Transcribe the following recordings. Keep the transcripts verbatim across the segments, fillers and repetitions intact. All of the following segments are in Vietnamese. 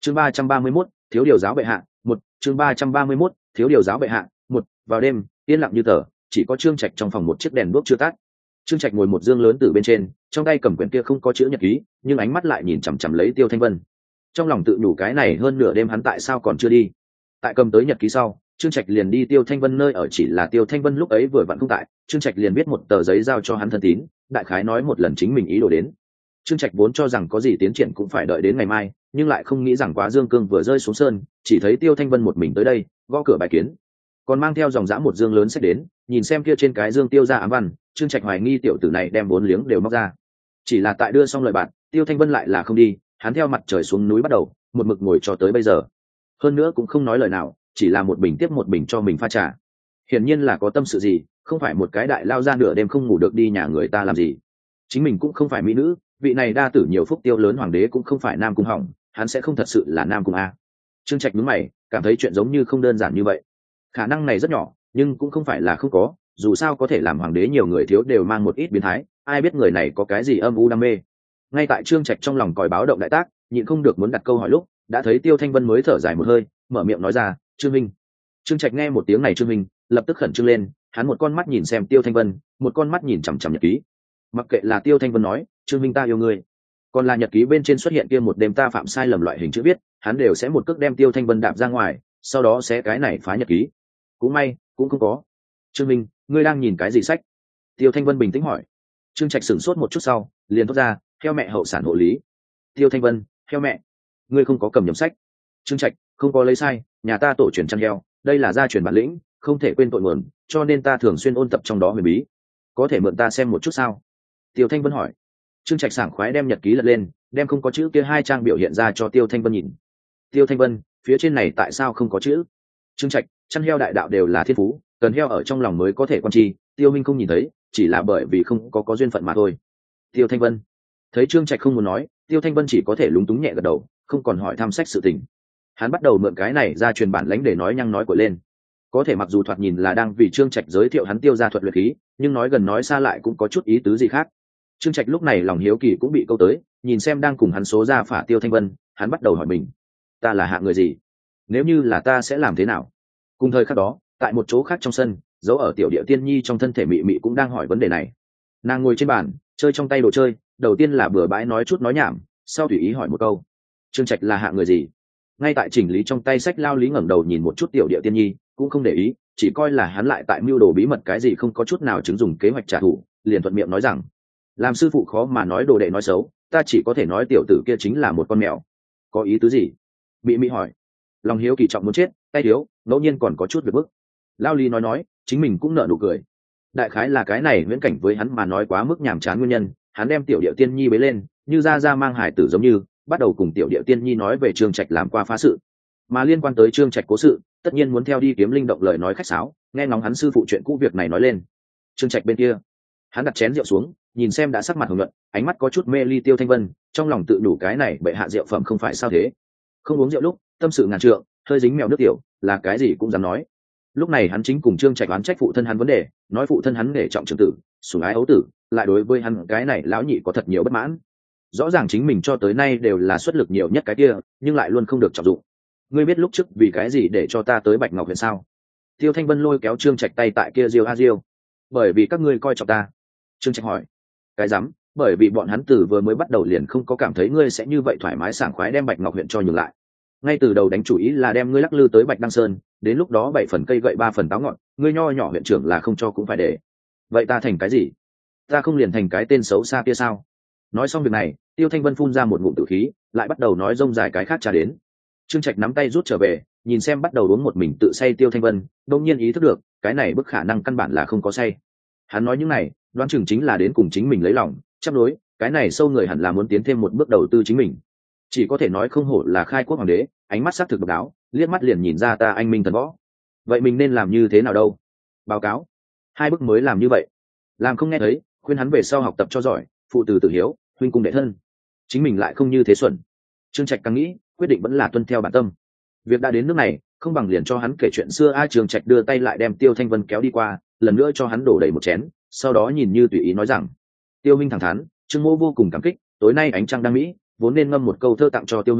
chương ba trăm ba mươi mốt thiếu điều giáo bệ hạ một chương ba trăm ba mươi mốt thiếu điều giáo bệ hạ một vào đêm yên lặng như tờ, chỉ có Trương Trạch trong phòng một chiếc đèn đuốc chưa tắt. Trương Trạch ngồi một dương lớn từ bên trên, trong tay cầm quyển kia không có chữ nhật ký, nhưng ánh mắt lại nhìn chằm chằm lấy Tiêu Thanh Vân. Trong lòng tự nhủ cái này hơn nửa đêm hắn tại sao còn chưa đi. Tại cầm tới nhật ký sau, Trương Trạch liền đi Tiêu Thanh Vân nơi ở, chỉ là Tiêu Thanh Vân lúc ấy vừa vặn không tại, Trương Trạch liền viết một tờ giấy giao cho hắn thân tín, đại khái nói một lần chính mình ý đồ đến. Trương Trạch vốn cho rằng có gì tiến triển cũng phải đợi đến ngày mai, nhưng lại không nghĩ rằng Quá Dương Cương vừa rơi xuống sơn, chỉ thấy Tiêu Thanh Vân một mình tới đây, gõ cửa bài kiến, còn mang theo dòng dã một dương lớn sách đến, nhìn xem kia trên cái dương tiêu ra ám văn, Trương Trạch hoài nghi tiểu tử này đem bốn liếng đều móc ra. Chỉ là tại đưa xong lời bạn, Tiêu Thanh Vân lại là không đi, hắn theo mặt trời xuống núi bắt đầu, một mực ngồi cho tới bây giờ. Hơn nữa cũng không nói lời nào, chỉ là một bình tiếp một bình cho mình pha trà. Hiển nhiên là có tâm sự gì, không phải một cái đại lao ra nửa đêm không ngủ được đi nhà người ta làm gì. Chính mình cũng không phải mỹ nữ, vị này đa tử nhiều phúc tiêu lớn hoàng đế cũng không phải nam cung hỏng, hắn sẽ không thật sự là nam cung a. Trương Trạch nhướng mày, cảm thấy chuyện giống như không đơn giản như vậy. Khả năng này rất nhỏ, nhưng cũng không phải là không có, dù sao có thể làm hoàng đế nhiều người thiếu đều mang một ít biến thái, ai biết người này có cái gì âm u đam mê. Ngay tại Trương Trạch trong lòng còi báo động đại tác, nhịn không được muốn đặt câu hỏi lúc, đã thấy Tiêu Thanh Vân mới thở dài một hơi, mở miệng nói ra, "Trương Minh." Trương Trạch nghe một tiếng này Trương Minh, lập tức khẩn trương lên, hắn một con mắt nhìn xem Tiêu Thanh Vân, một con mắt nhìn chằm chằm nhật ký. Mặc kệ là Tiêu Thanh Vân nói, "Trương Minh ta yêu ngươi", còn là nhật ký bên trên xuất hiện kia một đêm ta phạm sai lầm loại hình chữ viết, hắn đều sẽ một cước đem Tiêu Thanh Vân đạp ra ngoài, sau đó sẽ cái này phá nhật ký. Cũng may cũng không có. "Trương Minh, ngươi đang nhìn cái gì sách?" Tiêu Thanh Vân bình tĩnh hỏi. Trương Trạch sửng sốt một chút sau, liền thốt ra, "Theo mẹ hậu sản hộ lý." Tiêu Thanh Vân, "Theo mẹ? Ngươi không có cầm nhầm sách?" Trương Trạch, "Không có lấy sai, nhà ta tổ truyền chăn heo, đây là gia truyền bản lĩnh, không thể quên tội nguồn, cho nên ta thường xuyên ôn tập trong đó huyền bí. Có thể mượn ta xem một chút sao?" Tiêu Thanh Vân hỏi. Trương Trạch sảng khoái đem nhật ký lật lên, đem không có chữ kia hai trang biểu hiện ra cho Tiêu Thanh Vân nhìn. "Tiêu Thanh Vân, phía trên này tại sao không có chữ?" Trương Trạch, "Chăn heo đại đạo đều là thiên phú, cần heo ở trong lòng mới có thể quan chi, Tiêu Minh không nhìn thấy, chỉ là bởi vì không có có duyên phận mà thôi." Tiêu Thanh Vân thấy Trương Trạch không muốn nói, Tiêu Thanh Vân chỉ có thể lúng túng nhẹ gật đầu, không còn hỏi thăm sách sự tình. Hắn bắt đầu mượn cái này ra truyền bản lãnh để nói nhăng nói của lên. Có thể mặc dù thoạt nhìn là đang vì Trương Trạch giới thiệu hắn Tiêu gia thuật luyện khí, nhưng nói gần nói xa lại cũng có chút ý tứ gì khác. Trương Trạch lúc này lòng hiếu kỳ cũng bị câu tới, nhìn xem đang cùng hắn số ra phả Tiêu Thanh Vân, hắn bắt đầu hỏi mình, ta là hạng người gì? Nếu như là ta sẽ làm thế nào? Cùng thời khắc đó, tại một chỗ khác trong sân, giấu ở tiểu địa tiên nhi trong thân thể mị mị cũng đang hỏi vấn đề này. Nàng ngồi trên bàn, chơi trong tay đồ chơi, đầu tiên là bừa bãi nói chút nói nhảm, sau tùy ý hỏi một câu, Trương Trạch là hạng người gì? Ngay tại chỉnh lý trong tay sách lao lý ngẩng đầu nhìn một chút tiểu địa tiên nhi, cũng không để ý, chỉ coi là hắn lại tại mưu đồ bí mật cái gì không có chút nào chứng dùng kế hoạch trả thù, liền thuận miệng nói rằng, làm sư phụ khó mà nói đồ đệ nói xấu, ta chỉ có thể nói tiểu tử kia chính là một con mèo. Có ý tứ gì? Mị mị hỏi. Lòng hiếu kỳ trọng muốn chết, tay thiếu, ngẫu nhiên còn có chút việc bức. Lao lý nói nói, chính mình cũng nở nụ cười. Đại khái là cái này viễn cảnh với hắn mà nói quá mức nhàm chán nguyên nhân, hắn đem tiểu địa tiên nhi bế lên, như ra ra mang hải tử giống như, bắt đầu cùng tiểu địa tiên nhi nói về Trương Trạch làm qua phá sự. Mà liên quan tới Trương Trạch cố sự, tất nhiên muốn theo đi kiếm linh động lời nói khách sáo, nghe ngóng hắn sư phụ chuyện cũ việc này nói lên. Trương Trạch bên kia, hắn đặt chén rượu xuống, nhìn xem đã sắc mặt hồng nhuận, ánh mắt có chút mê ly Tiêu Thanh Vân, trong lòng tự đủ cái này bệ hạ rượu phẩm không phải sao thế. Không uống rượu lúc, tâm sự ngàn trượng, hơi dính mèo nước tiểu, là cái gì cũng dám nói. Lúc này hắn chính cùng Trương Trạch oán trách phụ thân hắn vấn đề, nói phụ thân hắn để trọng trưởng tử, sủng ái ấu tử, lại đối với hắn cái này lão nhị có thật nhiều bất mãn. Rõ ràng chính mình cho tới nay đều là xuất lực nhiều nhất cái kia, nhưng lại luôn không được trọng dụng. Ngươi biết lúc trước vì cái gì để cho ta tới Bạch Ngọc huyện sao? Tiêu Thanh Vân lôi kéo Trương Trạch tay tại kia diêu a diêu. Bởi vì các ngươi coi trọng ta. Trương Trạch hỏi. Cái rắm, bởi vì bọn hắn từ vừa mới bắt đầu liền không có cảm thấy ngươi sẽ như vậy thoải mái sảng khoái đem Bạch Ngọc huyện cho nhường lại. Ngay từ đầu đánh chủ ý là đem ngươi lắc lư tới Bạch Đăng Sơn, đến lúc đó bảy phần cây gậy ba phần táo ngọn, ngươi nho nhỏ huyện trưởng là không cho cũng phải để. Vậy ta thành cái gì? Ta không liền thành cái tên xấu xa kia sao? Nói xong việc này, Tiêu Thanh Vân phun ra một ngụm tử khí, lại bắt đầu nói rông dài cái khác trà đến. Trương Trạch nắm tay rút trở về, nhìn xem bắt đầu uống một mình tự say Tiêu Thanh Vân, đột nhiên ý thức được, cái này bức khả năng căn bản là không có say. Hắn nói những này, đoán chừng chính là đến cùng chính mình lấy lòng, chấp đối, cái này sâu người hẳn là muốn tiến thêm một bước đầu tư chính mình. Chỉ có thể nói không hổ là khai quốc hoàng đế, ánh mắt sắc thực độc đáo, liếc mắt liền nhìn ra ta anh minh thần võ. Vậy mình nên làm như thế nào đâu? Báo cáo. Hai bước mới làm như vậy. Làm không nghe thấy, khuyên hắn về sau học tập cho giỏi, phụ từ tử hiếu, huynh cung đệ thân. Chính mình lại không như thế xuẩn. Trương Trạch càng nghĩ, quyết định vẫn là tuân theo bản tâm. Việc đã đến nước này, không bằng liền cho hắn kể chuyện xưa. A Trương Trạch đưa tay lại đem Tiêu Thanh Vân kéo đi qua, lần nữa cho hắn đổ đầy một chén, sau đó nhìn như tùy ý nói rằng: Tiêu Minh thẳng thắn, Trương Mỗ vô cùng cảm kích, tối nay ánh trăng đang mỹ, vốn nên ngâm một câu thơ tặng cho Tiêu Minh,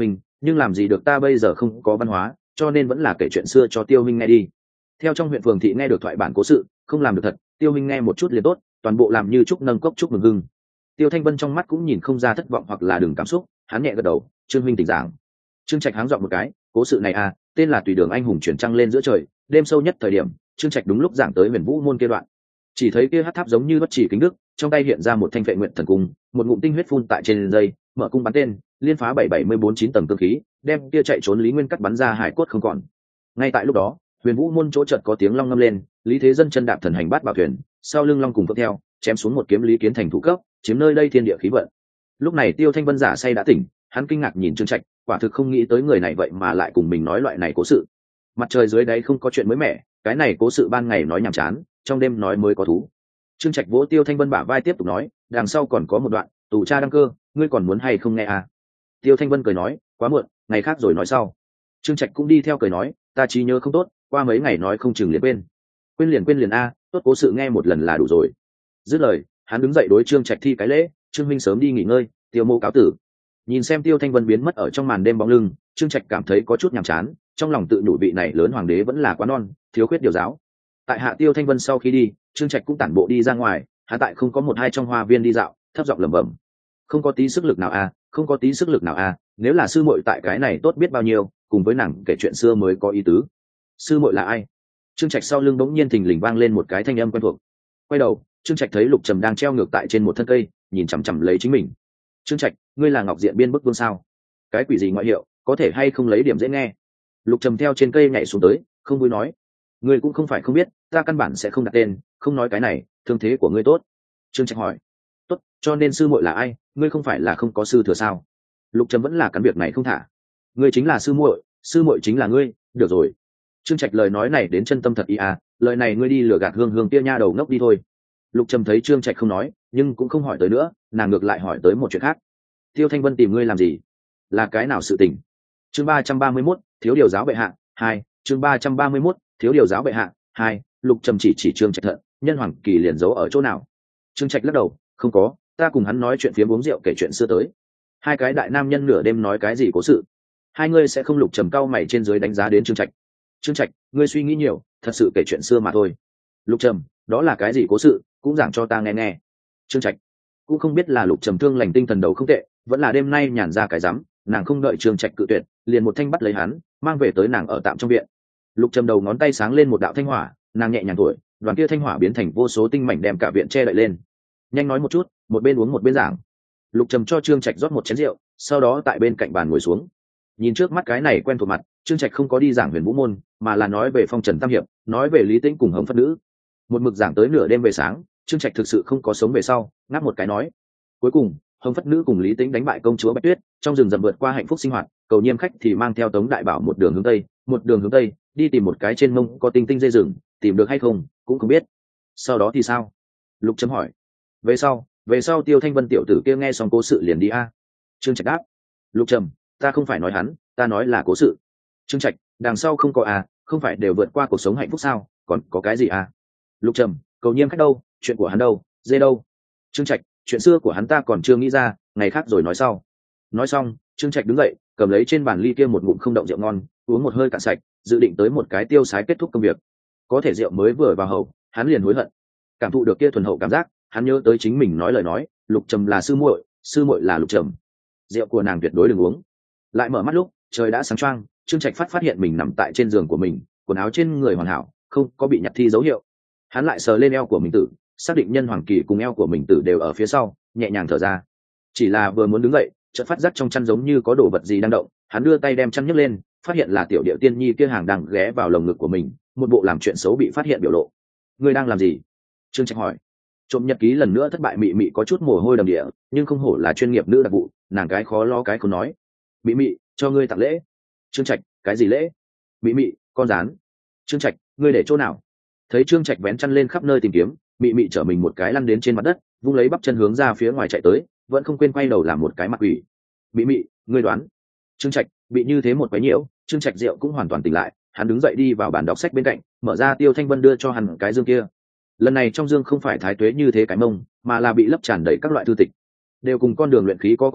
nhưng làm gì được ta bây giờ không có văn hóa, cho nên vẫn là kể chuyện xưa cho Tiêu Minh nghe đi. Theo trong huyện phường thị nghe được thoại bản cố sự, không làm được thật, Tiêu Minh nghe một chút liền tốt, toàn bộ làm như chúc nâng cốc chúc mừng hưng. Tiêu Thanh Vân trong mắt cũng nhìn không ra thất vọng hoặc là đừng cảm xúc, hắn nhẹ gật đầu, Trương Minh tỉnh giảng. Trương Trạch háng dọn một cái, cố sự này à, tên là Tùy Đường anh hùng chuyển trăng lên giữa trời, đêm sâu nhất thời điểm, Trương Trạch đúng lúc giảng tới Huyền Vũ môn kia đoạn. Chỉ thấy kia hắc tháp giống như bất chỉ kính đức, trong tay hiện ra một thanh vệ nguyện thần cung, một ngụm tinh huyết phun tại trên dây, mở cung bắn tên, liên phá bảy bảy mươi bốn chín tầng cương khí, đem kia chạy trốn Lý Nguyên cắt bắn ra hải cốt không còn. Ngay tại lúc đó, Huyền Vũ môn chỗ chợt có tiếng long ngâm lên, Lý Thế Dân chân đạp thần hành bát bảo thuyền, sau lưng long cùng phượng theo, chém xuống một kiếm Lý Kiến thành thủ cấp, chiếm nơi đây thiên địa khí vận. Lúc này Tiêu Thanh Vân giả say đã tỉnh, hắn kinh ngạc nhìn Trương Trạch, quả thực không nghĩ tới người này vậy mà lại cùng mình nói loại này cố sự. Mặt trời dưới đáy không có chuyện mới mẻ, cái này cố sự ban ngày nói nhàm chán, trong đêm nói mới có thú. Trương Trạch vỗ Tiêu Thanh Vân bả vai tiếp tục nói, đằng sau còn có một đoạn, tù cha đăng cơ, ngươi còn muốn hay không nghe à? Tiêu Thanh Vân cười nói, quá muộn, ngày khác rồi nói sau. Trương Trạch cũng đi theo cười nói, ta trí nhớ không tốt, qua mấy ngày nói không chừng liền quên. Quên liền quên liền a, tốt cố sự nghe một lần là đủ rồi. Dứt lời, hắn đứng dậy đối Trương Trạch thi cái lễ, Trương Minh sớm đi nghỉ ngơi, Tiêu Mô cáo tử. Nhìn xem Tiêu Thanh Vân biến mất ở trong màn đêm bóng lưng, Trương Trạch cảm thấy có chút nhàm chán, trong lòng tự nhủ vị này lớn hoàng đế vẫn là quá non, thiếu khuyết điều giáo. Tại hạ Tiêu Thanh Vân sau khi đi, Trương Trạch cũng tản bộ đi ra ngoài, hạ tại không có một hai trong hoa viên đi dạo, thấp giọng lẩm bẩm, không có tí sức lực nào a, không có tí sức lực nào a, nếu là sư muội tại cái này tốt biết bao nhiêu, cùng với nàng kể chuyện xưa mới có ý tứ. Sư muội là ai? Trương Trạch sau lưng bỗng nhiên thình lình vang lên một cái thanh âm quen thuộc. Quay đầu, Trương Trạch thấy Lục Trầm đang treo ngược tại trên một thân cây, nhìn chằm chằm lấy chính mình. Trương Trạch, ngươi là Ngọc Diện Biên bức vương sao? Cái quỷ gì ngoại hiệu, có thể hay không lấy điểm dễ nghe? Lục Trầm theo trên cây nhảy xuống tới, không vui nói, ngươi cũng không phải không biết, ta căn bản sẽ không đặt tên, không nói cái này, thương thế của ngươi tốt. Trương Trạch hỏi, tốt, cho nên sư muội là ai? Ngươi không phải là không có sư thừa sao? Lục Trầm vẫn là cắn việc này không thả, ngươi chính là sư muội, sư muội chính là ngươi, được rồi. Trương Trạch lời nói này đến chân tâm thật ý à, lời này ngươi đi lừa gạt Hương Hương kia nha đầu ngốc đi thôi. Lục Trầm thấy Trương Trạch không nói, nhưng cũng không hỏi tới nữa, nàng ngược lại hỏi tới một chuyện khác. Tiêu Thanh Vân tìm ngươi làm gì? Là cái nào sự tình? Chương ba trăm ba mươi mốt, thiếu điều giáo bệ hạ, hai, chương ba trăm ba mươi mốt, thiếu điều giáo bệ hạ, hai. Lục Trầm chỉ chỉ Trương Trạch thận, nhân hoàng kỳ liền giấu ở chỗ nào? Trương Trạch lắc đầu, không có, ta cùng hắn nói chuyện phiếm uống rượu kể chuyện xưa tới. Hai cái đại nam nhân nửa đêm nói cái gì cố sự? Hai ngươi sẽ không? Lục Trầm cau mày trên dưới đánh giá đến Trương Trạch. Trương Trạch, ngươi suy nghĩ nhiều, thật sự kể chuyện xưa mà thôi. Lục Trầm, đó là cái gì cố sự, cũng giảng cho ta nghe nghe. Trương Trạch cũng không biết là Lục Trầm thương lành tinh thần đầu không tệ, vẫn là đêm nay nhàn ra cái rắm, nàng không đợi Trương Trạch cự tuyệt, liền một thanh bắt lấy hắn, mang về tới nàng ở tạm trong viện. Lục Trầm đầu ngón tay sáng lên một đạo thanh hỏa, nàng nhẹ nhàng thổi, đoàn kia thanh hỏa biến thành vô số tinh mảnh đem cả viện che đậy lên. Nhanh nói một chút, một bên uống một bên giảng. Lục Trầm cho Trương Trạch rót một chén rượu, sau đó tại bên cạnh bàn ngồi xuống. Nhìn trước mắt cái này quen thuộc mặt, Trương Trạch không có đi giảng Huyền Vũ môn, mà là nói về phong trần tam hiệp, nói về Lý Tĩnh cùng Hồng Phất nữ. Một mực giảng tới nửa đêm về sáng, Trương Trạch thực sự không có sống về sau, ngáp một cái nói. Cuối cùng, Hồng Phất nữ cùng Lý Tĩnh đánh bại công chúa Bạch Tuyết, trong rừng rậm vượt qua hạnh phúc sinh hoạt, cầu nhiêm khách thì mang theo Tống Đại Bảo một đường hướng tây, một đường hướng tây, đi tìm một cái trên mông có tinh tinh dây rừng, tìm được hay không, cũng không biết. Sau đó thì sao? Lục Trầm hỏi. Về sau, về sau Tiêu Thanh Vân tiểu tử kia nghe xong cố sự liền đi a. Trương Trạch đáp. Lục Trầm, ta không phải nói hắn, ta nói là cố sự. Trương Trạch, đằng sau không có à, không phải đều vượt qua cuộc sống hạnh phúc sao, còn có cái gì à? Lục Trầm, cầu nhiêm khách đâu, chuyện của hắn đâu, dê đâu? Trương Trạch, chuyện xưa của hắn ta còn chưa nghĩ ra, ngày khác rồi nói sau. Nói xong, Trương Trạch đứng dậy, cầm lấy trên bàn ly kia một ngụm không động rượu ngon, uống một hơi cạn sạch, dự định tới một cái tiêu sái kết thúc công việc. Có thể rượu mới vừa vào hậu, hắn liền hối hận. Cảm thụ được kia thuần hậu cảm giác, hắn nhớ tới chính mình nói lời nói, Lục Trầm là sư muội, sư muội là Lục Trầm. Rượu của nàng tuyệt đối đừng uống. Lại mở mắt lúc, trời đã sáng choang, Trương Trạch phát phát hiện mình nằm tại trên giường của mình, quần áo trên người hoàn hảo, không có bị nhặt thi dấu hiệu. Hắn lại sờ lên eo của mình tử, xác định nhân hoàng kỳ cùng eo của mình tử đều ở phía sau, nhẹ nhàng thở ra. Chỉ là vừa muốn đứng dậy, chợt phát giác trong chăn giống như có đồ vật gì đang động, hắn đưa tay đem chăn nhấc lên, phát hiện là tiểu điệu tiên nhi kia hàng đang ghé vào lồng ngực của mình, một bộ làm chuyện xấu bị phát hiện biểu lộ. Ngươi đang làm gì? Trương Trạch hỏi. Trộm nhật ký lần nữa thất bại, mị mị có chút mồ hôi đầm địa, nhưng không hổ là chuyên nghiệp nữ đặc vụ, nàng cái khó lo cái không nói. Mị mị, cho ngươi tặng lễ. Trương Trạch, cái gì lễ? Mị mị, con rán. Trương Trạch, ngươi để chỗ nào? Thấy Trương Trạch vén chăn lên khắp nơi tìm kiếm, mị mị chở mình một cái lăn đến trên mặt đất, vung lấy bắp chân hướng ra phía ngoài chạy tới, vẫn không quên quay đầu làm một cái mặt quỷ. Mị mị, ngươi đoán? Trương Trạch bị như thế một cái nhiễu, Trương Trạch rượu cũng hoàn toàn tỉnh lại, hắn đứng dậy đi vào bàn đọc sách bên cạnh, mở ra Tiêu Thanh Vân đưa cho hắn cái dương kia. Lần này trong dương không phải thái tuế như thế cái mông, mà là bị lấp tràn đầy các loại thư tịch, đều cùng con đường luyện khí có quan hệ.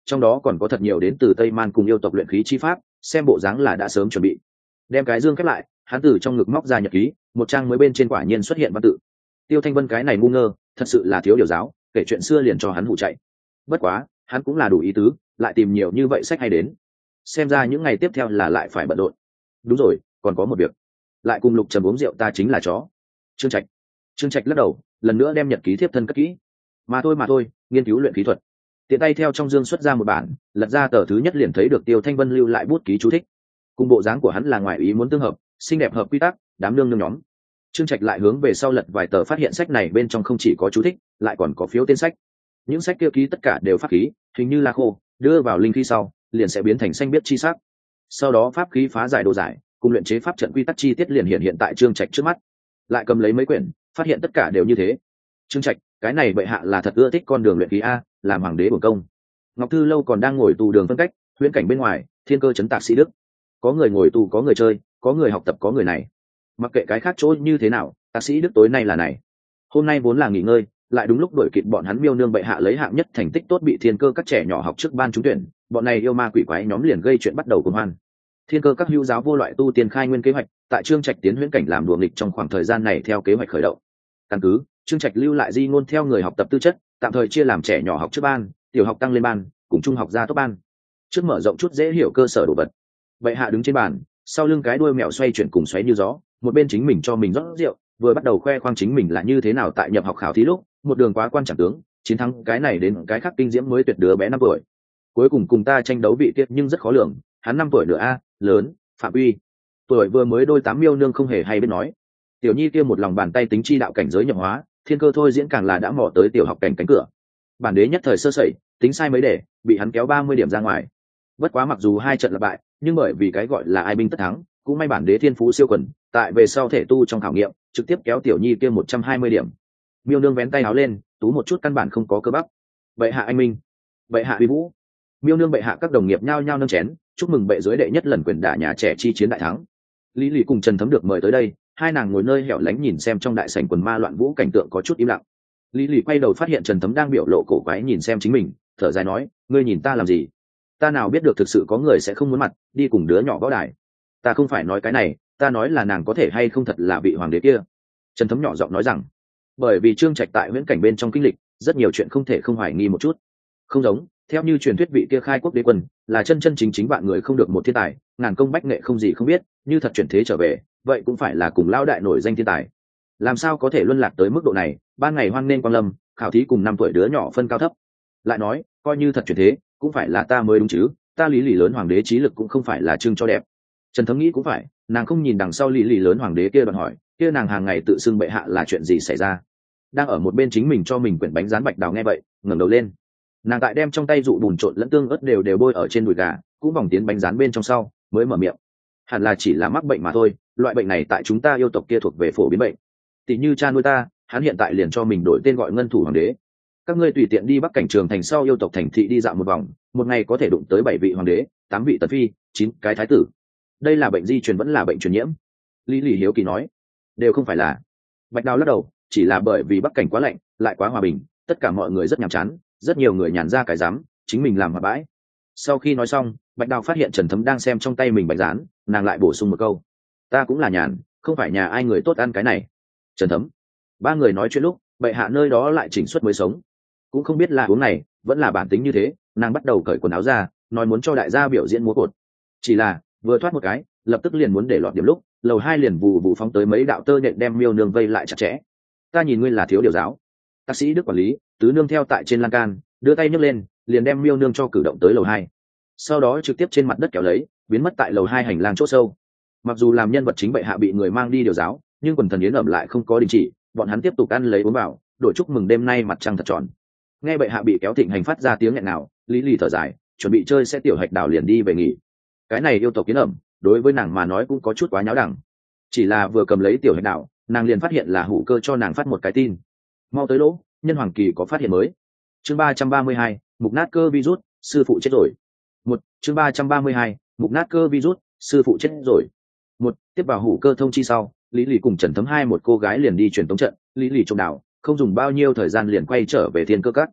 trong đó còn có thật nhiều đến từ tây man cùng yêu tộc luyện khí chi pháp, xem bộ dáng là đã sớm chuẩn bị. Đem cái dương khép lại, hắn từ trong ngực móc ra nhật ký, một trang mới bên trên quả nhiên xuất hiện văn tự. Tiêu Thanh Vân cái này ngu ngơ, thật sự là thiếu điều giáo, kể chuyện xưa liền cho hắn hụ chạy. Bất quá, hắn cũng là đủ ý tứ, lại tìm nhiều như vậy sách hay đến. Xem ra những ngày tiếp theo là lại phải bận rộn. Đúng rồi, còn có một việc. Lại cùng Lục Trầm uống rượu ta chính là chó. Trương Trạch. Trương Trạch lắc đầu, lần nữa đem nhật ký thiếp thân cất kỹ. Mà thôi mà thôi, nghiên cứu luyện khí thuật. Tiện tay theo trong dương xuất ra một bản, lật ra tờ thứ nhất liền thấy được Tiêu Thanh Vân lưu lại bút ký chú thích. Cùng bộ dáng của hắn là ngoài ý muốn tương hợp, xinh đẹp hợp quy tắc, đám nương nương nhóm. Trương Trạch lại hướng về sau lật vài tờ, phát hiện sách này bên trong không chỉ có chú thích, lại còn có phiếu tên sách. Những sách kia ký tất cả đều pháp khí, hình như là khô, đưa vào linh khí sau, liền sẽ biến thành xanh biếc chi sắc. Sau đó pháp khí phá giải đồ giải, cùng luyện chế pháp trận quy tắc chi tiết liền hiện hiện tại Trương Trạch trước mắt. Lại cầm lấy mấy quyển, phát hiện tất cả đều như thế. Trương Trạch, cái này bệ hạ là thật ưa thích con đường luyện khí a, làm hoàng đế bổn công. Ngọc Thư Lâu còn đang ngồi tù đường phân cách, huyễn cảnh bên ngoài, thiên cơ chấn tạc sĩ đức. Có người ngồi tù, có người chơi, có người học tập, có người này. Mặc kệ cái khác chỗ như thế nào, tạc sĩ đức tối nay là này. Hôm nay vốn là nghỉ ngơi, lại đúng lúc đuổi kịp bọn hắn miêu nương bệ hạ lấy hạng nhất thành tích tốt bị thiên cơ các trẻ nhỏ học trước ban trúng tuyển, bọn này yêu ma quỷ quái nhóm liền gây chuyện bắt đầu cuồng hoan. Thiên cơ các hữu giáo vô loại tu tiên khai nguyên kế hoạch, tại Trương Trạch tiến huyễn cảnh làm đùa nghịch trong khoảng thời gian này theo kế hoạch khởi động. Căn cứ, Trương Trạch lưu lại di ngôn theo người học tập tư chất, tạm thời chia làm trẻ nhỏ học trước ban, tiểu học tăng lên ban, cùng trung học gia tốt ban. Trước mở rộng chút dễ hiểu cơ sở đồ vật. Bệ hạ đứng trên bàn, sau lưng cái đuôi mèo xoay chuyển cùng xoáy như gió, một bên chính mình cho mình rót rượu, vừa bắt đầu khoe khoang chính mình là như thế nào tại nhập học khảo thí lúc, một đường quá quan trọng tướng, chiến thắng cái này đến cái khác kinh diễm mới tuyệt đứa bé năm tuổi. Cuối cùng cùng ta tranh đấu vị tiết nhưng rất khó lường, hắn năm tuổi nữa a, lớn, phạm uy. Tuổi vừa mới đôi tám miêu nương không hề hay biết nói. Tiểu Nhi kia một lòng bàn tay tính chi đạo cảnh giới nhập hóa, thiên cơ thôi diễn càng là đã mò tới tiểu học cảnh cánh cửa. Bản đế nhất thời sơ sẩy, tính sai mấy để, bị hắn kéo ba mươi điểm ra ngoài. Bất quá mặc dù hai trận là bại, nhưng bởi vì cái gọi là ai binh tất thắng, cũng may bản đế thiên phú siêu quần, tại về sau thể tu trong khảo nghiệm, trực tiếp kéo Tiểu Nhi kia một trăm hai mươi điểm. Miêu nương vén tay áo lên, tú một chút căn bản không có cơ bắp. Bệ hạ anh minh, bệ hạ uy vũ. Miêu nương bệ hạ các đồng nghiệp nhao nhao nâng chén, chúc mừng bệ dưới đệ nhất lần quyền đả nhà trẻ chi chiến đại thắng. Lý Lì cùng Trần Thấm được mời tới đây, hai nàng ngồi nơi hẻo lánh nhìn xem trong đại sảnh quần ma loạn vũ cảnh tượng có chút im lặng. Lý Lì quay đầu phát hiện Trần Thấm đang biểu lộ cổ quái nhìn xem chính mình, thở dài nói, ngươi nhìn ta làm gì? Ta nào biết được thực sự có người sẽ không muốn mặt đi cùng đứa nhỏ võ đài. Ta không phải nói cái này, ta nói là nàng có thể hay không thật là vị hoàng đế kia. Trần Thấm nhỏ giọng nói rằng, bởi vì Trương Trạch tại huyễn cảnh bên trong kinh lịch, rất nhiều chuyện không thể không hoài nghi một chút. Không giống, theo như truyền thuyết vị kia khai quốc đế quân là chân chân chính chính bạn người không được một thiên tài, ngàn công bách nghệ không gì không biết, như thật chuyển thế trở về, vậy cũng phải là cùng lao đại nổi danh thiên tài. Làm sao có thể luân lạc tới mức độ này, ban ngày hoan nên quang lâm, khảo thí cùng năm tuổi đứa nhỏ phân cao thấp. Lại nói, coi như thật chuyển thế, cũng phải là ta mới đúng chứ, ta Lý Lì lớn hoàng đế trí lực cũng không phải là trưng cho đẹp. Trần Thấm nghĩ cũng phải, nàng không nhìn đằng sau Lý Lì lớn hoàng đế kia đoạn hỏi, kia nàng hàng ngày tự xưng bệ hạ là chuyện gì xảy ra. Đang ở một bên chính mình cho mình quyển bánh rán bạch đào nghe vậy, ngẩng đầu lên. Nàng tại đem trong tay dụ bùn trộn lẫn tương ớt đều đều bôi ở trên đùi gà, cũng vòng tiến bánh rán bên trong sau mới mở miệng. Hẳn là chỉ là mắc bệnh mà thôi, loại bệnh này tại chúng ta yêu tộc kia thuộc về phổ biến bệnh. Tỷ như cha nuôi ta, hắn hiện tại liền cho mình đổi tên gọi Ngân Thủ Hoàng đế. Các ngươi tùy tiện đi Bắc Cảnh Trường thành sau yêu tộc thành thị đi dạo một vòng, một ngày có thể đụng tới bảy vị hoàng đế, tám vị tần phi, chín cái thái tử. Đây là bệnh di truyền vẫn là bệnh truyền nhiễm? Lý Lì hiếu kỳ nói. Đều không phải là. Bạch Đào lắc đầu, chỉ là bởi vì Bắc Cảnh quá lạnh, lại quá hòa bình, tất cả mọi người rất nhàm chán, rất nhiều người nhàn ra cái dám, chính mình làm hòa bãi. Sau khi nói xong, Bạch Đào phát hiện Trần Thấm đang xem trong tay mình bánh rán, nàng lại bổ sung một câu, ta cũng là nhàn, không phải nhà ai người tốt ăn cái này. Trần Thấm, ba người nói chuyện lúc bệ hạ nơi đó lại chỉnh xuất mới sống, cũng không biết là uống này vẫn là bản tính như thế, nàng bắt đầu cởi quần áo ra, nói muốn cho đại gia biểu diễn múa cột. Chỉ là vừa thoát một cái, lập tức liền muốn để lọt điểm lúc lầu hai liền vù vù phóng tới mấy đạo tơ nhện đem miêu nương vây lại chặt chẽ. Ta nhìn ngươi là thiếu điều giáo. Tác sĩ Đức quản lý tứ nương theo tại trên lan can, đưa tay nhấc lên, liền đem miêu nương cho cử động tới lầu hai, sau đó trực tiếp trên mặt đất kéo lấy, biến mất tại lầu hai hành lang chỗ sâu. Mặc dù làm nhân vật chính bệ hạ bị người mang đi điều giáo, nhưng quần thần yến ẩm lại không có đình chỉ, bọn hắn tiếp tục ăn lấy uống vào, đổi chúc mừng đêm nay mặt trăng thật tròn. Nghe bệ hạ bị kéo thịnh hành phát ra tiếng nghẹn nào, Lý Lì thở dài, chuẩn bị chơi sẽ tiểu hạch đảo liền đi về nghỉ. Cái này yêu tộc yến ẩm, đối với nàng mà nói cũng có chút quá nháo đẳng. Chỉ là vừa cầm lấy tiểu hạch đảo, nàng liền phát hiện là hủ cơ cho nàng phát một cái tin. Mau tới lỗ, nhân hoàng kỳ có phát hiện mới. Chương ba trăm ba mươi hai, mục nát cơ virus, sư phụ chết rồi. Một, chương ba trăm ba mươi hai, mục nát cơ virus, sư phụ chết rồi. Một, tiếp vào hủ cơ thông chi sau, Lý Lì cùng Trần Thấm hai một cô gái liền đi truyền tống trận, Lý Lì trông đảo, không dùng bao nhiêu thời gian liền quay trở về thiên cơ các.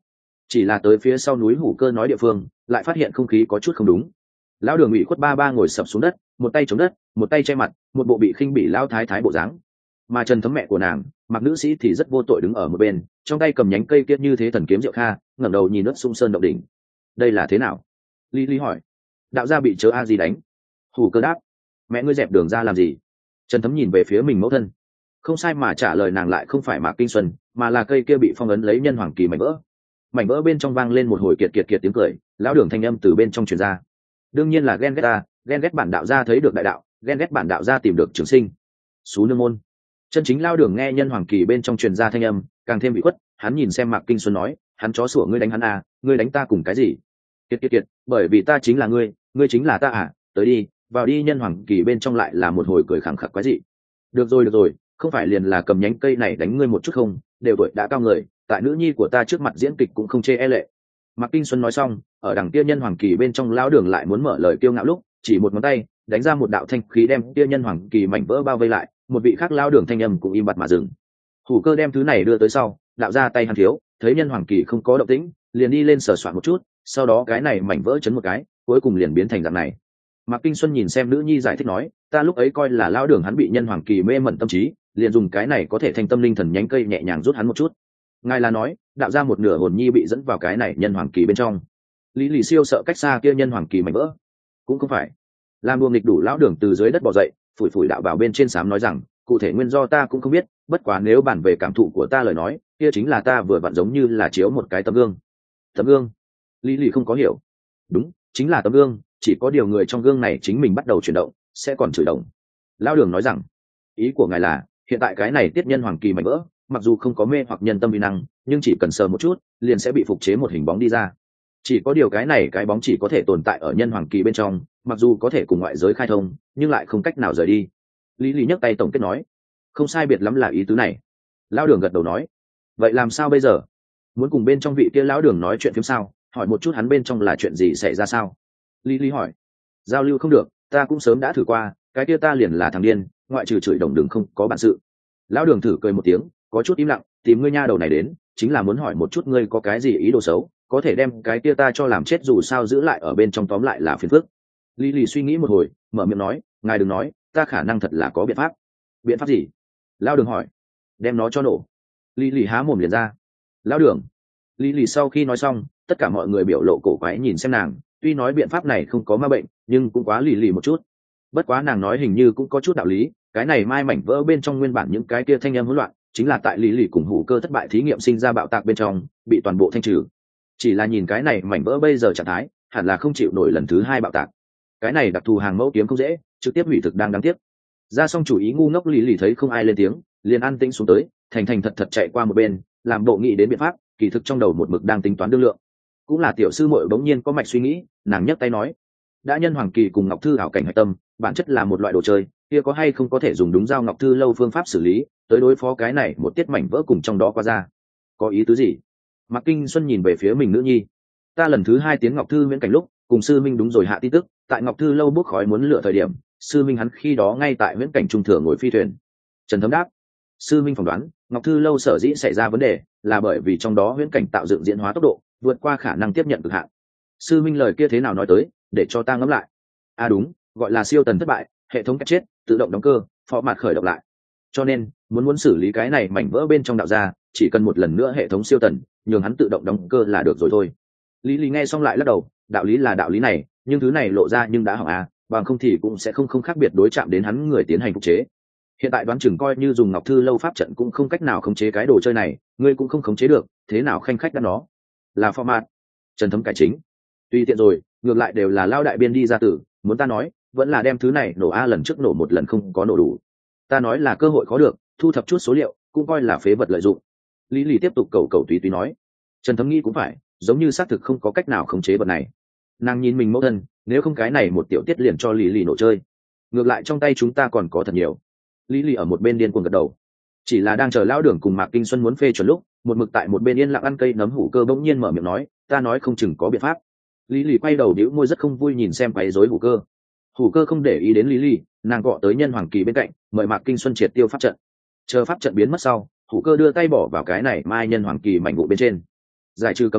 chỉ là tới phía sau núi hủ cơ nói địa phương lại phát hiện không khí có chút không đúng. Lão đường ủy khuất ba ba ngồi sập xuống đất, một tay chống đất, một tay che mặt, một bộ bị khinh bị lão thái thái bộ dáng. Mà Trần Thấm mẹ của nàng, mặc nữ sĩ thì rất vô tội đứng ở một bên, trong tay cầm nhánh cây kiết như thế thần kiếm diệu kha, ngẩng đầu nhìn nước sung sơn động đỉnh. Đây là thế nào? Lý Lý hỏi. Đạo gia bị chớ a gì đánh? Hủ cơ đáp. Mẹ ngươi dẹp đường ra làm gì? Trần Thấm nhìn về phía mình mẫu thân. Không sai mà trả lời nàng lại không phải Mạc Kinh Xuân, mà là cây kia bị phong ấn lấy nhân hoàng kỳ mảnh vỡ. Mảnh vỡ bên trong vang lên một hồi kiệt kiệt kiệt tiếng cười, lão đường thanh âm từ bên trong truyền ra. Đương nhiên là ghen ghét ta, ghen ghét bản đạo gia thấy được đại đạo, ghen ghét bản đạo gia tìm được trường sinh. Sú nương môn. Chân chính lao đường nghe nhân hoàng kỳ bên trong truyền ra thanh âm, càng thêm bị khuất, hắn nhìn xem Mạc Kinh Xuân nói, hắn chó sủa ngươi đánh hắn à, ngươi đánh ta cùng cái gì? Kiệt kiệt kiệt, bởi vì ta chính là ngươi, ngươi chính là ta à, tới đi, vào đi. Nhân hoàng kỳ bên trong lại là một hồi cười khẳng khặc quái dị. Được rồi được rồi, không phải liền là cầm nhánh cây này đánh ngươi một chút không, đều tuổi đã cao người, tại nữ nhi của ta trước mặt diễn kịch cũng không chê e lệ. Mạc Kinh Xuân nói xong, ở đằng kia nhân hoàng kỳ bên trong lão đường lại muốn mở lời kiêu ngạo lúc, chỉ một ngón tay đánh ra một đạo thanh khí đem kia nhân hoàng kỳ mảnh vỡ bao vây lại, một vị khác lão đường thanh âm cũng im bặt mà dừng. Hủ cơ đem thứ này đưa tới sau, đạo ra tay hắn thiếu, thấy nhân hoàng kỳ không có động tĩnh, liền đi lên sờ soạn một chút, sau đó cái này mảnh vỡ chấn một cái, cuối cùng liền biến thành dạng này. Mạc Kinh Xuân nhìn xem nữ nhi giải thích nói, ta lúc ấy coi là lão đường hắn bị nhân hoàng kỳ mê mẩn tâm trí, liền dùng cái này có thể thanh tâm linh thần nhánh cây nhẹ nhàng rút hắn một chút. Ngài là nói, đạo ra một nửa hồn nhi bị dẫn vào cái này nhân hoàng kỳ bên trong. Lý Lì siêu sợ cách xa kia nhân hoàng kỳ mảnh vỡ. Cũng không phải. Làm đùa nghịch đủ lão đường từ dưới đất bò dậy, phủi phủi đạo bảo bên trên sám nói rằng, cụ thể nguyên do ta cũng không biết, bất quá nếu bản về cảm thụ của ta lời nói, kia chính là ta vừa vặn giống như là chiếu một cái tấm gương. Tấm gương? Lý Lì không có hiểu. Đúng, chính là tấm gương, chỉ có điều người trong gương này chính mình bắt đầu chuyển động, sẽ còn chửi động. Lão đường nói rằng, ý của ngài là, hiện tại cái này tiết nhân hoàng kỳ mảnh vỡ, mặc dù không có mê hoặc nhân tâm vi năng, nhưng chỉ cần sờ một chút liền sẽ bị phục chế một hình bóng đi ra. Chỉ có điều cái này cái bóng chỉ có thể tồn tại ở nhân hoàng kỳ bên trong, mặc dù có thể cùng ngoại giới khai thông, nhưng lại không cách nào rời đi. Lý Lý nhấc tay tổng kết nói, không sai biệt lắm là ý tứ này. Lão đường gật đầu nói, vậy làm sao bây giờ? Muốn cùng bên trong vị kia lão đường nói chuyện phiếm sao? Hỏi một chút hắn bên trong là chuyện gì xảy ra sao? Lý Lý hỏi, giao lưu không được, ta cũng sớm đã thử qua, cái kia ta liền là thằng điên, ngoại trừ chửi đồng đường không có bản sự. Lão đường thử cười một tiếng, có chút im lặng, tìm ngươi nha đầu này đến chính là muốn hỏi một chút ngươi có cái gì ý đồ xấu, có thể đem cái kia ta cho làm chết dù sao giữ lại ở bên trong, tóm lại là phiền phức. Lý Lì suy nghĩ một hồi, mở miệng nói, ngài đừng nói, ta khả năng thật là có biện pháp. Biện pháp gì? Lão đường hỏi. Đem nó cho nổ. Lý Lì há mồm liền ra. Lão đường. Lý Lì sau khi nói xong, tất cả mọi người biểu lộ cổ quái nhìn xem nàng, tuy nói biện pháp này không có ma bệnh, nhưng cũng quá lì lì một chút. Bất quá nàng nói hình như cũng có chút đạo lý, cái này mai mảnh vỡ bên trong nguyên bản những cái kia thanh âm hỗn loạn, chính là tại lý lì cùng hủ cơ thất bại thí nghiệm sinh ra bạo tạc bên trong, bị toàn bộ thanh trừ. Chỉ là nhìn cái này mảnh vỡ bây giờ trạng thái, hẳn là không chịu nổi lần thứ hai bạo tạc. Cái này đặc thù hàng mẫu kiếm không dễ, trực tiếp hủy thực đang đáng tiếc. Ra xong chủ ý ngu ngốc lý lì thấy không ai lên tiếng, liền an tĩnh xuống tới, thành thành thật thật chạy qua một bên, làm bộ nghĩ đến biện pháp, kỳ thực trong đầu một mực đang tính toán đương lượng. Cũng là tiểu sư muội bỗng nhiên có mạch suy nghĩ, nàng nhấc tay nói, đã nhân hoàng kỳ cùng ngọc thư ảo cảnh hạch tâm, bản chất là một loại đồ chơi, kia có hay không có thể dùng đúng dao ngọc thư lâu phương pháp xử lý tới đối phó cái này một tiết mảnh vỡ cùng trong đó qua ra. Có ý tứ gì? Mạc Kinh Xuân nhìn về phía mình nữ nhi. Ta lần thứ hai tiến ngọc thư miễn cảnh lúc cùng sư minh đúng rồi hạ tin tức, tại ngọc thư lâu bốc khói muốn lựa thời điểm, sư minh hắn khi đó ngay tại miễn cảnh trung thừa ngồi phi thuyền. Trần Thấm đáp, sư minh phỏng đoán ngọc thư lâu sở dĩ xảy ra vấn đề là bởi vì trong đó miễn cảnh tạo dựng diễn hóa tốc độ vượt qua khả năng tiếp nhận cực hạn. Sư minh lời kia thế nào nói tới, để cho ta ngẫm lại. À đúng, gọi là siêu tần thất bại, hệ thống cách chết tự động đóng cơ, phó mạt khởi động lại. Cho nên muốn muốn xử lý cái này mảnh vỡ bên trong đạo ra, chỉ cần một lần nữa hệ thống siêu tần nhường hắn tự động đóng cơ là được rồi thôi. Lý Lý nghe xong lại lắc đầu, đạo lý là đạo lý này, nhưng thứ này lộ ra nhưng đã hỏng à, bằng không thì cũng sẽ không không khác biệt đối chạm đến hắn người tiến hành phục chế. Hiện tại đoán chừng coi như dùng ngọc thư lâu pháp trận cũng không cách nào khống chế cái đồ chơi này, ngươi cũng không khống chế được, thế nào khanh khách đắt nó. Là format. Trần Thấm cái chính. Tuy tiện rồi, ngược lại đều là lao đại biên đi ra tử, muốn ta nói, vẫn là đem thứ này nổ a lần trước nổ một lần không có nổ đủ. Ta nói là cơ hội khó được, thu thập chút số liệu, cũng coi là phế vật lợi dụng. Lý Lý tiếp tục cầu cầu tùy tùy nói. Trần Thấm nghĩ cũng phải, giống như xác thực không có cách nào khống chế vật này. Nàng nhìn mình mẫu thân, nếu không cái này một tiểu tiết liền cho Lý Lý nổ chơi. Ngược lại trong tay chúng ta còn có thật nhiều. Lý Lý ở một bên điên cuồng gật đầu. Chỉ là đang chờ lão đường cùng Mạc Kinh Xuân muốn phê chuẩn lúc, một mực tại một bên yên lặng ăn cây nấm hủ cơ bỗng nhiên mở miệng nói, ta nói không chừng có biện pháp. Lý Lý quay đầu đĩu môi rất không vui nhìn xem quấy rối hủ cơ. Hủ cơ không để ý đến Lý Lý, nàng gọi tới nhân hoàng kỳ bên cạnh, mời Mạc Kinh Xuân triệt tiêu pháp trận. Chờ pháp trận biến mất sau, hủ cơ đưa tay bỏ vào cái này mai nhân hoàng kỳ mảnh vụ bên trên, giải trừ cấm chế,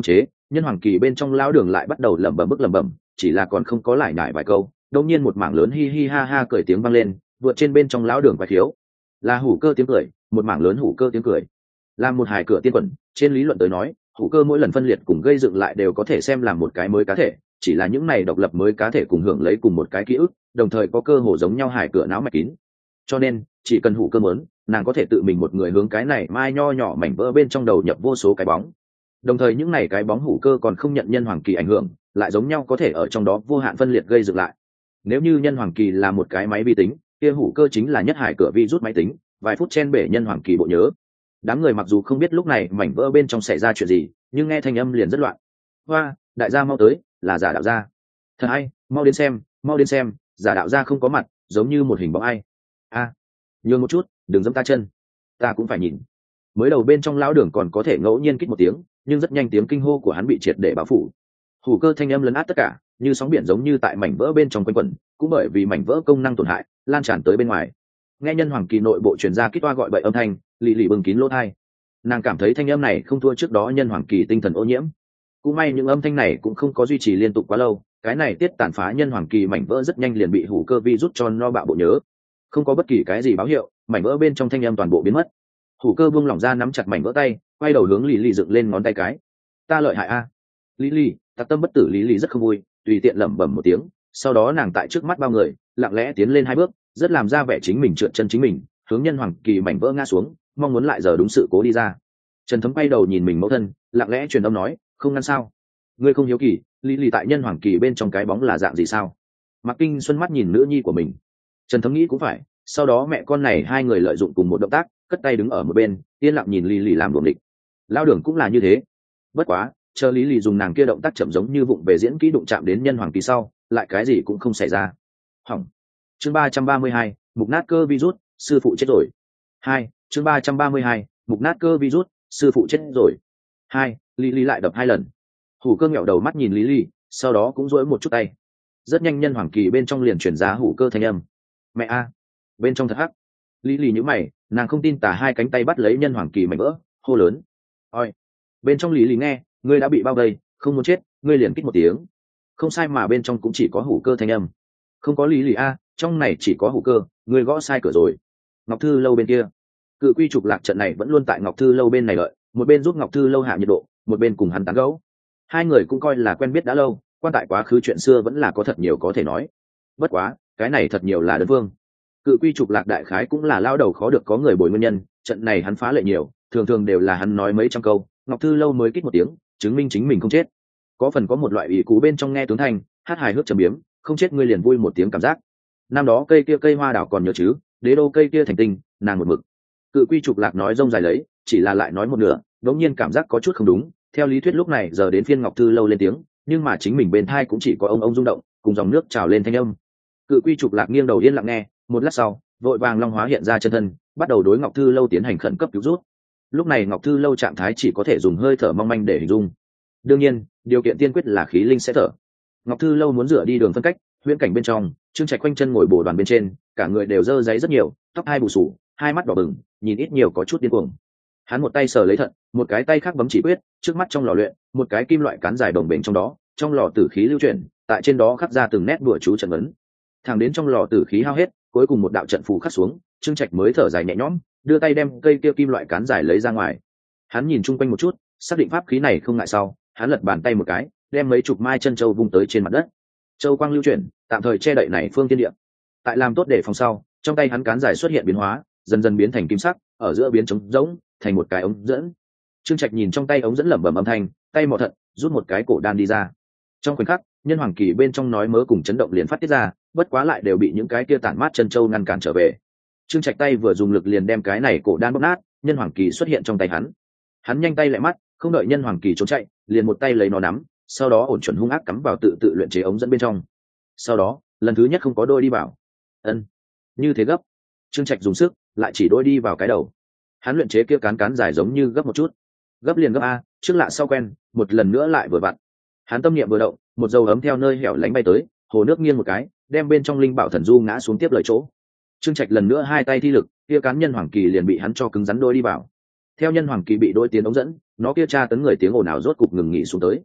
nhân hoàng kỳ bên trong lão đường lại bắt đầu lẩm bẩm bức lẩm bẩm, chỉ là còn không có lại nhải vài câu, đột nhiên một mảng lớn hi hi ha ha cười tiếng vang lên, vượt trên bên trong lão đường quái thiếu, là hủ cơ tiếng cười, một mảng lớn hủ cơ tiếng cười. Làm một hài cửa tiên quẩn, trên lý luận tới nói, hủ cơ mỗi lần phân liệt cùng gây dựng lại đều có thể xem là một cái mới cá thể, chỉ là những này độc lập mới cá thể cùng hưởng lấy cùng một cái ký ức, đồng thời có cơ hồ giống nhau hài cửa não mạch kín. Cho nên, chỉ cần hủ cơ muốn, nàng có thể tự mình một người hướng cái này mai nho nhỏ mảnh vỡ bên trong đầu nhập vô số cái bóng. Đồng thời những này cái bóng hủ cơ còn không nhận nhân hoàng kỳ ảnh hưởng, lại giống nhau có thể ở trong đó vô hạn phân liệt gây dựng lại. Nếu như nhân hoàng kỳ là một cái máy vi tính, kia hủ cơ chính là nhất hải cửa vi rút máy tính, vài phút chen bể nhân hoàng kỳ bộ nhớ. Đám người mặc dù không biết lúc này mảnh vỡ bên trong xảy ra chuyện gì, nhưng nghe thanh âm liền rất loạn. Hoa, đại gia mau tới, là giả đạo gia. Thật hay, mau đến xem, mau đến xem, giả đạo gia không có mặt, giống như một hình bóng ai. A, nhường một chút, đừng giẫm ta chân, ta cũng phải nhìn. Mới đầu bên trong lão đường còn có thể ngẫu nhiên kích một tiếng, nhưng rất nhanh tiếng kinh hô của hắn bị triệt để bao phủ. Hủ cơ thanh âm lấn át tất cả, như sóng biển giống như tại mảnh vỡ bên trong quanh quẩn, cũng bởi vì mảnh vỡ công năng tổn hại, lan tràn tới bên ngoài. Nghe nhân hoàng kỳ nội bộ truyền ra kít toa gọi bậy âm thanh, lì lì bưng kín lỗ tai. Nàng cảm thấy thanh âm này không thua trước đó nhân hoàng kỳ tinh thần ô nhiễm. Cũng may những âm thanh này cũng không có duy trì liên tục quá lâu, cái này tiết tàn phá nhân hoàng kỳ mảnh vỡ rất nhanh liền bị hủ cơ vi rút cho no bạo bộ nhớ. Không có bất kỳ cái gì báo hiệu, mảnh vỡ bên trong thanh âm toàn bộ biến mất. Hủ cơ buông lỏng ra nắm chặt mảnh vỡ tay, quay đầu hướng lì lì dựng lên ngón tay cái. Ta lợi hại a. Lý lì, tặc tâm bất tử lý lì rất không vui, tùy tiện lẩm bẩm một tiếng, sau đó nàng tại trước mắt bao người, lặng lẽ tiến lên hai bước, rất làm ra vẻ chính mình trượt chân chính mình, hướng nhân hoàng kỳ mảnh vỡ ngã xuống, mong muốn lại giờ đúng sự cố đi ra. Trần Thấm quay đầu nhìn mình mẫu thân, lặng lẽ truyền âm nói, không ngăn sao? Ngươi không hiếu kỳ, lý lì tại nhân hoàng kỳ bên trong cái bóng là dạng gì sao? Mạc Kinh Xuân mắt nhìn nữ nhi của mình. Trần Thấm nghĩ cũng phải, sau đó mẹ con này hai người lợi dụng cùng một động tác, cất tay đứng ở một bên, yên lặng nhìn lý lì làm đuổi địch. Lao đường cũng là như thế. Bất quá, chờ lý lì dùng nàng kia động tác chậm giống như vụng về diễn kỹ đụng chạm đến nhân hoàng kỳ sau, lại cái gì cũng không xảy ra. Hỏng. Chương ba trăm ba mươi hai, mục nát cơ virus, sư phụ chết rồi. Hai, chương ba trăm ba mươi hai, mục nát cơ virus, sư phụ chết rồi. Hai, lý lý lại đập hai lần. Hủ cơ nghẹo đầu mắt nhìn lý lý, sau đó cũng duỗi một chút tay. Rất nhanh nhân hoàng kỳ bên trong liền truyền ra hủ cơ thanh âm. Mẹ a, bên trong thật hắc. Lý lý nhíu mày, nàng không tin tả hai cánh tay bắt lấy nhân hoàng kỳ mảnh vỡ, hô lớn. Oi. Bên trong lý lý nghe, ngươi đã bị bao vây, không muốn chết, ngươi liền kích một tiếng. Không sai mà bên trong cũng chỉ có hủ cơ thanh âm. Không có lý lý a, trong này chỉ có hủ cơ, ngươi gõ sai cửa rồi. Ngọc Thư lâu bên kia, cự quy trục lạc trận này vẫn luôn tại Ngọc Thư lâu bên này lợi, một bên giúp Ngọc Thư lâu hạ nhiệt độ, một bên cùng hắn tán gẫu. Hai người cũng coi là quen biết đã lâu, quan tại quá khứ chuyện xưa vẫn là có thật nhiều có thể nói. Bất quá, cái này thật nhiều là đơn vương. Cự quy trục lạc đại khái cũng là lao đầu khó được có người bồi nguyên nhân, trận này hắn phá lệ nhiều, thường thường đều là hắn nói mấy trăm câu, Ngọc Thư lâu mới kích một tiếng, chứng minh chính mình không chết. Có phần có một loại ý cú bên trong nghe tướng thanh, hát hài hước trầm biếm, không chết ngươi liền vui một tiếng cảm giác. Năm đó cây kia cây hoa đảo còn nhớ chứ, đế đô cây kia thành tinh, nàng một mực. Cự quy trục lạc nói rông dài lấy, chỉ là lại nói một nửa, đống nhiên cảm giác có chút không đúng. Theo lý thuyết lúc này giờ đến phiên Ngọc Thư lâu lên tiếng, nhưng mà chính mình bên thai cũng chỉ có ông ông rung động, cùng dòng nước trào lên thanh âm. Cự quy trục lạc nghiêng đầu yên lặng nghe, một lát sau, vội vàng long hóa hiện ra chân thân, bắt đầu đối Ngọc Thư lâu tiến hành khẩn cấp cứu rút. Lúc này Ngọc Thư lâu trạng thái chỉ có thể dùng hơi thở mong manh để hình dung. Đương nhiên, điều kiện tiên quyết là khí linh sẽ thở. Ngọc Thư lâu muốn rửa đi đường phân cách, huyễn cảnh bên trong, Trương Trạch quanh chân ngồi bồ đoàn bên trên, cả người đều dơ giấy rất nhiều, tóc hai bù sù, hai mắt đỏ bừng, nhìn ít nhiều có chút điên cuồng. Hắn một tay sờ lấy thận, một cái tay khác bấm chỉ quyết, trước mắt trong lò luyện, một cái kim loại cán dài đồng bền trong đó, trong lò tử khí lưu chuyển, tại trên đó khắc ra từng nét đùa chú trận ấn. Thẳng đến trong lò tử khí hao hết, cuối cùng một đạo trận phù khắc xuống, Trương Trạch mới thở dài nhẹ nhõm, đưa tay đem cây kia kim loại cán dài lấy ra ngoài. Hắn nhìn chung quanh một chút, xác định pháp khí này không ngại sau, hắn lật bàn tay một cái, đem mấy chục mai chân châu vung tới trên mặt đất. Châu quang lưu chuyển, tạm thời che đậy này phương thiên địa. Tại làm tốt để phòng sau, trong tay hắn cán dài xuất hiện biến hóa, dần dần biến thành kim sắc, ở giữa biến trống rỗng, thành một cái ống dẫn. Trương Trạch nhìn trong tay ống dẫn lẩm bẩm âm thanh, tay mò thận, rút một cái cổ đan đi ra. Trong khoảnh khắc, nhân hoàng kỳ bên trong nói mớ cùng chấn động liền phát tiết ra, bất quá lại đều bị những cái kia tản mát chân châu ngăn cản trở về. Trương Trạch tay vừa dùng lực liền đem cái này cổ đan bóp nát, nhân hoàng kỳ xuất hiện trong tay hắn. Hắn nhanh tay lại mắt, không đợi nhân hoàng kỳ trốn chạy, liền một tay lấy nó nắm, sau đó ổn chuẩn hung ác cắm vào tự tự luyện chế ống dẫn bên trong. Sau đó, lần thứ nhất không có đôi đi vào. Ân, như thế gấp. Trương Trạch dùng sức, lại chỉ đôi đi vào cái đầu. Hắn luyện chế kia cán cán dài giống như gấp một chút. Gấp liền gấp a, trước lạ sau quen, một lần nữa lại vừa vặn. Hắn tâm niệm vừa động, một dầu ấm theo nơi hẻo lánh bay tới, hồ nước nghiêng một cái, đem bên trong linh bảo thần du ngã xuống tiếp lời chỗ. Trương Trạch lần nữa hai tay thi lực, kia cán nhân hoàng kỳ liền bị hắn cho cứng rắn đôi đi vào. Theo nhân hoàng kỳ bị đôi tiến ống dẫn, nó kia tra tấn người tiếng ồn ào rốt cục ngừng nghỉ xuống tới.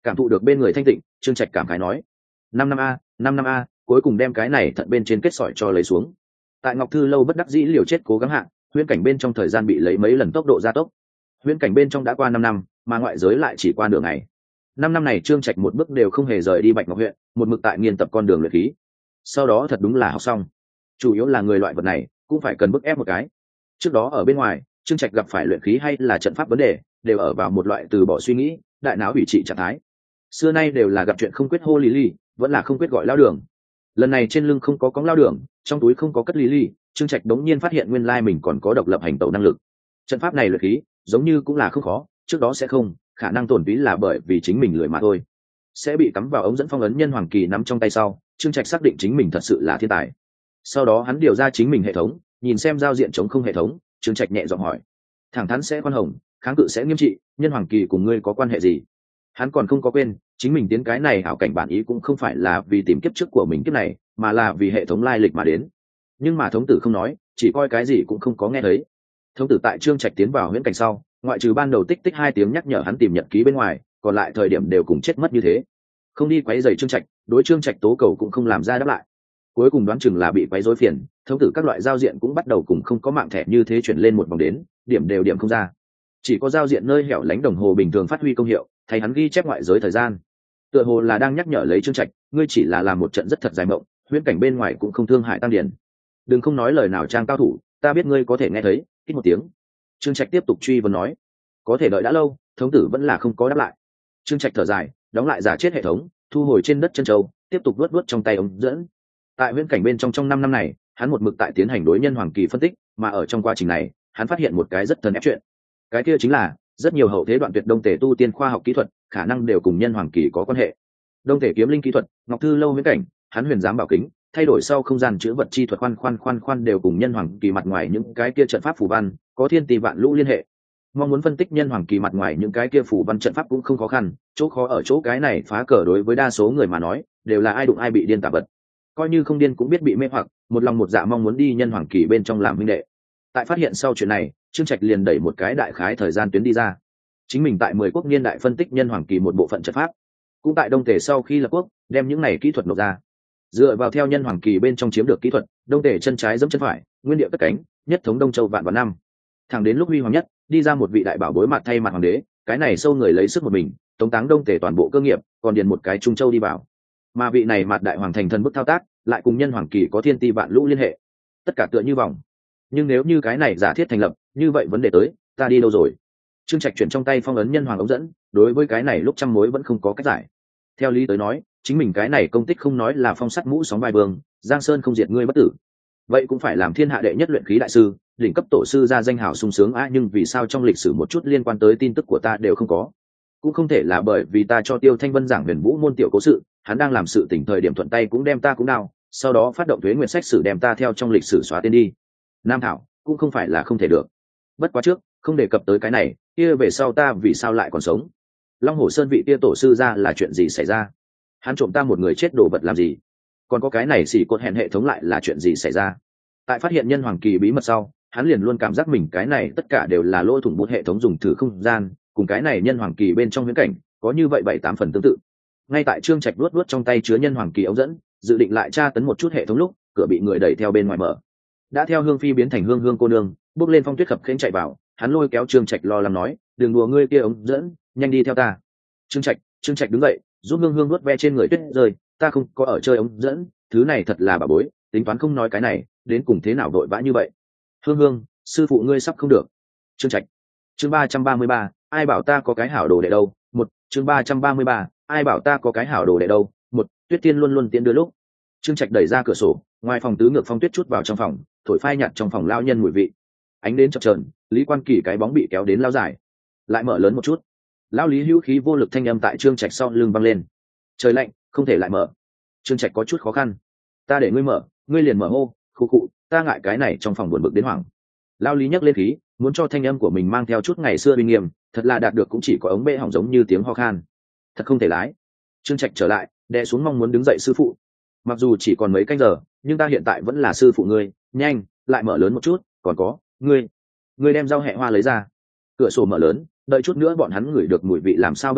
Cảm thụ được bên người thanh tịnh, Trương Trạch cảm khái nói: năm năm a năm năm a cuối cùng đem cái này thận bên trên kết sỏi cho lấy xuống. Tại Ngọc Thư lâu bất đắc dĩ liều chết cố gắng hạ, huyễn cảnh bên trong thời gian bị lấy mấy lần tốc độ gia tốc. Huyễn cảnh bên trong đã qua năm năm, mà ngoại giới lại chỉ qua nửa ngày. Năm năm này Trương Trạch một bước đều không hề rời đi Bạch Ngọc huyện, một mực tại nghiên tập con đường luyện khí. Sau đó thật đúng là học xong. Chủ yếu là người loại vật này cũng phải cần bức ép một cái. Trước đó ở bên ngoài, Trương Trạch gặp phải luyện khí hay là trận pháp vấn đề, đều ở vào một loại từ bỏ suy nghĩ, đại não hủy trị trạng thái. Xưa nay đều là gặp chuyện không quyết hô lý ly, vẫn là không quyết gọi lao đường. Lần này trên lưng không có cóng lao đường, trong túi không có cất lý ly, Trương Trạch đống nhiên phát hiện nguyên lai mình còn có độc lập hành tẩu năng lực. Trận pháp này luyện khí giống như cũng là không khó, trước đó sẽ không, khả năng tổn phí là bởi vì chính mình lười mà thôi. Sẽ bị cắm vào ống dẫn phong ấn nhân hoàng kỳ nắm trong tay sau, Trương Trạch xác định chính mình thật sự là thiên tài. Sau đó hắn điều ra chính mình hệ thống, nhìn xem giao diện chống không hệ thống, Trương Trạch nhẹ giọng hỏi: thẳng thắn sẽ khoan hồng, kháng cự sẽ nghiêm trị, nhân hoàng kỳ cùng ngươi có quan hệ gì? Hắn còn không có quên, chính mình tiến cái này hảo cảnh bản ý cũng không phải là vì tìm kiếp trước của mình kiếp này, mà là vì hệ thống lai lịch mà đến. Nhưng mà thống tử không nói, chỉ coi cái gì cũng không có nghe thấy. Thống tử tại Trương Trạch tiến vào huyễn cảnh sau, ngoại trừ ban đầu tích tích hai tiếng nhắc nhở hắn tìm nhật ký bên ngoài, còn lại thời điểm đều cùng chết mất như thế. Không đi quấy rầy Trương Trạch, đối Trương Trạch tố cầu cũng không làm ra đáp lại. Cuối cùng đoán chừng là bị quấy rối phiền, thống tử các loại giao diện cũng bắt đầu cùng không có mạng thẻ như thế chuyển lên một vòng đến, điểm đều điểm không ra. Chỉ có giao diện nơi hẻo lánh đồng hồ bình thường phát huy công hiệu, thay hắn ghi chép ngoại giới thời gian. Tựa hồ là đang nhắc nhở lấy Trương Trạch, ngươi chỉ là làm một trận rất thật dài mộng, huyễn cảnh bên ngoài cũng không thương hại tăng điển. Đừng không nói lời nào trang cao thủ, ta biết ngươi có thể nghe thấy, hít một tiếng. Trương Trạch tiếp tục truy vấn nói. Có thể đợi đã lâu, thống tử vẫn là không có đáp lại. Trương Trạch thở dài, đóng lại giả chết hệ thống, thu hồi trên đất chân châu, tiếp tục luốt luốt trong tay ống dẫn. Tại huyễn cảnh bên trong trong năm năm này, hắn một mực tại tiến hành đối nhân hoàng kỳ phân tích, mà ở trong quá trình này, hắn phát hiện một cái rất thần ép chuyện. Cái kia chính là, rất nhiều hậu thế đoạn tuyệt đông tề tu tiên khoa học kỹ thuật, khả năng đều cùng nhân hoàng kỳ có quan hệ. Đông tề kiếm linh kỹ thuật, Ngọc Thư lâu huyễn cảnh, hắn huyền giám bảo kính, thay đổi sau không gian chữa vật chi thuật khoan khoan khoan khoan đều cùng nhân hoàng kỳ mặt ngoài những cái kia trận pháp phù văn, có thiên tỷ vạn lũ liên hệ. Mong muốn phân tích nhân hoàng kỳ mặt ngoài những cái kia phù văn trận pháp cũng không khó khăn, chỗ khó ở chỗ cái này phá cờ đối với đa số người mà nói, đều là ai đụng ai bị điên tà vật. Coi như không điên cũng biết bị mê hoặc, một lòng một dạ mong muốn đi nhân hoàng kỳ bên trong làm huynh đệ. Tại phát hiện sau chuyện này, Trương Trạch liền đẩy một cái đại khái thời gian tuyến đi ra. Chính mình tại mười quốc niên đại phân tích nhân hoàng kỳ một bộ phận trận pháp, cũng tại đông tề sau khi lập quốc, đem những này kỹ thuật nộp ra. Dựa vào theo nhân hoàng kỳ bên trong chiếm được kỹ thuật, đông tề chân trái giẫm chân phải, nguyên địa cất cánh, nhất thống Đông Châu vạn vạn năm. Thẳng đến lúc huy hoàng nhất, đi ra một vị đại bảo bối mặt thay mặt hoàng đế, cái này sâu người lấy sức một mình, tống táng đông tề toàn bộ cơ nghiệp, còn điền một cái Trung Châu đi vào. Mà vị này mặt đại hoàng thành thần bức thao tác, lại cùng nhân hoàng kỳ có thiên ti vạn lũ liên hệ. Tất cả tựa như vòng. Nhưng nếu như cái này giả thiết thành lập, như vậy vấn đề tới, ta đi đâu rồi? Trương Trạch chuyển trong tay phong ấn nhân hoàng ống dẫn, đối với cái này lúc trăm mối vẫn không có cách giải. Theo lý tới nói, chính mình cái này công tích không nói là phong sắt mũ sóng vai bường, Giang Sơn không diệt ngươi bất tử. Vậy cũng phải làm thiên hạ đệ nhất luyện khí đại sư, đỉnh cấp tổ sư ra danh hào sung sướng á, nhưng vì sao trong lịch sử một chút liên quan tới tin tức của ta đều không có? Cũng không thể là bởi vì ta cho Tiêu Thanh Vân giảng huyền vũ môn tiểu cố sự, hắn đang làm sự tỉnh thời điểm thuận tay cũng đem ta cũng đào, sau đó phát động thuế nguyện sách sử đem ta theo trong lịch sử xóa tên đi. Nam thảo cũng không phải là không thể được. Bất quá trước không đề cập tới cái này, kia về sau ta vì sao lại còn sống? Long Hổ Sơn vị kia tổ sư ra là chuyện gì xảy ra? Hắn trộm ta một người chết đồ vật làm gì? Còn có cái này xỉ cột hẹn hệ thống lại là chuyện gì xảy ra? Tại phát hiện nhân hoàng kỳ bí mật sau, hắn liền luôn cảm giác mình cái này tất cả đều là lỗ thủng bút hệ thống dùng thử không gian, cùng cái này nhân hoàng kỳ bên trong viễn cảnh có như vậy bảy tám phần tương tự. Ngay tại Trương Trạch luốt luốt trong tay chứa nhân hoàng kỳ ống dẫn, dự định lại tra tấn một chút hệ thống lúc, cửa bị người đẩy theo bên ngoài mở. Đã theo Hương Phi biến thành Hương Hương cô nương, bước lên phong tuyết khập khênh chạy vào, hắn lôi kéo Trương Trạch lo lắng nói, đừng đùa ngươi kia ống dẫn, nhanh đi theo ta. Trương Trạch, Trương Trạch đứng dậy, giúp Hương Hương nuốt ve trên người tuyết rơi, ta không có ở chơi ống dẫn, thứ này thật là bà bối, tính toán không nói cái này, đến cùng thế nào vội vã như vậy. Hương Hương, sư phụ ngươi sắp không được. Trương Trạch. Chương ba trăm ba mươi ba, ai bảo ta có cái hảo đồ đệ đâu? Một, chương ba trăm ba mươi ba, ai bảo ta có cái hảo đồ đệ đâu? Một, Tuyết Tiên luôn luôn tiến đưa lúc. Trương Trạch đẩy ra cửa sổ, ngoài phòng tứ ngược phong tuyết chút vào trong phòng, thổi phai nhạt trong phòng lao nhân mùi vị. Ánh đến chập chờn, Lý Quan Kỳ cái bóng bị kéo đến lao dài, lại mở lớn một chút. Lão Lý hữu khí vô lực thanh âm tại Trương Trạch sau lưng vang lên. Trời lạnh, không thể lại mở. Trương Trạch có chút khó khăn. Ta để ngươi mở, ngươi liền mở hô, khụ khụ, ta ngại cái này trong phòng buồn bực đến hoảng. Lão Lý nhấc lên khí, muốn cho thanh âm của mình mang theo chút ngày xưa uy nghiêm, thật là đạt được cũng chỉ có ống bệ hỏng giống như tiếng ho khan. Thật không thể lái. Trương Trạch trở lại, đè xuống mong muốn đứng dậy sư phụ. Mặc dù chỉ còn mấy canh giờ, nhưng ta hiện tại vẫn là sư phụ ngươi, nhanh, lại mở lớn một chút, còn có, ngươi, ngươi đem rau hẹ hoa lấy ra. Cửa sổ mở lớn, đợi chút nữa bọn hắn ngửi được mùi vị làm sao bây giờ,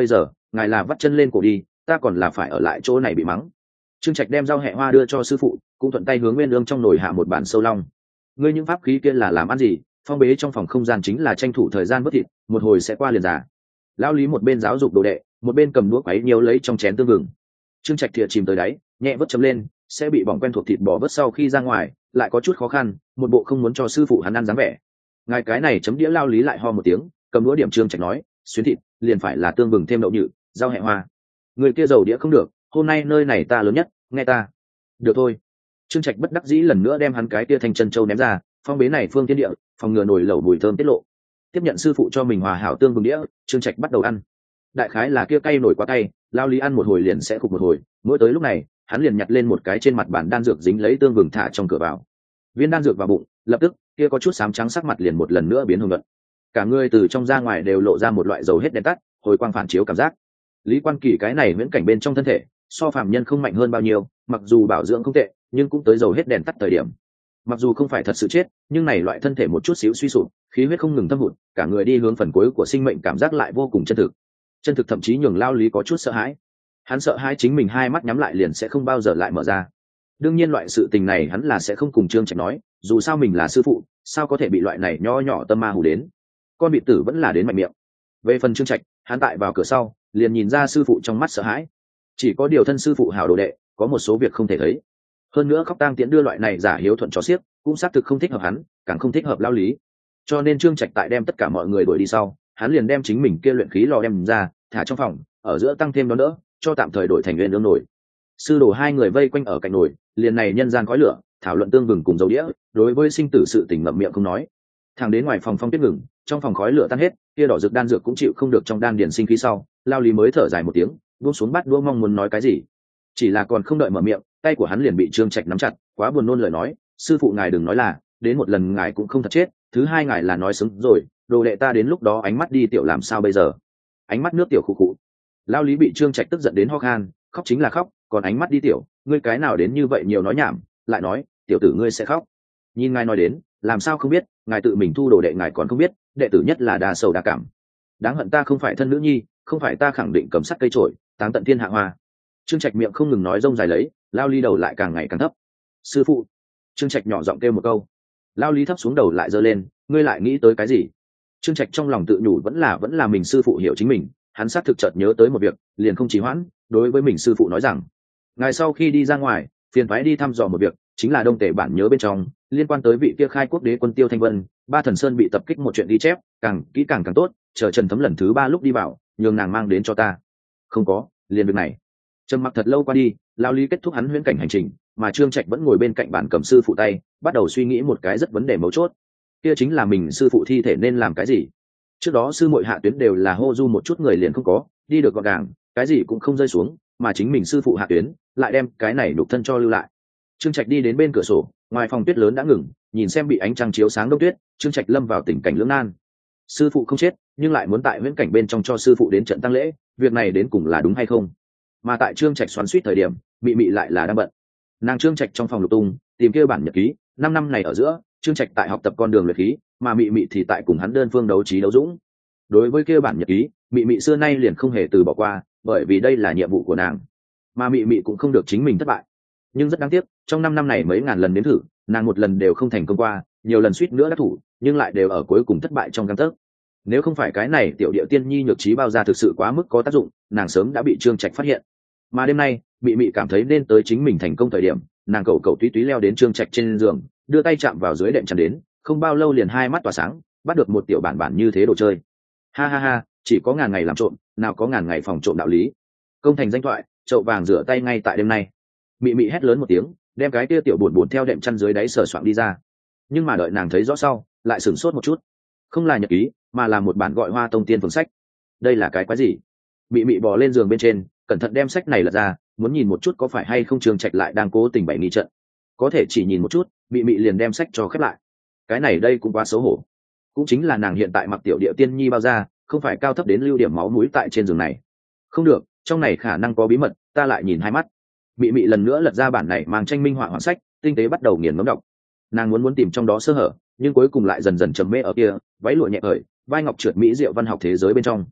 ngài là vắt chân lên cổ đi, ta còn là phải ở lại chỗ này bị mắng. Trương Trạch đem rau hẹ hoa đưa cho sư phụ, cũng thuận tay hướng Nguyên Ương trong nồi hạ một bản sâu long. Ngươi những pháp khí kia là làm ăn gì? Phong bế trong phòng không gian chính là tranh thủ thời gian vớt thịt, một hồi sẽ qua liền già. Lão Lý một bên giáo dục đồ đệ, một bên cầm đũa quấy nhiều lấy trong chén tương vừng. Trương Trạch thìa chìm tới đáy, nhẹ vớt chấm lên, sẽ bị bỏng quen thuộc thịt bò vớt sau khi ra ngoài, lại có chút khó khăn, một bộ không muốn cho sư phụ hắn ăn dáng vẻ. Ngài cái này chấm đĩa. Lao Lý lại ho một tiếng, cầm đũa điểm Trương Trạch nói, xuyến thịt liền phải là tương vừng thêm đậu nhự, rau hẹ hoa. Người kia dầu đĩa không được, hôm nay nơi này ta lớn nhất, nghe ta. Được thôi. Trương Trạch bất đắc dĩ lần nữa đem hắn cái kia thanh chân châu ném ra, phong bế này phương thiên địa, phòng ngừa nổi lẩu mùi thơm tiết lộ. Tiếp nhận sư phụ cho mình hòa hảo tương vừng đĩa, Trương Trạch bắt đầu ăn. Đại khái là kia cay nổi quá cay, Lao Lý ăn một hồi liền sẽ khục một hồi, mỗi tới lúc này hắn liền nhặt lên một cái trên mặt bàn đan dược dính lấy tương vừng thả trong cửa vào. Viên đan dược vào bụng, lập tức kia có chút xám trắng sắc mặt liền một lần nữa biến hồng nhuận. Cả người từ trong ra ngoài đều lộ ra một loại dầu hết đèn tắt, hồi quang phản chiếu cảm giác. Lý Quan Kỳ cái này viễn cảnh bên trong thân thể, so phàm nhân không mạnh hơn bao nhiêu, mặc dù bảo dưỡng không tệ, nhưng cũng tới dầu hết đèn tắt thời điểm. Mặc dù không phải thật sự chết, nhưng này loại thân thể một chút xíu suy sụp, khí huyết không ngừng thâm hụt, cả người đi hướng phần cuối của sinh mệnh cảm giác lại vô cùng chân thực. Chân thực thậm chí nhường Lao Lý có chút sợ hãi. Hắn sợ hãi chính mình hai mắt nhắm lại liền sẽ không bao giờ lại mở ra. Đương nhiên loại sự tình này hắn là sẽ không cùng Trương Trạch nói, dù sao mình là sư phụ, sao có thể bị loại này nho nhỏ tâm ma hù đến. Con bị tử vẫn là đến mạnh miệng. Về phần Trương Trạch, hắn tại vào cửa sau, liền nhìn ra sư phụ trong mắt sợ hãi. Chỉ có điều thân sư phụ hảo đồ đệ, có một số việc không thể thấy. Hơn nữa khóc tang tiễn đưa loại này giả hiếu thuận chó xiếc, cũng xác thực không thích hợp hắn, càng không thích hợp Lao Lý. Cho nên Trương Trạch tại đem tất cả mọi người đuổi đi sau, hắn liền đem chính mình kia luyện khí lò đem ra, thả trong phòng, ở giữa tăng thêm đó nữa, cho tạm thời đổi thành nguyên lương nổi. Sư đồ hai người vây quanh ở cạnh nồi, liền này nhân gian khói lửa, thảo luận tương vừng cùng dầu đĩa, đối với sinh tử sự tình ngậm miệng không nói. Thằng đến ngoài phòng phong tuyết ngừng, trong phòng khói lửa tan hết, kia đỏ dược đan dược cũng chịu không được trong đan điền sinh khí sau, Lao Lý mới thở dài một tiếng, buông xuống bát đũa mong muốn nói cái gì, chỉ là còn không đợi mở miệng, tay của hắn liền bị Trương Trạch nắm chặt, quá buồn nôn lời nói, sư phụ ngài đừng nói là, đến một lần ngài cũng không thật chết, thứ hai ngài là nói xứng rồi, đồ đệ ta đến lúc đó ánh mắt đi tiểu làm sao bây giờ? Ánh mắt nước tiểu khụ khụ. Lao Lý bị Trương Trạch tức giận đến ho khan, khóc chính là khóc, còn ánh mắt đi tiểu, ngươi cái nào đến như vậy nhiều nói nhảm, lại nói, tiểu tử ngươi sẽ khóc. Nhìn ngài nói đến, làm sao không biết, ngài tự mình thu đồ đệ ngài còn không biết, đệ tử nhất là đa sầu đa cảm. Đáng hận ta không phải thân nữ nhi, không phải ta khẳng định cầm sắt cây trổi, táng tận thiên hạ hoa. Trương Trạch miệng không ngừng nói rông dài lấy, Lao Lý đầu lại càng ngày càng thấp. Sư phụ. Trương Trạch nhỏ giọng kêu một câu. Lao Lý thấp xuống đầu lại giơ lên, ngươi lại nghĩ tới cái gì? Trương Trạch trong lòng tự nhủ vẫn là vẫn là mình sư phụ hiểu chính mình, hắn xác thực chợt nhớ tới một việc, liền không trì hoãn, đối với mình sư phụ nói rằng, ngài sau khi đi ra ngoài, phiền phái đi thăm dò một việc, chính là Đông Tể bản nhớ bên trong, liên quan tới vị kia khai quốc đế quân Tiêu Thanh Vân, Ba Thần Sơn bị tập kích một chuyện ghi chép, càng kỹ càng càng tốt, chờ Trần Thấm lần thứ ba lúc đi vào, nhường nàng mang đến cho ta. Không có, liền việc này. Trầm mặc thật lâu qua đi, Lao Lý kết thúc hắn huyễn cảnh hành trình, mà Trương Trạch vẫn ngồi bên cạnh bàn cầm sư phụ tay, bắt đầu suy nghĩ một cái rất vấn đề mấu chốt. Kia chính là mình sư phụ thi thể nên làm cái gì? Trước đó sư muội Hạ Tuyến đều là hô du một chút người liền không có, đi được gọn gàng, cái gì cũng không rơi xuống, mà chính mình sư phụ Hạ Tuyến lại đem cái này đục thân cho lưu lại. Trương Trạch đi đến bên cửa sổ, ngoài phòng tuyết lớn đã ngừng, nhìn xem bị ánh trăng chiếu sáng đông tuyết, Trương Trạch lâm vào tình cảnh lưỡng nan. Sư phụ không chết, nhưng lại muốn tại huyễn cảnh bên trong cho sư phụ đến trận tăng lễ, việc này đến cùng là đúng hay không? Mà tại Trương Trạch xoắn xuýt thời điểm, Mị Mị lại là đang bận. Nàng Trương Trạch trong phòng lục tung, tìm kia bản nhật ký, năm năm này ở giữa, Trương Trạch tại học tập con đường luyện khí, mà Mị Mị thì tại cùng hắn đơn phương đấu trí đấu dũng. Đối với kia bản nhật ký, Mị Mị xưa nay liền không hề từ bỏ qua, bởi vì đây là nhiệm vụ của nàng. Mà Mị Mị cũng không được chính mình thất bại. Nhưng rất đáng tiếc, trong năm năm này mấy ngàn lần đến thử, nàng một lần đều không thành công qua, nhiều lần suýt nữa đắc thủ, nhưng lại đều ở cuối cùng thất bại trong gang tấc. Nếu không phải cái này tiểu địa tiên nhi nhược trí bao ra thực sự quá mức có tác dụng, nàng sớm đã bị Trương Trạch phát hiện. Mà đêm nay, Mị Mị cảm thấy nên tới chính mình thành công thời điểm, nàng cầu cầu túy túy leo đến Trương Trạch trên giường, đưa tay chạm vào dưới đệm chăn đến, không bao lâu liền hai mắt tỏa sáng, bắt được một tiểu bản bản như thế đồ chơi. Ha ha ha, chỉ có ngàn ngày làm trộm, nào có ngàn ngày phòng trộm đạo lý. Công thành danh thoại, chậu vàng rửa tay ngay tại đêm nay. Mị Mị hét lớn một tiếng, đem cái kia tiểu buồn buồn theo đệm chăn dưới đáy sờ soạng đi ra. Nhưng mà đợi nàng thấy rõ sau, lại sửng sốt một chút. Không là nhật ký, mà là một bản gọi Hoa Tông Tiên Phường sách. Đây là cái quái gì? Mị Mị bò lên giường bên trên, cẩn thận đem sách này lật ra, muốn nhìn một chút có phải hay không Trương Trạch lại đang cố tình bày nghi trận. Có thể chỉ nhìn một chút, Mị Mị liền đem sách cho khép lại. Cái này đây cũng quá xấu hổ. Cũng chính là nàng hiện tại mặc tiểu địa tiên nhi bao ra, không phải cao thấp đến lưu điểm máu mũi tại trên giường này. Không được, trong này khả năng có bí mật, ta lại nhìn hai mắt. Mị Mị lần nữa lật ra bản này mang tranh minh họa hoàng sách, tinh tế bắt đầu nghiền ngẫm đọc. Nàng muốn muốn tìm trong đó sơ hở, nhưng cuối cùng lại dần dần trầm mê ở kia, váy lụa nhẹ cởi, vai ngọc trượt mỹ diệu văn học thế giới bên trong.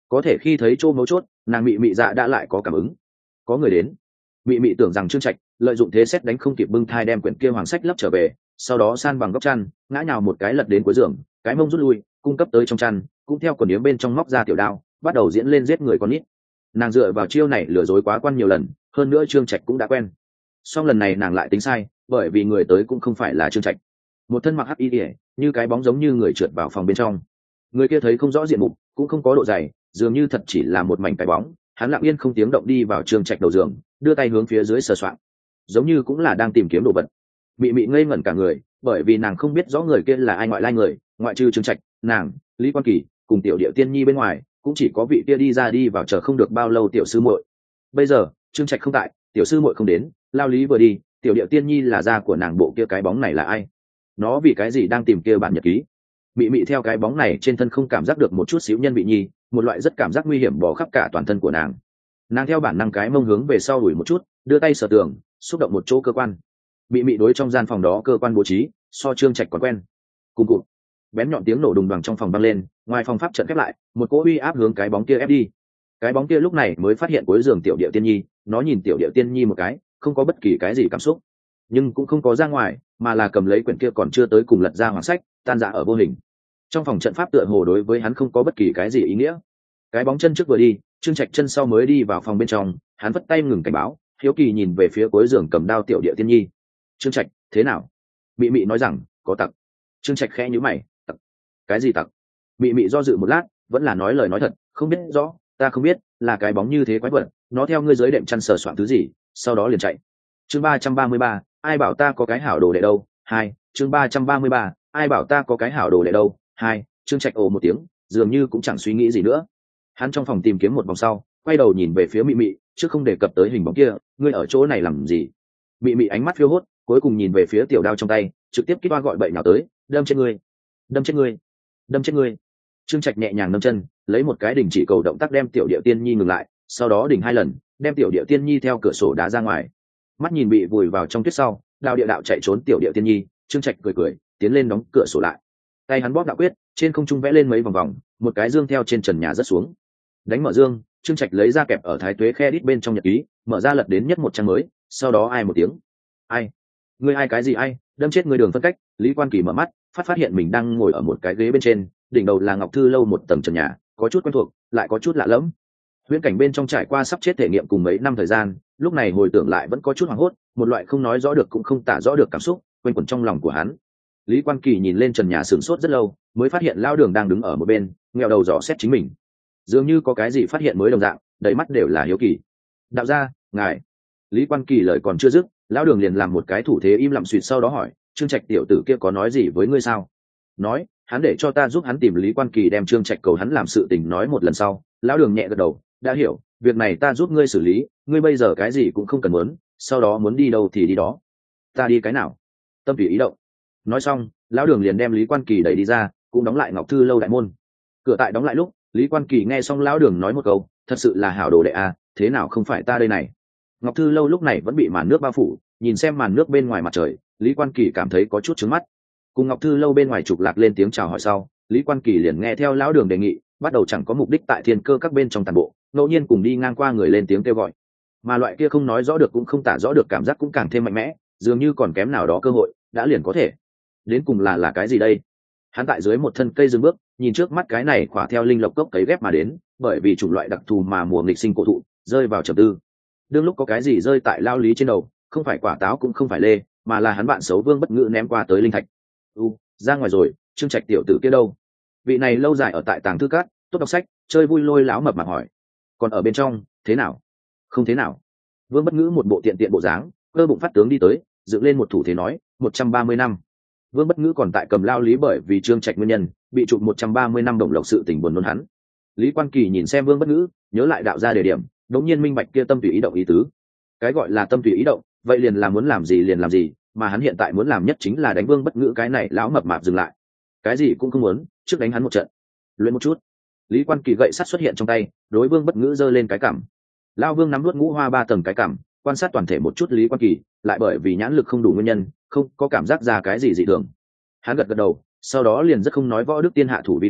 có thể khi thấy chỗ mấu chốt, nàng mị mị dạ đã lại có cảm ứng, có người đến. Mị mị tưởng rằng Trương Trạch lợi dụng thế xét đánh không kịp bưng thai đem quyển kia hoàng sách lấp trở về, sau đó san bằng góc chăn, ngã nhào một cái lật đến cuối giường, cái mông rút lui, cung cấp tới trong chăn, cũng theo quần yếm bên trong móc ra tiểu đao, bắt đầu diễn lên giết người con nít. Nàng dựa vào chiêu này lừa dối quá quan nhiều lần, hơn nữa Trương Trạch cũng đã quen. Song lần này nàng lại tính sai, bởi vì người tới cũng không phải là Trương Trạch. Một thân mặc hắc y ỉa, như cái bóng giống như người trượt vào phòng bên trong. Người kia thấy không rõ diện mục, cũng không có độ dày, dường như thật chỉ là một mảnh cái bóng. Hắn lặng yên không tiếng động đi vào Trương Trạch đầu giường, đưa tay hướng phía dưới sờ soạng, giống như cũng là đang tìm kiếm đồ vật. Mị mị ngây ngẩn cả người, bởi vì nàng không biết rõ người kia là ai, ngoại lai người, ngoại trừ Trương Trạch, nàng, Lý Quan Kỳ cùng tiểu điệu tiên nhi bên ngoài, cũng chỉ có vị kia đi ra đi vào chờ không được bao lâu tiểu sư muội. Bây giờ Trương Trạch không tại, tiểu sư muội không đến, lao lý vừa đi, tiểu điệu tiên nhi là da của nàng, bộ kia cái bóng này là ai? Nó vì cái gì đang tìm kia bản nhật ký? Mị mị theo cái bóng này trên thân không cảm giác được một chút xíu nhân vị nhi, một loại rất cảm giác nguy hiểm bò khắp cả toàn thân của nàng. Nàng theo bản năng cái mông hướng về sau đuổi một chút, đưa tay sờ tường, xúc động một chỗ cơ quan. Mị mị đối trong gian phòng đó cơ quan bố trí so Trương Trạch còn quen. Cùng cụt bén nhọn tiếng nổ đùng đoàng trong phòng vang lên, ngoài phòng pháp trận khép lại, một cỗ uy áp hướng cái bóng kia ép đi. Cái bóng kia lúc này mới phát hiện cuối giường tiểu điệu tiên nhi, nó nhìn tiểu điệu tiên nhi một cái, không có bất kỳ cái gì cảm xúc, nhưng cũng không có ra ngoài, mà là cầm lấy quyển kia còn chưa tới cùng lật ra hoàng sách, tan rã ở vô hình. Trong phòng trận pháp tựa hồ đối với hắn không có bất kỳ cái gì ý nghĩa. Cái bóng chân trước vừa đi, Trương Trạch chân sau mới đi vào phòng bên trong, hắn vất tay ngừng cảnh báo, hiếu kỳ nhìn về phía cuối giường cầm đao tiểu điệu tiên nhi. Trương Trạch, thế nào? Mị mị nói rằng, có tặc. Trương Trạch khẽ nhíu mày, tặc? Cái gì tặc? Mị mị do dự một lát, vẫn là nói lời nói thật, không biết rõ, ta không biết, là cái bóng như thế quái vật, nó theo ngươi dưới đệm chăn sờ soạn thứ gì, sau đó liền chạy. Chương ba trăm ba mươi ba, ai bảo ta có cái hảo đồ đệ đâu? Hai, chương ba trăm ba mươi ba, ai bảo ta có cái hảo đồ đệ đâu? Hai, Trương Trạch ồ một tiếng, dường như cũng chẳng suy nghĩ gì nữa. Hắn trong phòng tìm kiếm một vòng sau, quay đầu nhìn về phía Mị Mị, chứ không đề cập tới hình bóng kia, ngươi ở chỗ này làm gì? Mị Mị ánh mắt phiêu hốt, cuối cùng nhìn về phía tiểu đao trong tay, trực tiếp kích ba gọi bậy nào tới, đâm chết ngươi, đâm chết ngươi, đâm chết ngươi. Trương Trạch nhẹ nhàng nâng chân, lấy một cái đình chỉ cầu động tác đem tiểu điệu tiên nhi ngừng lại, sau đó đỉnh hai lần, đem tiểu điệu tiên nhi theo cửa sổ đá ra ngoài. Mắt nhìn bị vùi vào trong tuyết sau, đao địa đạo chạy trốn tiểu điệu tiên nhi, Trương Trạch cười cười, tiến lên đóng cửa sổ lại. Tay hắn bóp đạo quyết, trên không trung vẽ lên mấy vòng vòng, một cái dương theo trên trần nhà rớt xuống. Đánh mở dương, Trương Trạch lấy ra kẹp ở thái tuế khe đít bên trong nhật ký, mở ra lật đến nhất một trang mới, sau đó ai một tiếng. Ai? Ngươi ai cái gì ai? Đâm chết người đường phân cách. Lý Quan Kỳ mở mắt, phát phát hiện mình đang ngồi ở một cái ghế bên trên, đỉnh đầu là Ngọc Thư lâu một tầng trần nhà, có chút quen thuộc, lại có chút lạ lẫm. Huyễn cảnh bên trong trải qua sắp chết thể nghiệm cùng mấy năm thời gian, lúc này hồi tưởng lại vẫn có chút hoảng hốt, một loại không nói rõ được cũng không tả rõ được cảm xúc quanh quẩn trong lòng của hắn. Lý Quan Kỳ nhìn lên trần nhà sửng sốt rất lâu, mới phát hiện Lão Đường đang đứng ở một bên, nghẹo đầu dò xét chính mình, dường như có cái gì phát hiện mới đồng dạng, đầy mắt đều là hiếu kỳ. Đạo gia, ngài. Lý Quan Kỳ lời còn chưa dứt, Lão Đường liền làm một cái thủ thế im lặng suýt, sau đó hỏi, Trương Trạch tiểu tử kia có nói gì với ngươi sao? Nói, hắn để cho ta giúp hắn tìm. Lý Quan Kỳ đem Trương Trạch cầu hắn làm sự tình nói một lần sau, Lão Đường nhẹ gật đầu, đã hiểu, việc này ta giúp ngươi xử lý, ngươi bây giờ cái gì cũng không cần muốn, sau đó muốn đi đâu thì đi đó. Ta đi cái nào? Tâm tùy ý động. Nói xong, Lão Đường liền đem Lý Quan Kỳ đẩy đi ra, cũng đóng lại Ngọc Thư lâu đại môn. Cửa tại đóng lại lúc, Lý Quan Kỳ nghe xong Lão Đường nói một câu, thật sự là hảo đồ đệ à, thế nào không phải ta đây này. Ngọc Thư lâu lúc này vẫn bị màn nước bao phủ, nhìn xem màn nước bên ngoài mặt trời, Lý Quan Kỳ cảm thấy có chút trướng mắt. Cùng Ngọc Thư lâu bên ngoài trục lạc lên tiếng chào hỏi sau, Lý Quan Kỳ liền nghe theo Lão Đường đề nghị, bắt đầu chẳng có mục đích tại thiên cơ các bên trong tàn bộ, ngẫu nhiên cùng đi ngang qua người lên tiếng kêu gọi, mà loại kia không nói rõ được cũng không tả rõ được cảm giác cũng càng thêm mạnh mẽ, dường như còn kém nào đó cơ hội đã liền có thể. Đến cùng là là cái gì đây? Hắn tại dưới một thân cây dừng bước, nhìn trước mắt cái này khỏa theo linh lộc cốc cấy ghép mà đến, bởi vì chủng loại đặc thù mà mùa nghịch sinh cổ thụ, rơi vào trầm tư. Đương lúc có cái gì rơi tại Lao Lý trên đầu, không phải quả táo cũng không phải lê, mà là hắn bạn xấu Vương Bất Ngữ ném qua tới linh thạch. U, ra ngoài rồi, Trương Trạch tiểu tử kia đâu? Vị này lâu dài ở tại tàng thư cát, tốt đọc sách, chơi vui lôi láo mập mạp hỏi. Còn ở bên trong, thế nào? Không thế nào. Vương Bất Ngữ một bộ tiện tiện bộ dáng, cơ bụng phát tướng đi tới, dựng lên một thủ thế nói, một trăm ba mươi năm. Vương Bất Ngữ còn tại cầm Lao Lý bởi vì Trương Trạch nguyên nhân, bị chụp một trăm ba mươi năm đồng lộc sự tình buồn nôn hắn. Lý Quan Kỳ nhìn xem Vương Bất Ngữ, nhớ lại đạo ra đề điểm, đống nhiên minh bạch kia tâm tùy ý động ý tứ. Cái gọi là tâm tùy ý động, vậy liền là muốn làm gì liền làm gì, mà hắn hiện tại muốn làm nhất chính là đánh Vương Bất Ngữ cái này lão mập mạp dừng lại. Cái gì cũng không muốn, trước đánh hắn một trận, luyện một chút. Lý Quan Kỳ gậy sắt xuất hiện trong tay, đối Vương Bất Ngữ giơ lên cái cằm. Lão Vương nắm nuốt ngũ hoa ba tầng cái cằm, quan sát toàn thể một chút Lý Quan Kỳ, lại bởi vì nhãn lực không đủ nguyên nhân, không có cảm giác ra cái gì dị thường. Hắn gật gật đầu, sau đó liền rất không nói võ đức tiên hạ thủ vi cường,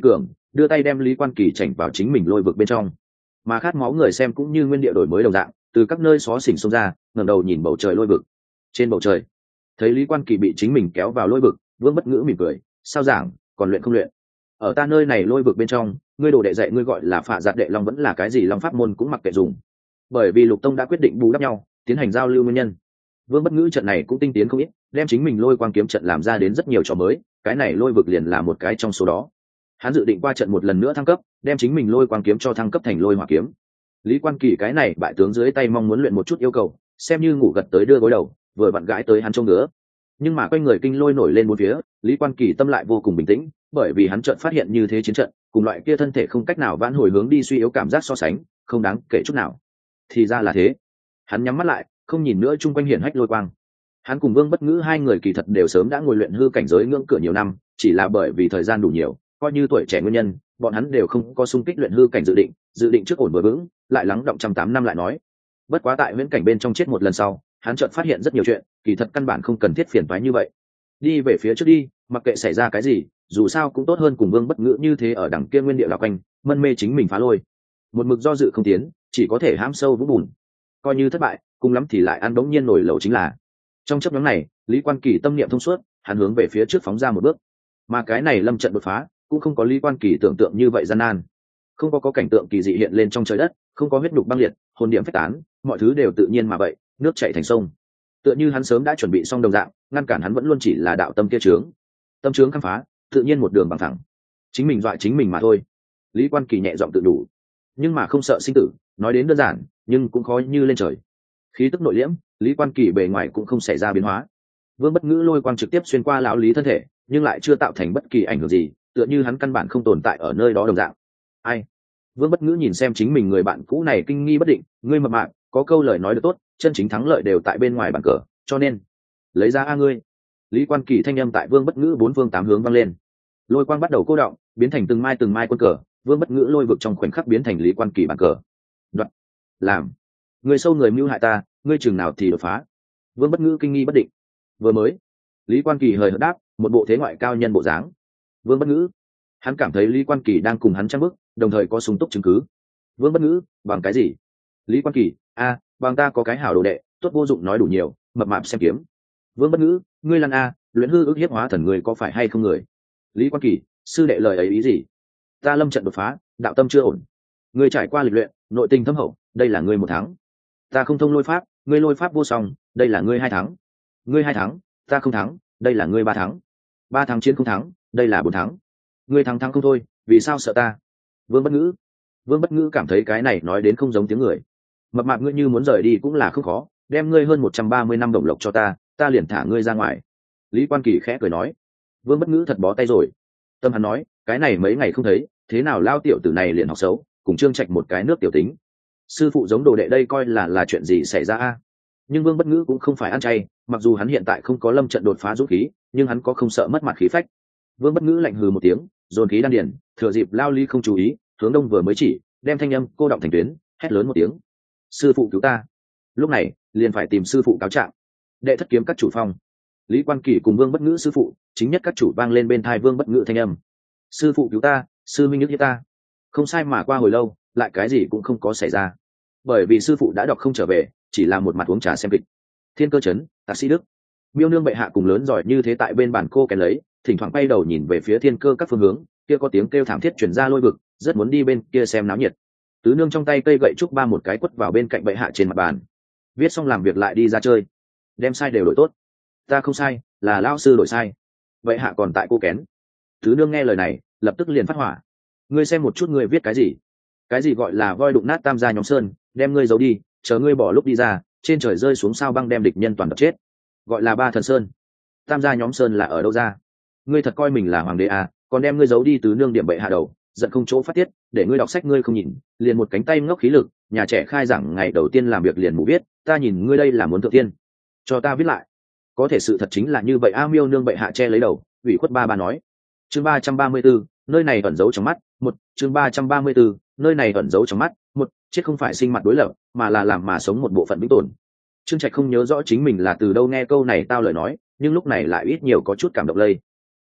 đưa tay đem Lý Quan Kỳ chảnh vào chính mình lôi vực bên trong. Mà khát máu người xem cũng như nguyên địa đổi mới đồng dạng, từ các nơi xó xỉnh xông ra, ngẩng đầu nhìn bầu trời lôi vực. Trên bầu trời, thấy Lý Quan Kỳ bị chính mình kéo vào lôi vực, Vương Bất Ngữ mỉm cười, sao giảng, còn luyện không luyện? Ở ta nơi này lôi vực bên trong, ngươi đồ đệ dạy ngươi gọi là Phạ Giạt Đệ Long vẫn là cái gì long pháp môn cũng mặc kệ dùng. Bởi vì Lục Tông đã quyết định bù đắp nhau, tiến hành giao lưu nguyên nhân. Vương Bất Ngữ trận này cũng tinh tiến không ít, đem chính mình lôi quang kiếm trận làm ra đến rất nhiều trò mới, cái này lôi vực liền là một cái trong số đó. Hắn dự định qua trận một lần nữa thăng cấp, đem chính mình lôi quang kiếm cho thăng cấp thành lôi hỏa kiếm. Lý Quan Kỳ cái này bại tướng dưới tay mong muốn luyện một chút yêu cầu, xem như ngủ gật tới đưa gối đầu, vừa vặn gãi tới hắn trông ngứa. Nhưng mà quanh người kinh lôi nổi lên bốn phía, Lý Quan Kỳ tâm lại vô cùng bình tĩnh, bởi vì hắn chợt phát hiện như thế chiến trận, cùng loại kia thân thể không cách nào vãn hồi hướng đi suy yếu cảm giác so sánh, không đáng kể chút nào. Thì ra là thế. Hắn nhắm mắt lại, không nhìn nữa chung quanh hiển hách lôi quang. Hắn cùng Vương Bất Ngữ hai người kỳ thật đều sớm đã ngồi luyện hư cảnh giới ngưỡng cửa nhiều năm, chỉ là bởi vì thời gian đủ nhiều, coi như tuổi trẻ nguyên nhân, bọn hắn đều không có xung kích luyện hư cảnh dự định, dự định trước ổn vừa vững, lại lắng động trăm tám năm lại nói. Bất quá tại huyễn cảnh bên trong chết một lần sau, hắn chợt phát hiện rất nhiều chuyện, kỳ thật căn bản không cần thiết phiền toái như vậy. Đi về phía trước đi, mặc kệ xảy ra cái gì, dù sao cũng tốt hơn cùng Vương Bất Ngữ như thế ở đằng kia nguyên địa lạc quanh, mân mê chính mình phá lôi. Một mực do dự không tiến, chỉ có thể hãm sâu vũng bùn. Coi như thất bại, cùng lắm thì lại ăn đống nhiên nổi lẩu chính là. Trong chốc ngắn này, Lý Quan Kỳ tâm niệm thông suốt, hắn hướng về phía trước phóng ra một bước. Mà cái này lâm trận đột phá, cũng không có Lý Quan Kỳ tưởng tượng như vậy gian nan. Không có có cảnh tượng kỳ dị hiện lên trong trời đất, không có huyết nhục băng liệt, hồn điểm phách tán, mọi thứ đều tự nhiên mà vậy, nước chảy thành sông. Tựa như hắn sớm đã chuẩn bị xong đồng dạng, ngăn cản hắn vẫn luôn chỉ là đạo tâm kia trướng. Tâm trướng khám phá, tự nhiên một đường bằng thẳng. Chính mình dọa chính mình mà thôi. Lý Quan Kỳ nhẹ giọng tự đủ. Nhưng mà không sợ sinh tử, nói đến đơn giản, nhưng cũng khó như lên trời. Khí tức nội liễm, Lý Quan Kỳ bề ngoài cũng không xảy ra biến hóa. Vương Bất Ngữ lôi quang trực tiếp xuyên qua lão Lý thân thể, nhưng lại chưa tạo thành bất kỳ ảnh hưởng gì, tựa như hắn căn bản không tồn tại ở nơi đó đồng dạng. Ai? Vương Bất Ngữ nhìn xem chính mình người bạn cũ này kinh nghi bất định, ngươi mập mạp, có câu lời nói được tốt, chân chính thắng lợi đều tại bên ngoài bàn cờ, cho nên lấy ra a ngươi. Lý Quan Kỳ thanh âm tại Vương Bất Ngữ bốn phương tám hướng vang lên. Lôi quang bắt đầu cô đọng, biến thành từng mai từng mai quân cờ, Vương Bất Ngữ lôi vực trong khoảnh khắc biến thành Lý Quan Kỳ bàn cờ. Đoạt, làm, người sâu người mưu hại ta, ngươi chừng nào thì đột phá. Vương Bất Ngữ kinh nghi bất định. Vừa mới, Lý Quan Kỳ hời hợt đáp, một bộ thế ngoại cao nhân bộ dáng. Vương Bất Ngữ, hắn cảm thấy Lý Quan Kỳ đang cùng hắn trang bức, đồng thời có súng túc chứng cứ. Vương Bất Ngữ, bằng cái gì? Lý Quan Kỳ, a, bằng ta có cái hảo đồ đệ, tốt vô dụng nói đủ nhiều, mập mạp xem kiếm. Vương Bất Ngữ, ngươi lăn a, luyện hư ức hiếp hóa thần người có phải hay không người? Lý Quan Kỳ, sư đệ lời ấy ý gì? Ta lâm trận đột phá, đạo tâm chưa ổn. Ngươi trải qua lịch luyện, nội tình thâm hậu, đây là ngươi một tháng. Ta không thông lôi pháp, ngươi lôi pháp vô song, đây là ngươi hai tháng. Ngươi hai tháng, ta không thắng, đây là ngươi ba tháng. Ba tháng chiến không thắng, đây là bốn tháng. Ngươi thắng thắng không thôi, vì sao sợ ta? Vương Bất Ngữ, Vương Bất Ngữ cảm thấy cái này nói đến không giống tiếng người. Mập mạp ngươi như muốn rời đi cũng là không khó, đem ngươi hơn một trăm ba mươi năm đồng lộc cho ta, ta liền thả ngươi ra ngoài. Lý Quan Kỳ khẽ cười nói. Vương Bất Ngữ thật bó tay rồi. Tâm hắn nói, cái này mấy ngày không thấy, thế nào lao tiểu tử này liền học xấu, cùng Trương Trạch một cái nước tiểu tính. Sư phụ giống đồ đệ đây coi là là chuyện gì xảy ra a? Nhưng Vương Bất Ngữ cũng không phải ăn chay, mặc dù hắn hiện tại không có lâm trận đột phá dũng khí, nhưng hắn có không sợ mất mặt khí phách. Vương Bất Ngữ lạnh hừ một tiếng, dồn khí đan điền, thừa dịp lao ly không chú ý, hướng đông vừa mới chỉ, đem thanh âm cô động thành tuyến, hét lớn một tiếng. Sư phụ cứu ta! Lúc này, liền phải tìm sư phụ cáo trạng. Đệ thất kiếm các chủ phong. Lý Quan Kỳ cùng Vương Bất Ngữ sư phụ, chính nhất các chủ vang lên bên tai Vương Bất Ngữ thanh âm. Sư phụ cứu ta, sư minh nhức hiếp ta. Không sai mà qua hồi lâu, lại cái gì cũng không có xảy ra. Bởi vì sư phụ đã đọc không trở về, chỉ là một mặt uống trà xem kịch. Thiên Cơ Trấn, Tạc Sĩ Đức, Miêu Nương bệ hạ cùng lớn giỏi như thế tại bên bàn cô kén lấy, thỉnh thoảng quay đầu nhìn về phía Thiên Cơ các phương hướng, kia có tiếng kêu thảm thiết truyền ra lôi vực, rất muốn đi bên kia xem náo nhiệt. Tứ Nương trong tay cây gậy trúc ba một cái quất vào bên cạnh bệ hạ trên mặt bàn. Viết xong làm việc lại đi ra chơi. Đem sai đều đổi tốt. Ta không sai, là lão sư đổi sai. Bệ hạ còn tại cô kén. Tứ Nương nghe lời này, lập tức liền phát hỏa. Ngươi xem một chút ngươi viết cái gì? Cái gì gọi là voi đụng nát tam gia nhóm sơn, đem ngươi giấu đi, chờ ngươi bỏ lúc đi ra, trên trời rơi xuống sao băng đem địch nhân toàn đập chết. Gọi là ba thần sơn. Tam gia nhóm sơn là ở đâu ra? Ngươi thật coi mình là hoàng đế à, còn đem ngươi giấu đi Tứ Nương điểm bệ hạ đầu, giận không chỗ phát tiết, để ngươi đọc sách ngươi không nhìn, liền một cánh tay ngốc khí lực, nhà trẻ khai giảng ngày đầu tiên làm việc liền mù viết, ta nhìn ngươi đây là muốn thượng tiên. Cho ta viết lại. Có thể sự thật chính là như vậy a. Miêu Nương bệ hạ che lấy đầu, ủy khuất ba ba nói. Chương ba trăm ba mươi bốn, nơi này ẩn giấu trong mắt, một, chương ba trăm ba mươi bốn, nơi này ẩn giấu trong mắt, một, chết không phải sinh mặt đối lập, mà là làm mà sống một bộ phận vĩnh tồn. Trương Trạch không nhớ rõ chính mình là từ đâu nghe câu này tao lời nói, nhưng lúc này lại ít nhiều có chút cảm động lây.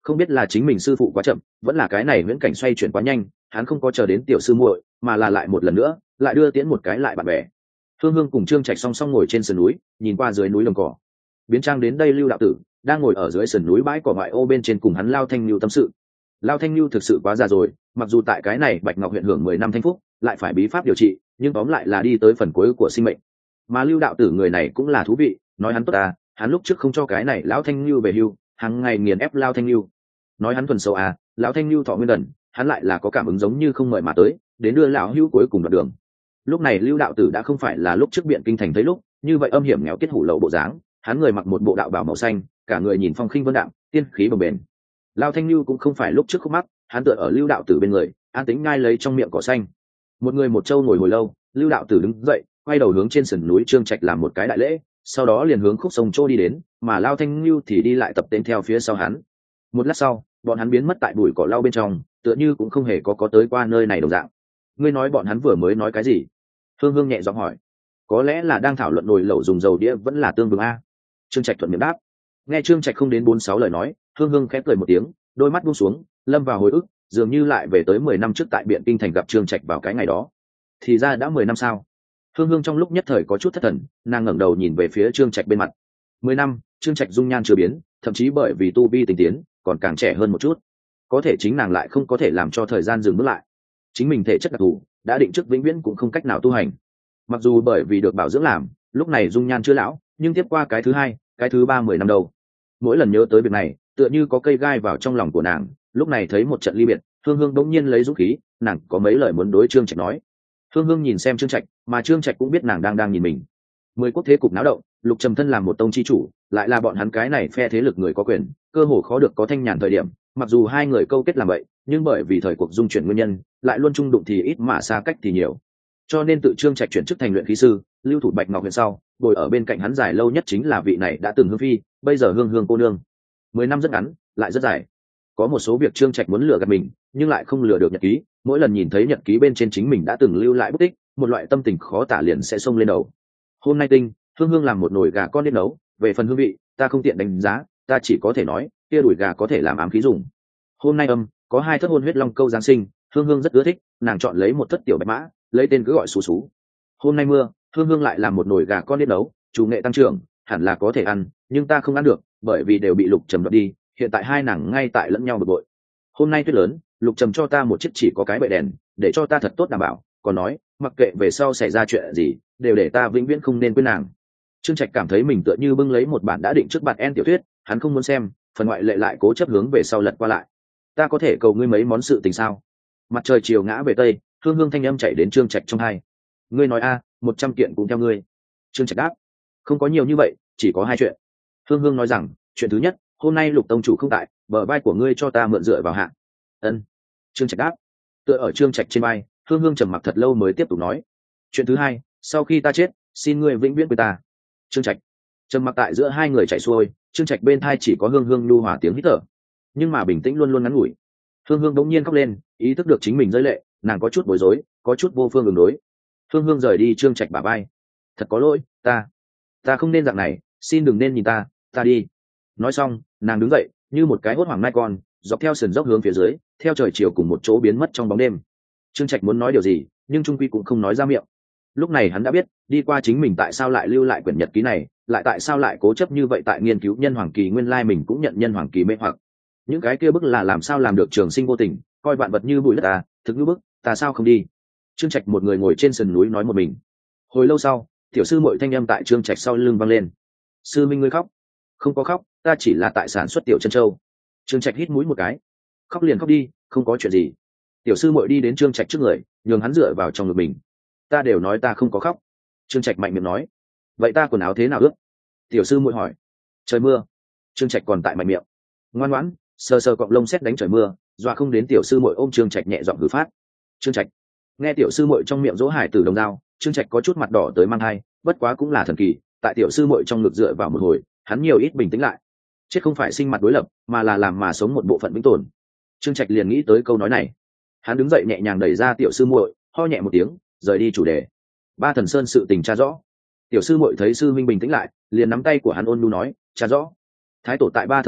Không biết là chính mình sư phụ quá chậm, vẫn là cái này viễn cảnh xoay chuyển quá nhanh, hắn không có chờ đến tiểu sư muội, mà là lại một lần nữa lại đưa tiễn một cái lại bạn bè. Hương Hương cùng Trương Trạch song song ngồi trên sườn núi, nhìn qua dưới núi đồng cỏ. Biến trang đến đây Lưu đạo tử đang ngồi ở dưới sườn núi bãi cỏ ngoại ô bên trên cùng hắn Lao Thanh Nhu tâm sự. Lao Thanh Nhu thực sự quá già rồi, mặc dù tại cái này Bạch Ngọc huyện hưởng mười năm thanh phúc, lại phải bí pháp điều trị, nhưng tóm lại là đi tới phần cuối của sinh mệnh. Mà Lưu đạo tử người này cũng là thú vị, nói hắn tốt à, hắn lúc trước không cho cái này lão Thanh Nhu về hưu, hàng ngày nghiền ép Lao Thanh Nhu. Nói hắn thuần xấu à, lão Thanh Nhu thọ nguyên đần, hắn lại là có cảm ứng giống như không mời mà tới, đến đưa lão hưu cuối cùng đoạn đường. Lúc này Lưu đạo tử đã không phải là lúc trước biện kinh thành thấy lúc, như vậy âm hiểm nghèo kết hủ lậu bộ dáng, hắn người mặc một bộ đạo bào màu xanh, cả người nhìn phong khinh vân đạm, tiên khí bồng bềnh. Lao Thanh Nhu cũng không phải lúc trước khúc mắc, hắn tựa ở Lưu đạo tử bên người, an tĩnh ngai lấy trong miệng cỏ xanh. Một người một trâu ngồi hồi lâu, Lưu đạo tử đứng dậy, quay đầu hướng trên sườn núi Trương Trạch làm một cái đại lễ, sau đó liền hướng khúc sông trô đi đến, mà Lao Thanh Nhu thì đi lại tập tên theo phía sau hắn. Một lát sau, bọn hắn biến mất tại bụi cỏ lau bên trong, tựa như cũng không hề có có tới qua nơi này đồng dạng. Ngươi nói bọn hắn vừa mới nói cái gì? Hương Hương nhẹ giọng hỏi. Có lẽ là đang thảo luận nồi lẩu dùng dầu đĩa vẫn là tương vương a. Trương Trạch thuận miệng đáp. Nghe Trương Trạch không đến bốn sáu lời nói, Hương Hương khẽ cười một tiếng, đôi mắt buông xuống, lâm vào hồi ức, dường như lại về tới mười năm trước tại Biện Kinh thành gặp Trương Trạch vào cái ngày đó. Thì ra đã mười năm sao? Hương Hương trong lúc nhất thời có chút thất thần, nàng ngẩng đầu nhìn về phía Trương Trạch bên mặt. Mười năm, Trương Trạch dung nhan chưa biến, thậm chí bởi vì tu vi tinh tiến, còn càng trẻ hơn một chút. Có thể chính nàng lại không có thể làm cho thời gian dừng bước lại. Chính mình thể chất đặc thù, đã định trước vĩnh viễn cũng không cách nào tu hành. Mặc dù bởi vì được bảo dưỡng làm, lúc này dung nhan chưa lão, nhưng tiếp qua cái thứ hai, cái thứ ba mười năm đầu. Mỗi lần nhớ tới việc này, tựa như có cây gai vào trong lòng của nàng. Lúc này thấy một trận ly biệt, Hương Hương đống nhiên lấy dũng khí, nàng có mấy lời muốn đối Trương Trạch nói. Hương Hương nhìn xem Trương Trạch, mà Trương Trạch cũng biết nàng đang đang nhìn mình. Mười quốc thế cục náo động, Lục Trầm thân làm một tông chi chủ, lại là bọn hắn cái này phe thế lực người có quyền, cơ hồ khó được có thanh nhàn thời điểm. Mặc dù hai người câu kết làm vậy, nhưng bởi vì thời cuộc dung chuyển nguyên nhân, lại luôn chung đụng thì ít mà xa cách thì nhiều. Cho nên tự Trương Trạch chuyển chức thành luyện khí sư, lưu thủ Bạch Ngọc huyện sau, ngồi ở bên cạnh hắn dài lâu nhất chính là vị này đã từng Hương phi, bây giờ Hương Hương cô nương. Mười năm rất ngắn, lại rất dài. Có một số việc Trương Trạch muốn lừa gạt mình, nhưng lại không lừa được nhật ký. Mỗi lần nhìn thấy nhật ký bên trên chính mình đã từng lưu lại bút tích, một loại tâm tình khó tả liền sẽ xông lên đầu. Hôm nay tinh, Hương Hương làm một nồi gà con đến nấu, về phần hương vị, ta không tiện đánh giá, ta chỉ có thể nói, kia đùi gà có thể làm ám khí dùng. Hôm nay âm, có hai thất hôn huyết long câu giáng sinh, Hương Hương rất ưa thích, nàng chọn lấy một thất tiểu bạch mã, lấy tên cứ gọi xú xú. Hôm nay mưa, Hương Hương lại làm một nồi gà con đến nấu, chủ nghệ tăng trưởng, hẳn là có thể ăn, nhưng ta không ăn được, bởi vì đều bị Lục Trầm đoạt đi, hiện tại hai nàng ngay tại lẫn nhau bực bội. Hôm nay tuyết lớn, Lục Trầm cho ta một chiếc chỉ có cái bệ đèn, để cho ta thật tốt đảm bảo, còn nói, mặc kệ về sau xảy ra chuyện gì, đều để ta vĩnh viễn không nên quên nàng. Trương Trạch cảm thấy mình tựa như bưng lấy một bản đã định trước bản en tiểu thuyết, hắn không muốn xem, phần ngoại lệ lại cố chấp hướng về sau lật qua lại. Ta có thể cầu ngươi mấy món sự tình sao? Mặt trời chiều ngã về tây, Hương Hương thanh âm chạy đến Trương Trạch trong hai. Ngươi nói a, một trăm kiện cũng theo ngươi. Trương Trạch đáp, không có nhiều như vậy, chỉ có hai chuyện. Hương Hương nói rằng, chuyện thứ nhất, hôm nay Lục tông chủ không tại, bờ vai của ngươi cho ta mượn dựa vào hạ. Ân. Trương Trạch đáp. Tựa ở Trương Trạch trên vai, Hương Hương trầm mặc thật lâu mới tiếp tục nói. Chuyện thứ hai, sau khi ta chết, xin ngươi vĩnh viễn với ta. Trương Trạch. Trầm mặc tại giữa hai người chạy xuôi, Trương Trạch bên thai chỉ có Hương Hương nhu hòa tiếng hít thở, nhưng mà bình tĩnh luôn luôn ngắn ngủi. Hương Hương đống nhiên khóc lên, ý thức được chính mình rơi lệ, nàng có chút bối rối, có chút vô phương ứng đối. Hương Hương rời đi Trương Trạch bả vai. Thật có lỗi, ta, ta không nên dạng này, xin đừng nên nhìn ta, ta đi. Nói xong, nàng đứng dậy, như một cái hốt hoảng nai con, dọc theo sườn dốc hướng phía dưới, theo trời chiều cùng một chỗ biến mất trong bóng đêm. Trương Trạch muốn nói điều gì, nhưng trung quy cũng không nói ra miệng. Lúc này hắn đã biết, đi qua chính mình tại sao lại lưu lại quyển nhật ký này, lại tại sao lại cố chấp như vậy tại nghiên cứu nhân hoàng kỳ, nguyên lai mình cũng nhận nhân hoàng kỳ mê hoặc. Những cái kia bức là làm sao làm được trường sinh vô tình, coi vạn vật như bụi đất à, thực như bức, ta sao không đi. Trương Trạch một người ngồi trên sườn núi nói một mình. Hồi lâu sau, tiểu sư muội thanh âm tại Trương Trạch sau lưng vang lên. Sư minh ngươi khóc? Không có khóc, ta chỉ là tại sản xuất tiểu chân châu. Trương Trạch hít mũi một cái. Khóc liền khóc đi, không có chuyện gì. Tiểu sư muội đi đến Trương Trạch trước người, nhường hắn dựa vào trong ngực mình. Ta đều nói ta không có khóc. Trương Trạch mạnh miệng nói. Vậy ta quần áo thế nào ướt? Tiểu sư muội hỏi. Trời mưa. Trương Trạch còn tại mạnh miệng. Ngoan ngoãn, sờ sờ cọng lông xét đánh trời mưa, dọa không đến tiểu sư muội ôm Trương Trạch nhẹ giọng hử phát. Trương Trạch. Nghe tiểu sư muội trong miệng dỗ hải tử đồng dao, Trương Trạch có chút mặt đỏ tới mang hai, bất quá cũng là thần kỳ, tại tiểu sư muội trong ngực dựa vào một hồi, hắn nhiều ít bình tĩnh lại. Chết không phải sinh mặt đối lập, mà là làm mà sống một bộ phận vĩnh tồn. Trương Trạch liền nghĩ tới câu nói này. Hắn đứng dậy nhẹ nhàng đẩy ra tiểu sư muội, ho nhẹ một tiếng, rời đi chủ đề. Ba Thần Sơn sự tình tra rõ. Tiểu sư muội thấy sư minh bình tĩnh lại, liền nắm tay của hắn ôn nhu nói, tra rõ. Thái tổ tại Ba Thần Sơn,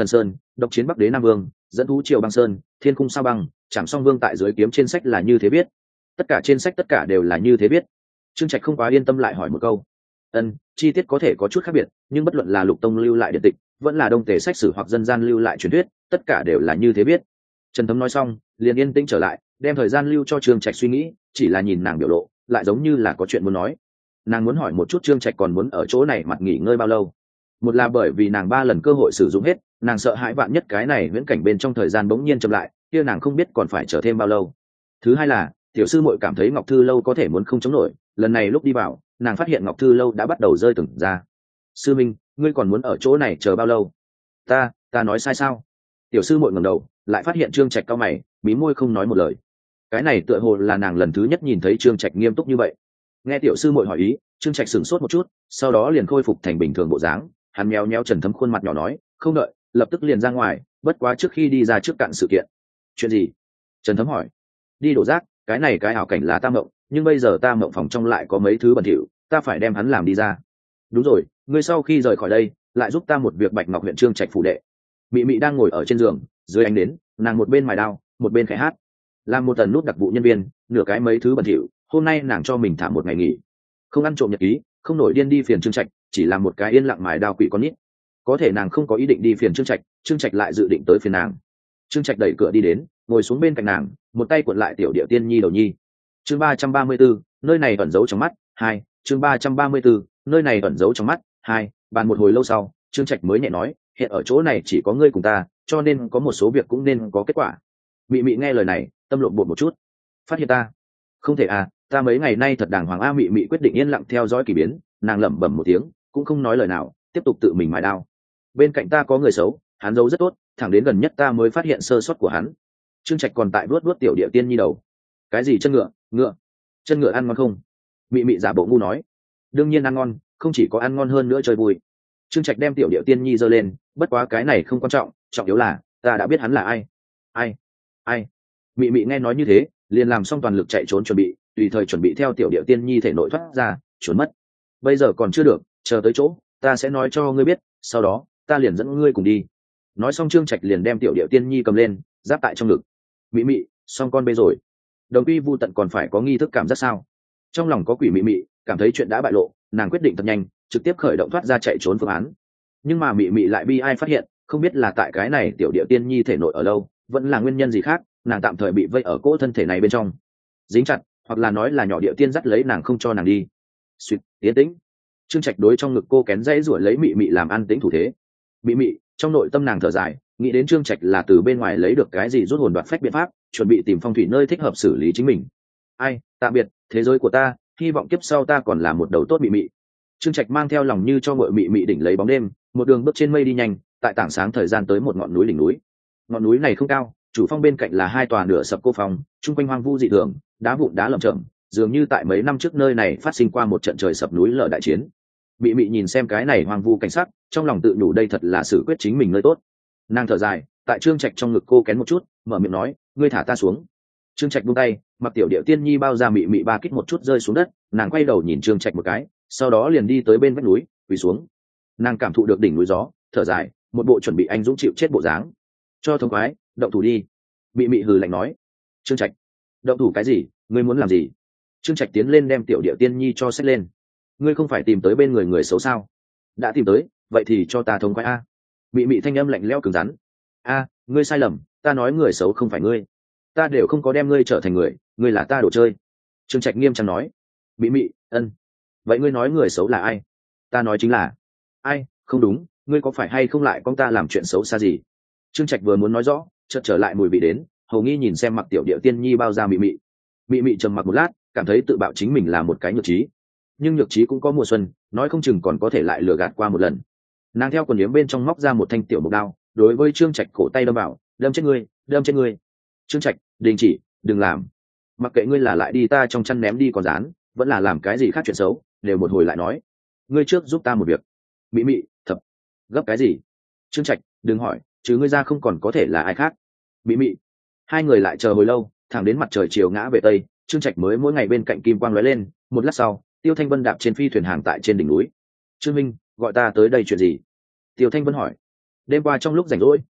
độc chiến bắc đế nam vương, dẫn thú triều băng sơn, thiên cung sao băng, chẳng song vương tại dưới kiếm trên sách là như thế biết. Tất cả trên sách tất cả đều là như thế biết. Trương Trạch không quá yên tâm lại hỏi một câu. Ân, chi tiết có thể có chút khác biệt, nhưng bất luận là Lục Tông lưu lại điện tịch, vẫn là Đông Tề sách sử hoặc dân gian lưu lại truyền thuyết, tất cả đều là như thế biết. Trần Thấm nói xong, liền yên tĩnh trở lại, đem thời gian lưu cho Trương Trạch suy nghĩ, chỉ là nhìn nàng biểu lộ, lại giống như là có chuyện muốn nói. Nàng muốn hỏi một chút Trương Trạch còn muốn ở chỗ này mặt nghỉ ngơi bao lâu. Một là bởi vì nàng ba lần cơ hội sử dụng hết, nàng sợ hãi vạn nhất cái này viễn cảnh bên trong thời gian bỗng nhiên chậm lại, kia nàng không biết còn phải chờ thêm bao lâu. Thứ hai là tiểu sư muội cảm thấy Ngọc Thư lâu có thể muốn không chống nổi, lần này lúc đi vào, nàng phát hiện Ngọc Thư lâu đã bắt đầu rơi từng ra. Sư minh, ngươi còn muốn ở chỗ này chờ bao lâu? Ta, ta nói sai sao? Tiểu sư muội ngẩng đầu, lại phát hiện Trương Trạch cau mày, mí môi không nói một lời. Cái này tựa hồ là nàng lần thứ nhất nhìn thấy Trương Trạch nghiêm túc như vậy. Nghe tiểu sư muội hỏi ý, Trương Trạch sửng sốt một chút, sau đó liền khôi phục thành bình thường bộ dáng, hắn méo méo Trần Thấm khuôn mặt nhỏ nói, không đợi, lập tức liền ra ngoài, bất quá trước khi đi ra trước cạn sự kiện. Chuyện gì? Trần Thấm hỏi. Đi đổ rác, cái này cái ảo cảnh là ta mộng, nhưng bây giờ ta mộng phòng trong lại có mấy thứ bẩn thỉu, ta phải đem hắn làm đi ra. Đúng rồi, ngươi sau khi rời khỏi đây, lại giúp ta một việc Bạch Ngọc huyện Trương Trạch phủ đệ. Mị Mị đang ngồi ở trên giường, dưới ánh đến, nàng một bên mài đao, một bên khẽ hát. Làm một tần nút đặc vụ nhân viên, nửa cái mấy thứ bẩn thỉu, hôm nay nàng cho mình thả một ngày nghỉ. Không ăn trộm nhật ký, không nổi điên đi phiền Trương Trạch, chỉ làm một cái yên lặng mài đao quỷ con nít. Có thể nàng không có ý định đi phiền Trương Trạch, Trương Trạch lại dự định tới phiền nàng. Trương Trạch đẩy cửa đi đến, ngồi xuống bên cạnh nàng, một tay cuộn lại tiểu địa tiên nhi đầu nhi. Chương ba trăm ba mươi bốn, nơi này ẩn giấu trong mắt, hai, chương ba trăm ba mươi bốn, nơi này ẩn giấu trong mắt, hai, bàn một hồi lâu sau, Trương Trạch mới nhẹ nói, hiện ở chỗ này chỉ có ngươi cùng ta, cho nên có một số việc cũng nên có kết quả. Mị Mị nghe lời này, tâm lộn bột một chút. Phát hiện ta? Không thể à, ta mấy ngày nay thật đàng hoàng a. Mị Mị quyết định yên lặng theo dõi kỳ biến, nàng lẩm bẩm một tiếng, cũng không nói lời nào, tiếp tục tự mình mài đao. Bên cạnh ta có người xấu, hắn giấu rất tốt, thẳng đến gần nhất ta mới phát hiện sơ suất của hắn. Trương Trạch còn tại vuốt vuốt tiểu địa tiên nhi đầu. Cái gì chân ngựa? Ngựa? Chân ngựa ăn ngon không? Mị Mị giả bộ ngu nói. Đương nhiên ăn ngon, không chỉ có ăn ngon hơn nữa chơi vui. Trương Trạch đem tiểu địa tiên nhi giơ lên, bất quá cái này không quan trọng, trọng yếu là ta đã biết hắn là ai. Ai? Ai? Mị Mị nghe nói như thế, liền làm xong toàn lực chạy trốn chuẩn bị, tùy thời chuẩn bị theo tiểu địa tiên nhi thể nội thoát ra, trốn mất. Bây giờ còn chưa được, chờ tới chỗ, ta sẽ nói cho ngươi biết, sau đó ta liền dẫn ngươi cùng đi. Nói xong Trương Trạch liền đem tiểu địa tiên nhi cầm lên, giáp tại trong ngực. Mị Mị, xong con bê rồi. Đồng Uy Vu Tận còn phải có nghi thức cảm giác sao? Trong lòng có quỷ Mị Mị, cảm thấy chuyện đã bại lộ, nàng quyết định thật nhanh, trực tiếp khởi động thoát ra chạy trốn phương án. Nhưng mà Mị Mị lại bi ai phát hiện, không biết là tại cái này tiểu địa tiên nhi thể nội ở lâu, vẫn là nguyên nhân gì khác, nàng tạm thời bị vây ở cỗ thân thể này bên trong, dính chặt, hoặc là nói là nhỏ địa tiên dắt lấy nàng không cho nàng đi. Suýt, yên tĩnh. Trương Trạch đối trong ngực cô kén dãy ruổi lấy Mị Mị làm an tĩnh thủ thế. Mị Mị, trong nội tâm nàng thở dài, nghĩ đến Trương Trạch là từ bên ngoài lấy được cái gì rút hồn đoạt phách biện pháp, chuẩn bị tìm phong thủy nơi thích hợp xử lý chính mình. Ai, tạm biệt, thế giới của ta, hy vọng kiếp sau ta còn là một đầu tốt. Mị Mị. Trương Trạch mang theo lòng như cho ngội Mị Mị đỉnh lấy bóng đêm, một đường bước trên mây đi nhanh, tại tảng sáng thời gian tới một ngọn núi đỉnh núi. Ngọn núi này không cao, chủ phong bên cạnh là hai tòa nửa sập cô phong, chung quanh hoang vu dị thường, đá vụn đá lởm chởm, dường như tại mấy năm trước nơi này phát sinh qua một trận trời sập núi lở đại chiến. Mị Mị nhìn xem cái này hoang vu cảnh sắc, trong lòng tự nhủ đây thật là xử quyết chính mình nơi tốt. Nàng thở dài, tại Trương Trạch trong ngực cô kén một chút, mở miệng nói, ngươi thả ta xuống. Trương Trạch buông tay, mặc tiểu điệu tiên nhi bao ra Mị Mị ba kích một chút rơi xuống đất, nàng quay đầu nhìn Trương Trạch một cái, sau đó liền đi tới bên vách núi, quỳ xuống. Nàng cảm thụ được đỉnh núi gió, thở dài, một bộ chuẩn bị anh dũng chịu chết bộ dáng. Cho thông khoái, động thủ đi. Mị Mị hừ lạnh nói. Trương Trạch, động thủ cái gì? Ngươi muốn làm gì? Trương Trạch tiến lên đem tiểu điệu tiên nhi cho xách lên. Ngươi không phải tìm tới bên người người xấu sao? Đã tìm tới, vậy thì cho ta thông khoái a. Mị Mị thanh âm lạnh lẽo cứng rắn. A, ngươi sai lầm, ta nói người xấu không phải ngươi, ta đều không có đem ngươi trở thành người, ngươi là ta đồ chơi. Trương Trạch nghiêm trang nói. Mị Mị, ân, vậy ngươi nói người xấu là ai? Ta nói chính là. Ai? Không đúng, ngươi có phải hay không lại con ta làm chuyện xấu xa gì? Trương Trạch vừa muốn nói rõ, chợt trở lại mùi vị đến, hầu nghi nhìn xem mặc tiểu điệu tiên nhi bao ra Mị Mị. Mị Mị trầm mặc một lát, cảm thấy tự bạo chính mình là một cái nhược trí, nhưng nhược trí cũng có mùa xuân, nói không chừng còn có thể lại lừa gạt qua một lần. Nàng theo quần yếm bên trong móc ra một thanh tiểu mộc đao, đối với Trương Trạch cổ tay đâm vào, đâm chết ngươi, đâm chết ngươi. Trương Trạch, đình chỉ, đừng làm. Mặc kệ ngươi là lại đi ta trong chăn ném đi con rán, vẫn là làm cái gì khác chuyện xấu, đều một hồi lại nói. Ngươi trước giúp ta một việc. Mị Mị, thập, gấp cái gì? Trương Trạch, đừng hỏi, chứ ngươi ra không còn có thể là ai khác. Mị Mị. Hai người lại chờ hồi lâu, thẳng đến mặt trời chiều ngã về tây, Trương Trạch mới mỗi ngày bên cạnh kim quang lóe lên. Một lát sau, Tiêu Thanh Vân đạp trên phi thuyền hàng tại trên đỉnh núi. Trương Minh, gọi ta tới đây chuyện gì? Tiêu Thanh Vân hỏi. Đêm qua trong lúc rảnh rỗi,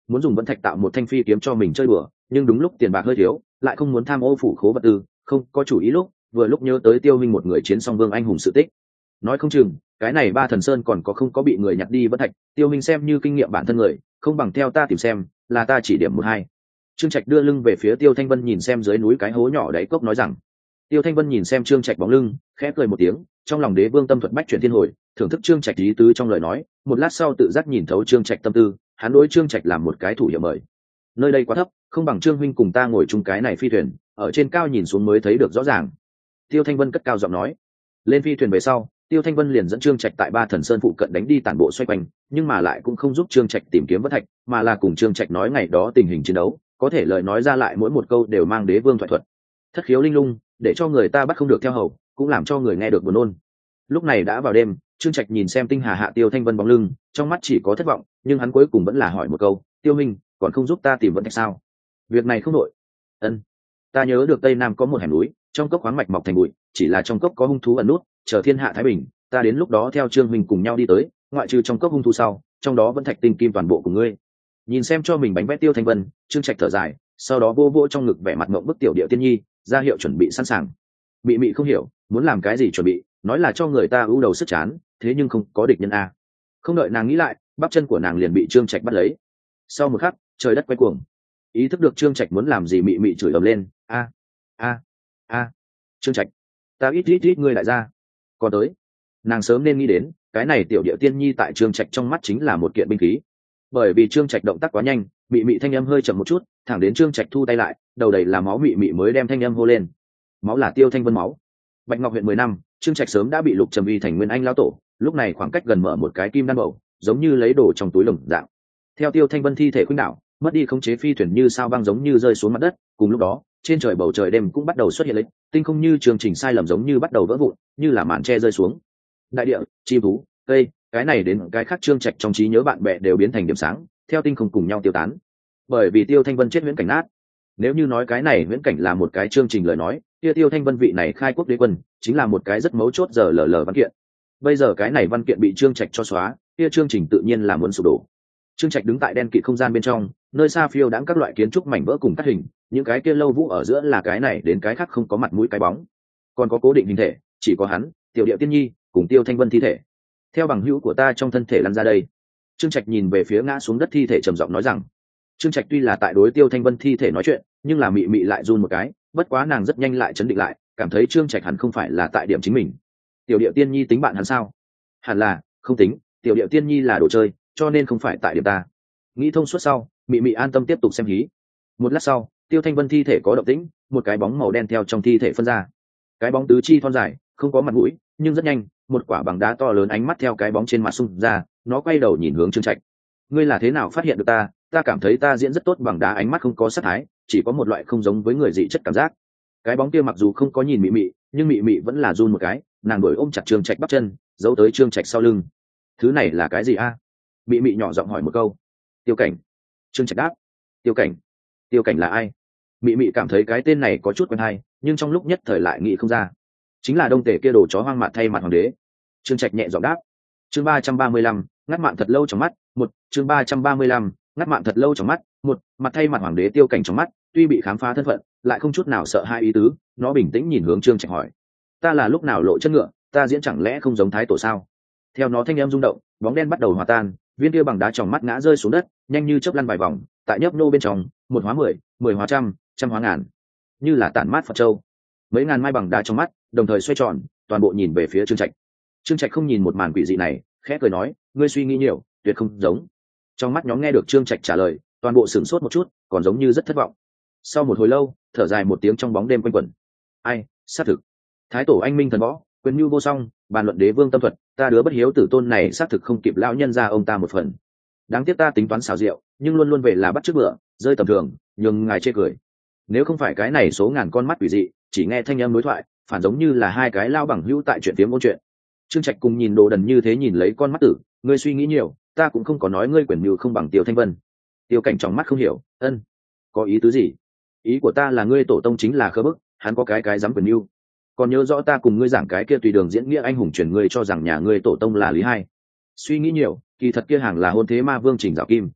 muốn dùng vẫn thạch tạo một thanh phi kiếm cho mình chơi bừa, nhưng đúng lúc tiền bạc hơi thiếu, lại không muốn tham ô phủ khố vật tư, không có chủ ý lúc vừa lúc nhớ tới Tiêu Minh một người chiến song vương anh hùng sự tích. Nói không chừng cái này Ba Thần Sơn còn có không có bị người nhặt đi vẫn thạch, Tiêu Minh xem như kinh nghiệm bản thân người, không bằng theo ta tìm xem, là ta chỉ điểm một hai. Trương Trạch đưa lưng về phía Tiêu Thanh Vân, nhìn xem dưới núi cái hố nhỏ đáy cốc nói rằng. Tiêu Thanh Vân nhìn xem Trương Trạch bóng lưng, khẽ cười một tiếng, trong lòng đế vương tâm thuật bách chuyển thiên hồi, thưởng thức Trương Trạch ý tứ trong lời nói, một lát sau tự giác nhìn thấu Trương Trạch tâm tư, hắn đối Trương Trạch làm một cái thủ hiệu mời. Nơi đây quá thấp, không bằng Trương huynh cùng ta ngồi chung cái này phi thuyền, ở trên cao nhìn xuống mới thấy được rõ ràng. Tiêu Thanh Vân cất cao giọng nói. Lên phi thuyền về sau, Tiêu Thanh Vân liền dẫn Trương Trạch tại Ba Thần Sơn phụ cận đánh đi tản bộ xoay quanh, nhưng mà lại cũng không giúp Trương Trạch tìm kiếm vân thạch, mà là cùng Trương Trạch nói ngày đó tình hình chiến đấu, có thể lời nói ra lại mỗi một câu đều mang đế vương thoại thuật. Thất khiếu linh lung, để cho người ta bắt không được theo hầu, cũng làm cho người nghe được buồn nôn. Lúc này đã vào đêm, Trương Trạch nhìn xem tinh hà hạ Tiêu Thanh Vân bóng lưng, trong mắt chỉ có thất vọng, nhưng hắn cuối cùng vẫn là hỏi một câu, Tiêu Minh, còn không giúp ta tìm vân thạch sao? Việc này không nội. Ân, ta nhớ được tây nam có một hẻm núi, trong cốc khoáng mạch mọc thành bụi, chỉ là trong cốc có hung thú ẩn nút, chờ thiên hạ thái bình, ta đến lúc đó theo Trương Minh cùng nhau đi tới, ngoại trừ trong cốc hung thú sau, trong đó vẫn thạch tinh kim toàn bộ của ngươi. Nhìn xem cho mình bánh vẽ Tiêu Thanh Vân, Trương Trạch thở dài, sau đó vô vô trong ngực vẻ mặt ngậm bức tiểu điệu tiên nhi, ra hiệu chuẩn bị sẵn sàng. Mị mị không hiểu muốn làm cái gì chuẩn bị, nói là cho người ta ưu đầu sức chán, thế nhưng không có địch nhân a. Không đợi nàng nghĩ lại, bắp chân của nàng liền bị Trương Trạch bắt lấy. Sau một khắc, trời đất quay cuồng. Ý thức được Trương Trạch muốn làm gì, mị mị chửi ầm lên, a a a Trương Trạch, ta ít ít ít ngươi lại ra. Còn tới, nàng sớm nên nghĩ đến, cái này tiểu điệu tiên nhi tại Trương Trạch trong mắt chính là một kiện binh khí. Bởi vì Trương Trạch động tác quá nhanh, mị mị thanh âm hơi chậm một chút, thẳng đến Trương Trạch thu tay lại, đầu đầy là máu, mị mị mới đem thanh âm hô lên. Máu là Tiêu Thanh Vân máu. Bạch Ngọc huyện mười năm, Trương Trạch sớm đã bị Lục Trầm uy thành nguyên anh lão tổ, lúc này khoảng cách gần mở một cái kim đan bầu, giống như lấy đồ trong túi lồng dạng. Theo Tiêu Thanh Vân thi thể khuynh đảo, mất đi khống chế phi thuyền như sao băng giống như rơi xuống mặt đất, cùng lúc đó, trên trời bầu trời đêm cũng bắt đầu xuất hiện lấy, tinh không như chương trình sai lầm giống như bắt đầu vỡ vụn, như là màn che rơi xuống. Đại địa, chim thú, cây, cái này đến cái khác Trương Trạch trong trí nhớ bạn bè đều biến thành điểm sáng, theo tinh không cùng nhau tiêu tán. Bởi vì Tiêu Thanh Vân chết huyễn cảnh nát. Nếu như nói cái này huyễn cảnh là một cái chương trình lời nói, kia Tiêu Thanh Vân vị này khai quốc đế quân chính là một cái rất mấu chốt giờ lờ lờ văn kiện. Bây giờ cái này văn kiện bị Trương Trạch cho xóa, kia chương trình tự nhiên là muốn sụp đổ. Trương Trạch đứng tại đen kịt không gian bên trong, nơi xa phiêu đãng các loại kiến trúc mảnh vỡ cùng cắt hình, những cái kia lâu vũ ở giữa là cái này đến cái khác không có mặt mũi cái bóng, còn có cố định hình thể, chỉ có hắn, Tiểu Điệu Tiên Nhi cùng Tiêu Thanh Vân thi thể. Theo bằng hữu của ta trong thân thể lăn ra đây. Trương Trạch nhìn về phía ngã xuống đất thi thể trầm giọng nói rằng. Trương Trạch tuy là tại đối Tiêu Thanh Vân thi thể nói chuyện, nhưng là mị mị lại run một cái, bất quá nàng rất nhanh lại chấn định lại, cảm thấy Trương Trạch hẳn không phải là tại điểm chính mình. Tiểu Điệu Tiên Nhi tính bạn hắn sao? Hẳn là không tính, Tiểu Điệu Tiên Nhi là đồ chơi, cho nên không phải tại điểm ta. Nghĩ thông suốt sau, mị mị an tâm tiếp tục xem hí. Một lát sau, Tiêu Thanh Vân thi thể có động tĩnh, một cái bóng màu đen theo trong thi thể phân ra. Cái bóng tứ chi thon dài, không có mặt mũi, nhưng rất nhanh, một quả bằng đá to lớn ánh mắt theo cái bóng trên mặt xung ra, nó quay đầu nhìn hướng Trương Trạch. Ngươi là thế nào phát hiện được ta? Ta cảm thấy ta diễn rất tốt, bằng đá ánh mắt không có sát thái, chỉ có một loại không giống với người dị chất cảm giác. Cái bóng kia mặc dù không có nhìn mị mị, nhưng mị mị vẫn là run một cái, nàng đuổi ôm chặt Trương Trạch bắp chân, giấu tới Trương Trạch sau lưng. Thứ này là cái gì a? Mị mị nhỏ giọng hỏi một câu. Tiêu Cảnh. Trương Trạch đáp. Tiêu Cảnh? Tiêu Cảnh là ai? Mị mị cảm thấy cái tên này có chút quen hay, nhưng trong lúc nhất thời lại nghĩ không ra. Chính là đông tể kia đồ chó hoang mạt thay mặt hoàng đế. Trương Trạch nhẹ giọng đáp. Chương ba trăm ba mươi lăm, ngắt mạng thật lâu trong mắt, một, chương ba trăm ba mươi lăm, ngắt mạng thật lâu trong mắt, một, mặt thay mặt hoàng đế Tiêu Cảnh trong mắt, tuy bị khám phá thân phận, lại không chút nào sợ hai ý tứ, nó bình tĩnh nhìn hướng Trương Trạch hỏi. Ta là lúc nào lộ chân ngựa, ta diễn chẳng lẽ không giống thái tổ sao? Theo nó thanh âm rung động, bóng đen bắt đầu hòa tan, viên kia bằng đá tròng mắt ngã rơi xuống đất, nhanh như chớp lăn vài vòng, tại nhấp nô bên trong, một hóa mười, mười hóa trăm, trăm hóa ngàn, như là tản mát Phật châu. Mấy ngàn mai bằng đá trong mắt, đồng thời xoay tròn, toàn bộ nhìn về phía Trương Trạch. Trương Trạch không nhìn một màn quỷ dị này, khẽ cười nói, ngươi suy nghĩ nhiều, tuyệt không giống. Trong mắt nhóm nghe được Trương Trạch trả lời, toàn bộ sửng sốt một chút, còn giống như rất thất vọng. Sau một hồi lâu, thở dài một tiếng trong bóng đêm quanh quẩn. Ai, xác thực. Thái tổ anh minh thần võ, quyền nhu vô song, bàn luận đế vương tâm thuật, ta đứa bất hiếu tử tôn này xác thực không kịp lão nhân ra ông ta một phần. Đáng tiếc ta tính toán xảo diệu, nhưng luôn luôn về là bắt trước bữa, rơi tầm thường, nhưng ngài chê cười. Nếu không phải cái này số ngàn con mắt quỷ dị, chỉ nghe thanh âm đối thoại, phản giống như là hai cái lao bằng hữu tại chuyện tiếng ôn chuyện. Trương Trạch cùng nhìn đồ đần như thế nhìn lấy con mắt tử, ngươi suy nghĩ nhiều, ta cũng không có nói ngươi quyền như không bằng Tiêu Thanh Vân. Tiêu Cảnh trong mắt không hiểu, ân, có ý tứ gì? Ý của ta là ngươi tổ tông chính là khớ bức, hắn có cái cái dám quyền như. Còn nhớ rõ ta cùng ngươi giảng cái kia tùy đường diễn nghĩa anh hùng truyền ngươi cho rằng nhà ngươi tổ tông là Lý Hai. Suy nghĩ nhiều, kỳ thật kia hàng là hôn thế ma vương Trình Dạo Kim.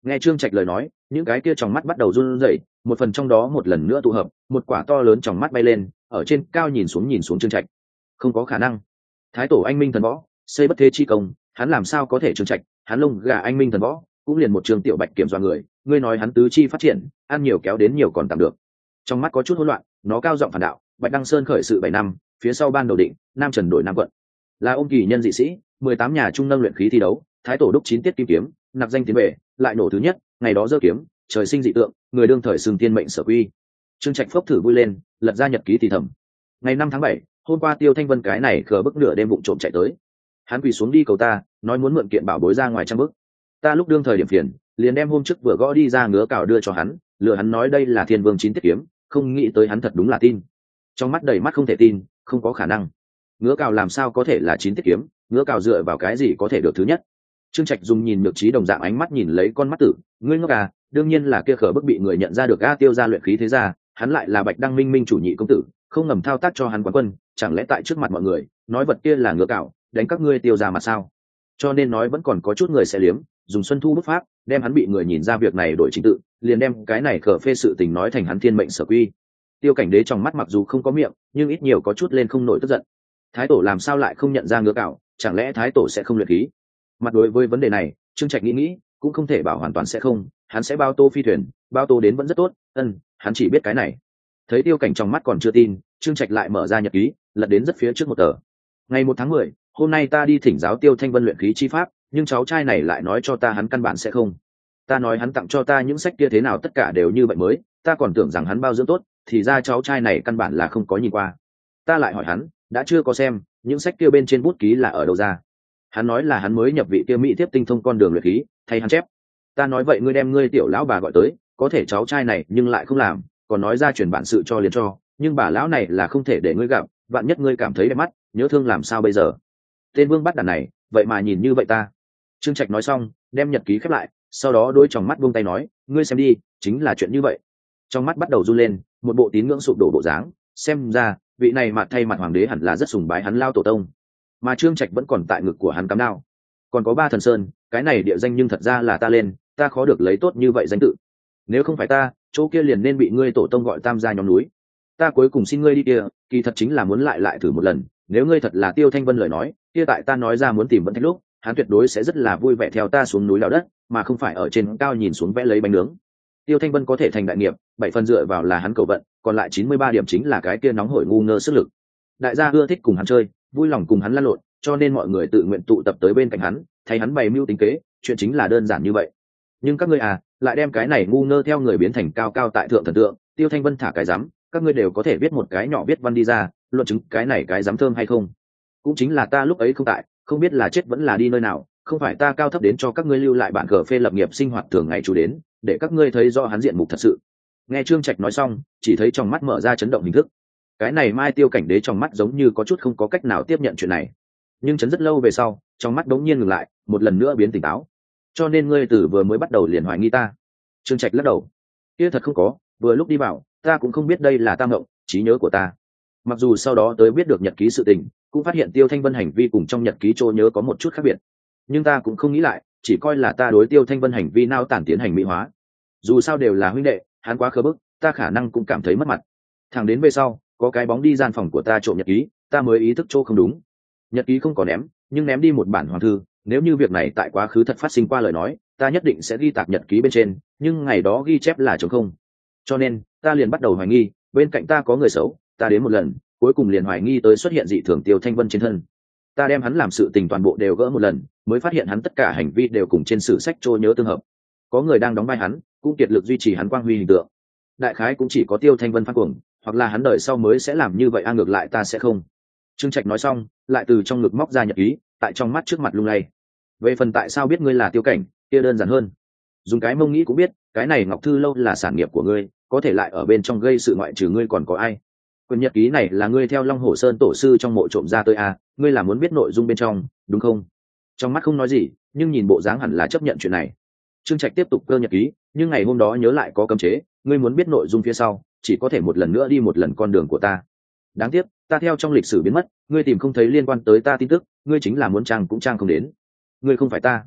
Nghe Trương Trạch lời nói, những cái kia trong mắt bắt đầu run rẩy, một phần trong đó một lần nữa tụ hợp, một quả to lớn trong mắt bay lên, ở trên cao nhìn xuống nhìn xuống Trương Trạch. Không có khả năng. Thái tổ anh minh thần võ, xây bất thế chi công, hắn làm sao có thể Trương Trạch, hắn lông gà anh minh thần võ, cũng liền một trường tiểu bạch kiểm dọa người, ngươi nói hắn tứ chi phát triển, ăn nhiều kéo đến nhiều còn tạm được. Trong mắt có chút hỗn loạn, nó cao giọng phản đạo, Bạch Đăng Sơn khởi sự bảy năm, phía sau ban đầu định, Nam Trần đổi Nam quận. Là ôm kỳ nhân dị sĩ, mười tám nhà trung nâng luyện khí thi đấu, thái tổ đúc chín tiết kim kiếm, nặc danh tiến về, lại nổ thứ nhất, ngày đó giơ kiếm, trời sinh dị tượng, người đương thời xưng tiên mệnh sở quy. Trương Trạch phốc thử vui lên, lật ra nhật ký thì thầm. Ngày năm tháng bảy, hôm qua Tiêu Thanh Vân cái này khờ bức nửa đêm vụng trộm chạy tới. Hắn quỳ xuống đi cầu ta, nói muốn mượn kiện bảo bối ra ngoài trăm bức. Ta lúc đương thời điểm phiền, liền đem hôm trước vừa gõ đi ra ngứa cào đưa cho hắn, lừa hắn nói đây là Thiên Vương chín tiết kiếm, không nghĩ tới hắn thật đúng là tin. Trong mắt đầy mắt không thể tin, không có khả năng. Ngứa cào làm sao có thể là chín tiết kiếm, ngứa cào dựa vào cái gì có thể được thứ nhất? Trương Trạch dùng nhìn nhược trí đồng dạng ánh mắt nhìn lấy con mắt tử, ngươi ngốc à, đương nhiên là kia khở bức bị người nhận ra được a Tiêu gia luyện khí thế gia, hắn lại là Bạch Đăng Minh Minh chủ nhị công tử, không ngầm thao tác cho hắn quán quân, chẳng lẽ tại trước mặt mọi người, nói vật kia là ngứa cào, đánh các ngươi Tiêu gia mà sao? Cho nên nói vẫn còn có chút người sẽ liếm, dùng xuân thu bút pháp, đem hắn bị người nhìn ra việc này đổi chính tự, liền đem cái này khở phê sự tình nói thành hắn thiên mệnh sở quy. Tiêu Cảnh Đế trong mắt mặc dù không có miệng, nhưng ít nhiều có chút lên không nổi tức giận. Thái tổ làm sao lại không nhận ra ngứa cào, chẳng lẽ thái tổ sẽ không luyện khí? Mặt đối với vấn đề này, Trương Trạch nghĩ nghĩ, cũng không thể bảo hoàn toàn sẽ không, hắn sẽ bao tô phi thuyền, bao tô đến vẫn rất tốt, ân, hắn chỉ biết cái này. Thấy Tiêu Cảnh trong mắt còn chưa tin, Trương Trạch lại mở ra nhật ký, lật đến rất phía trước một tờ. Ngày một tháng mười, hôm nay ta đi thỉnh giáo Tiêu Thanh Vân luyện khí chi pháp, nhưng cháu trai này lại nói cho ta hắn căn bản sẽ không. Ta nói hắn tặng cho ta những sách kia thế nào tất cả đều như vậy mới, ta còn tưởng rằng hắn bao dưỡng tốt, thì ra cháu trai này căn bản là không có nhìn qua. Ta lại hỏi hắn, đã chưa có xem, những sách kia bên trên bút ký là ở đâu ra? Hắn nói là hắn mới nhập vị kia mỹ tiếp tinh thông con đường luyện khí, thay hắn chép. Ta nói vậy ngươi đem ngươi tiểu lão bà gọi tới, có thể cháu trai này nhưng lại không làm, còn nói ra truyền bản sự cho liền cho, nhưng bà lão này là không thể để ngươi gặp, vạn nhất ngươi cảm thấy đẹp mắt, nhớ thương làm sao bây giờ? Tên vương bắt đàn này, vậy mà nhìn như vậy ta. Trương Trạch nói xong, đem nhật ký khép lại, sau đó đôi tròng mắt buông tay nói, ngươi xem đi, chính là chuyện như vậy. Trong mắt bắt đầu run lên, một bộ tín ngưỡng sụp đổ bộ dáng, xem ra vị này mặt thay mặt hoàng đế hẳn là rất sùng bái hắn lao tổ tông, mà Trương Trạch vẫn còn tại ngực của hắn cắm đao. Còn có ba thần sơn, cái này địa danh nhưng thật ra là ta lên, ta khó được lấy tốt như vậy danh tự. Nếu không phải ta, chỗ kia liền nên bị ngươi tổ tông gọi tam gia nhóm núi. Ta cuối cùng xin ngươi đi kia, kỳ thật chính là muốn lại lại thử một lần, nếu ngươi thật là Tiêu Thanh Vân lời nói, kia tại ta nói ra muốn tìm vẫn thách lúc, hắn tuyệt đối sẽ rất là vui vẻ theo ta xuống núi đào đất, mà không phải ở trên cao nhìn xuống vẽ lấy bánh nướng. Tiêu Thanh Vân có thể thành đại nghiệp, bảy phần dựa vào là hắn cầu vận, còn lại chín mươi ba điểm chính là cái kia nóng hổi ngu ngơ sức lực. Đại gia ưa thích cùng hắn chơi, vui lòng cùng hắn lăn lộn, cho nên mọi người tự nguyện tụ tập tới bên cạnh hắn, thấy hắn bày mưu tính kế, chuyện chính là đơn giản như vậy. Nhưng các ngươi à, lại đem cái này ngu ngơ theo người biến thành cao cao tại thượng thần tượng, Tiêu Thanh Vân thả cái rắm, các ngươi đều có thể viết một cái nhỏ viết văn đi ra, luận chứng cái này cái rắm thơm hay không. Cũng chính là ta lúc ấy không tại, không biết là chết vẫn là đi nơi nào, không phải ta cao thấp đến cho các ngươi lưu lại bản cờ phê lập nghiệp sinh hoạt thường ngày chủ đến, để các ngươi thấy rõ hắn diện mục thật sự. Nghe Trương Trạch nói xong, chỉ thấy trong mắt mở ra chấn động hình thức. Cái này Mai Tiêu Cảnh Đế trong mắt giống như có chút không có cách nào tiếp nhận chuyện này, nhưng chấn rất lâu về sau, trong mắt đống nhiên ngừng lại, một lần nữa biến tỉnh táo. Cho nên ngươi từ vừa mới bắt đầu liền hoài nghi ta? Trương Trạch lắc đầu, kia thật không có, vừa lúc đi vào, ta cũng không biết đây là tam ngộng, trí nhớ của ta. Mặc dù sau đó tới biết được nhật ký sự tình, cũng phát hiện Tiêu Thanh Vân hành vi cùng trong nhật ký trô nhớ có một chút khác biệt, nhưng ta cũng không nghĩ lại, chỉ coi là ta đối Tiêu Thanh Vân hành vi nao tản tiến hành mỹ hóa. Dù sao đều là huynh đệ, hắn quá khờ bức, ta khả năng cũng cảm thấy mất mặt. Thẳng đến về sau, có cái bóng đi gian phòng của ta trộm nhật ký, ta mới ý thức chỗ không đúng. Nhật ký không có ném, nhưng ném đi một bản hoàng thư, nếu như việc này tại quá khứ thật phát sinh qua lời nói, ta nhất định sẽ ghi tạc nhật ký bên trên, nhưng ngày đó ghi chép là trống không. Cho nên, ta liền bắt đầu hoài nghi, bên cạnh ta có người xấu, ta đến một lần, cuối cùng liền hoài nghi tới xuất hiện dị thường Tiêu Thanh Vân trên thân. Ta đem hắn làm sự tình toàn bộ đều gỡ một lần, mới phát hiện hắn tất cả hành vi đều cùng trên sử sách trô nhớ tương hợp. Có người đang đóng vai hắn, cũng kiệt lực duy trì hắn quang huy hình tượng. Đại khái cũng chỉ có Tiêu Thanh Vân phát cuồng, hoặc là hắn đợi sau mới sẽ làm như vậy, a ngược lại ta sẽ không. Trương Trạch nói xong, lại từ trong ngực móc ra nhật ký, tại trong mắt trước mặt lung lay. Về phần tại sao biết ngươi là Tiêu Cảnh, kia đơn giản hơn. Dùng cái mông nghĩ cũng biết, cái này Ngọc Thư lâu là sản nghiệp của ngươi, có thể lại ở bên trong gây sự ngoại trừ ngươi còn có ai? Quyển nhật ký này là ngươi theo Long Hồ Sơn tổ sư trong mộ trộm ra tới à, ngươi là muốn biết nội dung bên trong, đúng không? Trong mắt không nói gì, nhưng nhìn bộ dáng hẳn là chấp nhận chuyện này. Trương Trạch tiếp tục cơ nhật ký, nhưng ngày hôm đó nhớ lại có cấm chế, ngươi muốn biết nội dung phía sau, chỉ có thể một lần nữa đi một lần con đường của ta. Đáng tiếc, ta theo trong lịch sử biến mất, ngươi tìm không thấy liên quan tới ta tin tức, ngươi chính là muốn trang cũng trang không đến. Ngươi không phải ta.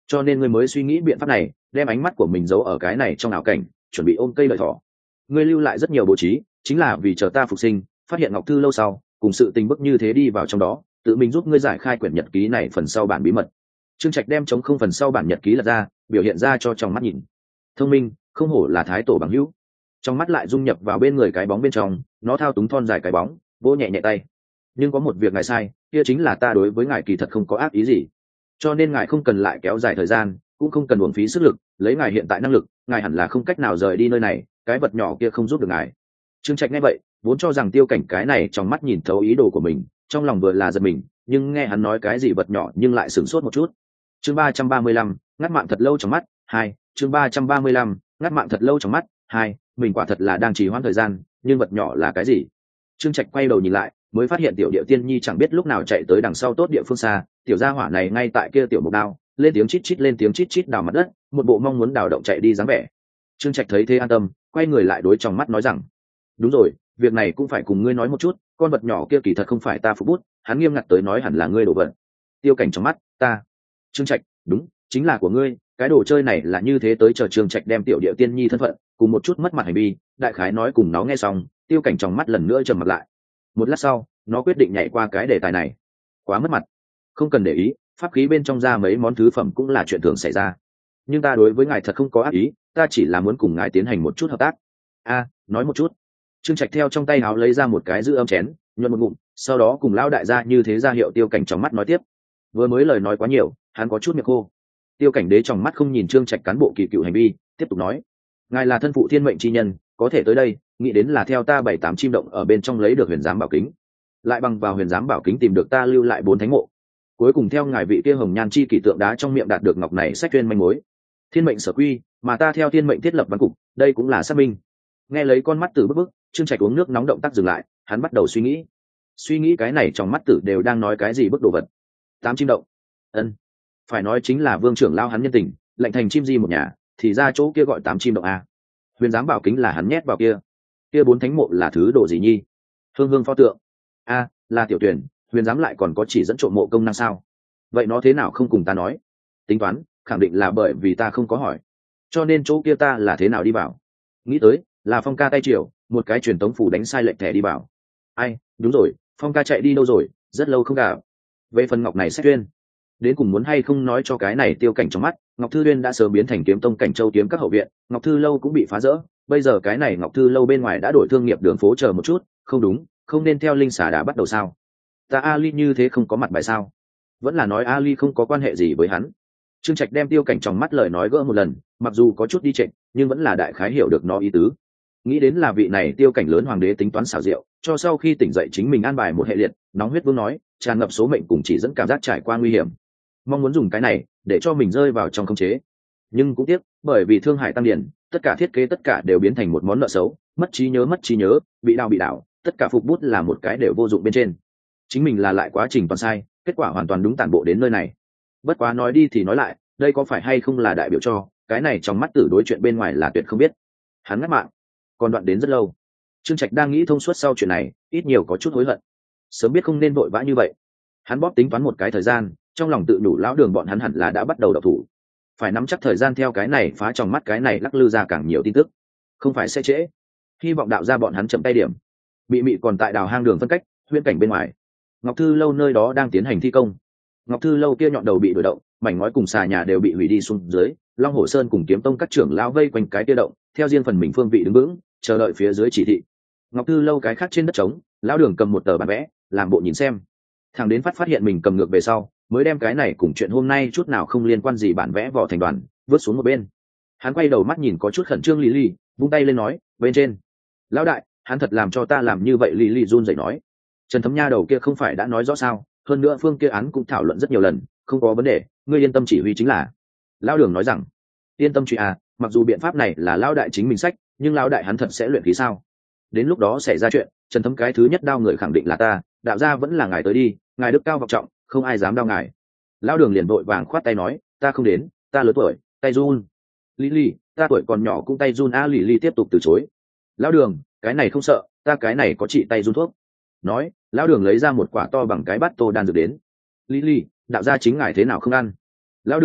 cho nên ngươi mới suy nghĩ biện pháp này, đem ánh mắt của mình giấu ở cái này trong ảo cảnh, chuẩn bị ôm cây lợi thỏ. Ngươi lưu lại rất nhiều bố trí, chính là vì chờ ta phục sinh, phát hiện ngọc thư lâu sau, cùng sự tình bức như thế đi vào trong đó, tự mình giúp ngươi giải khai quyển nhật ký này phần sau bản bí mật. Trương Trạch đem chống không phần sau bản nhật ký lật ra, biểu hiện ra cho trong mắt nhìn. Thông minh, không hổ là thái tổ bằng hữu. Trong mắt lại dung nhập vào bên người cái bóng bên trong, nó thao túng thon dài cái bóng, vỗ nhẹ nhẹ tay. Nhưng có một việc ngài sai, kia chính là ta đối với ngài kỳ thật không có ác ý gì, cho nên ngài không cần lại kéo dài thời gian, cũng không cần uổng phí sức lực, lấy ngài hiện tại năng lực, ngài hẳn là không cách nào rời đi nơi này, cái vật nhỏ kia không giúp được ngài. Trương Trạch nghe vậy, vốn cho rằng Tiêu Cảnh cái này trong mắt nhìn thấu ý đồ của mình, trong lòng vừa là giật mình, nhưng nghe hắn nói cái gì vật nhỏ nhưng lại sửng sốt một chút. Chương ba trăm ba mươi lăm, ngắt mạng thật lâu trong mắt, hai, chương ba trăm ba mươi lăm, ngắt mạng thật lâu trong mắt, hai, mình quả thật là đang trì hoãn thời gian, nhưng vật nhỏ là cái gì? Trương Trạch quay đầu nhìn lại, mới phát hiện tiểu Điệu Tiên Nhi chẳng biết lúc nào chạy tới đằng sau tốt địa phương xa, tiểu gia hỏa này ngay tại kia tiểu mục đao, lên tiếng chít chít lên tiếng chít chít đào mặt đất, một bộ mong muốn đào động chạy đi dáng vẻ. Trương Trạch thấy thế an tâm, quay người lại đối trong mắt nói rằng: "Đúng rồi, việc này cũng phải cùng ngươi nói một chút, con vật nhỏ kia kỳ thật không phải ta phụ bút, hắn nghiêm ngặt tới nói hẳn là ngươi đồ vật." Tiêu Cảnh trong mắt: "Ta?" Trương Trạch: "Đúng, chính là của ngươi, cái đồ chơi này là như thế tới chờ Trương Trạch đem tiểu Điệu Tiên Nhi thân phận, cùng một chút mất mặt hành vi, đại khái nói cùng nó nghe xong, Tiêu Cảnh trong mắt lần nữa trầm mặt lại. Một lát sau, nó quyết định nhảy qua cái đề tài này. Quá mất mặt. Không cần để ý, pháp khí bên trong ra mấy món thứ phẩm cũng là chuyện thường xảy ra. Nhưng ta đối với ngài thật không có ác ý, ta chỉ là muốn cùng ngài tiến hành một chút hợp tác. A, nói một chút. Trương Trạch theo trong tay áo lấy ra một cái giữ âm chén, nhuận một ngụm, sau đó cùng lão đại gia như thế ra hiệu Tiêu Cảnh trong mắt nói tiếp. Vừa mới lời nói quá nhiều, hắn có chút miệng khô. Tiêu Cảnh đế trong mắt không nhìn Trương Trạch cán bộ kỳ cựu hành vi, tiếp tục nói: ngài là thân phụ thiên mệnh chi nhân, có thể tới đây, nghĩ đến là theo ta bảy tám chim động ở bên trong lấy được huyền giám bảo kính, lại bằng vào huyền giám bảo kính tìm được ta lưu lại bốn thánh mộ, cuối cùng theo ngài vị kia hồng nhan chi kỳ tượng đá trong miệng đạt được ngọc này sách tuyên manh mối. Thiên mệnh sở quy, mà ta theo thiên mệnh thiết lập văn cục, đây cũng là xác minh. Nghe lấy con mắt tử bức bức, Trương Trạch uống nước nóng động tác dừng lại, hắn bắt đầu suy nghĩ. Suy nghĩ cái này trong mắt tử đều đang nói cái gì bức đồ vật. Tám chim động. Ân, phải nói chính là Vương trưởng lao hắn nhân tình, lệnh thành chim di một nhà, thì ra chỗ kia gọi tám chim động a. Huyền giám bảo kính là hắn nhét vào kia. Kia bốn thánh mộ là thứ đồ gì nhi? Hương hương pho tượng. A, là tiểu tuyển, huyền giám lại còn có chỉ dẫn trộm mộ công năng sao? Vậy nó thế nào không cùng ta nói? Tính toán, khẳng định là bởi vì ta không có hỏi, cho nên chỗ kia ta là thế nào đi vào? Nghĩ tới, là Phong ca tay triều, một cái truyền tống phủ đánh sai lệnh thẻ đi vào. Ai, đúng rồi, Phong ca chạy đi đâu rồi, rất lâu không gặp. Về phần ngọc này sách tuyên, đến cùng muốn hay không nói cho cái này Tiêu Cảnh trong mắt, Ngọc Thư Uyên đã sớm biến thành kiếm tông Cảnh Châu kiếm các hậu viện, Ngọc Thư lâu cũng bị phá rỡ, bây giờ cái này Ngọc Thư lâu bên ngoài đã đổi thương nghiệp đường phố chờ một chút, không đúng, không nên theo linh xà đã bắt đầu sao? Ta Ali như thế không có mặt bài sao? Vẫn là nói Ali không có quan hệ gì với hắn. Trương Trạch đem Tiêu Cảnh trong mắt lời nói gỡ một lần, mặc dù có chút đi trệch, nhưng vẫn là đại khái hiểu được nó ý tứ. Nghĩ đến là vị này Tiêu Cảnh lớn hoàng đế tính toán xảo diệu, cho sau khi tỉnh dậy chính mình an bài một hệ liệt, nóng huyết vương nói, tràn ngập số mệnh cùng chỉ dẫn cảm giác trải qua nguy hiểm, mong muốn dùng cái này để cho mình rơi vào trong khống chế. Nhưng cũng tiếc, bởi vì thương hại tăng điển, tất cả thiết kế tất cả đều biến thành một món nợ xấu, mất trí nhớ mất trí nhớ, bị đau bị đảo, tất cả phục bút là một cái đều vô dụng bên trên. Chính mình là lại quá trình toàn sai, kết quả hoàn toàn đúng tản bộ đến nơi này. Bất quá nói đi thì nói lại, đây có phải hay không là đại biểu cho cái này trong mắt tử đối chuyện bên ngoài là tuyệt không biết. Hắn ngắt mạng, còn đoạn đến rất lâu. Trương Trạch đang nghĩ thông suốt sau chuyện này, ít nhiều có chút hối hận, sớm biết không nên vội vã như vậy. Hắn bóp tính toán một cái thời gian, trong lòng tự đủ lão đường bọn hắn hẳn là đã bắt đầu đọc thủ, phải nắm chắc thời gian theo cái này phá trong mắt cái này lắc lư ra càng nhiều tin tức, không phải sẽ trễ. Hy vọng đạo ra bọn hắn chậm tay điểm. Bị mị còn tại đào hang đường phân cách huyễn cảnh bên ngoài, Ngọc Thư lâu nơi đó đang tiến hành thi công. Ngọc Thư lâu kia nhọn đầu bị đổi động, mảnh ngói cùng xà nhà đều bị hủy đi xuống dưới, Long Hổ Sơn cùng Kiếm Tông các trưởng lão vây quanh cái kia động, theo riêng phần mình phương vị đứng vững, chờ đợi phía dưới chỉ thị. Ngọc Thư lâu cái khác trên đất trống, lão đường cầm một tờ bản vẽ, làm bộ nhìn xem. Thằng đến phát phát hiện mình cầm ngược về sau, mới đem cái này cùng chuyện hôm nay chút nào không liên quan gì bản vẽ vỏ thành đoàn, vứt xuống một bên. Hắn quay đầu mắt nhìn có chút khẩn trương Lý Lý, vung tay lên nói, bên trên. Lão đại, hắn thật làm cho ta làm như vậy. Lý Lý run rẩy nói. Trần Thấm Nha đầu kia không phải đã nói rõ sao, hơn nữa phương kia án cũng thảo luận rất nhiều lần, không có vấn đề, ngươi yên tâm chỉ huy chính là. Lão đường nói rằng, yên tâm truy à, mặc dù biện pháp này là lão đại chính mình sách, nhưng lão đại hắn thật sẽ luyện khí sao? Đến lúc đó xảy ra chuyện, Trần Thấm cái thứ nhất đao người khẳng định là ta, đạo gia vẫn là ngài tới đi, ngài đức cao vọng trọng, không ai dám đao ngài. Lão đường liền vội vàng khoát tay nói, ta không đến, ta lớn tuổi, tay run. Lý Lý, ta tuổi còn nhỏ cũng tay run a. Lý Lý tiếp tục từ chối. Lão đường, cái này không sợ, ta cái này có trị tay run thuốc. Nói, lão đường lấy ra một quả to bằng cái bát tô đan dược đến. Lý Lý, đạo gia chính ngài thế nào không ăn? Lão đường,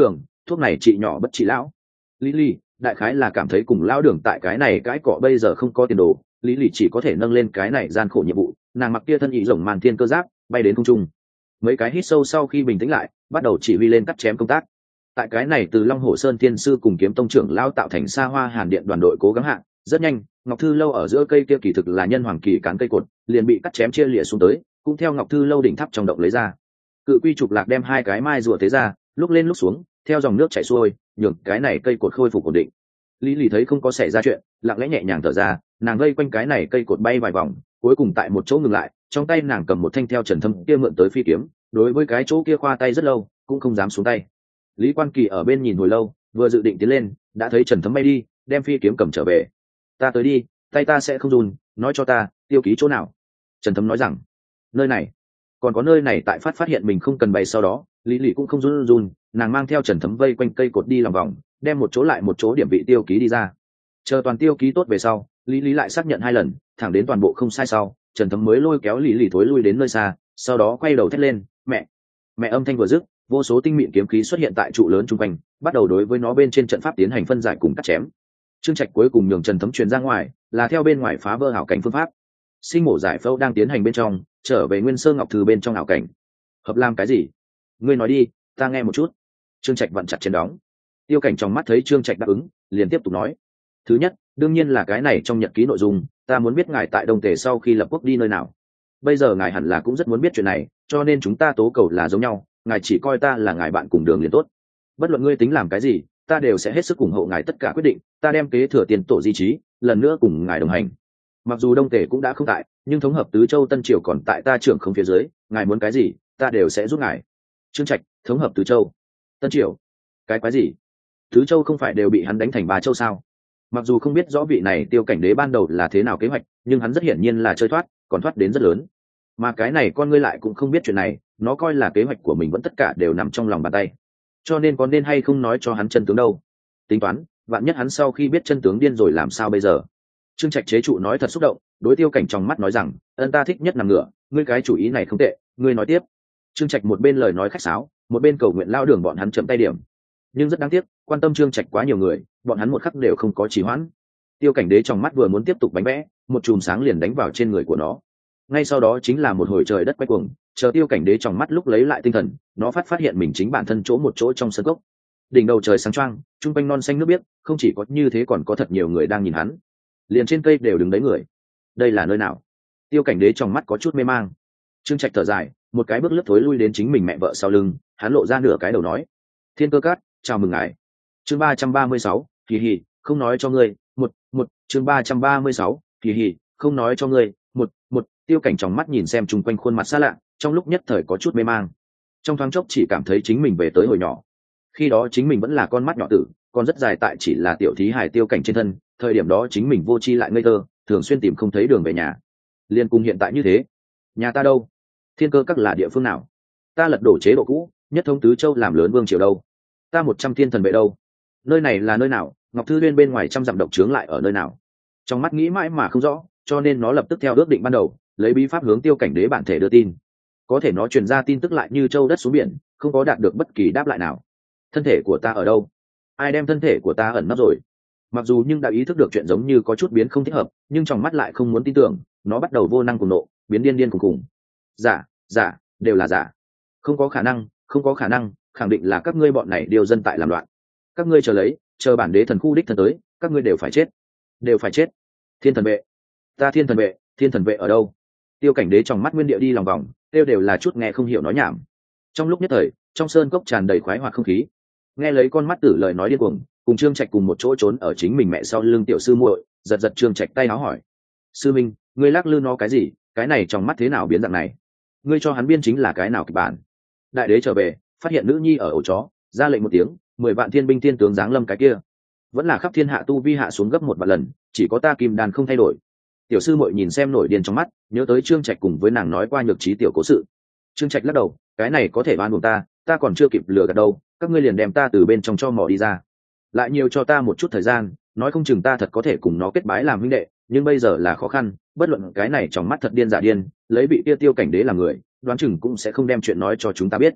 thuốc này trị nhỏ bất trị lão. Lý lì đại khái là cảm thấy cùng lão đường tại cái này cái cọ bây giờ không có tiền đồ, lý lì chỉ có thể nâng lên cái này gian khổ nhiệm vụ. Nàng mặc kia thân ý rồng màn thiên cơ giáp bay đến không trung, mấy cái hít sâu sau khi bình tĩnh lại, bắt đầu chỉ huy lên cắt chém công tác. Tại cái này từ Long Hổ Sơn Thiên sư cùng kiếm tông trưởng lao tạo thành Sa Hoa Hàn Điện đoàn đội cố gắng hạ, rất nhanh Ngọc Thư Lâu ở giữa cây kia kỳ thực là nhân hoàng kỳ cán cây cột liền bị cắt chém chia lìa xuống tới, cũng theo Ngọc Thư Lâu đỉnh tháp trong động lấy ra. Cự quy trục lạc đem hai cái mai rùa thế ra, lúc lên lúc xuống theo dòng nước chảy xuôi, nhường cái này cây cột khôi phục ổn định. Lý lì thấy không có xảy ra chuyện, lặng lẽ nhẹ nhàng thở ra, nàng vây quanh cái này cây cột bay vài vòng, cuối cùng tại một chỗ ngừng lại, trong tay nàng cầm một thanh theo Trần Thâm kia mượn tới phi kiếm, đối với cái chỗ kia khoa tay rất lâu cũng không dám xuống tay. Lý Quan Kỳ ở bên nhìn hồi lâu, vừa dự định tiến lên, đã thấy Trần Thấm bay đi, đem phi kiếm cầm trở về. Ta tới đi, tay ta sẽ không run, nói cho ta tiêu ký chỗ nào. Trần Thấm nói rằng nơi này, còn có nơi này. Tại phát phát hiện mình không cần bay, sau đó Lý Lị cũng không run run, nàng mang theo Trần Thấm vây quanh cây cột đi lòng vòng, đem một chỗ lại một chỗ điểm vị tiêu ký đi ra. Chờ toàn tiêu ký tốt về sau, Lý Lý lại xác nhận hai lần, thẳng đến toàn bộ không sai sau, Trần Thấm mới lôi kéo Lý Lị thối lui đến nơi xa, sau đó quay đầu thét lên, mẹ mẹ. Âm thanh vừa dứt, vô số tinh mịn kiếm khí xuất hiện tại trụ lớn chung quanh, bắt đầu đối với nó bên trên trận pháp tiến hành phân giải cùng cắt chém. Trương Trạch cuối cùng nhường Trần Thấm truyền ra ngoài, là theo bên ngoài phá vỡ ảo cảnh phương pháp. Sinh mổ giải phẫu đang tiến hành bên trong, trở về Nguyên Sơ Ngọc Thư bên trong ảo cảnh. Hợp làm cái gì? Ngươi nói đi, ta nghe một chút. Trương Trạch vặn chặt trên đóng. Tiêu Cảnh trong mắt thấy Trương Trạch đáp ứng, liền tiếp tục nói. Thứ nhất, đương nhiên là cái này trong nhật ký nội dung, ta muốn biết ngài tại Đông Tề sau khi lập quốc đi nơi nào. Bây giờ ngài hẳn là cũng rất muốn biết chuyện này, cho nên chúng ta tố cầu là giống nhau, ngài chỉ coi ta là ngài bạn cùng đường liền tốt. Bất luận ngươi tính làm cái gì, ta đều sẽ hết sức ủng hộ ngài tất cả quyết định, ta đem kế thừa tiền tổ di trí, lần nữa cùng ngài đồng hành. Mặc dù Đông Tề cũng đã không tại, nhưng thống hợp tứ châu Tân Triều còn tại ta trưởng không phía dưới, ngài muốn cái gì, ta đều sẽ giúp ngài. Trương Trạch, thống hợp tứ châu, Tân Triều, cái quái gì? Tứ châu không phải đều bị hắn đánh thành ba châu sao? Mặc dù không biết rõ vị này Tiêu Cảnh Đế ban đầu là thế nào kế hoạch, nhưng hắn rất hiển nhiên là chơi thoát, còn thoát đến rất lớn. Mà cái này con ngươi lại cũng không biết chuyện này, nó coi là kế hoạch của mình vẫn tất cả đều nằm trong lòng bàn tay, cho nên có nên hay không nói cho hắn chân tướng đâu. Tính toán vạn nhất hắn sau khi biết chân tướng điên rồi làm sao bây giờ. Trương Trạch chế trụ nói thật xúc động, đối Tiêu Cảnh trong mắt nói rằng, ân ta thích nhất nằm ngửa, ngươi cái chủ ý này không tệ, ngươi nói tiếp. Trương Trạch một bên lời nói khách sáo, một bên cầu nguyện lao đường bọn hắn chậm tay điểm. Nhưng rất đáng tiếc, quan tâm Trương Trạch quá nhiều người, bọn hắn một khắc đều không có trì hoãn. Tiêu Cảnh Đế trong mắt vừa muốn tiếp tục bánh vẽ, một chùm sáng liền đánh vào trên người của nó. Ngay sau đó chính là một hồi trời đất quay cuồng, chờ Tiêu Cảnh Đế trong mắt lúc lấy lại tinh thần, nó phát phát hiện mình chính bản thân chỗ một chỗ trong sân gốc. Đỉnh đầu trời sáng choang, trung quanh non xanh nước biếc, không chỉ có như thế còn có thật nhiều người đang nhìn hắn. Liền trên cây đều đứng đấy người. Đây là nơi nào? Tiêu Cảnh Đế trong mắt có chút mê mang. Trương Trạch thở dài, một cái bước lướt thối lui đến chính mình mẹ vợ sau lưng, hắn lộ ra nửa cái đầu nói: Thiên Cơ Cát, chào mừng ngài. Chương ba trăm ba mươi sáu, kỳ hỉ, không nói cho ngươi, một, một, chương ba trăm ba mươi sáu, kỳ hỉ, không nói cho ngươi, một, một. Tiêu Cảnh trong mắt nhìn xem chung quanh khuôn mặt xa lạ, trong lúc nhất thời có chút mê mang. Trong thoáng chốc chỉ cảm thấy chính mình về tới hồi nhỏ. Khi đó chính mình vẫn là con mắt nhỏ tử, còn rất dài tại chỉ là tiểu thí hài Tiêu Cảnh trên thân, thời điểm đó chính mình vô tri lại ngây thơ, thường xuyên tìm không thấy đường về nhà. Liên cùng hiện tại như thế. Nhà ta đâu? Thiên Cơ Các là địa phương nào? Ta lật đổ chế độ cũ, nhất thống tứ châu làm lớn vương triều đâu? Ta một trăm thiên thần vệ đâu? Nơi này là nơi nào? Ngọc Thư Uyên bên ngoài trăm dặm độc trướng lại ở nơi nào? Trong mắt nghĩ mãi mà không rõ, cho nên nó lập tức theo ước định ban đầu, lấy bí pháp hướng Tiêu Cảnh Đế bản thể đưa tin. Có thể nó truyền ra tin tức lại như châu đất xuống biển, không có đạt được bất kỳ đáp lại nào. Thân thể của ta ở đâu? Ai đem thân thể của ta ẩn nấp rồi? Mặc dù nhưng đã ý thức được chuyện giống như có chút biến không thích hợp, nhưng trong mắt lại không muốn tin tưởng, nó bắt đầu vô năng cùng nộ, biến điên điên cùng cùng. Giả, giả, đều là giả. Không có khả năng, không có khả năng, khẳng định là các ngươi bọn này điều dân tại làm loạn. Các ngươi chờ lấy, chờ bản đế thần khu đích thân tới, các ngươi đều phải chết, đều phải chết. Thiên thần vệ, ta thiên thần vệ, thiên thần vệ ở đâu? Tiêu Cảnh Đế trong mắt nguyên địa đi lòng vòng, đều đều là chút nghe không hiểu nói nhảm. Trong lúc nhất thời, trong sơn cốc tràn đầy khoái hoạt không khí. Nghe lấy con mắt tử lời nói điên cuồng, cùng Trương Trạch cùng một chỗ trốn ở chính mình mẹ sau lưng tiểu sư muội, giật giật Trương Trạch tay áo hỏi: sư minh, ngươi lắc lư nó cái gì? Cái này trong mắt thế nào biến dạng này? Ngươi cho hắn biên chính là cái nào kịch bản? Đại đế trở về, phát hiện nữ nhi ở ổ chó, ra lệnh một tiếng, mười vạn thiên binh thiên tướng giáng lâm cái kia, vẫn là khắp thiên hạ tu vi hạ xuống gấp một vạn lần, chỉ có ta kim đàn không thay đổi. Tiểu sư muội nhìn xem nổi điên trong mắt, nhớ tới Trương Trạch cùng với nàng nói qua nhược trí tiểu cố sự. Trương Trạch lắc đầu, cái này có thể oan uổng ta, ta còn chưa kịp lừa gạt đâu, các ngươi liền đem ta từ bên trong cho mò đi ra. Lại nhiều cho ta một chút thời gian, nói không chừng ta thật có thể cùng nó kết bái làm huynh đệ, nhưng bây giờ là khó khăn, bất luận cái này trong mắt thật điên giả điên, lấy bị Tiêu Tiêu Cảnh Đế làm người, đoán chừng cũng sẽ không đem chuyện nói cho chúng ta biết.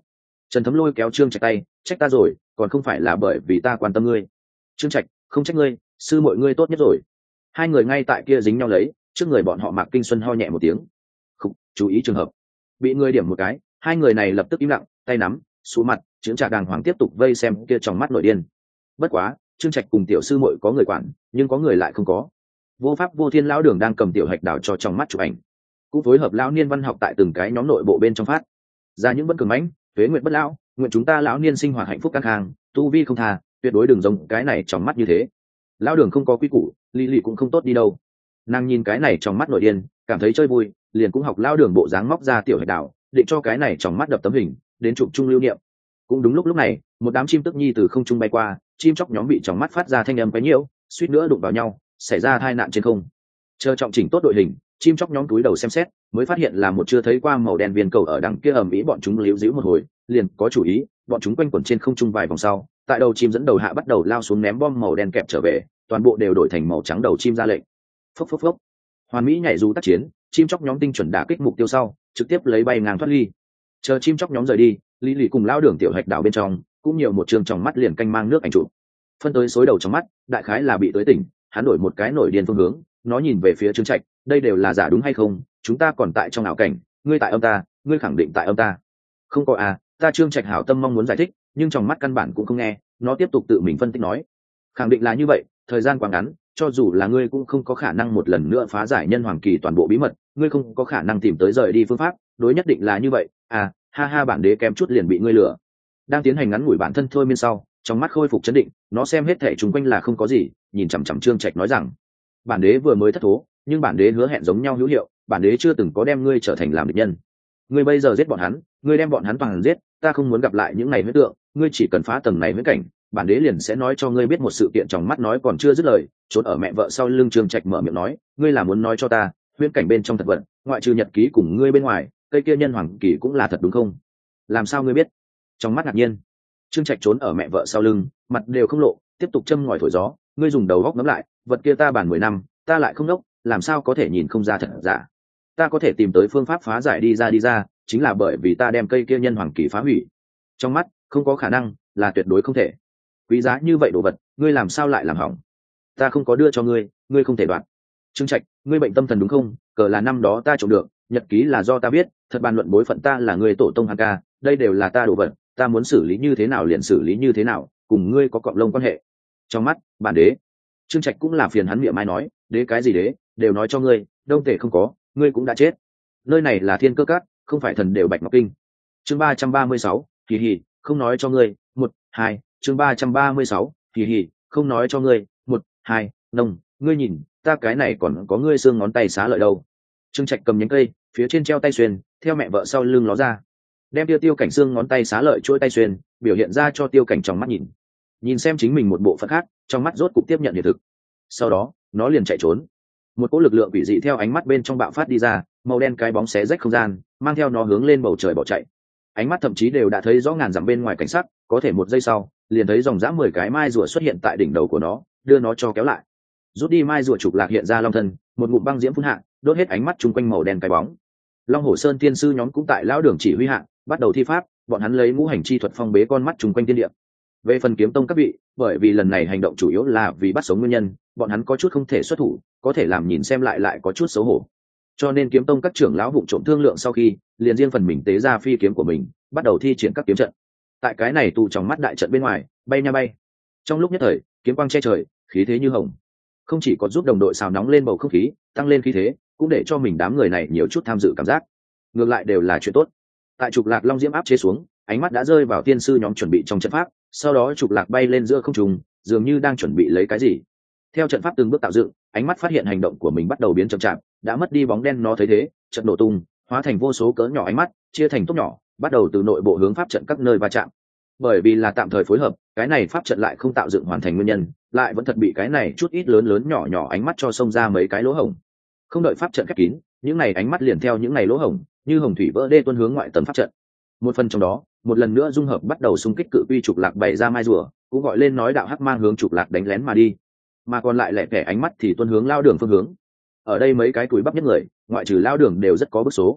Trần Thấm lôi kéo Trương Trạch tay, trách ta rồi, còn không phải là bởi vì ta quan tâm ngươi. Trương Trạch, không trách ngươi, sư muội ngươi tốt nhất rồi. Hai người ngay tại kia dính nhau lấy, trước người bọn họ Mạc Kinh Xuân ho nhẹ một tiếng. Không, chú ý trường hợp. Bị ngươi điểm một cái, hai người này lập tức im lặng, tay nắm, xuống mặt, chững chạc đàng hoàng tiếp tục vây xem kia trong mắt nội điên. Bất quá, Trương Trạch cùng tiểu sư muội có người quản, nhưng có người lại không có. Vô Pháp Vô Thiên lão đường đang cầm tiểu hạch đảo cho trong mắt chụp ảnh, cũng phối hợp lão niên văn học tại từng cái nhóm nội bộ bên trong phát ra những vẫn cường mãnh, tuế nguyện bất lão, nguyện chúng ta lão niên sinh hoạt hạnh phúc căng hàng, tu vi không tha, tuyệt đối đừng giống cái này trong mắt như thế. Lão đường không có quy củ, lý lì cũng không tốt đi đâu. Nàng nhìn cái này trong mắt nội điên, cảm thấy chơi vui, liền cũng học lão đường bộ dáng móc ra tiểu hạch đảo, định cho cái này trong mắt đập tấm hình, đến chụp chung lưu niệm. Cũng đúng lúc lúc này, một đám chim tức nhi từ không trung bay qua, chim chóc nhóm bị trong mắt phát ra thanh âm quấy nhiễu, suýt nữa đụng vào nhau, xảy ra tai nạn trên không. Chờ trọng chỉnh tốt đội hình, chim chóc nhóm túi đầu xem xét, mới phát hiện là một chưa thấy qua màu đen viên cầu ở đằng kia ầm ĩ, bọn chúng líu díu một hồi, liền có chủ ý, bọn chúng quanh quẩn trên không trung vài vòng sau, tại đầu chim dẫn đầu hạ bắt đầu lao xuống ném bom màu đen kẹp trở về, toàn bộ đều đổi thành màu trắng đầu chim ra lệnh. Phốc phốc phốc. Hoàn mỹ nhảy dù tác chiến, chim chóc nhóm tinh chuẩn đả kích mục tiêu sau, trực tiếp lấy bay ngang thoát ly. Chờ chim chóc nhóm rời đi, Lý Lì cùng lão đường tiểu hạch đảo bên trong, cũng nhiều một trường trong mắt liền canh mang nước ảnh chụp. Phân tới xối đầu trong mắt, đại khái là bị tới tỉnh, hắn đổi một cái nổi điên phương hướng, nó nhìn về phía Trương Trạch, đây đều là giả đúng hay không, chúng ta còn tại trong ảo cảnh, ngươi tại âm ta, ngươi khẳng định tại âm ta. Không có à, ta Trương Trạch hảo tâm mong muốn giải thích, nhưng trong mắt căn bản cũng không nghe, nó tiếp tục tự mình phân tích nói, khẳng định là như vậy, thời gian quá ngắn, cho dù là ngươi cũng không có khả năng một lần nữa phá giải nhân hoàng kỳ toàn bộ bí mật, ngươi không có khả năng tìm tới rời đi phương pháp, đối nhất định là như vậy. À, ha ha, bản đế kém chút liền bị ngươi lừa. Đang tiến hành ngắn ngủi bản thân thôi miên sau, trong mắt khôi phục chấn định, nó xem hết thể chung quanh là không có gì, nhìn chằm chằm Trương Trạch nói rằng, bản đế vừa mới thất thố, nhưng bản đế hứa hẹn giống nhau hữu hiệu, bản đế chưa từng có đem ngươi trở thành làm địch nhân. Ngươi bây giờ giết bọn hắn, ngươi đem bọn hắn toàn giết, ta không muốn gặp lại những này huyết tượng, ngươi chỉ cần phá tầng này huyết cảnh, bản đế liền sẽ nói cho ngươi biết một sự kiện. Trong mắt nói còn chưa dứt lời, trốn ở mẹ vợ sau lưng Trương Trạch mở miệng nói, ngươi là muốn nói cho ta, huyễn cảnh bên trong thật vật, ngoại trừ nhật ký cùng ngươi bên ngoài, cây kia nhân hoàng kỳ cũng là thật đúng không? Làm sao ngươi biết? Trong mắt ngạc nhiên, Trương Trạch trốn ở mẹ vợ sau lưng, mặt đều không lộ, tiếp tục châm ngòi thổi gió, ngươi dùng đầu góc ngắm lại, vật kia ta bản mười năm, ta lại không đốc, làm sao có thể nhìn không ra thật giả? Ta có thể tìm tới phương pháp phá giải đi ra đi ra, chính là bởi vì ta đem cây kia nhân hoàng kỳ phá hủy. Trong mắt, không có khả năng, là tuyệt đối không thể. Quý giá như vậy đồ vật, ngươi làm sao lại làm hỏng? Ta không có đưa cho ngươi, ngươi không thể đoạt. Trương Trạch, ngươi bệnh tâm thần đúng không? Cờ là năm đó ta trộm được, nhật ký là do ta biết, thật bàn luận bối phận ta là người tổ tông hàng ca, đây đều là ta đồ vật, ta muốn xử lý như thế nào liền xử lý như thế nào, cùng ngươi có cọng lông quan hệ. Trong mắt, bản đế. Trương Trạch cũng là phiền hắn miệng mai nói, đế cái gì đế, đều nói cho ngươi, đông thể không có, ngươi cũng đã chết. Nơi này là thiên cơ cát, không phải thần đều bạch ngọc kinh. Chương ba trăm ba mươi sáu, kỳ hỉ, không nói cho ngươi. Một, hai, chương ba trăm ba mươi sáu, kỳ hỉ, không nói cho ngươi. Một, hai, nông, ngươi nhìn, ta cái này còn có ngươi xương ngón tay xá lợi đâu. Trương Trạch cầm nhánh cây, phía trên treo tay xuyên, theo mẹ vợ sau lưng ló ra, đem tiêu tiêu cảnh xương ngón tay xá lợi chuỗi tay xuyên, biểu hiện ra cho tiêu cảnh trong mắt nhìn. Nhìn xem chính mình một bộ phận khác, trong mắt rốt cục tiếp nhận hiện thực. Sau đó, nó liền chạy trốn. Một cỗ lực lượng quỷ dị theo ánh mắt bên trong bạo phát đi ra, màu đen cái bóng xé rách không gian, mang theo nó hướng lên bầu trời bỏ chạy. Ánh mắt thậm chí đều đã thấy rõ ngàn dặm bên ngoài cảnh sắc, có thể một giây sau, liền thấy dòng dã mười cái mai rùa xuất hiện tại đỉnh đầu của nó, đưa nó cho kéo lại. Rút đi mai rùa trục lạc hiện ra long thân, một ngụm băng diễm phun hạ, đốt hết ánh mắt chung quanh màu đen cái bóng. Long Hổ Sơn tiên sư nhóm cũng tại lão đường chỉ huy hạ, bắt đầu thi pháp, bọn hắn lấy ngũ hành chi thuật phong bế con mắt chung quanh tiên địa. Về phần kiếm tông các vị, bởi vì lần này hành động chủ yếu là vì bắt sống nguyên nhân, bọn hắn có chút không thể xuất thủ, có thể làm nhìn xem lại lại có chút xấu hổ. Cho nên kiếm tông các trưởng lão vụng trộm thương lượng sau khi, liền riêng phần mình tế ra phi kiếm của mình, bắt đầu thi triển các kiếm trận. Tại cái này tụ trong mắt đại trận bên ngoài, bay nha bay. Trong lúc nhất thời, kiếm quang che trời, khí thế như hồng. Không chỉ có giúp đồng đội xào nóng lên bầu không khí, tăng lên khí thế, cũng để cho mình đám người này nhiều chút tham dự cảm giác. Ngược lại đều là chuyện tốt. Tại trục lạc long diễm áp chế xuống, ánh mắt đã rơi vào tiên sư nhóm chuẩn bị trong trận pháp, sau đó trục lạc bay lên giữa không trung, dường như đang chuẩn bị lấy cái gì. Theo trận pháp từng bước tạo dựng, ánh mắt phát hiện hành động của mình bắt đầu biến chậm chạp, đã mất đi bóng đen nó thấy thế, trận nổ tung, hóa thành vô số cỡ nhỏ ánh mắt, chia thành tốc nhỏ, bắt đầu từ nội bộ hướng pháp trận các nơi va chạm. Bởi vì là tạm thời phối hợp, cái này pháp trận lại không tạo dựng hoàn thành nguyên nhân, lại vẫn thật bị cái này chút ít lớn lớn nhỏ nhỏ ánh mắt cho xông ra mấy cái lỗ hổng. Không đợi pháp trận khép kín, những này ánh mắt liền theo những này lỗ hổng, như hồng thủy vỡ đê tuôn hướng ngoại tầng pháp trận. Một phần trong đó, một lần nữa dung hợp bắt đầu xung kích cự quy trục lạc bày ra mai rùa, cũng gọi lên nói đạo hắc mang hướng trục lạc đánh lén mà đi. Mà còn lại lẻ tẻ ánh mắt thì tuôn hướng lao đường phương hướng. Ở đây mấy cái túi bắp nhất người, ngoại trừ lao đường đều rất có bức số.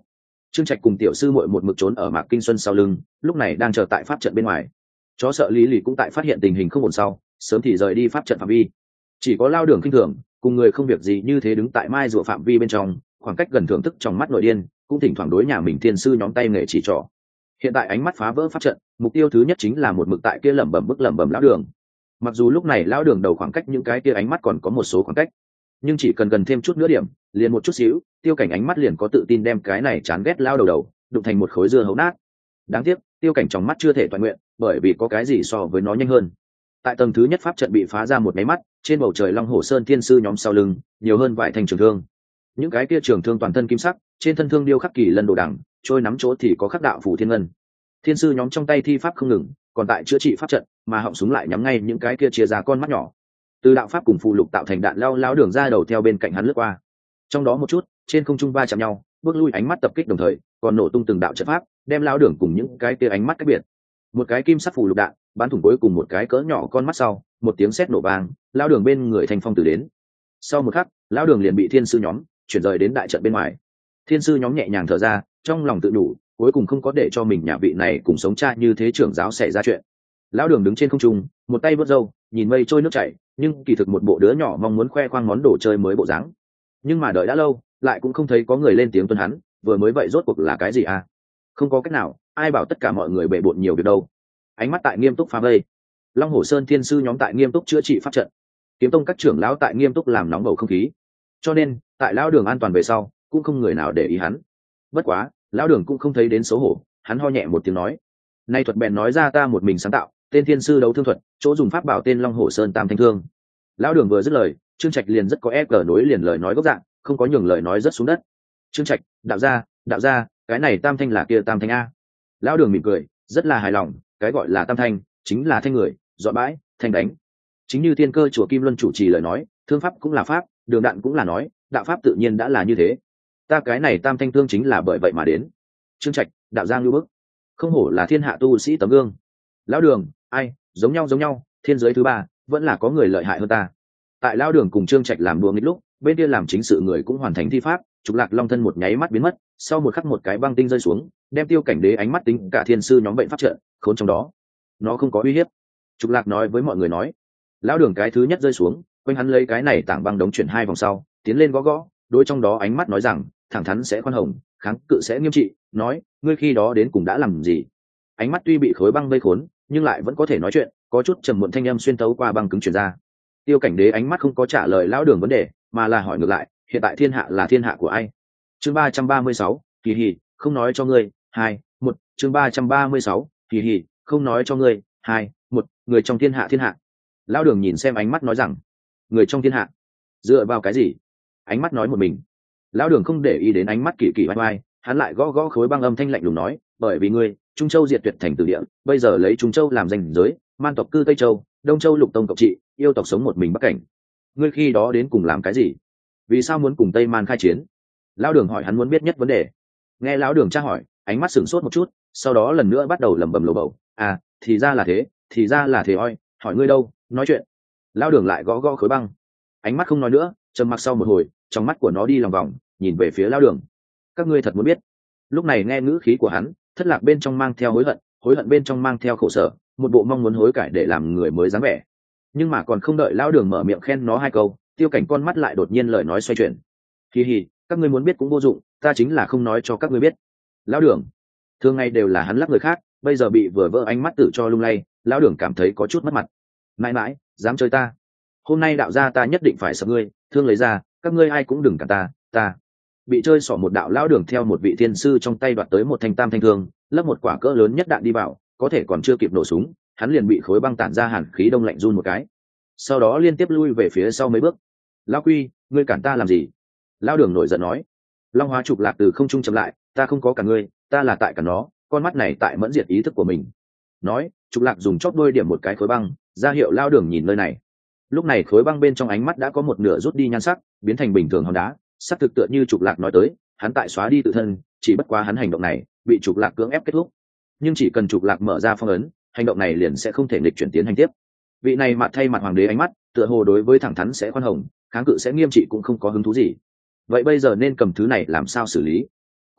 Trương Trạch cùng tiểu sư muội một mực trốn ở Mạc Kinh Xuân sau lưng, lúc này đang chờ tại pháp trận bên ngoài. Chó sợ Lý Lì cũng tại phát hiện tình hình không ổn sau, sớm thì rời đi pháp trận phạm vi. Chỉ có Lao Đường kinh thường, cùng người không việc gì như thế đứng tại mai rùa phạm vi bên trong, khoảng cách gần thưởng thức trong mắt nội điên, cũng thỉnh thoảng đối nhà mình thiên sư nhóm tay nghề chỉ trỏ. Hiện tại ánh mắt phá vỡ pháp trận, mục tiêu thứ nhất chính là một mực tại kia lẩm bẩm bức lẩm bẩm Lão Đường. Mặc dù lúc này Lão Đường đầu khoảng cách những cái kia ánh mắt còn có một số khoảng cách, nhưng chỉ cần gần thêm chút nữa điểm, liền một chút xíu, Tiêu Cảnh ánh mắt liền có tự tin đem cái này chán ghét lao đầu đầu đụng thành một khối dưa hấu nát. Đáng tiếc, Tiêu Cảnh trong mắt chưa thể toàn nguyện, bởi vì có cái gì so với nó nhanh hơn. Tại tầng thứ nhất pháp trận bị phá ra một máy mắt, trên bầu trời Long Hổ Sơn thiên sư nhóm sau lưng, nhiều hơn vài thanh trường thương. Những cái kia trường thương toàn thân kim sắc, trên thân thương điêu khắc kỳ lân đồ đằng, trôi nắm chỗ thì có khắc đạo phủ thiên ngân. Thiên sư nhóm trong tay thi pháp không ngừng, còn tại chữa trị pháp trận, mà họng súng lại nhắm ngay những cái kia chia ra con mắt nhỏ. Từ đạo pháp cùng phù lục tạo thành đạn lao lao đường ra đầu theo bên cạnh hắn lướt qua. Trong đó một chút, trên không trung va chạm nhau, bước lui ánh mắt tập kích đồng thời, còn nổ tung từng đạo trận pháp, đem lao đường cùng những cái kia ánh mắt cách biệt. Một cái kim sắc phù lục đạn, bắn thủng cuối cùng một cái cỡ nhỏ con mắt sau, một tiếng sét nổ vang, lao đường bên người thành phong tử đến. Sau một khắc, lao đường liền bị thiên sư nhóm chuyển rời đến đại trận bên ngoài. Thiên sư nhóm nhẹ nhàng thở ra, trong lòng tự nhủ, cuối cùng không có để cho mình nhà vị này cùng sống cha như thế trưởng giáo xảy ra chuyện. Lão đường đứng trên không trung, một tay vớt râu, nhìn mây trôi nước chảy, nhưng kỳ thực một bộ đứa nhỏ mong muốn khoe khoang món đồ chơi mới bộ dáng. Nhưng mà đợi đã lâu, lại cũng không thấy có người lên tiếng tuân hắn, vừa mới vậy rốt cuộc là cái gì à? Không có cách nào, ai bảo tất cả mọi người bệ bội nhiều việc đâu. Ánh mắt tại nghiêm túc phá vây. Long Hổ Sơn thiên sư nhóm tại nghiêm túc chữa trị pháp trận. Kiếm tông các trưởng lão tại nghiêm túc làm nóng bầu không khí. Cho nên, tại lão đường an toàn về sau, cũng không người nào để ý hắn. Bất quá, lão đường cũng không thấy đến xấu hổ, hắn ho nhẹ một tiếng nói: "Nay thuật bèn nói ra ta một mình sáng tạo, tên thiên sư đấu thương thuật, chỗ dùng pháp bảo tên Long Hổ Sơn Tam Thanh Thương." Lão đường vừa dứt lời, Trương Trạch liền rất có ép cờ nối liền lời nói gốc dạng, không có nhường lời nói rất xuống đất. "Trương Trạch, đạo gia, đạo gia, cái này Tam Thanh là kia Tam Thanh a." Lão đường mỉm cười, rất là hài lòng, cái gọi là Tam Thanh, chính là thanh người, dọa bãi, thanh đánh. Chính như Thiên Cơ chùa Kim Luân chủ trì lời nói, thương pháp cũng là pháp, đường đạn cũng là nói, đạo pháp tự nhiên đã là như thế. Ta cái này Tam Thanh Thương chính là bởi vậy mà đến. Trương Trạch, đạo giang lưu bức, không hổ là thiên hạ tu sĩ tấm gương. Lão đường, ai, giống nhau giống nhau, thiên giới thứ ba, vẫn là có người lợi hại hơn ta. Tại Lão đường cùng Trương Trạch làm đùa nghịch lúc, bên kia làm chính sự người cũng hoàn thành thi pháp, trục lạc long thân một nháy mắt biến mất, sau một khắc một cái băng tinh rơi xuống, đem Tiêu Cảnh đế ánh mắt tính cả thiên sư nhóm bệnh pháp trận, khốn trong đó. Nó không có uy hiếp. Trục lạc nói với mọi người nói. Lão đường cái thứ nhất rơi xuống, quanh hắn lấy cái này tảng băng đống chuyển hai vòng sau, tiến lên gõ gõ, đối trong đó ánh mắt nói rằng, thẳng thắn sẽ khoan hồng, kháng cự sẽ nghiêm trị, nói, ngươi khi đó đến cùng đã làm gì? Ánh mắt tuy bị khối băng vây khốn, nhưng lại vẫn có thể nói chuyện, có chút trầm muộn thanh âm xuyên tấu qua băng cứng truyền ra. Tiêu Cảnh đế ánh mắt không có trả lời lão đường vấn đề, mà là hỏi ngược lại, hiện tại thiên hạ là thiên hạ của ai? Chương ba trăm ba mươi sáu, kỳ hỉ, không nói cho ngươi, hai, một, chương ba trăm ba mươi sáu, kỳ hỉ, không nói cho ngươi, hai, một, người trong thiên hạ thiên hạ. Lão đường nhìn xem ánh mắt nói rằng, người trong thiên hạ, dựa vào cái gì? Ánh mắt nói một mình. Lão đường không để ý đến ánh mắt kỳ kỳ oai oai, hắn lại gõ gõ khối băng âm thanh lạnh lùng nói, bởi vì ngươi, Trung Châu diệt tuyệt thành từ địa, bây giờ lấy Trung Châu làm danh giới, man tộc cư Tây Châu, Đông Châu lục tông cộng trị, yêu tộc sống một mình bắc cảnh. Ngươi khi đó đến cùng làm cái gì? Vì sao muốn cùng Tây Man khai chiến? Lão đường hỏi hắn muốn biết nhất vấn đề. Nghe lão đường tra hỏi, ánh mắt sửng sốt một chút, sau đó lần nữa bắt đầu lẩm bẩm lồ bầu, à, thì ra là thế, thì ra là thế oi, hỏi ngươi đâu, nói chuyện. Lão đường lại gõ gõ khối băng, ánh mắt không nói nữa, trầm mặc sau một hồi, trong mắt của nó đi lòng vòng, nhìn về phía lão đường. Các ngươi thật muốn biết? Lúc này nghe ngữ khí của hắn, thất lạc bên trong mang theo hối hận, hối hận bên trong mang theo khổ sở, một bộ mong muốn hối cải để làm người mới dáng vẻ. Nhưng mà còn không đợi lão đường mở miệng khen nó hai câu, Tiêu Cảnh con mắt lại đột nhiên lời nói xoay chuyển. Hi hi, các ngươi muốn biết cũng vô dụng, ta chính là không nói cho các ngươi biết. Lão đường, thường ngày đều là hắn lắc người khác, bây giờ bị vừa vỡ ánh mắt tự cho lung lay, lão đường cảm thấy có chút mất mặt. Mãi mãi, dám chơi ta? Hôm nay đạo gia ta nhất định phải sập ngươi, thương lấy ra, các ngươi ai cũng đừng cả ta, ta. Bị chơi xỏ một đạo lão đường theo một vị thiên sư trong tay đoạt tới một thanh tam thanh thương, lấp một quả cỡ lớn nhất đạn đi vào, có thể còn chưa kịp nổ súng, hắn liền bị khối băng tản ra hàn khí đông lạnh run một cái. Sau đó liên tiếp lui về phía sau mấy bước. Lão Quy, ngươi cản ta làm gì? Lão đường nổi giận nói. Long hóa trục lạc từ không trung chậm lại, ta không có cả ngươi, ta là tại cả nó, con mắt này tại mẫn diệt ý thức của mình. Nói, trục lạc dùng chóp đôi điểm một cái khối băng, ra hiệu lão đường nhìn nơi này. Lúc này khối băng bên trong ánh mắt đã có một nửa rút đi nhan sắc, biến thành bình thường hòn đá, sắc thực tựa như trục lạc nói tới, hắn tại xóa đi tự thân, chỉ bất quá hắn hành động này bị trục lạc cưỡng ép kết thúc. Nhưng chỉ cần trục lạc mở ra phong ấn, hành động này liền sẽ không thể nghịch chuyển tiến hành tiếp. Vị này mặt thay mặt hoàng đế ánh mắt, tựa hồ đối với thẳng thắn sẽ khoan hồng, kháng cự sẽ nghiêm trị cũng không có hứng thú gì. Vậy bây giờ nên cầm thứ này làm sao xử lý?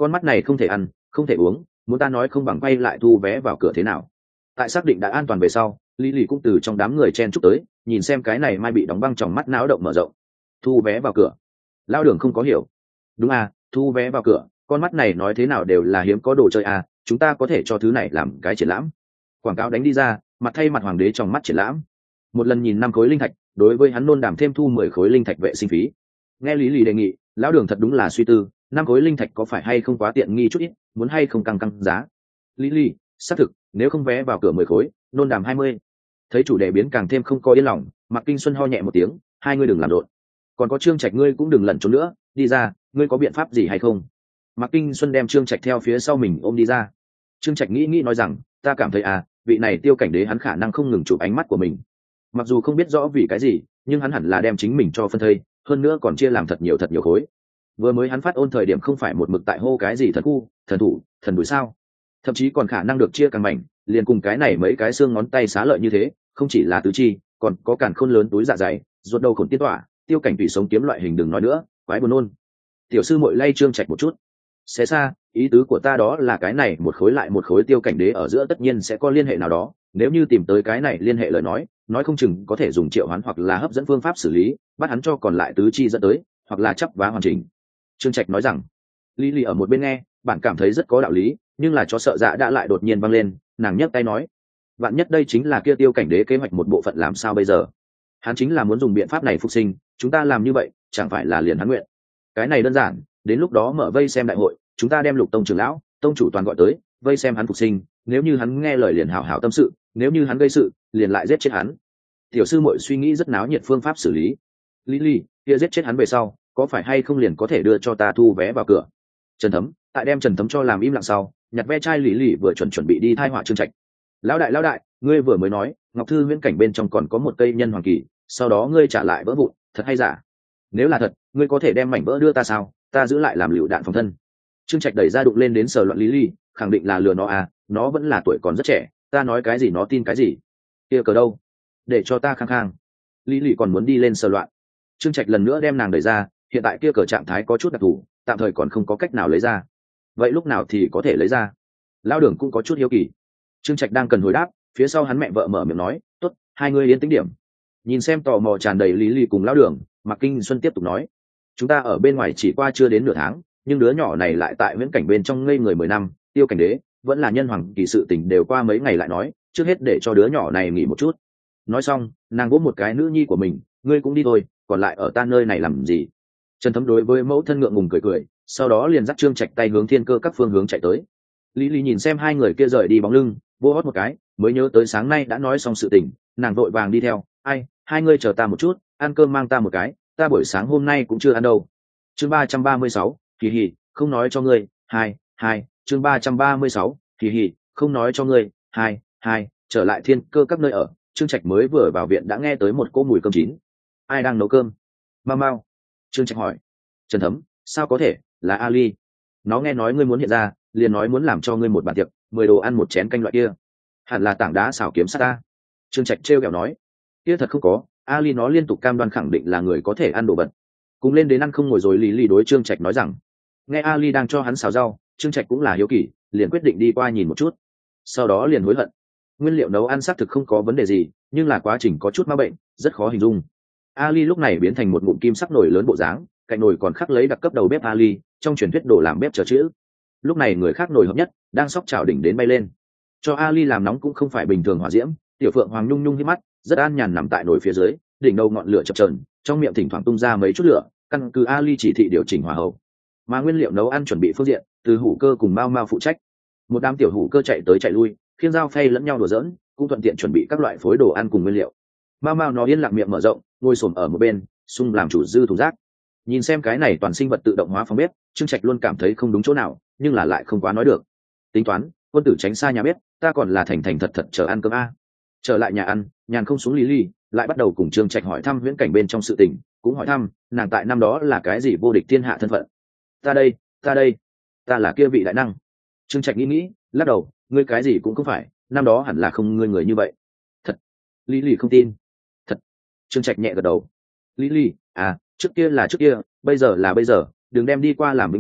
con mắt này không thể ăn không thể uống, muốn ta nói không bằng quay lại thu vé vào cửa thế nào. Tại xác định đã an toàn về sau, lý lì cũng từ trong đám người chen chúc tới, nhìn xem cái này mai bị đóng băng trong mắt não động mở rộng. Thu vé vào cửa? Lao đường không có hiểu. Đúng à, thu vé vào cửa, con mắt này nói thế nào đều là hiếm có đồ chơi à, chúng ta có thể cho thứ này làm cái triển lãm. Quảng cáo đánh đi ra, mặt thay mặt hoàng đế trong mắt triển lãm. Một lần nhìn năm khối linh thạch, đối với hắn nôn đàm thêm thu mười khối linh thạch vệ sinh phí. Nghe lý lì đề nghị, lão đường thật đúng là suy tư, năm khối linh thạch có phải hay không quá tiện nghi chút ít, muốn hay không căng căng giá. Lý lì, xác thực, nếu không vé vào cửa mười khối, nôn đàm hai mươi. Thấy chủ đề biến càng thêm không có yên lòng, Mạc Kinh Xuân ho nhẹ một tiếng, hai ngươi đừng làm rộn. Còn có Trương Trạch ngươi cũng đừng lẩn trốn nữa, đi ra, ngươi có biện pháp gì hay không? Mạc Kinh Xuân đem Trương Trạch theo phía sau mình ôm đi ra. Trương Trạch nghĩ nghĩ nói rằng, ta cảm thấy à, vị này Tiêu Cảnh Đế hắn khả năng không ngừng chụp ánh mắt của mình. Mặc dù không biết rõ vì cái gì, nhưng hắn hẳn là đem chính mình cho phân thây, hơn nữa còn chia làm thật nhiều thật nhiều khối. Vừa mới hắn phát ôn thời điểm không phải một mực tại hô cái gì thần khu, thần thủ, thần đuổi sao? Thậm chí còn khả năng được chia càng mảnh, liền cùng cái này mấy cái xương ngón tay xá lợi như thế, không chỉ là tứ chi, còn có càn khôn lớn túi dạ dày, ruột đầu khổn tiên tỏa, Tiêu Cảnh tùy sống kiếm loại hình đừng nói nữa, quái buồn nôn. Tiểu sư muội lay Trương Trạch một chút. Xé xa, ý tứ của ta đó là cái này một khối lại một khối Tiêu Cảnh Đế ở giữa tất nhiên sẽ có liên hệ nào đó, nếu như tìm tới cái này liên hệ lời nói, nói không chừng có thể dùng triệu hoán hoặc là hấp dẫn phương pháp xử lý, bắt hắn cho còn lại tứ chi dẫn tới, hoặc là chấp vá hoàn chỉnh. Trương Trạch nói rằng, Lý Lý ở một bên nghe, bạn cảm thấy rất có đạo lý, nhưng là cho sợ dạ đã lại đột nhiên văng lên, nàng nhấc tay nói, vạn nhất đây chính là kia Tiêu Cảnh Đế kế hoạch một bộ phận làm sao bây giờ? Hắn chính là muốn dùng biện pháp này phục sinh, chúng ta làm như vậy, chẳng phải là liền hắn nguyện? Cái này đơn giản, đến lúc đó mở vây xem đại hội, chúng ta đem Lục tông trưởng lão, tông chủ toàn gọi tới, vây xem hắn phục sinh, nếu như hắn nghe lời liền hảo hảo tâm sự, nếu như hắn gây sự, liền lại giết chết hắn. Tiểu sư muội suy nghĩ rất náo nhiệt phương pháp xử lý. Lý Lý, kia giết chết hắn về sau, có phải hay không liền có thể đưa cho ta thu vé vào cửa? Trần Thấm, tại đem Trần Thấm cho làm im lặng sau, nhặt ve chai Lý Lý vừa chuẩn chuẩn bị đi thai họa Trương Trạch. Lão đại lão đại, ngươi vừa mới nói, Ngọc Thư Huyễn Cảnh bên trong còn có một cây nhân hoàng kỳ, sau đó ngươi trả lại vỡ vụn, thật hay giả? Nếu là thật, ngươi có thể đem mảnh vỡ đưa ta sao? Ta giữ lại làm lựu đạn phòng thân. Trương Trạch đẩy ra đụng lên đến sờ loạn Lý Lý, khẳng định là lừa nó à, nó vẫn là tuổi còn rất trẻ, ta nói cái gì nó tin cái gì. Kia cờ đâu? Để cho ta khang khang. Lý Lý còn muốn đi lên sờ loạn. Trương Trạch lần nữa đem nàng đẩy ra, hiện tại kia cờ trạng thái có chút đặc thù, tạm thời còn không có cách nào lấy ra. Vậy lúc nào thì có thể lấy ra? Lão đường cũng có chút hiếu kỳ. Trương Trạch đang cần hồi đáp, phía sau hắn mẹ vợ mở miệng nói, tốt, hai người yên tĩnh điểm. Nhìn xem tò mò tràn đầy Lý Lý cùng Lão đường, Mạc Kinh Xuân tiếp tục nói, chúng ta ở bên ngoài chỉ qua chưa đến nửa tháng, nhưng đứa nhỏ này lại tại Huyễn Cảnh bên trong ngây người mười năm, Tiêu Cảnh Đế vẫn là nhân hoàng kỳ sự tình đều qua mấy ngày lại nói, trước hết để cho đứa nhỏ này nghỉ một chút. Nói xong, nàng vỗ một cái nữ nhi của mình, ngươi cũng đi thôi, còn lại ở ta nơi này làm gì? Trần Thấm đối với mẫu thân ngượng ngùng cười cười, sau đó liền dắt Trương Trạch tay hướng thiên cơ các phương hướng chạy tới. Lý Lý nhìn xem hai người kia rời đi bóng lưng, vô hót một cái, mới nhớ tới sáng nay đã nói xong sự tình, nàng vội vàng đi theo, ai, hai ngươi chờ ta một chút, ăn cơm mang ta một cái, ta buổi sáng hôm nay cũng chưa ăn đâu. Chương ba trăm ba mươi sáu, kỳ hỉ, không nói cho ngươi, hai, hai, chương ba trăm ba mươi sáu, kỳ hỉ, không nói cho ngươi, hai, hai, trở lại thiên cơ các nơi ở, Trương Trạch mới vừa vào viện đã nghe tới một cỗ mùi cơm chín. Ai đang nấu cơm? Mau mau. Trương Trạch hỏi. Trần Thấm, sao có thể, là Ali. Nó nghe nói ngươi muốn hiện ra, liền nói muốn làm cho ngươi một bàn tiệc, mười đồ ăn một chén canh loại kia. Hẳn là tảng đá xảo kiếm sát ta. Trương Trạch trêu ghẹo nói. Kia thật không có, Ali nó liên tục cam đoan khẳng định là người có thể ăn đồ vật. Cùng lên đến ăn không ngồi rồi Lý Lý đối Trương Trạch nói rằng. Nghe Ali đang cho hắn xào rau, Trương Trạch cũng là hiếu kỳ, liền quyết định đi qua nhìn một chút. Sau đó liền hối hận. Nguyên liệu nấu ăn xác thực không có vấn đề gì, nhưng là quá trình có chút ma bệnh, rất khó hình dung. Ali lúc này biến thành một ngụm kim sắc nồi lớn bộ dáng, cạnh nồi còn khắc lấy đặc cấp đầu bếp Ali, trong truyền thuyết đồ làm bếp chờ chữ. Lúc này người khác nồi hợp nhất, đang sóc chảo đỉnh đến bay lên. Cho Ali làm nóng cũng không phải bình thường hỏa diễm, tiểu phượng hoàng nhung nhung hí mắt, rất an nhàn nằm tại nồi phía dưới, đỉnh đầu ngọn lửa chập chờn, trong miệng thỉnh thoảng tung ra mấy chút lửa, căn cứ Ali chỉ thị điều chỉnh hỏa hậu. Mà nguyên liệu nấu ăn chuẩn bị phương diện, từ hủ cơ cùng Mao Mao phụ trách. Một đám tiểu hủ cơ chạy tới chạy lui, khiêng dao phay lẫn nhau đùa giỡn, cũng thuận tiện chuẩn bị các loại phối đồ ăn cùng nguyên liệu. Mao Mao nó yên lặng miệng mở rộng, ngồi xổm ở một bên, sung làm chủ dư thủ giác. Nhìn xem cái này toàn sinh vật tự động hóa phòng bếp, Trương Trạch luôn cảm thấy không đúng chỗ nào, nhưng là lại không quá nói được. Tính toán, quân tử tránh xa nhà bếp, ta còn là thành thành thật thật chờ ăn cơm a. Trở lại nhà ăn, nhàn không xuống Lý Lý, lại bắt đầu cùng Trương Trạch hỏi thăm Huyễn Cảnh bên trong sự tình, cũng hỏi thăm nàng tại năm đó là cái gì vô địch thiên hạ thân phận. Ta đây, ta đây, ta là kia vị đại năng. Trương Trạch nghĩ nghĩ, lắc đầu, ngươi cái gì cũng không phải, năm đó hẳn là không ngươi người như vậy. Thật? Lý Lý không tin. Thật? Trương Trạch nhẹ gật đầu. Lý Lý, à, trước kia là trước kia, bây giờ là bây giờ, đừng đem đi qua làm vĩnh viễn,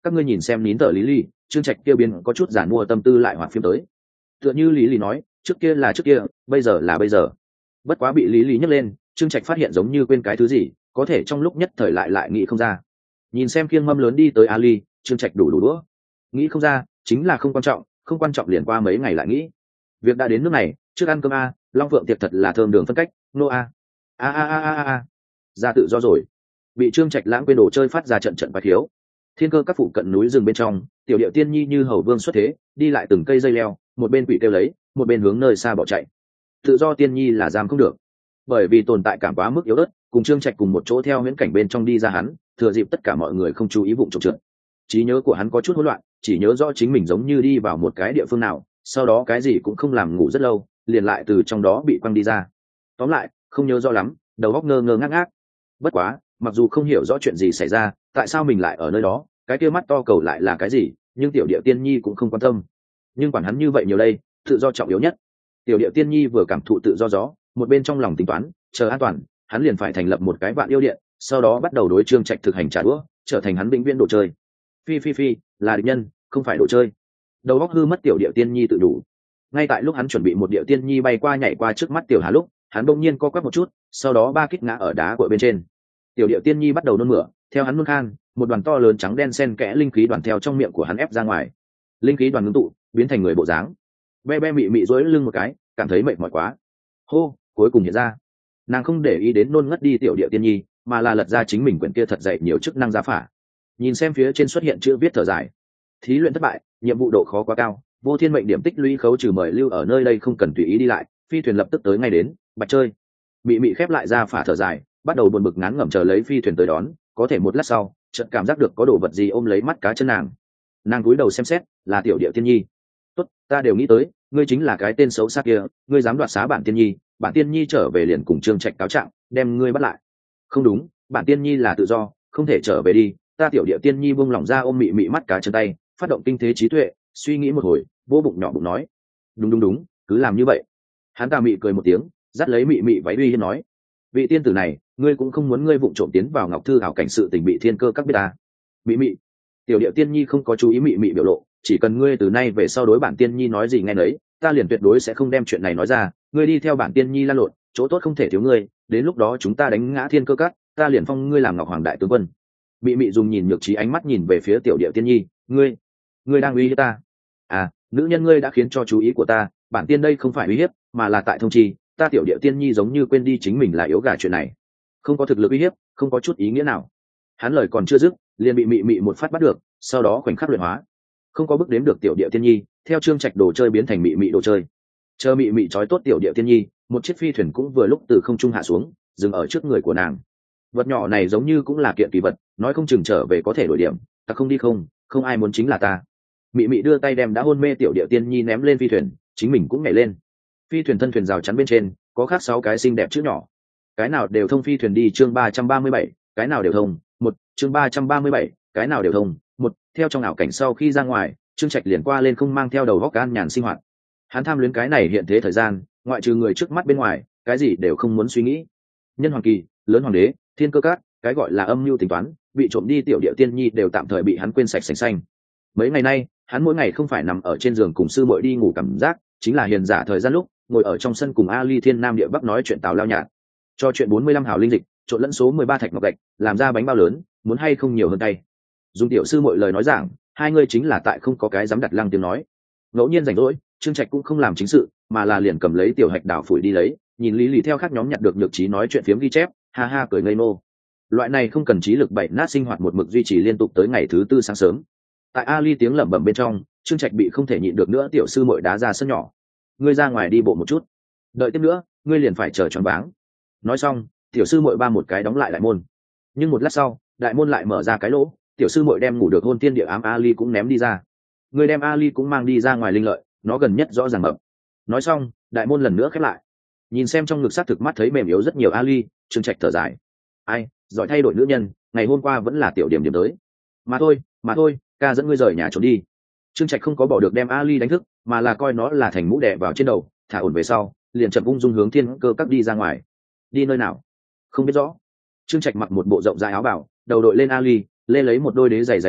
các ngươi nhìn xem nín tờ lý lý, trương trạch kia biến có chút giản mua tâm tư lại hoạt phim tới. Tựa như lý lý nói, trước kia là trước kia, bây giờ là bây giờ. Bất quá bị lý lý nhấc lên, trương trạch phát hiện giống như quên cái thứ gì, có thể trong lúc nhất thời lại lại nghĩ không ra. Nhìn xem khiêng mâm lớn đi tới Ali, trương trạch đủ đủ đũa. Nghĩ không ra, chính là không quan trọng, không quan trọng liền qua mấy ngày lại nghĩ. Việc đã đến nước này, trước ăn cơm a, long phượng tiệc thật là thơm đường phân cách, nô a. A a a a a. Ra tự do rồi. Bị trương trạch lãng quên đồ chơi phát ra trận trận bài thiếu. Thiên cơ các phụ cận núi rừng bên trong, tiểu điệu tiên nhi như hầu vương xuất thế, đi lại từng cây dây leo, một bên quỷ kêu lấy, một bên hướng nơi xa bỏ chạy. Tự do tiên nhi là giam không được, bởi vì tồn tại cảm quá mức yếu ớt, cùng trương trạch cùng một chỗ theo huyễn cảnh bên trong đi ra hắn, thừa dịp tất cả mọi người không chú ý vụng trộm trượt. Trí nhớ của hắn có chút hỗn loạn, chỉ nhớ rõ chính mình giống như đi vào một cái địa phương nào, sau đó cái gì cũng không làm, ngủ rất lâu, liền lại từ trong đó bị quăng đi ra. Tóm lại, không nhớ rõ lắm, đầu óc ngơ ngơ ngác ngác. Bất quá, mặc dù không hiểu rõ chuyện gì xảy ra, tại sao mình lại ở nơi đó, cái kia mắt to cầu lại là cái gì, nhưng tiểu địa tiên nhi cũng không quan tâm. Nhưng quản hắn như vậy nhiều đây, tự do trọng yếu nhất. Tiểu địa tiên nhi vừa cảm thụ tự do gió, một bên trong lòng tính toán, chờ an toàn, hắn liền phải thành lập một cái vạn yêu điện, sau đó bắt đầu đối trương trạch thực hành trả đũa, trở thành hắn vĩnh viễn đồ chơi. Phi phi phi, là địch nhân, không phải đồ chơi. Đầu óc hư mất tiểu địa tiên nhi tự đủ. Ngay tại lúc hắn chuẩn bị một địa tiên nhi bay qua nhảy qua trước mắt tiểu hà lúc, hắn bỗng nhiên co quắp một chút, sau đó ba kích ngã ở đá của bên trên. Tiểu địa tiên nhi bắt đầu nôn mửa, theo hắn nôn khan, một đoàn to lớn trắng đen xen kẽ linh khí đoàn theo trong miệng của hắn ép ra ngoài. Linh khí đoàn ngưng tụ, biến thành người bộ dáng. Be be mị mị duỗi lưng một cái, cảm thấy mệt mỏi quá. Hô, cuối cùng hiện ra. Nàng không để ý đến nôn ngất đi tiểu địa tiên nhi, mà là lật ra chính mình quyển kia thật dạy nhiều chức năng giá phả. Nhìn xem phía trên xuất hiện chữ viết thở dài. Thí luyện thất bại, nhiệm vụ độ khó quá cao, vô thiên mệnh điểm tích lũy khấu trừ, mời lưu ở nơi đây, không cần tùy ý đi lại, phi thuyền lập tức tới ngay đến, bạch chơi. Mị mị khép lại ra phả thở dài, bắt đầu buồn bực ngán ngẩm chờ lấy phi thuyền tới đón. Có thể một lát sau, chợt cảm giác được có đồ vật gì ôm lấy mắt cá chân nàng. Nàng cúi đầu xem xét, là tiểu địa tiên nhi. Tốt, ta đều nghĩ tới, ngươi chính là cái tên xấu xa kia, ngươi dám đoạt xá bản tiên nhi, bản tiên nhi trở về liền cùng trương trạch cáo trạng, đem ngươi bắt lại. Không đúng, bản tiên nhi là tự do, không thể trở về đi. Ta tiểu địa tiên nhi buông lỏng ra ôm mị mị mắt cá chân tay, phát động kinh thế trí tuệ, suy nghĩ một hồi, vô bụng nhỏ bụng nói, đúng đúng đúng, cứ làm như vậy. Hắn ta mị cười một tiếng, dắt lấy mị mị váy uy hiên nói, vị tiên tử này, ngươi cũng không muốn ngươi vụng trộm tiến vào ngọc thư ảo cảnh sự tình bị thiên cơ các biết ta. Mị mị, tiểu địa tiên nhi không có chú ý mị mị biểu lộ, chỉ cần ngươi từ nay về sau đối bản tiên nhi nói gì nghe nấy, ta liền tuyệt đối sẽ không đem chuyện này nói ra. Ngươi đi theo bản tiên nhi lan lộn, chỗ tốt không thể thiếu ngươi, đến lúc đó chúng ta đánh ngã thiên cơ các, ta liền phong ngươi làm ngọc hoàng đại tướng quân. Mị mị dùng nhìn nhược trí ánh mắt nhìn về phía tiểu địa tiên nhi, ngươi ngươi đang uy hiếp ta à? Nữ nhân ngươi đã khiến cho chú ý của ta, bản tiên đây không phải uy hiếp, mà là tại thông chi ta. Tiểu địa tiên nhi giống như quên đi chính mình là yếu gà chuyện này, không có thực lực uy hiếp, không có chút ý nghĩa nào. Hắn lời còn chưa dứt, liền bị mị mị một phát bắt được, sau đó khoảnh khắc luyện hóa, không có bước đếm được tiểu địa tiên nhi, theo trương trạch đồ chơi biến thành mị mị đồ chơi. Chờ mị mị trói tốt tiểu địa tiên nhi, một chiếc phi thuyền cũng vừa lúc từ không trung hạ xuống, dừng ở trước người của nàng. Vật nhỏ này giống như cũng là kiện kỳ vật, nói không chừng trở về có thể đổi điểm. Ta không đi không, không ai muốn chính là ta. Mị mị đưa tay đem đã hôn mê tiểu địa tiên nhi ném lên phi thuyền, chính mình cũng nhảy lên. Phi thuyền thân thuyền rào chắn bên trên có khắc sáu cái xinh đẹp chữ nhỏ, cái nào đều thông. Phi thuyền đi chương ba trăm ba mươi bảy, cái nào đều thông. Một chương ba trăm ba mươi bảy, cái nào đều thông. Một theo trong ảo cảnh sau khi ra ngoài, trương trạch liền qua lên không mang theo đầu góc an nhàn sinh hoạt. Hắn tham luyến cái này hiện thế thời gian, ngoại trừ người trước mắt bên ngoài, cái gì đều không muốn suy nghĩ. Nhân hoàng kỳ, lớn hoàng đế, thiên cơ các, cái gọi là âm mưu tính toán, bị trộm đi tiểu địa tiên nhi đều tạm thời bị hắn quên sạch sành xanh. Mấy ngày nay, hắn mỗi ngày không phải nằm ở trên giường cùng sư muội đi ngủ cảm giác, chính là hiền giả thời gian lúc ngồi ở trong sân cùng Ali thiên nam địa bắc nói chuyện tào lao nhạt. Cho chuyện bốn mươi lăm hào linh dịch, trộn lẫn số mười ba thạch ngọc gạch, làm ra bánh bao lớn, muốn hay không nhiều hơn tay. Dùng tiểu sư muội lời nói giảng, hai người chính là tại không có cái dám đặt lăng tiếng nói. Ngẫu nhiên rảnh rỗi, trương trạch cũng không làm chính sự, mà là liền cầm lấy tiểu hạch đảo phủi đi lấy, nhìn lý lì theo các nhóm nhặt được nhược trí nói chuyện phiếm ghi chép, ha ha cười ngây nô. Loại này không cần trí lực bảy nát sinh hoạt một mực duy trì liên tục tới ngày thứ tư sáng sớm. Tại Ali tiếng lẩm bẩm bên trong, trương trạch bị không thể nhịn được nữa tiểu sư muội đá ra sân nhỏ. Ngươi ra ngoài đi bộ một chút, đợi tiếp nữa ngươi liền phải chờ choáng váng. Nói xong, tiểu sư muội ba một cái đóng lại đại môn. Nhưng một lát sau, đại môn lại mở ra cái lỗ, tiểu sư muội đem ngủ được hôn tiên địa ám Ali cũng ném đi ra. Ngươi đem Ali cũng mang đi ra ngoài linh lợi, nó gần nhất rõ ràng mập. Nói xong, đại môn lần nữa khép lại. Nhìn xem trong ngực sát thực mắt thấy mềm yếu rất nhiều Ali, trương trạch thở dài. Ai, giỏi thay đổi nữ nhân, ngày hôm qua vẫn là tiểu điểm điểm tới. Mà thôi, mà thôi, ca dẫn ngươi rời nhà trốn đi. Trương trạch không có bỏ được đem Ali đánh thức, mà là coi nó là thành mũ đè vào trên đầu, thả ổn về sau, liền chậm ung dung hướng thiên cơ các đi ra ngoài. Đi nơi nào không biết rõ. Trương trạch mặc một bộ rộng dài áo bảo, đầu đội lên Ali, lê lấy một đôi đế giày dày vải,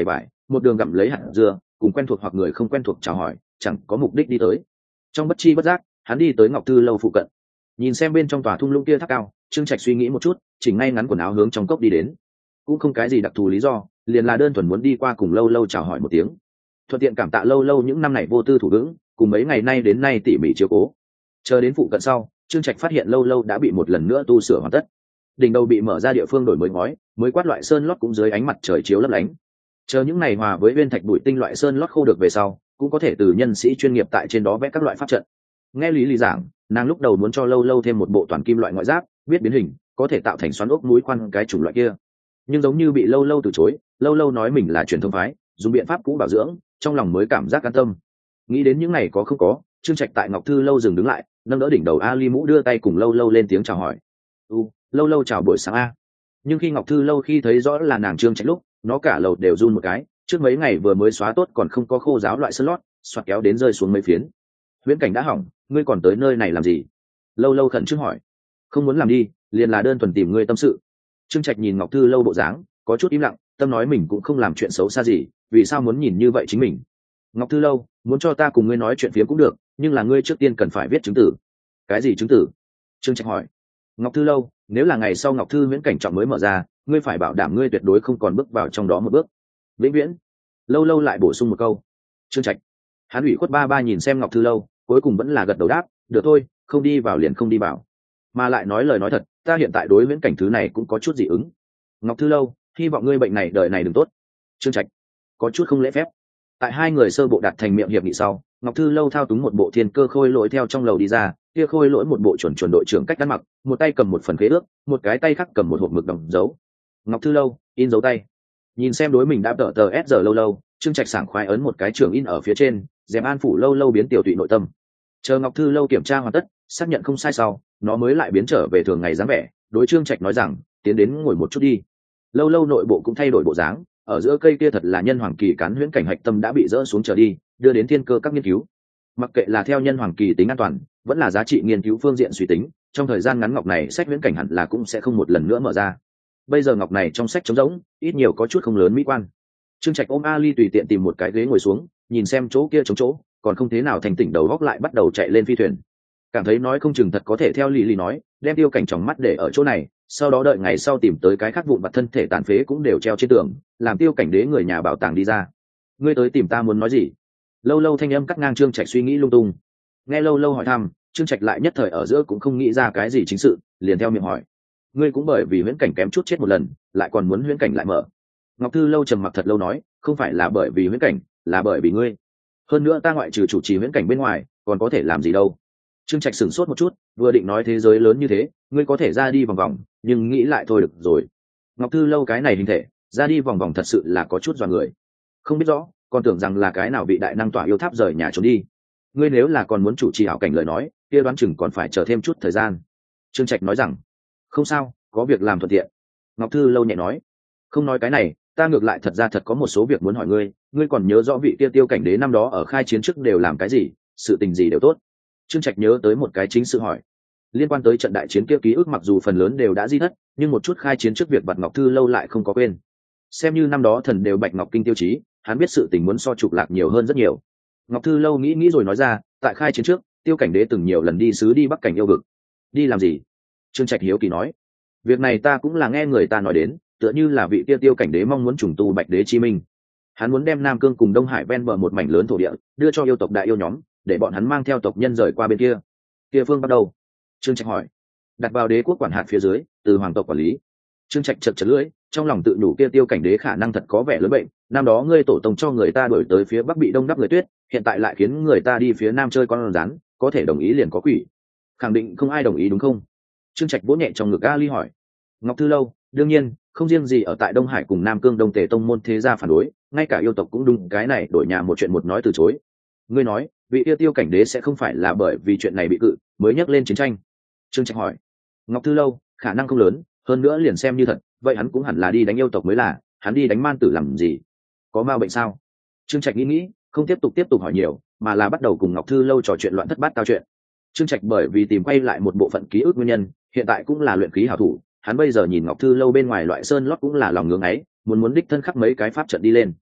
một đường gặm lấy hạt dưa, cùng quen thuộc hoặc người không quen thuộc chào hỏi, chẳng có mục đích đi tới. Trong bất chi bất giác, hắn đi tới Ngọc Thư lâu phụ cận. Nhìn xem bên trong tòa thung lũng kia tháp cao, Trương Trạch suy nghĩ một chút, chỉnh ngay ngắn quần áo hướng trong cốc đi đến. Cũng không cái gì đặc thù lý do, liền là đơn thuần muốn đi qua cùng Lâu Lâu chào hỏi một tiếng. Thuận tiện cảm tạ Lâu Lâu những năm này vô tư thủ vững, cùng mấy ngày nay đến nay tỉ mỉ chiếu cố. Chờ đến phụ cận sau, Trương Trạch phát hiện Lâu Lâu đã bị một lần nữa tu sửa hoàn tất. Đỉnh đầu bị mở ra địa phương đổi mới ngói, mới quát loại sơn lót cũng dưới ánh mặt trời chiếu lấp lánh. Chờ những này hòa với viên thạch bụi tinh loại sơn lót khô được về sau, cũng có thể từ nhân sĩ chuyên nghiệp tại trên đó vẽ các loại pháp trận. Nghe lý lý giảng, nàng lúc đầu muốn cho Lâu Lâu thêm một bộ toàn kim loại ngoại giáp, biết biến hình, có thể tạo thành xoắn ốc núi khoan cái chủng loại kia. Nhưng giống như bị Lâu Lâu từ chối, Lâu Lâu nói mình là truyền thống phái, dùng biện pháp cũ bảo dưỡng, trong lòng mới cảm giác an tâm. Nghĩ đến những này có không có, Trương Trạch tại Ngọc Thư lâu dừng đứng lại, nâng đỡ đỉnh đầu Ali Mũ đưa tay cùng Lâu Lâu lên tiếng chào hỏi. "U, Lâu Lâu chào buổi sáng a." Nhưng khi Ngọc Thư lâu khi thấy rõ là nàng Trương Trạch lúc, nó cả lầu đều run một cái, trước mấy ngày vừa mới xóa tốt còn không có khô ráo loại sơn lót, xoạt kéo đến rơi xuống mấy phiến. "Huyễn cảnh đã hỏng, ngươi còn tới nơi này làm gì?" Lâu Lâu khẩn trương hỏi. "Không muốn làm đi, liền là đơn thuần tìm ngươi tâm sự." Trương Trạch nhìn Ngọc Thư lâu bộ dáng, có chút im lặng, tâm nói mình cũng không làm chuyện xấu xa gì, vì sao muốn nhìn như vậy chính mình. "Ngọc Thư lâu, muốn cho ta cùng ngươi nói chuyện phiếm cũng được, nhưng là ngươi trước tiên cần phải viết chứng tử." "Cái gì chứng tử?" Trương Trạch hỏi. "Ngọc Thư lâu, nếu là ngày sau Ngọc Thư Huyễn cảnh trọng mới mở ra, ngươi phải bảo đảm ngươi tuyệt đối không còn bước vào trong đó một bước. Vĩnh viễn." Lâu Lâu lại bổ sung một câu. Trương Trạch, hắn ủy khuất ba ba nhìn xem Ngọc Thư lâu, cuối cùng vẫn là gật đầu đáp, "Được thôi, không đi vào liền không đi vào." Mà lại nói lời nói thật, ta hiện tại đối huyễn cảnh thứ này cũng có chút dị ứng. "Ngọc Thư lâu, hy vọng ngươi bệnh này đời này đừng tốt." Trương Trạch có chút không lễ phép. Tại hai người sơ bộ đạt thành miệng hiệp nghị sau, Ngọc Thư lâu thao túng một bộ thiên cơ khôi lỗi theo trong lầu đi ra, kia khôi lỗi một bộ chuẩn chuẩn đội trưởng cách ăn mặc, một tay cầm một phần khế ước, một cái tay khác cầm một hộp mực đồng dấu. "Ngọc Thư lâu, in dấu tay." Nhìn xem đối mình đã tờ tờ s giờ Lâu Lâu, Trương Trạch sảng khoái ấn một cái trường in ở phía trên, dèm an phủ Lâu Lâu biến tiểu tụy nội tâm. Chờ Ngọc Thư lâu kiểm tra hoàn tất, xác nhận không sai sau, nó mới lại biến trở về thường ngày dáng vẻ, đối Trương Trạch nói rằng, "Tiến đến ngồi một chút đi." Lâu Lâu nội bộ cũng thay đổi bộ dáng, ở giữa cây kia thật là nhân hoàng kỳ cán huyễn cảnh hạch tâm đã bị dỡ xuống trở đi, đưa đến thiên cơ các nghiên cứu. Mặc kệ là theo nhân hoàng kỳ tính an toàn, vẫn là giá trị nghiên cứu phương diện suy tính, trong thời gian ngắn ngọc này sách huyễn cảnh hẳn là cũng sẽ không một lần nữa mở ra. Bây giờ ngọc này trong sách trống rỗng, ít nhiều có chút không lớn mỹ quan. Trương Trạch ôm Ali tùy tiện tìm một cái ghế ngồi xuống, nhìn xem chỗ kia trống chỗ, còn không thế nào thành tỉnh đầu góc lại bắt đầu chạy lên phi thuyền. Cảm thấy nói không chừng thật có thể theo Lý Lý nói, đem tiêu cảnh trong mắt để ở chỗ này, sau đó đợi ngày sau tìm tới cái khác vụn vặt thân thể tàn phế cũng đều treo trên tường, làm tiêu cảnh đế người nhà bảo tàng đi ra. "Ngươi tới tìm ta muốn nói gì?" Lâu Lâu thanh âm cắt ngang Trương Trạch suy nghĩ lung tung. Nghe Lâu Lâu hỏi thăm, Trương Trạch lại nhất thời ở giữa cũng không nghĩ ra cái gì chính sự, liền theo miệng hỏi. "Ngươi cũng bởi vì huyễn cảnh kém chút chết một lần, lại còn muốn huyễn cảnh lại mở?" Ngọc Thư lâu trầm mặc thật lâu nói, "Không phải là bởi vì huyễn cảnh, là bởi vì ngươi. Hơn nữa ta ngoại trừ chủ trì huyễn cảnh bên ngoài, còn có thể làm gì đâu." Trương Trạch sửng sốt một chút, vừa định nói thế giới lớn như thế, ngươi có thể ra đi vòng vòng, nhưng nghĩ lại thôi được rồi. Ngọc Thư lâu cái này hình thể, ra đi vòng vòng thật sự là có chút dọa người. Không biết rõ, còn tưởng rằng là cái nào bị đại năng tỏa yêu tháp rời nhà trốn đi. Ngươi nếu là còn muốn chủ trì hảo cảnh lời nói, kia đoán chừng còn phải chờ thêm chút thời gian. Trương Trạch nói rằng, "Không sao, có việc làm thuận tiện." Ngọc Thư lâu nhẹ nói, "Không nói cái này, ta ngược lại thật ra thật có một số việc muốn hỏi ngươi, ngươi còn nhớ rõ vị kia tiêu cảnh đế năm đó ở khai chiến trước đều làm cái gì, sự tình gì đều tốt?" Trương Trạch nhớ tới một cái chính sự hỏi. Liên quan tới trận đại chiến kia ký ức mặc dù phần lớn đều đã di thất, nhưng một chút khai chiến trước việc Bạch Ngọc Thư lâu lại không có quên. Xem như năm đó thần đều Bạch Ngọc Kinh tiêu chí, hắn biết sự tình muốn so trục lạc nhiều hơn rất nhiều. Ngọc Thư lâu nghĩ nghĩ rồi nói ra, tại khai chiến trước, tiêu cảnh đế từng nhiều lần đi sứ đi Bắc cảnh yêu vực. "Đi làm gì?" Trương Trạch hiếu kỳ nói. "Việc này ta cũng là nghe người ta nói đến, tựa như là vị kia tiêu cảnh đế mong muốn trùng tu Bạch đế chi minh. Hắn muốn đem Nam Cương cùng Đông Hải ven bờ một mảnh lớn thổ địa, đưa cho yêu tộc đại yêu nhóm, để bọn hắn mang theo tộc nhân rời qua bên kia." "Kia phương bắt đầu?" Trương Trạch hỏi. "Đặt vào đế quốc quản hạt phía dưới, từ hoàng tộc quản lý." Trương Trạch chật chật lưỡi, trong lòng tự nhủ kia tiêu cảnh đế khả năng thật có vẻ lớn bệnh, năm đó ngươi tổ tông cho người ta đuổi tới phía bắc bị đông đắp người tuyết, hiện tại lại khiến người ta đi phía nam chơi con rắn, có thể đồng ý liền có quỷ. Khẳng định không ai đồng ý đúng không? Trương Trạch vỗ nhẹ trong ngực Ali hỏi. Ngọc Thư lâu, đương nhiên, không riêng gì ở tại Đông Hải cùng Nam Cương Đông Tề tông môn thế gia phản đối, ngay cả yêu tộc cũng đúng cái này đổi nhà một chuyện một nói từ chối. Ngươi nói, vị yêu tiêu cảnh đế sẽ không phải là bởi vì chuyện này bị cự, mới nhắc lên chiến tranh? Trương Trạch hỏi. Ngọc Thư lâu, khả năng không lớn, hơn nữa liền xem như thật, vậy hắn cũng hẳn là đi đánh yêu tộc mới là, hắn đi đánh man tử làm gì? Có ma bệnh sao? Trương Trạch nghĩ nghĩ, không tiếp tục tiếp tục hỏi nhiều, mà là bắt đầu cùng Ngọc Thư lâu trò chuyện loạn thất bát tao chuyện. Trương Trạch bởi vì tìm quay lại một bộ phận ký ức nguyên nhân, hiện tại cũng là luyện khí hảo thủ, hắn bây giờ nhìn Ngọc Thư lâu bên ngoài loại sơn lót cũng là lòng ngưỡng ấy, muốn muốn đích thân khắc mấy cái pháp trận đi lên.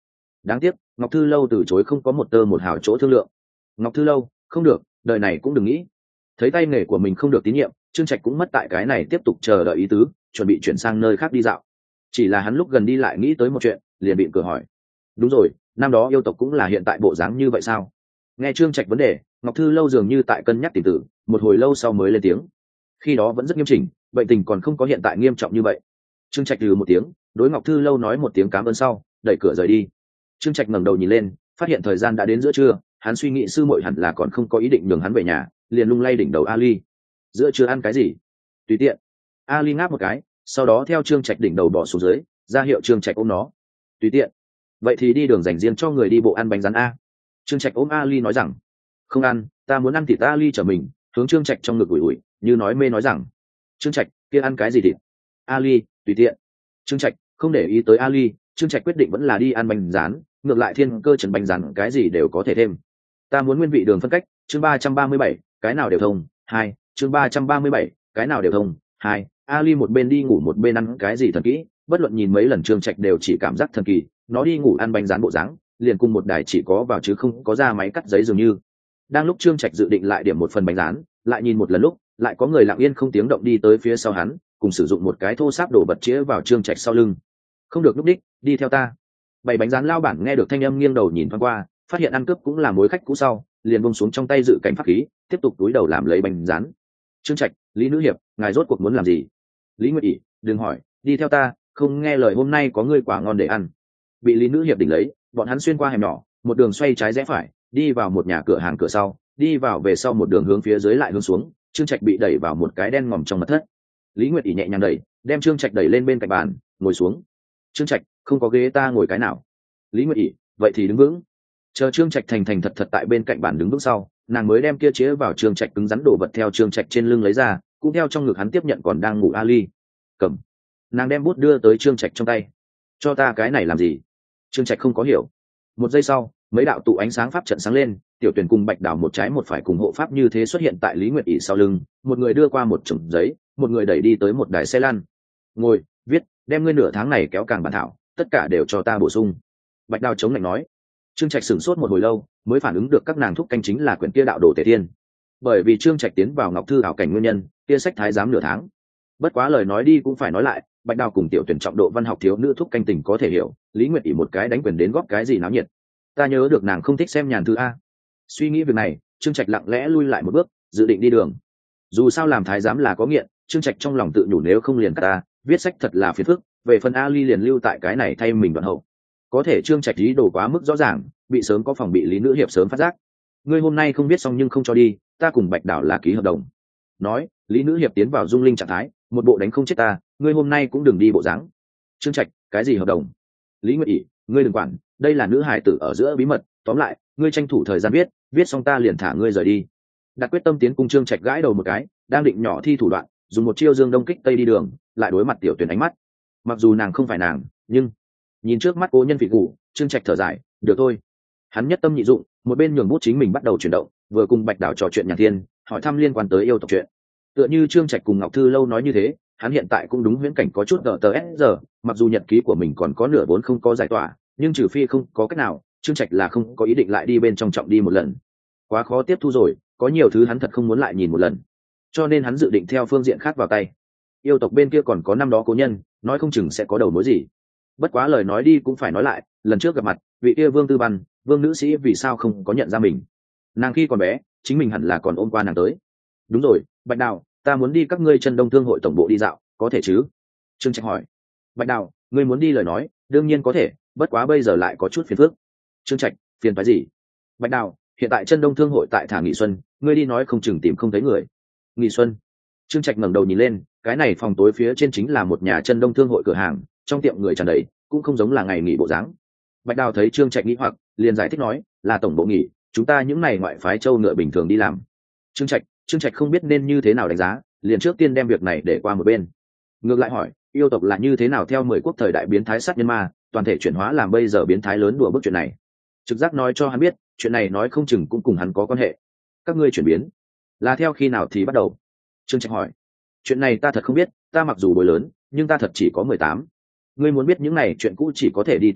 đáng tiếc Ngọc Thư Lâu từ chối không có một tơ một hào chỗ thương lượng. Ngọc Thư Lâu, không được, đời này cũng đừng nghĩ. Thấy tay nghề của mình không được tín nhiệm, Trương Trạch cũng mất tại cái này tiếp tục chờ đợi ý tứ, chuẩn bị chuyển sang nơi khác đi dạo. Chỉ là hắn lúc gần đi lại nghĩ tới một chuyện, liền bị cửa hỏi. Đúng rồi, năm đó yêu tộc cũng là hiện tại bộ dáng như vậy sao? Nghe Trương Trạch vấn đề, Ngọc Thư Lâu dường như tại cân nhắc tìm tử, một hồi lâu sau mới lên tiếng. Khi đó vẫn rất nghiêm chỉnh, bệnh tình còn không có hiện tại nghiêm trọng như vậy. Trương Trạch từ một tiếng, đối Ngọc Thư Lâu nói một tiếng cảm ơn sau, đẩy cửa rời đi. Trương Trạch ngẩng đầu nhìn lên, phát hiện thời gian đã đến giữa trưa, hắn suy nghĩ sư muội hẳn là còn không có ý định nhường hắn về nhà, liền lung lay đỉnh đầu Ali. Giữa trưa ăn cái gì? Tùy tiện. Ali ngáp một cái, sau đó theo Trương Trạch đỉnh đầu bỏ xuống dưới, ra hiệu Trương Trạch ôm nó. Tùy tiện. Vậy thì đi đường dành riêng cho người đi bộ ăn bánh rán a. Trương Trạch ôm Ali nói rằng, không ăn, ta muốn ăn thịt. Ali trở mình, hướng Trương Trạch trong ngực ủi ủi, như nói mê nói rằng, Trương Trạch, kia ăn cái gì thịt? Ali, tùy tiện. Trương Trạch không để ý tới Ali, Trương Trạch quyết định vẫn là đi ăn bánh rán, ngược lại thiên cơ trần bánh rán cái gì đều có thể thêm. Ta muốn nguyên vị đường phân cách, chương ba trăm ba mươi bảy, cái nào đều thông. Hai, chương ba trăm ba mươi bảy, cái nào đều thông. Hai, Ali một bên đi ngủ một bên ăn cái gì thần kỹ, bất luận nhìn mấy lần Trương Trạch đều chỉ cảm giác thần kỳ, nó đi ngủ ăn bánh rán bộ dáng, liền cùng một đài chỉ có vào chứ không có ra máy cắt giấy dường như. Đang lúc Trương Trạch dự định lại điểm một phần bánh rán, lại nhìn một lần lúc, lại có người lặng yên không tiếng động đi tới phía sau hắn, cùng sử dụng một cái thô sáp đổ vật chĩa vào Trương Trạch sau lưng. Không được lúc đích, đi theo ta. Bảy bánh rán lao bản nghe được thanh âm nghiêng đầu nhìn thoáng qua, phát hiện ăn cướp cũng là mối khách cũ sau, liền buông xuống trong tay dự cảnh pháp khí, tiếp tục túi đầu làm lấy bánh rán. Trương Trạch, Lý Nữ Hiệp, ngài rốt cuộc muốn làm gì? Lý Nguyệt ỉ, đừng hỏi, đi theo ta, không nghe lời hôm nay có ngươi quả ngon để ăn. Bị Lý Nữ Hiệp đỉnh lấy, bọn hắn xuyên qua hẻm nhỏ, một đường xoay trái rẽ phải, đi vào một nhà cửa hàng cửa sau, đi vào về sau một đường hướng phía dưới lại hướng xuống, Trương Trạch bị đẩy vào một cái đen ngòm trong mật thất. Lý Nguyệt ỉ nhẹ nhàng đẩy, đem Trương Trạch đẩy lên bên cạnh bàn, ngồi xuống. Trương Trạch, không có ghế ta ngồi cái nào? Lý Nguyệt ỉ, vậy thì đứng vững. Chờ Trương Trạch thành thành thật thật tại bên cạnh bàn đứng vững sau, nàng mới đem kia chĩa vào Trương Trạch cứng rắn đổ vật theo Trương Trạch trên lưng lấy ra, cũng theo trong ngực hắn tiếp nhận còn đang ngủ Ali. Cầm. Nàng đem bút đưa tới Trương Trạch trong tay. Cho ta cái này làm gì? Trương Trạch không có hiểu. Một giây sau, mấy đạo tụ ánh sáng pháp trận sáng lên, tiểu tuyển cùng Bạch Đào một trái một phải cùng hộ pháp như thế xuất hiện tại Lý Nguyệt ỉ sau lưng, một người đưa qua một chồng giấy, một người đẩy đi tới một đài xe lăn. Ngồi, viết, đem ngươi nửa tháng này kéo càng bản thảo, tất cả đều cho ta bổ sung. Bạch Đào chống lạnh nói. Trương Trạch sửng sốt một hồi lâu, mới phản ứng được các nàng thúc canh chính là quyển kia đạo đồ tề thiên. Bởi vì Trương Trạch tiến vào Ngọc Thư ảo cảnh nguyên nhân, kia sách thái giám nửa tháng. Bất quá lời nói đi cũng phải nói lại, Bạch Đào cùng tiểu tuyển trọng độ văn học thiếu nữ thúc canh tình có thể hiểu, Lý Nguyệt ỉ một cái đánh quyền đến góp cái gì náo nhiệt. Ta nhớ được nàng không thích xem nhàn thư a. Suy nghĩ việc này, Trương Trạch lặng lẽ lui lại một bước, dự định đi đường. Dù sao làm thái giám là có nghiện, Trương Trạch trong lòng tự nhủ nếu không liền cắt ta, viết sách thật là phiền phức, về phần Ali liền lưu tại cái này thay mình đoạn hậu. Có thể Trương Trạch ý đồ quá mức rõ ràng, bị sớm có phòng bị Lý Nữ Hiệp sớm phát giác. Ngươi hôm nay không viết xong nhưng không cho đi, ta cùng Bạch Đảo là ký hợp đồng. Nói, Lý Nữ Hiệp tiến vào dung linh trạng thái, một bộ đánh không chết ta, ngươi hôm nay cũng đừng đi bộ dáng. Trương Trạch, cái gì hợp đồng? Lý Nguyệt ỉ, ngươi đừng quản, đây là nữ hài tử ở giữa bí mật, tóm lại, ngươi tranh thủ thời gian viết, viết xong ta liền thả ngươi rời đi. Đặt quyết tâm tiến cung Trương Trạch gãi đầu một cái, đang định nhỏ thi thủ đoạn, dùng một chiêu dương đông kích tây đi đường, lại đối mặt tiểu tuyển ánh mắt. Mặc dù nàng không phải nàng, nhưng nhìn trước mắt cố nhân vị cụ, Trương Trạch thở dài, được thôi. Hắn nhất tâm nhị dụng, một bên nhường bút chính mình bắt đầu chuyển động, vừa cùng Bạch Đảo trò chuyện nhàn thiên, hỏi thăm liên quan tới yêu tộc chuyện. Tựa như Trương Trạch cùng Ngọc Thư Lâu nói như thế, hắn hiện tại cũng đúng huyễn cảnh có chút đỡ tờ s giờ, mặc dù nhật ký của mình còn có nửa vốn không có giải tỏa, nhưng trừ phi không có cách nào, Trương Trạch là không có ý định lại đi bên trong trọng đi một lần. Quá khó tiếp thu rồi, có nhiều thứ hắn thật không muốn lại nhìn một lần. Cho nên hắn dự định theo phương diện khác vào tay. Yêu tộc bên kia còn có năm đó cố nhân, nói không chừng sẽ có đầu mối gì. Bất quá lời nói đi cũng phải nói lại, lần trước gặp mặt, vị kia Vương Tư Văn, Vương nữ sĩ vì sao không có nhận ra mình? Nàng khi còn bé, chính mình hẳn là còn ôm qua nàng tới. Đúng rồi, Bạch Đào, ta muốn đi các ngươi chân Đông Thương hội tổng bộ đi dạo, có thể chứ? Trương Trạch hỏi. Bạch Đào, ngươi muốn đi lời nói, đương nhiên có thể, bất quá bây giờ lại có chút phiền phức. Trương Trạch, phiền phái gì? Bạch Đào, hiện tại chân Đông Thương hội tại Thả Nghị Xuân, ngươi đi nói không chừng tìm không thấy người. Nghị Xuân. Trương Trạch ngẩng đầu nhìn lên, cái này phòng tối phía trên chính là một nhà chân Đông Thương hội cửa hàng, trong tiệm người tràn đầy, cũng không giống là ngày nghỉ bộ dáng. Bạch Đào thấy Trương Trạch nghĩ hoặc, liền giải thích nói, là tổng bộ nghỉ, chúng ta những này ngoại phái châu ngựa bình thường đi làm. Trương Trạch, Trương Trạch không biết nên như thế nào đánh giá, liền trước tiên đem việc này để qua một bên. Ngược lại hỏi, yêu tộc là như thế nào theo mười quốc thời đại biến thái sát nhân ma, toàn thể chuyển hóa làm bây giờ biến thái lớn đùa bước chuyện này. Trực giác nói cho hắn biết, chuyện này nói không chừng cũng cùng hắn có quan hệ. Các ngươi chuyển biến là theo khi nào thì bắt đầu? Trương Trạch hỏi. Chuyện này ta thật không biết, ta mặc dù bối lớn, nhưng ta thật chỉ có mười tám. Ngươi muốn biết những này chuyện cũ chỉ có thể đi tổng bộ,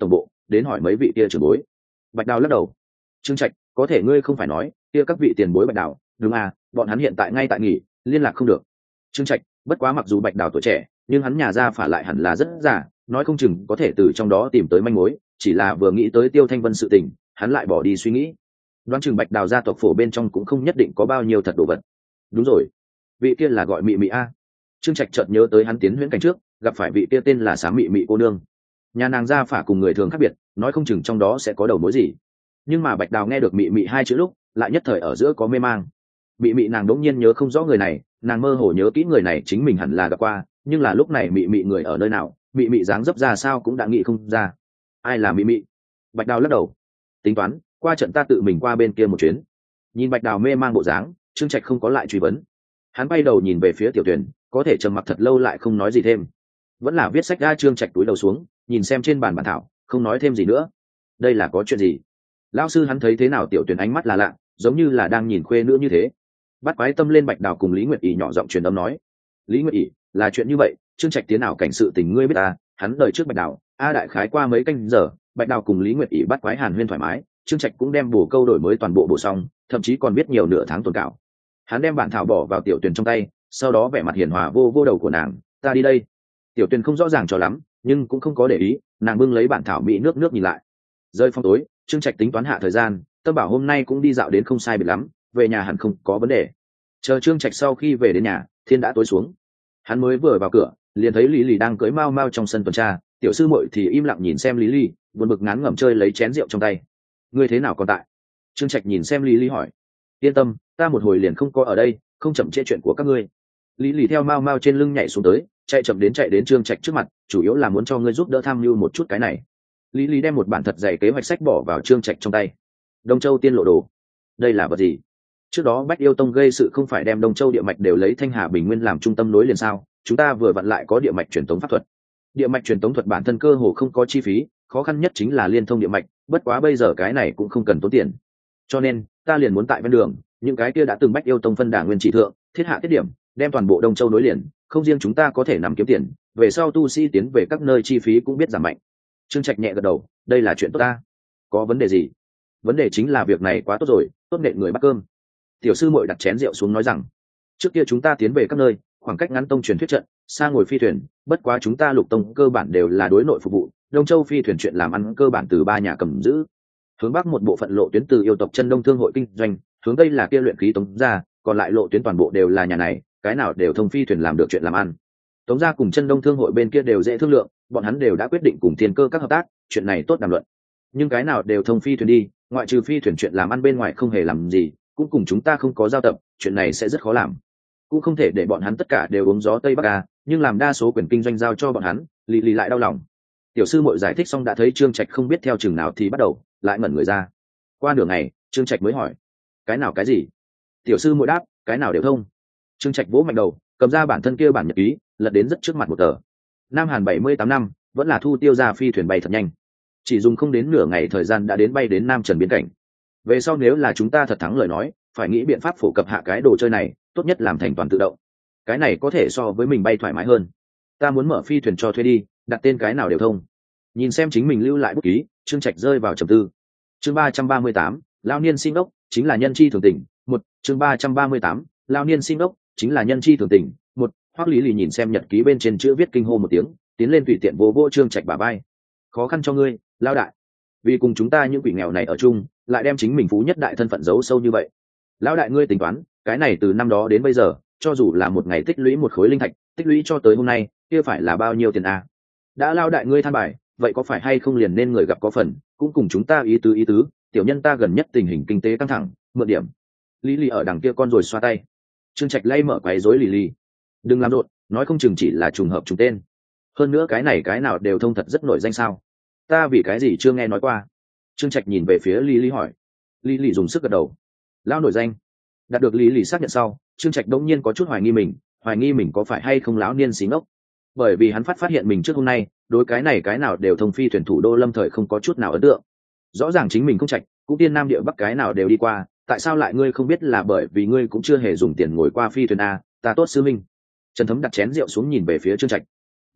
đến hỏi mấy vị kia trưởng bối. Bạch Đào lắc đầu. Trương Trạch, có thể ngươi không phải nói kia các vị tiền bối Bạch Đào, đúng à, bọn hắn hiện tại ngay tại nghỉ, liên lạc không được. Trương Trạch, bất quá mặc dù Bạch Đào tuổi trẻ, nhưng hắn nhà ra phả lại hẳn là rất già, nói không chừng có thể từ trong đó tìm tới manh mối, chỉ là vừa nghĩ tới Tiêu Thanh Vân sự tình, hắn lại bỏ đi suy nghĩ. Đoán chừng Bạch Đào gia tộc phổ bên trong cũng không nhất định có bao nhiêu thật đồ vật. Đúng rồi, vị kia là gọi Mị Mị a. Trương Trạch chợt nhớ tới hắn tiến huyễn cảnh trước, gặp phải vị kia tên là Xá Mị Mị cô nương. Nhà nàng gia phả cùng người thường khác biệt, nói không chừng trong đó sẽ có đầu mối gì. Nhưng mà Bạch Đào nghe được Mị Mị hai chữ lúc, lại nhất thời ở giữa có mê mang. Mị Mị nàng đống nhiên nhớ không rõ người này, nàng mơ hồ nhớ kỹ người này chính mình hẳn là gặp qua, nhưng là lúc này Mị Mị người ở nơi nào, Mị Mị dáng dấp ra sao cũng đã nghĩ không ra. Ai là Mị Mị? Bạch Đào lắc đầu. Tính toán, qua trận ta tự mình qua bên kia một chuyến. Nhìn Bạch Đào mê mang bộ dáng, Trương Trạch không có lại truy vấn. Hắn bay đầu nhìn về phía Tiểu Tuyền, có thể trầm mặc thật lâu lại không nói gì thêm. Vẫn là viết sách ra. Trương Trạch túi đầu xuống, nhìn xem trên bàn bản thảo, không nói thêm gì nữa. Đây là có chuyện gì? Lão sư hắn thấy thế nào? Tiểu Tuyền ánh mắt là lạ, giống như là đang nhìn khuê nữa như thế. Bắt quái tâm lên Bạch Đào cùng Lý Nguyệt ỉ nhỏ giọng truyền âm nói. Lý Nguyệt ỉ, là chuyện như vậy, Trương Trạch tiến nào cảnh sự tình ngươi biết à? Hắn đời trước Bạch Đào, a đại khái qua mấy canh giờ, Bạch Đào cùng Lý Nguyệt ỉ bắt quái hàn huyên thoải mái, Trương Trạch cũng đem bổ câu đổi mới toàn bộ bổ xong, thậm chí còn biết nhiều nửa tháng tồn cảo. Hắn đem bản thảo bỏ vào Tiểu Tuyền trong tay, sau đó vẻ mặt hiền hòa vô vô đầu của nàng, ta đi đây. Tiểu Tuyền không rõ ràng cho lắm, nhưng cũng không có để ý, nàng bưng lấy bản thảo mỹ nước nước nhìn lại. Rơi phong tối, Trương Trạch tính toán hạ thời gian, Tâm Bảo hôm nay cũng đi dạo đến không sai biệt lắm, về nhà hẳn không có vấn đề. Chờ Trương Trạch sau khi về đến nhà, thiên đã tối xuống. Hắn mới vừa vào cửa, liền thấy Lý Lì đang cưỡi mau mau trong sân tuần tra, tiểu sư muội thì im lặng nhìn xem Lý Lì, buồn bực ngán ngẩm chơi lấy chén rượu trong tay. Ngươi thế nào còn tại? Trương Trạch nhìn xem Lý Lì hỏi. Yên tâm, ta một hồi liền không có ở đây, không chậm trễ chuyện của các ngươi. Lý Lì theo mau mau trên lưng nhảy xuống tới, chạy chậm đến chạy đến Trương Trạch trước mặt, chủ yếu là muốn cho ngươi giúp đỡ tham mưu một chút cái này. Lý Lý đem một bản thật dày kế hoạch sách bỏ vào Trương Trạch trong tay. Đông Châu tiên lộ đồ, đây là vật gì? Trước đó Bách Yêu Tông gây sự không phải đem Đông Châu địa mạch đều lấy Thanh Hà Bình Nguyên làm trung tâm nối liền sao? Chúng ta vừa vặn lại có địa mạch truyền tống pháp thuật. Địa mạch truyền tống thuật bản thân cơ hồ không có chi phí, khó khăn nhất chính là liên thông địa mạch, bất quá bây giờ cái này cũng không cần tốn tiền. Cho nên, ta liền muốn tại ven đường, những cái kia đã từng Bách Yêu Tông phân đảng nguyên chỉ thượng, thiết hạ tiết điểm, đem toàn bộ Đông Châu nối liền, không riêng chúng ta có thể nằm kiếm tiền, về sau tu sĩ tiến về các nơi chi phí cũng biết giảm mạnh. Trương Trạch nhẹ gật đầu, đây là chuyện tốt ta. Có vấn đề gì? Vấn đề chính là việc này quá tốt rồi, tốt nệ người bắt cơm. Tiểu sư muội đặt chén rượu xuống nói rằng, trước kia chúng ta tiến về các nơi, khoảng cách ngắn tông truyền thuyết trận, xa ngồi phi thuyền, bất quá chúng ta Lục Tông cơ bản đều là đối nội phục vụ, Đông Châu phi thuyền chuyện làm ăn cơ bản từ ba nhà cầm giữ. Hướng bắc một bộ phận lộ tuyến từ yêu tộc Chân Đông thương hội kinh doanh, hướng tây là kia luyện khí Tống gia, còn lại lộ tuyến toàn bộ đều là nhà này, cái nào đều thông phi thuyền làm được chuyện làm ăn. Tống gia cùng Chân Đông thương hội bên kia đều dễ thương lượng, bọn hắn đều đã quyết định cùng Thiên Cơ các hợp tác, chuyện này tốt đàm luận. Nhưng cái nào đều thông phi thuyền đi, ngoại trừ phi thuyền chuyện làm ăn bên ngoài không hề làm gì, cũng cùng chúng ta không có giao tập, chuyện này sẽ rất khó làm. Cũng không thể để bọn hắn tất cả đều uống gió tây bắc à, nhưng làm đa số quyền kinh doanh giao cho bọn hắn, lì lì lại đau lòng. Tiểu sư muội giải thích xong đã thấy Trương Trạch không biết theo chừng nào thì bắt đầu lại ngẩn người ra. Qua nửa ngày, Trương Trạch mới hỏi, cái nào cái gì? Tiểu sư muội đáp, cái nào đều thông. Trương Trạch vỗ mạnh đầu, cầm ra bản thân kia bản nhật ký, lật đến rất trước mặt một tờ. Nam Hàn bảy mươi tám năm, vẫn là thu tiêu ra phi thuyền bay thật nhanh, chỉ dùng không đến nửa ngày thời gian đã đến bay đến Nam Trần biên cảnh. Về sau nếu là chúng ta thật thắng lời nói, phải nghĩ biện pháp phổ cập hạ cái đồ chơi này, tốt nhất làm thành toàn tự động. Cái này có thể so với mình bay thoải mái hơn. Ta muốn mở phi thuyền cho thuê đi, đặt tên cái nào đều thông. Nhìn xem chính mình lưu lại bút ký, Trương Trạch rơi vào trầm tư. Chương ba trăm ba mươi tám, lao niên sinh ốc, chính là nhân chi thường tình. Một, chương ba trăm ba mươi tám, lao niên sinh ốc, chính là nhân chi thường tình. Một, Hoắc Lý Lì nhìn xem nhật ký bên trên chữ viết kinh hô một tiếng, tiến lên tùy tiện vỗ vỗ Trương Trạch bả vai. Khó khăn cho ngươi, lao đại. Vì cùng chúng ta những quỷ nghèo này ở chung, lại đem chính mình phú nhất đại thân phận giấu sâu như vậy. Lão đại ngươi tính toán, cái này từ năm đó đến bây giờ, cho dù là một ngày tích lũy một khối linh thạch, tích lũy cho tới hôm nay, kia phải là bao nhiêu tiền a? Đã lao đại ngươi than bài, vậy có phải hay không liền nên người gặp có phần, cũng cùng chúng ta ý tứ ý tứ, tiểu nhân ta gần nhất tình hình kinh tế căng thẳng, mượn điểm. Lý Lì ở đằng kia con rồi xoa tay. Trương Trạch lay mở quấy rối Lý Lì. Đừng làm rộn, nói không chừng chỉ là trùng hợp trùng tên. Hơn nữa cái này cái nào đều thông thật rất nổi danh sao? Ta vì cái gì chưa nghe nói qua? Trương Trạch nhìn về phía Lý Lì hỏi. Lý Lì dùng sức gật đầu. Lao nổi danh. Đạt được Lý Lì xác nhận sau, Trương Trạch đống nhiên có chút hoài nghi mình, hoài nghi mình có phải hay không lão niên xí ngốc. Bởi vì hắn phát phát hiện mình trước hôm nay, đối cái này cái nào đều thông phi thuyền thủ đô Lâm thời không có chút nào ấn tượng. Rõ ràng chính mình không Trạch, cũng tiên nam địa bắc cái nào đều đi qua, tại sao lại ngươi không biết là bởi vì ngươi cũng chưa hề dùng tiền ngồi qua phi thuyền a? Ta tốt sư minh. Trần Thấm đặt chén rượu xuống nhìn về phía Trương Trạch.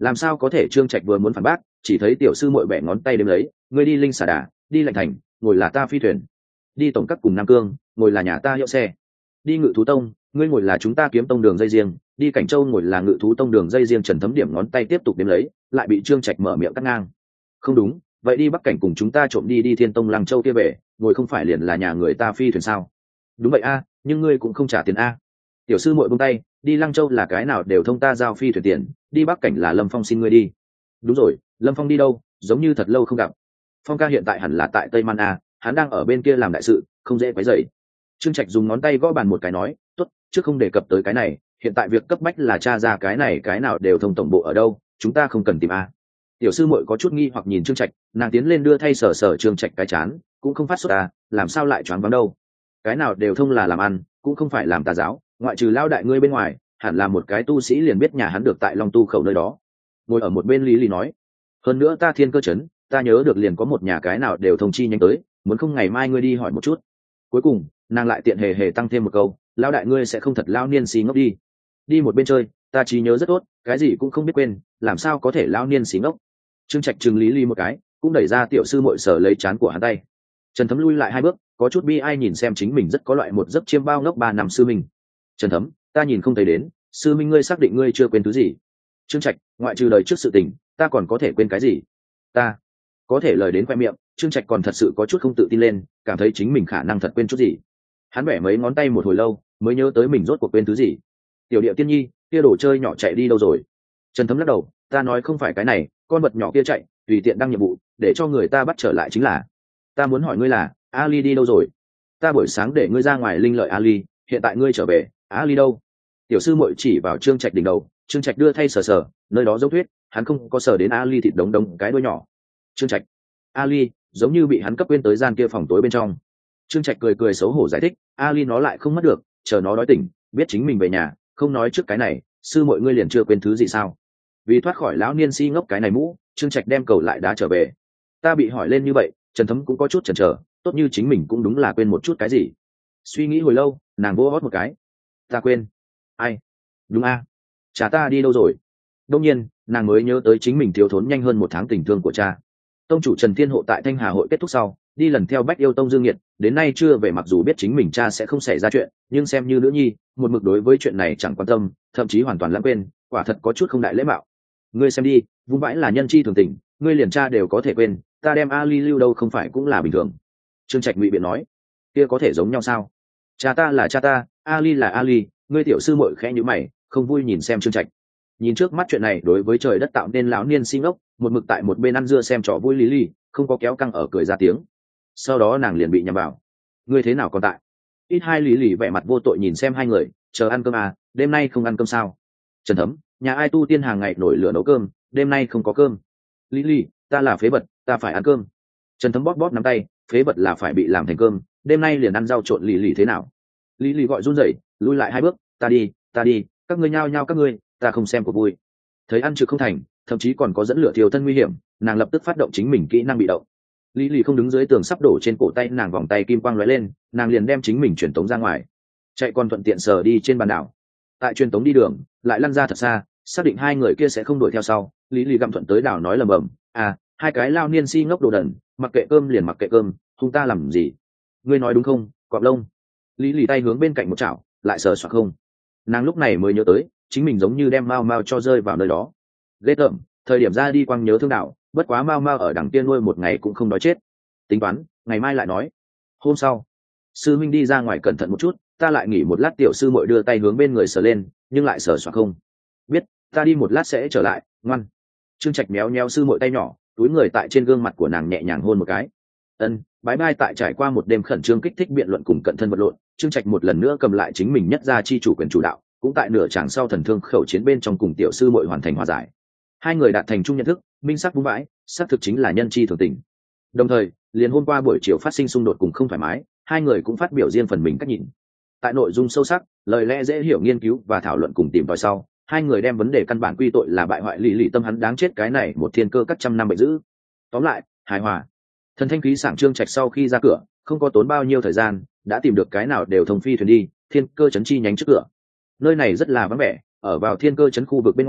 Làm sao có thể? Trương Trạch vừa muốn phản bác, chỉ thấy tiểu sư muội bẻ ngón tay đếm lấy, ngươi đi Linh Xà Đà, đi Lạnh Thành, ngồi là ta phi thuyền, đi tổng các cùng Nam Cương, ngồi là nhà ta hiệu xe, đi Ngự Thú Tông, ngươi ngồi là chúng ta Kiếm Tông đường dây riêng, đi Cảnh Châu ngồi là Ngự Thú Tông đường dây riêng. Trần Thấm điểm ngón tay tiếp tục đếm lấy, lại bị Trương Trạch mở miệng cắt ngang. Không đúng, vậy đi Bắc Cảnh cùng chúng ta trộm đi đi Thiên Tông Lăng Châu kia về, ngồi không phải liền là nhà người ta phi thuyền sao? Đúng vậy a, nhưng ngươi cũng không trả tiền a. Tiểu sư muội buông tay, đi Lăng Châu là cái nào đều thông ta giao phi thuyền tiền, đi Bắc Cảnh là Lâm Phong xin ngươi đi. Đúng rồi, Lâm Phong đi đâu? Giống như thật lâu không gặp. Phong ca hiện tại hẳn là tại Tây Man a, hắn đang ở bên kia làm đại sự, không dễ quấy rầy. Trương Trạch dùng ngón tay gõ bàn một cái nói, tốt, trước không đề cập tới cái này, hiện tại việc cấp bách là tra ra cái này cái nào đều thông tổng bộ ở đâu, chúng ta không cần tìm a. Tiểu sư muội có chút nghi hoặc nhìn Trương Trạch, nàng tiến lên đưa thay sờ sờ Trương Trạch cái chán, cũng không phát sốt à, làm sao lại choáng váng đâu? Cái nào đều thông là làm ăn, cũng không phải làm tà giáo, ngoại trừ lao đại ngươi bên ngoài, hẳn là một cái tu sĩ liền biết nhà hắn được tại Long Tu khẩu nơi đó. Ngồi ở một bên Lý Lý nói, hơn nữa ta Thiên Cơ trấn, ta nhớ được liền có một nhà cái nào đều thông chi nhanh tới, muốn không ngày mai ngươi đi hỏi một chút. Cuối cùng nàng lại tiện hề hề tăng thêm một câu, lao đại ngươi sẽ không thật lao niên xí ngốc đi đi một bên chơi, ta trí nhớ rất tốt, cái gì cũng không biết quên, làm sao có thể lao niên xí ngốc. Trương Trạch trừng Lý Lý một cái, cũng đẩy ra tiểu sư muội sở lấy chán của hắn tay. Trần Thấm lui lại hai bước, có chút bi ai nhìn xem chính mình rất có loại một giấc chiêm bao ngốc ba năm sư minh. Trần Thấm, ta nhìn không thấy đến, sư minh ngươi xác định ngươi chưa quên thứ gì? Trương Trạch, ngoại trừ lời trước sự tình, ta còn có thể quên cái gì? Ta có thể lời đến khoe miệng, Trương Trạch còn thật sự có chút không tự tin lên, cảm thấy chính mình khả năng thật quên chút gì. Hắn bẻ mấy ngón tay một hồi lâu, mới nhớ tới mình rốt cuộc quên thứ gì. Tiểu Điệu Tiên Nhi, kia đồ chơi nhỏ chạy đi đâu rồi? Trần Thấm lắc đầu, ta nói không phải cái này, con vật nhỏ kia chạy, tùy tiện đăng nhiệm vụ, để cho người ta bắt trở lại chính là. Ta muốn hỏi ngươi là, Ali đi đâu rồi? Ta buổi sáng để ngươi ra ngoài linh lợi Ali, hiện tại ngươi trở về, Ali đâu? Tiểu sư muội chỉ vào Trương Trạch đỉnh đầu, Trương Trạch đưa thay sờ sờ, nơi đó dấu thuyết, hắn không có sờ đến Ali thịt đống đống cái đuôi nhỏ. Trương Trạch, Ali giống như bị hắn cấp quên tới gian kia phòng tối bên trong. Trương Trạch cười cười xấu hổ giải thích, Ali nó lại không mất được, chờ nó đói tỉnh, biết chính mình về nhà, không nói trước cái này, sư muội ngươi liền chưa quên thứ gì sao? Vì thoát khỏi lão niên si ngốc cái này mũ, Trương Trạch đem cầu lại đá trở về. Ta bị hỏi lên như vậy, Trần Thấm cũng có chút chần chờ, tốt như chính mình cũng đúng là quên một chút cái gì. Suy nghĩ hồi lâu, nàng vô hót một cái. Ta quên. Ai? Đúng a, cha ta đi đâu rồi? Đông nhiên, nàng mới nhớ tới chính mình thiếu thốn nhanh hơn một tháng tình thương của cha. Tông chủ Trần Thiên Hộ tại Thanh Hà hội kết thúc sau, đi lần theo Bách Yêu Tông Dương Nghiệt, đến nay chưa về. Mặc dù biết chính mình cha sẽ không xảy ra chuyện, nhưng xem như nữ nhi, một mực đối với chuyện này chẳng quan tâm, thậm chí hoàn toàn lãng quên, quả thật có chút không đại lễ mạo. Ngươi xem đi, vung vãi là nhân chi thường tình, ngươi liền cha đều có thể quên, ta đem Ali lưu đâu không phải cũng là bình thường. Trương Trạch ngụy biện nói, kia có thể giống nhau sao? Cha ta là cha ta, Ali là Ali, ngươi tiểu sư muội khẽ nhíu mày, không vui nhìn xem Trương Trạch. Nhìn trước mắt chuyện này đối với trời đất tạo nên lão niên si ngốc, một mực tại một bên ăn dưa xem trò vui Lý Lý, không có kéo căng ở cười ra tiếng. Sau đó nàng liền bị nhầm vào. Ngươi thế nào còn tại? Ít hai Lý Lý vẻ mặt vô tội nhìn xem hai người, chờ ăn cơm à, đêm nay không ăn cơm sao? Trần Thấm, nhà ai tu tiên hàng ngày nổi lửa nấu cơm, đêm nay không có cơm. Lý Lý, ta là phế vật, ta phải ăn cơm. Trần Thấm bóp bóp nắm tay, phế vật là phải bị làm thành cơm, đêm nay liền ăn rau trộn Lý Lý thế nào? Lý Lý gọi run rẩy, lui lại hai bước, ta đi, ta đi, các ngươi nhao nhao các ngươi, ta không xem cuộc vui. Thấy ăn trực không thành, thậm chí còn có dẫn lửa thiêu thân nguy hiểm, nàng lập tức phát động chính mình kỹ năng bị động. Lý Lý không đứng dưới tường sắp đổ trên cổ tay nàng, vòng tay kim quang lóe lên, nàng liền đem chính mình truyền tống ra ngoài, chạy còn thuận tiện sờ đi trên bàn đảo. Tại truyền tống đi đường, lại lăn ra thật xa, xác định hai người kia sẽ không đuổi theo sau, Lý Lý gặm thuận tới đảo nói lầm bầm, à, hai cái lao niên si ngốc đồ đần, mặc kệ cơm liền mặc kệ cơm, chúng ta làm gì? Ngươi nói đúng không, Quạng Lông? Lý Lý tay hướng bên cạnh một chảo, lại sờ soạng không. Nàng lúc này mới nhớ tới, chính mình giống như đem Mao Mao cho rơi vào nơi đó. Ghê tởm, thời điểm ra đi quăng nhớ thương đạo, bất quá Mao Mao ở đằng kia nuôi một ngày cũng không đói chết. Tính toán, ngày mai lại nói. Hôm sau, sư minh đi ra ngoài cẩn thận một chút, ta lại nghỉ một lát. Tiểu sư muội đưa tay hướng bên người sờ lên, nhưng lại sờ soạng không. Biết, ta đi một lát sẽ trở lại, ngoan. Trương Trạch méo méo sư muội tay nhỏ, túi người tại trên gương mặt của nàng nhẹ nhàng hôn một cái. Ân, bái bai. Tại trải qua một đêm khẩn trương kích thích biện luận cùng cận thân vật lộn, Trương Trạch một lần nữa cầm lại chính mình nhất gia chi chủ quyền chủ đạo, cũng tại nửa tràng sau thần thương khẩu chiến bên trong cùng tiểu sư muội hoàn thành hòa giải. Hai người đạt thành chung nhận thức, minh sắc vung vãi, xác thực chính là nhân chi thường tình. Đồng thời, liền hôm qua buổi chiều phát sinh xung đột cùng không thoải mái, hai người cũng phát biểu riêng phần mình cách nhìn. Tại nội dung sâu sắc, lời lẽ dễ hiểu nghiên cứu và thảo luận cùng tìm tòi sau, hai người đem vấn đề căn bản quy tội là bại hoại Lý Lý tâm hắn đáng chết cái này một thiên cơ cắt trăm năm bệnh dữ. Tóm lại, hài hòa. Thần thanh khí sảng Trương Trạch sau khi ra cửa, không có tốn bao nhiêu thời gian, đã tìm được cái nào đều thông phi thuyền đi, thiên cơ trấn chi nhánh trước cửa. Nơi này rất là vắng vẻ, ở vào thiên cơ trấn khu vực bên ngoài,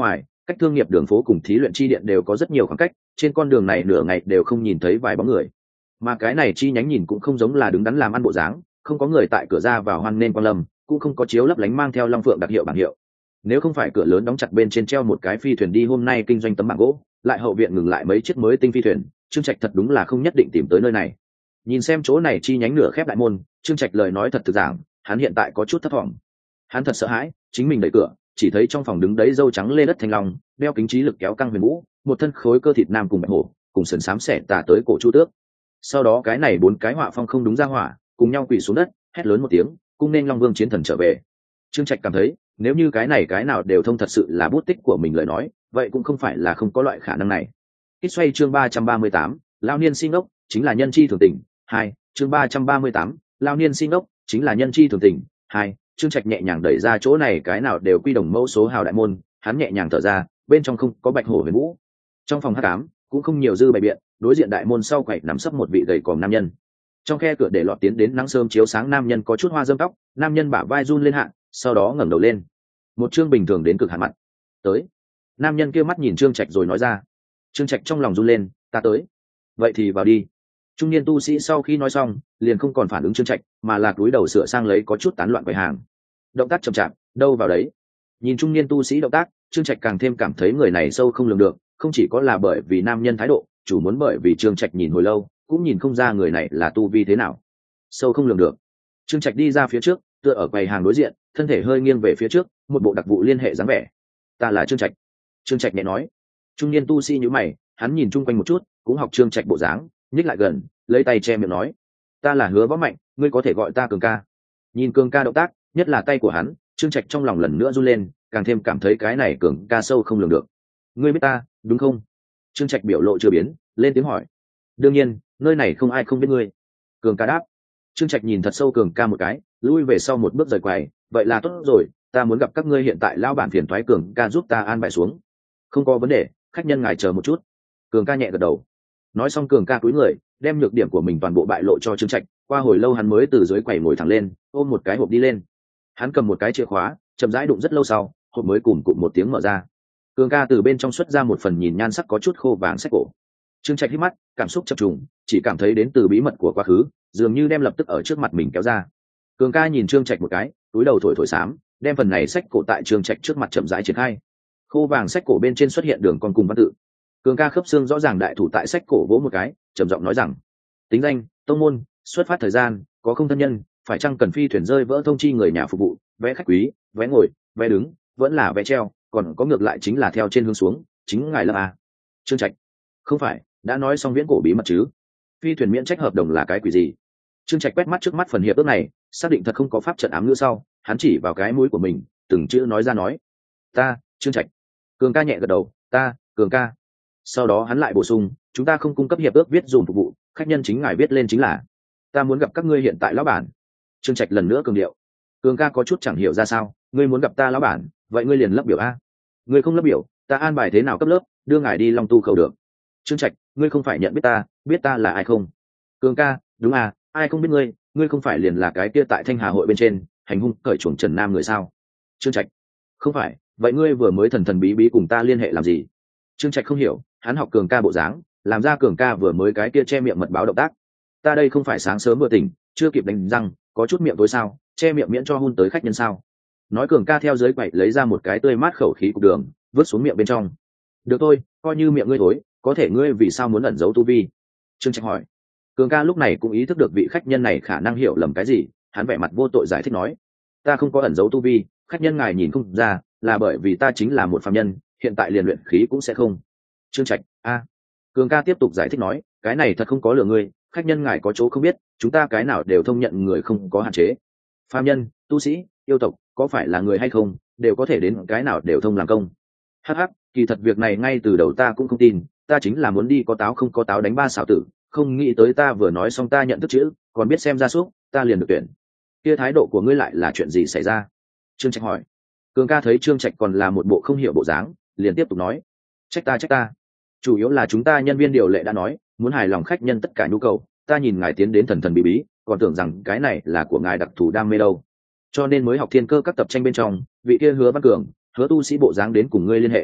cách thương nghiệp đường phố cùng thí luyện chi điện đều có rất nhiều khoảng cách, trên con đường này nửa ngày đều không nhìn thấy vài bóng người. Mà cái này chi nhánh nhìn cũng không giống là đứng đắn làm ăn bộ dáng, không có người tại cửa ra vào hoan nên quan lâm, cũng không có chiếu lấp lánh mang theo long phượng đặc hiệu bảng hiệu. Nếu không phải cửa lớn đóng chặt bên trên treo một cái phi thuyền đi hôm nay kinh doanh tấm bảng gỗ, lại hậu viện ngừng lại mấy chiếc mới tinh phi thuyền, Trương Trạch thật đúng là không nhất định tìm tới nơi này. Nhìn xem chỗ này chi nhánh nửa khép đại môn, Trương Trạch lời nói thật thực giảng, hắn hiện tại có chút thất vọng. Hắn thật sợ hãi, chính mình đẩy cửa, chỉ thấy trong phòng đứng đấy râu trắng lê đất thanh long, đeo kính trí lực kéo căng huyền vũ, một thân khối cơ thịt nam cùng bạch hổ, cùng sườn xám xẻ tà tới cổ chu tước. Sau đó cái này bốn cái họa phong không đúng ra hỏa, cùng nhau quỳ xuống đất, hét lớn một tiếng, cung nên Long Vương chiến thần trở về. Trương Trạch cảm thấy, nếu như cái này cái nào đều thông thật sự là bút tích của mình lời nói, vậy cũng không phải là không có loại khả năng này. Kích xoay chương ba trăm ba mươi tám, lão niên sinh ốc, chính là nhân chi thường tình. Hai, chương ba trăm ba mươi tám, lão niên sinh ốc, chính là nhân chi thường tình. Hai, Trương Trạch nhẹ nhàng đẩy ra chỗ này cái nào đều quy đồng mẫu số hào đại môn, hắn nhẹ nhàng thở ra, bên trong không có bạch hổ huyền vũ. Trong phòng hắc ám cũng không nhiều dư bày biện, đối diện đại môn sau quầy nằm sấp một vị gầy còm nam nhân. Trong khe cửa để lọt tiến đến nắng sớm chiếu sáng, nam nhân có chút hoa râm tóc, nam nhân bả vai run lên hạ, sau đó ngẩng đầu lên. Một trương bình thường đến cực hạn mặt. Tới. Nam nhân kia mắt nhìn Trương Trạch rồi nói ra. Trương Trạch trong lòng run lên, ta tới. Vậy thì vào đi. Trung niên tu sĩ sau khi nói xong, liền không còn phản ứng Trương Trạch, mà là cúi đầu sửa sang lấy có chút tán loạn quầy hàng. Động tác chậm chạp, đâu vào đấy. Nhìn trung niên tu sĩ động tác, Trương Trạch càng thêm cảm thấy người này sâu không lường được, không chỉ có là bởi vì nam nhân thái độ, chủ muốn bởi vì Trương Trạch nhìn hồi lâu, cũng nhìn không ra người này là tu vi thế nào. Sâu không lường được. Trương Trạch đi ra phía trước, tựa ở quầy hàng đối diện, thân thể hơi nghiêng về phía trước, một bộ đặc vụ liên hệ dáng vẻ. Ta là Trương Trạch. Trương Trạch nhẹ nói. Trung niên tu sĩ nhíu mày, hắn nhìn chung quanh một chút, cũng học Trương Trạch bộ dáng, nhích lại gần, lấy tay che miệng nói. Ta là Hứa Võ Mạnh, ngươi có thể gọi ta Cường ca. Nhìn Cường ca động tác, nhất là tay của hắn, Trương Trạch trong lòng lần nữa run lên, càng thêm cảm thấy cái này Cường ca sâu không lường được. Ngươi biết ta, đúng không? Trương Trạch biểu lộ chưa biến, lên tiếng hỏi. Đương nhiên, nơi này không ai không biết ngươi. Cường ca đáp. Trương Trạch nhìn thật sâu Cường ca một cái, lui về sau một bước rời quầy. Vậy là tốt rồi, ta muốn gặp các ngươi hiện tại lão bản phiền thoái, Cường ca giúp ta an bài xuống. Không có vấn đề, khách nhân ngài chờ một chút. Cường ca nhẹ gật đầu. Nói xong Cường ca cúi người, đem nhược điểm của mình toàn bộ bại lộ cho Trương Trạch. Qua hồi lâu hắn mới từ dưới quầy ngồi thẳng lên, ôm một cái hộp đi lên. Hắn cầm một cái chìa khóa, chậm rãi đụng rất lâu sau, hộp mới cùng cụm một tiếng mở ra. Cường ca từ bên trong xuất ra một phần nhìn nhan sắc có chút khô vàng sách cổ. Trương Trạch hít mắt, cảm xúc chập trùng, chỉ cảm thấy đến từ bí mật của quá khứ, dường như đem lập tức ở trước mặt mình kéo ra. Cường ca nhìn Trương Trạch một cái, túi đầu thổi thổi xám, đem phần này sách cổ tại Trương Trạch trước mặt chậm rãi triển khai. Khô vàng sách cổ bên trên xuất hiện đường con cùng văn tự. Cường ca khớp xương rõ ràng đại thủ tại sách cổ vỗ một cái, trầm giọng nói rằng: tính danh, tông môn, xuất phát thời gian, có không thân nhân, phải chăng cần phi thuyền rơi vỡ thông chi người nhà phục vụ, vé khách quý, vé ngồi, vé đứng, vẫn là vé treo, còn có ngược lại chính là theo trên hướng xuống, chính ngài là à? Trương Trạch: không phải, đã nói xong viễn cổ bí mật chứ? Phi thuyền miễn trách hợp đồng là cái quỷ gì? Trương Trạch quét mắt trước mắt phần hiệp ước này, xác định thật không có pháp trận ám ngữ sau, hắn chỉ vào cái mũi của mình, từng chữ nói ra nói: ta, Trương Trạch. Cường ca nhẹ gật đầu, ta, Cường ca. Sau đó hắn lại bổ sung: chúng ta không cung cấp hiệp ước viết dùm phục vụ, khách nhân chính ngài viết lên chính là. Ta muốn gặp các ngươi hiện tại lão bản. Trương Trạch lần nữa cường điệu. Cường ca có chút chẳng hiểu ra sao, ngươi muốn gặp ta lão bản, vậy ngươi liền lấp biểu a. Ngươi không lấp biểu, ta an bài thế nào cấp lớp, đưa ngài đi Long Tu khẩu được. Trương Trạch, ngươi không phải nhận biết ta, biết ta là ai không? Cường ca, đúng à, ai không biết ngươi, ngươi không phải liền là cái kia tại Thanh Hà hội bên trên hành hung cởi chuồng Trần Nam người sao? Trương Trạch, không phải, vậy ngươi vừa mới thần thần bí bí cùng ta liên hệ làm gì? Trương Trạch không hiểu, hắn học Cường ca bộ dáng, làm ra Cường ca vừa mới cái kia che miệng mật báo động tác. Ta đây không phải sáng sớm vừa tỉnh, chưa kịp đánh răng, có chút miệng tối sao, che miệng miễn cho hun tới khách nhân sao? Nói Cường ca theo dưới quậy lấy ra một cái tươi mát khẩu khí cục đường, vứt xuống miệng bên trong. Được thôi, coi như miệng ngươi thối, có thể ngươi vì sao muốn ẩn giấu tu vi? Trương Trạch hỏi. Cường ca lúc này cũng ý thức được vị khách nhân này khả năng hiểu lầm cái gì, hắn vẻ mặt vô tội giải thích nói: ta không có ẩn giấu tu vi, khách nhân ngài nhìn không ra, là bởi vì ta chính là một phàm nhân, hiện tại liền luyện khí cũng sẽ không. Trương Trạch, a. À. Cường ca tiếp tục giải thích nói: cái này thật không có lừa ngươi, khách nhân ngài có chỗ không biết, chúng ta cái nào đều thông nhận người không có hạn chế. Phàm nhân, tu sĩ, yêu tộc, có phải là người hay không, đều có thể đến cái nào đều thông làm công. Hắc hắc, kỳ thật việc này ngay từ đầu ta cũng không tin, ta chính là muốn đi có táo không có táo đánh ba xảo tử, không nghĩ tới ta vừa nói xong ta nhận thức chữ, còn biết xem gia súc, ta liền được tuyển. Kia thái độ của ngươi lại là chuyện gì xảy ra? Trương Trạch hỏi. Cường ca thấy Trương Trạch còn là một bộ không hiểu bộ dáng, liền tiếp tục nói: trách ta trách ta, chủ yếu là chúng ta nhân viên điều lệ đã nói, muốn hài lòng khách nhân tất cả nhu cầu, ta nhìn ngài tiến đến thần thần bí bí, còn tưởng rằng cái này là của ngài đặc thù đam mê đâu, cho nên mới học thiên cơ các tập tranh bên trong, vị kia Hứa Văn Cường, Hứa tu sĩ bộ dáng đến cùng ngươi liên hệ.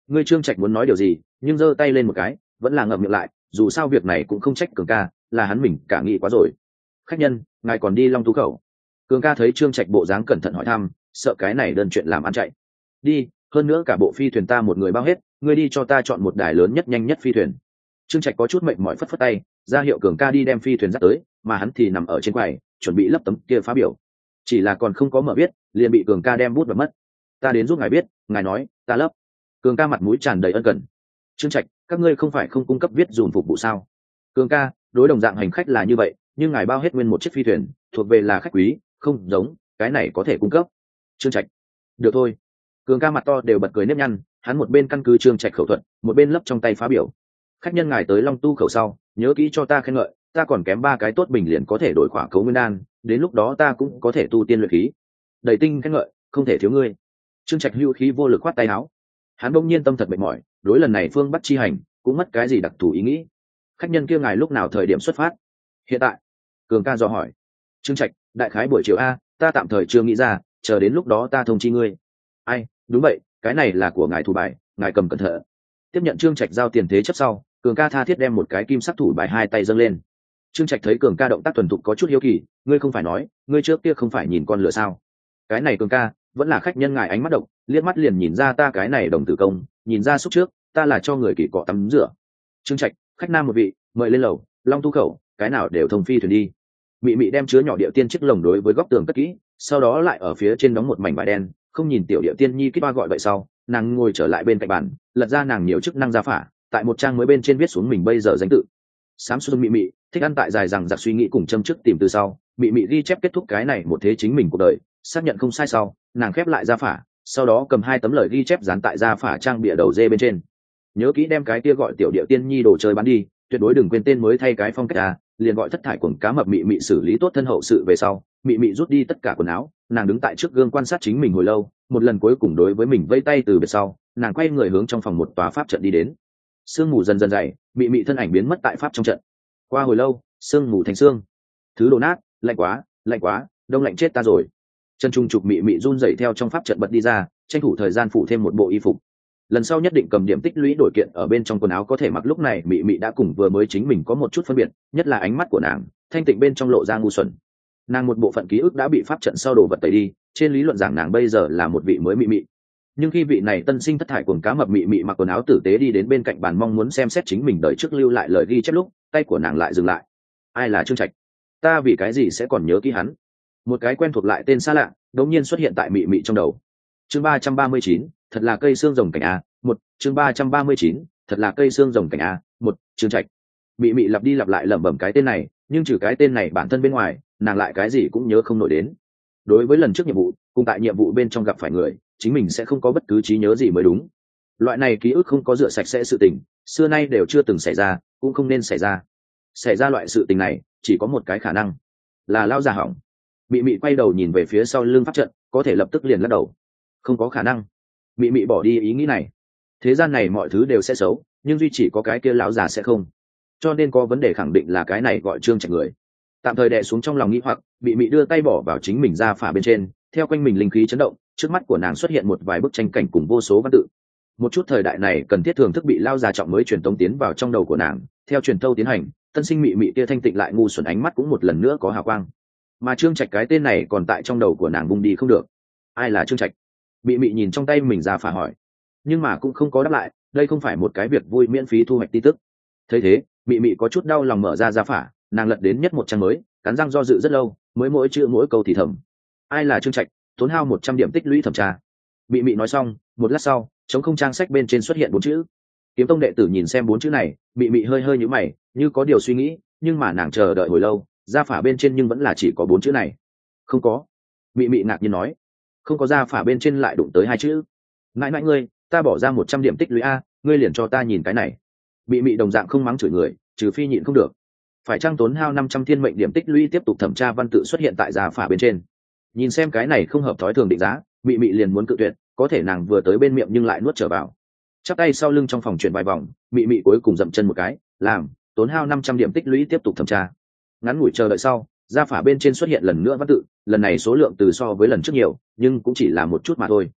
ngươi Trương Trạch muốn nói điều gì nhưng giơ tay lên một cái vẫn là ngậm miệng lại, dù sao việc này cũng không trách Cường ca, là hắn mình cả nghĩ quá rồi. Khách nhân, ngài còn đi Long Tú khẩu? Cường ca thấy Trương Trạch bộ dáng cẩn thận hỏi thăm, sợ cái này đơn chuyện làm ăn chạy. Đi, hơn nữa cả bộ phi thuyền ta một người bao hết, ngươi đi cho ta chọn một đài lớn nhất nhanh nhất phi thuyền. Trương Trạch có chút mệt mỏi phất phất tay, ra hiệu Cường ca đi đem phi thuyền dắt tới, mà hắn thì nằm ở trên quầy chuẩn bị lấp tấm kia phá biểu. Chỉ là còn không có mở viết, liền bị Cường ca đem bút và mất. Ta đến giúp ngài biết, ngài nói ta lấp. Cường ca mặt mũi tràn đầy ân cần. Trương Trạch, các ngươi không phải không cung cấp viết dùn phục vụ sao? Cường ca, đối đồng dạng hành khách là như vậy, nhưng ngài bao hết nguyên một chiếc phi thuyền, thuộc về là khách quý, không giống cái này có thể cung cấp. Trương Trạch, được thôi. Cường ca mặt to đều bật cười nếp nhăn, hắn một bên căn cứ Trương Trạch khẩu thuận, một bên lấp trong tay phá biểu. Khách nhân ngài tới Long Tu khẩu sau, nhớ kỹ cho ta khen ngợi, ta còn kém ba cái tốt bình liền có thể đổi khỏa cấu nguyên đan, đến lúc đó ta cũng có thể tu tiên luyện khí. Đầy tinh khen ngợi, không thể thiếu ngươi. Trương Trạch hưu khí vô lực khoát tay áo. Hắn bỗng nhiên tâm thật mệt mỏi, đối lần này phương bắt chi hành cũng mất cái gì đặc thù ý nghĩ. Khách nhân kia ngài lúc nào thời điểm xuất phát? Hiện tại. Cường ca dò hỏi. Trương Trạch, đại khái buổi chiều a, ta tạm thời chưa nghĩ ra, chờ đến lúc đó ta thông chi ngươi. Ai, đúng vậy, cái này là của ngài thủ bài, ngài cầm cẩn thận. Tiếp nhận Trương Trạch giao tiền thế chấp sau, Cường ca tha thiết đem một cái kim sắc thủ bài hai tay dâng lên. Trương Trạch thấy Cường ca động tác thuần thục có chút hiếu kỳ, ngươi không phải nói, ngươi trước kia không phải nhìn con lửa sao? Cái này Cường ca, vẫn là khách nhân ngài ánh mắt độc, liếc mắt liền nhìn ra ta cái này đồng tử công, nhìn ra xúc trước, ta là cho người kỳ cọ tắm rửa. Trương Trạch, khách nam một vị, mời lên lầu, Long Tu khẩu, cái nào đều thông phi thuyền đi. Mị Mị đem chứa nhỏ điệu tiên chiếc lồng đối với góc tường cất kỹ, sau đó lại ở phía trên đóng một mảnh vải đen, không nhìn tiểu điệu tiên nhi kích ba gọi vậy sau, nàng ngồi trở lại bên cạnh bàn, lật ra nàng nhiều chức năng gia phả, tại một trang mới bên trên viết xuống mình bây giờ danh tự. Sám xuân Mị Mị, thích ăn tại dài rằng giặc suy nghĩ cùng châm chức tìm từ sau, Mị Mị ghi chép kết thúc cái này một thế chính mình cuộc đời, xác nhận không sai sau, nàng khép lại gia phả, sau đó cầm hai tấm lời ghi chép dán tại gia phả trang bìa đầu dê bên trên. Nhớ kỹ đem cái kia gọi tiểu điệu tiên nhi đồ chơi bán đi, tuyệt đối đừng quên tên mới thay cái phong cách à, liền gọi thất thải quần cá mập. Mị Mị xử lý tốt thân hậu sự về sau, Mị Mị rút đi tất cả quần áo, nàng đứng tại trước gương quan sát chính mình hồi lâu, một lần cuối cùng đối với mình vẫy tay từ biệt sau, nàng quay người hướng trong phòng một tòa pháp trận đi đến. Sương mù dần dần dày, Mị Mị thân ảnh biến mất tại pháp trong trận. Qua hồi lâu, sương mù thành sương, thứ đổ nát, lạnh quá, lạnh quá, đông lạnh chết ta rồi. Chân trung trục Mị Mị run rẩy theo trong pháp trận bật đi ra, tranh thủ thời gian phủ thêm một bộ y phục. Lần sau nhất định cầm điểm tích lũy đổi kiện ở bên trong quần áo có thể mặc. Lúc này Mị Mị đã cùng vừa mới chính mình có một chút phân biệt, nhất là ánh mắt của nàng thanh tịnh bên trong lộ ra ngu xuẩn. Nàng một bộ phận ký ức đã bị pháp trận sau đổ vật tẩy đi, trên lý luận giảng nàng bây giờ là một vị mới Mị Mị. Nhưng khi vị này tân sinh thất thải cuồng cá mập Mị Mị mặc quần áo tử tế đi đến bên cạnh bàn mong muốn xem xét chính mình đời trước lưu lại lời ghi chép lúc, tay của nàng lại dừng lại. Ai là Trương Trạch? Ta vì cái gì sẽ còn nhớ kỹ hắn? Một cái quen thuộc lại tên xa lạ đột nhiên xuất hiện tại Mị Mị trong đầu. Chương ba trăm ba mươi chín, thật là cây xương rồng cảnh a. Một, chương ba trăm ba mươi chín, thật là cây xương rồng cảnh a. Một, Trương Trạch. Mị Mị lặp đi lặp lại lẩm bẩm cái tên này, nhưng trừ cái tên này bản thân bên ngoài, nàng lại cái gì cũng nhớ không nổi đến. Đối với lần trước nhiệm vụ, cùng tại nhiệm vụ bên trong gặp phải người, chính mình sẽ không có bất cứ trí nhớ gì mới đúng. Loại này ký ức không có rửa sạch sẽ sự tình, xưa nay đều chưa từng xảy ra, cũng không nên xảy ra. Xảy ra loại sự tình này, chỉ có một cái khả năng, là lao già hỏng. Mị Mị quay đầu nhìn về phía sau lưng pháp trận, có thể lập tức liền lắc đầu. Không có khả năng. Mị Mị bỏ đi ý nghĩ này. Thế gian này mọi thứ đều sẽ xấu, nhưng duy chỉ có cái kia lão già sẽ không. Cho nên có vấn đề khẳng định là cái này gọi Trương Trạch người. Tạm thời đè xuống trong lòng nghĩ hoặc, Mị Mị đưa tay bỏ vào chính mình ra phả bên trên, theo quanh mình linh khí chấn động, trước mắt của nàng xuất hiện một vài bức tranh cảnh cùng vô số văn tự. Một chút thời đại này cần thiết thường thức bị lao già trọng mới truyền tống tiến vào trong đầu của nàng, theo truyền thâu tiến hành, tân sinh Mị Mị kia thanh tịnh lại ngu xuẩn ánh mắt cũng một lần nữa có hào quang. Mà Trương Trạch cái tên này còn tại trong đầu của nàng bung đi không được. Ai là Trương Trạch? Mị Mị nhìn trong tay mình ra phả hỏi, nhưng mà cũng không có đáp lại. Đây không phải một cái việc vui miễn phí thu hoạch tin tức. Thấy thế, Mị Mị có chút đau lòng mở ra ra phả, nàng lật đến nhất một trang mới, cắn răng do dự rất lâu, mới mỗi chữ mỗi câu thì thầm. Ai là Trương Trạch? Tốn hao một trăm điểm tích lũy thẩm tra. Mị Mị nói xong, một lát sau, chống không trang sách bên trên xuất hiện bốn chữ. Kiếm Tông đệ tử nhìn xem bốn chữ này, Mị Mị hơi hơi nhíu mày, như có điều suy nghĩ, nhưng mà nàng chờ đợi hồi lâu, ra phả bên trên nhưng vẫn là chỉ có bốn chữ này. Không có. Mị Mị ngạc nhiên nói. Không có ra phả bên trên lại đụng tới hai chữ. Mãi mãi ngươi, ta bỏ ra một trăm điểm tích lũy a, ngươi liền cho ta nhìn cái này. Mị Mị đồng dạng không mắng chửi người, trừ phi nhịn không được. Phải trang tốn hao năm trăm thiên mệnh điểm tích lũy tiếp tục thẩm tra văn tự xuất hiện tại ra phả bên trên. Nhìn xem cái này không hợp thói thường định giá, Mị Mị liền muốn cự tuyệt, có thể nàng vừa tới bên miệng nhưng lại nuốt trở vào. Chắp tay sau lưng trong phòng chuyển vài vòng, Mị Mị cuối cùng dậm chân một cái, làm, tốn hao năm trăm điểm tích lũy tiếp tục thẩm tra. Ngắn ngủi chờ đợi sau, ra phả bên trên xuất hiện lần nữa văn tự, lần này số lượng từ so với lần trước nhiều, nhưng cũng chỉ là một chút mà thôi.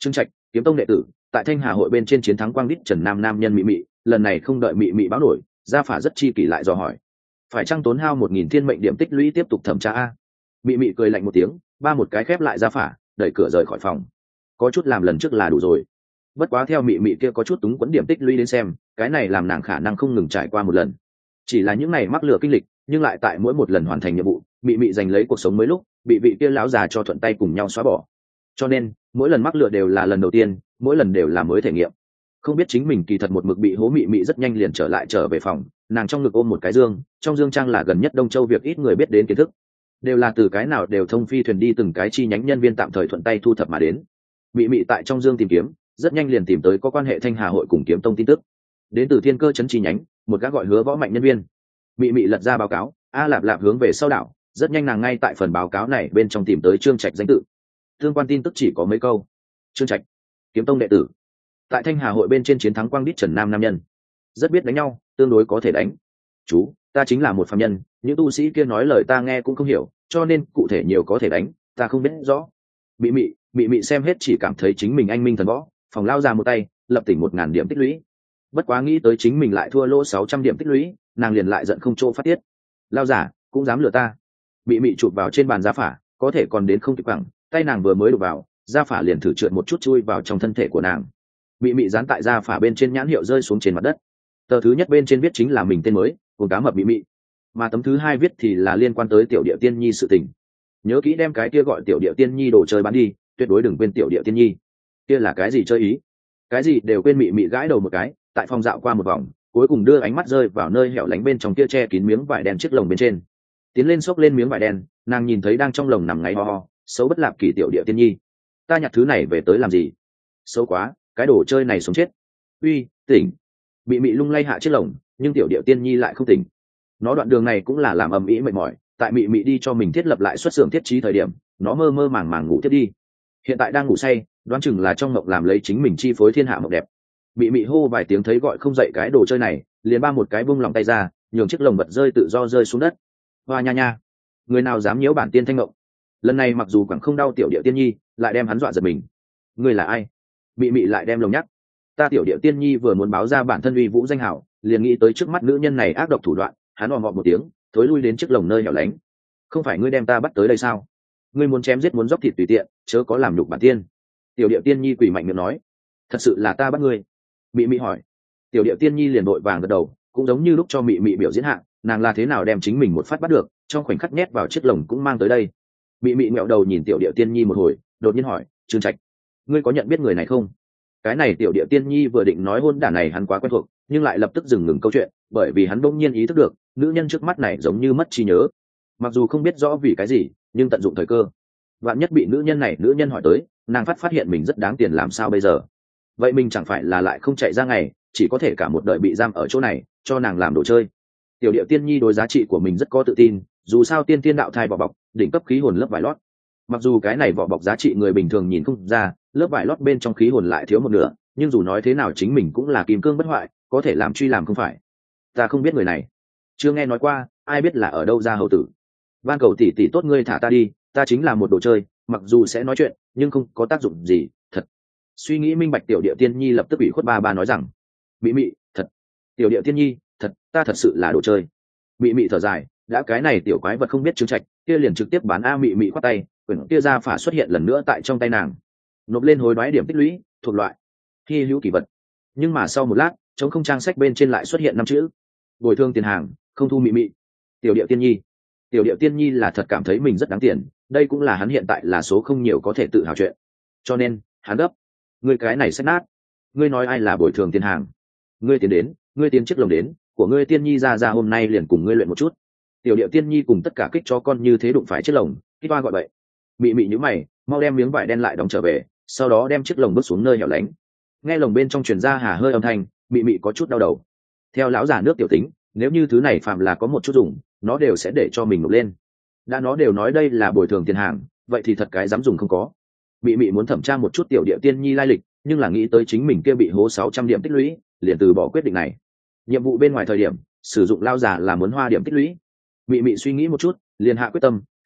Trương Trạch, Kiếm Tông đệ tử, tại Thanh Hà hội bên trên chiến thắng Quang Đít Trần Nam nam nhân Mị Mị, lần này không đợi Mị Mị báo nổi, gia phả rất chi kỷ lại dò hỏi, phải chăng tốn hao một nghìn thiên mệnh điểm tích lũy tiếp tục thẩm tra a? Mị Mị cười lạnh một tiếng, ba một cái khép lại gia phả, đẩy cửa rời khỏi phòng. Có chút làm lần trước là đủ rồi. Bất quá theo Mị Mị kia có chút túng quẫn điểm tích lũy đến xem, cái này làm nàng khả năng không ngừng trải qua một lần. Chỉ là những này mắc lừa kinh lịch, nhưng lại tại mỗi một lần hoàn thành nhiệm vụ, Mị Mị giành lấy cuộc sống mới lúc, bị vị kia lão già cho thuận tay cùng nhau xóa bỏ. Cho nên, mỗi lần mắc lừa đều là lần đầu tiên, mỗi lần đều là mới thể nghiệm. Không biết chính mình kỳ thật một mực bị hố. Mị Mị rất nhanh liền trở lại trở về phòng, nàng trong ngực ôm một cái dương, trong dương trang là gần nhất Đông Châu việc ít người biết đến kiến thức, đều là từ cái nào đều thông phi thuyền đi từng cái chi nhánh nhân viên tạm thời thuận tay thu thập mà đến. Mị Mị tại trong dương tìm kiếm, rất nhanh liền tìm tới có quan hệ Thanh Hà hội cùng Kiếm Tông tin tức, đến từ Thiên Cơ trấn chi nhánh, một gã gọi Hứa Võ Mạnh nhân viên. Mị Mị lật ra báo cáo, a lạp lạp hướng về sau đảo, rất nhanh nàng ngay tại phần báo cáo này bên trong tìm tới Trương Trạch danh tự. Tương quan tin tức chỉ có mấy câu: Trương Trạch, Kiếm Tông đệ tử, tại Thanh Hà hội bên trên chiến thắng Quang Đít Trần Nam nam nhân, rất biết đánh nhau, tương đối có thể đánh. Chú, ta chính là một phàm nhân, những tu sĩ kia nói lời ta nghe cũng không hiểu, cho nên cụ thể nhiều có thể đánh, ta không biết rõ. Mị Mị, Mị Mị xem hết chỉ cảm thấy chính mình anh minh thần võ, phòng lao ra một tay, lập tỉnh một ngàn điểm tích lũy. Bất quá nghĩ tới chính mình lại thua lỗ sáu trăm điểm tích lũy, nàng liền lại giận không chỗ phát tiết. Lao giả cũng dám lừa ta. Mị Mị chụp vào trên bàn gia phả, có thể còn đến không kịp bằng, tay nàng vừa mới đụng vào, gia phả liền thử trượt một chút chui vào trong thân thể của nàng. Mị Mị dán tại gia phả bên trên nhãn hiệu rơi xuống trên mặt đất. Tờ thứ nhất bên trên viết chính là mình tên mới, cùng cá mập Mị Mị, mà tấm thứ hai viết thì là liên quan tới Tiểu Địa Tiên Nhi sự tình. Nhớ kỹ đem cái kia gọi Tiểu Địa Tiên Nhi đồ chơi bán đi, tuyệt đối đừng quên Tiểu Địa Tiên Nhi. Kia là cái gì chơi ý? Cái gì đều quên. Mị Mị gãi đầu một cái, tại phòng dạo qua một vòng, cuối cùng đưa ánh mắt rơi vào nơi hẻo lánh bên trong kia che kín miếng vải đen chiếc lồng bên trên, tiến lên xốc lên miếng vải đen, nàng nhìn thấy đang trong lồng nằm ngáy ho ho xấu bất lạp kỳ Tiểu Địa Tiên Nhi. Ta nhặt thứ này về tới làm gì? Xấu quá, cái đồ chơi này sống chết. Uy, tỉnh. Mị Mị lung lay hạ chiếc lồng, nhưng Tiểu Địa Tiên Nhi lại không tỉnh. Nó đoạn đường này cũng là làm ầm ĩ mệt mỏi, tại Mị Mị đi cho mình thiết lập lại xuất xưởng thiết trí thời điểm, nó mơ mơ màng màng ngủ tiếp đi. Hiện tại đang ngủ say, đoán chừng là trong mộng làm lấy chính mình chi phối thiên hạ mộng đẹp. Mị Mị hô vài tiếng thấy gọi không dậy cái đồ chơi này, liền ba một cái bung lòng tay ra, nhường chiếc lồng vật rơi tự do rơi xuống đất. Hoa nha nha, người nào dám nhiễu bản tiên thanh ngộng? Lần này mặc dù quẳng không đau Tiểu Địa Tiên Nhi, lại đem hắn dọa giật mình. Ngươi là ai? Mị Mị lại đem lồng nhắc. Ta Tiểu Địa Tiên Nhi vừa muốn báo ra bản thân uy vũ danh hảo, liền nghĩ tới trước mắt nữ nhân này ác độc thủ đoạn, hắn ồm ọm một tiếng, thối lui đến chiếc lồng nơi hẻo lánh. Không phải ngươi đem ta bắt tới đây sao? Ngươi muốn chém giết muốn dốc thịt tùy tiện, chớ có làm nhục bản tiên. Tiểu Địa Tiên Nhi quỳ mạnh miệng nói. Thật sự là ta bắt ngươi? Mị Mị hỏi. Tiểu Địa Tiên Nhi liền đội vàng gật đầu, cũng giống như lúc cho Mị Mị biểu diễn hạ, nàng là thế nào đem chính mình một phát bắt được, trong khoảnh khắc nhét vào chiếc lồng cũng mang tới đây. Mị Mị ngẹo đầu nhìn Tiểu Địa Tiên Nhi một hồi, đột nhiên hỏi, Trương Trạch, ngươi có nhận biết người này không? Cái này Tiểu Địa Tiên Nhi vừa định nói hôn đản này hắn quá quen thuộc, nhưng lại lập tức dừng ngừng câu chuyện, bởi vì hắn bỗng nhiên ý thức được, nữ nhân trước mắt này giống như mất trí nhớ. Mặc dù không biết rõ vì cái gì, nhưng tận dụng thời cơ, vạn nhất bị nữ nhân này nữ nhân hỏi tới, nàng phát phát hiện mình rất đáng tiền làm sao bây giờ? Vậy mình chẳng phải là lại không chạy ra ngày, chỉ có thể cả một đời bị giam ở chỗ này, cho nàng làm đồ chơi. Tiểu Địa Tiên Nhi đối giá trị của mình rất có tự tin, dù sao tiên tiên đạo thai vỏ bọc, đỉnh cấp khí hồn lớp vải lót. Mặc dù cái này vỏ bọc giá trị người bình thường nhìn không ra, lớp vải lót bên trong khí hồn lại thiếu một nửa, nhưng dù nói thế nào chính mình cũng là kim cương bất hoại, có thể làm truy làm không phải. Ta không biết người này, chưa nghe nói qua, ai biết là ở đâu ra hầu tử. Van cầu tỷ tỷ tốt ngươi thả ta đi, ta chính là một đồ chơi, mặc dù sẽ nói chuyện, nhưng không có tác dụng gì, thật. Suy nghĩ minh bạch Tiểu Địa Tiên Nhi lập tức ủy khuất ba ba nói rằng, Mị Mị, thật. Tiểu Địa Tiên Nhi, thật, ta thật sự là đồ chơi. Mị Mị thở dài, đã cái này tiểu quái vật không biết Trương Trạch, kia liền trực tiếp bán a. Mị Mị khoát tay, quyển kia ra phả xuất hiện lần nữa tại trong tay nàng, nộp lên hối đoái điểm tích lũy, thuộc loại hy hữu kỳ vật. Nhưng mà sau một lát, trong không trang sách bên trên lại xuất hiện năm chữ, bồi thường tiền hàng, không thu. Mị Mị. Tiểu Địa Tiên Nhi. Tiểu Địa Tiên Nhi là thật cảm thấy mình rất đáng tiền, đây cũng là hắn hiện tại là số không nhiều có thể tự hào chuyện, cho nên hắn gấp. Ngươi cái này sách nát, ngươi nói ai là bồi thường tiền hàng? Ngươi tiến đến, ngươi tiến chiếc lồng đến, của ngươi Tiên Nhi ra ra hôm nay liền cùng ngươi luyện một chút. Tiểu Địa Tiên Nhi cùng tất cả kích cho con như thế đụng phải chiếc lồng, kích toa gọi vậy. Mị Mị nhíu mày, mau đem miếng vải đen lại đóng trở về, sau đó đem chiếc lồng bước xuống nơi hẻo lánh. Nghe lồng bên trong truyền ra hà hơi âm thanh, Mị Mị có chút đau đầu. Theo lão già nước tiểu tính, nếu như thứ này phạm là có một chút dùng, nó đều sẽ để cho mình nộp lên. Đã nó đều nói đây là bồi thường tiền hàng, vậy thì thật cái dám dùng không có. Mị Mị muốn thẩm tra một chút Tiểu Địa Tiên Nhi lai lịch, nhưng là nghĩ tới chính mình kia bị hố sáu trăm điểm tích lũy, liền từ bỏ quyết định này. Nhiệm vụ bên ngoài thời điểm, sử dụng lao giả là muốn hoa điểm tích lũy. Mị Mị suy nghĩ một chút, liền hạ quyết tâm,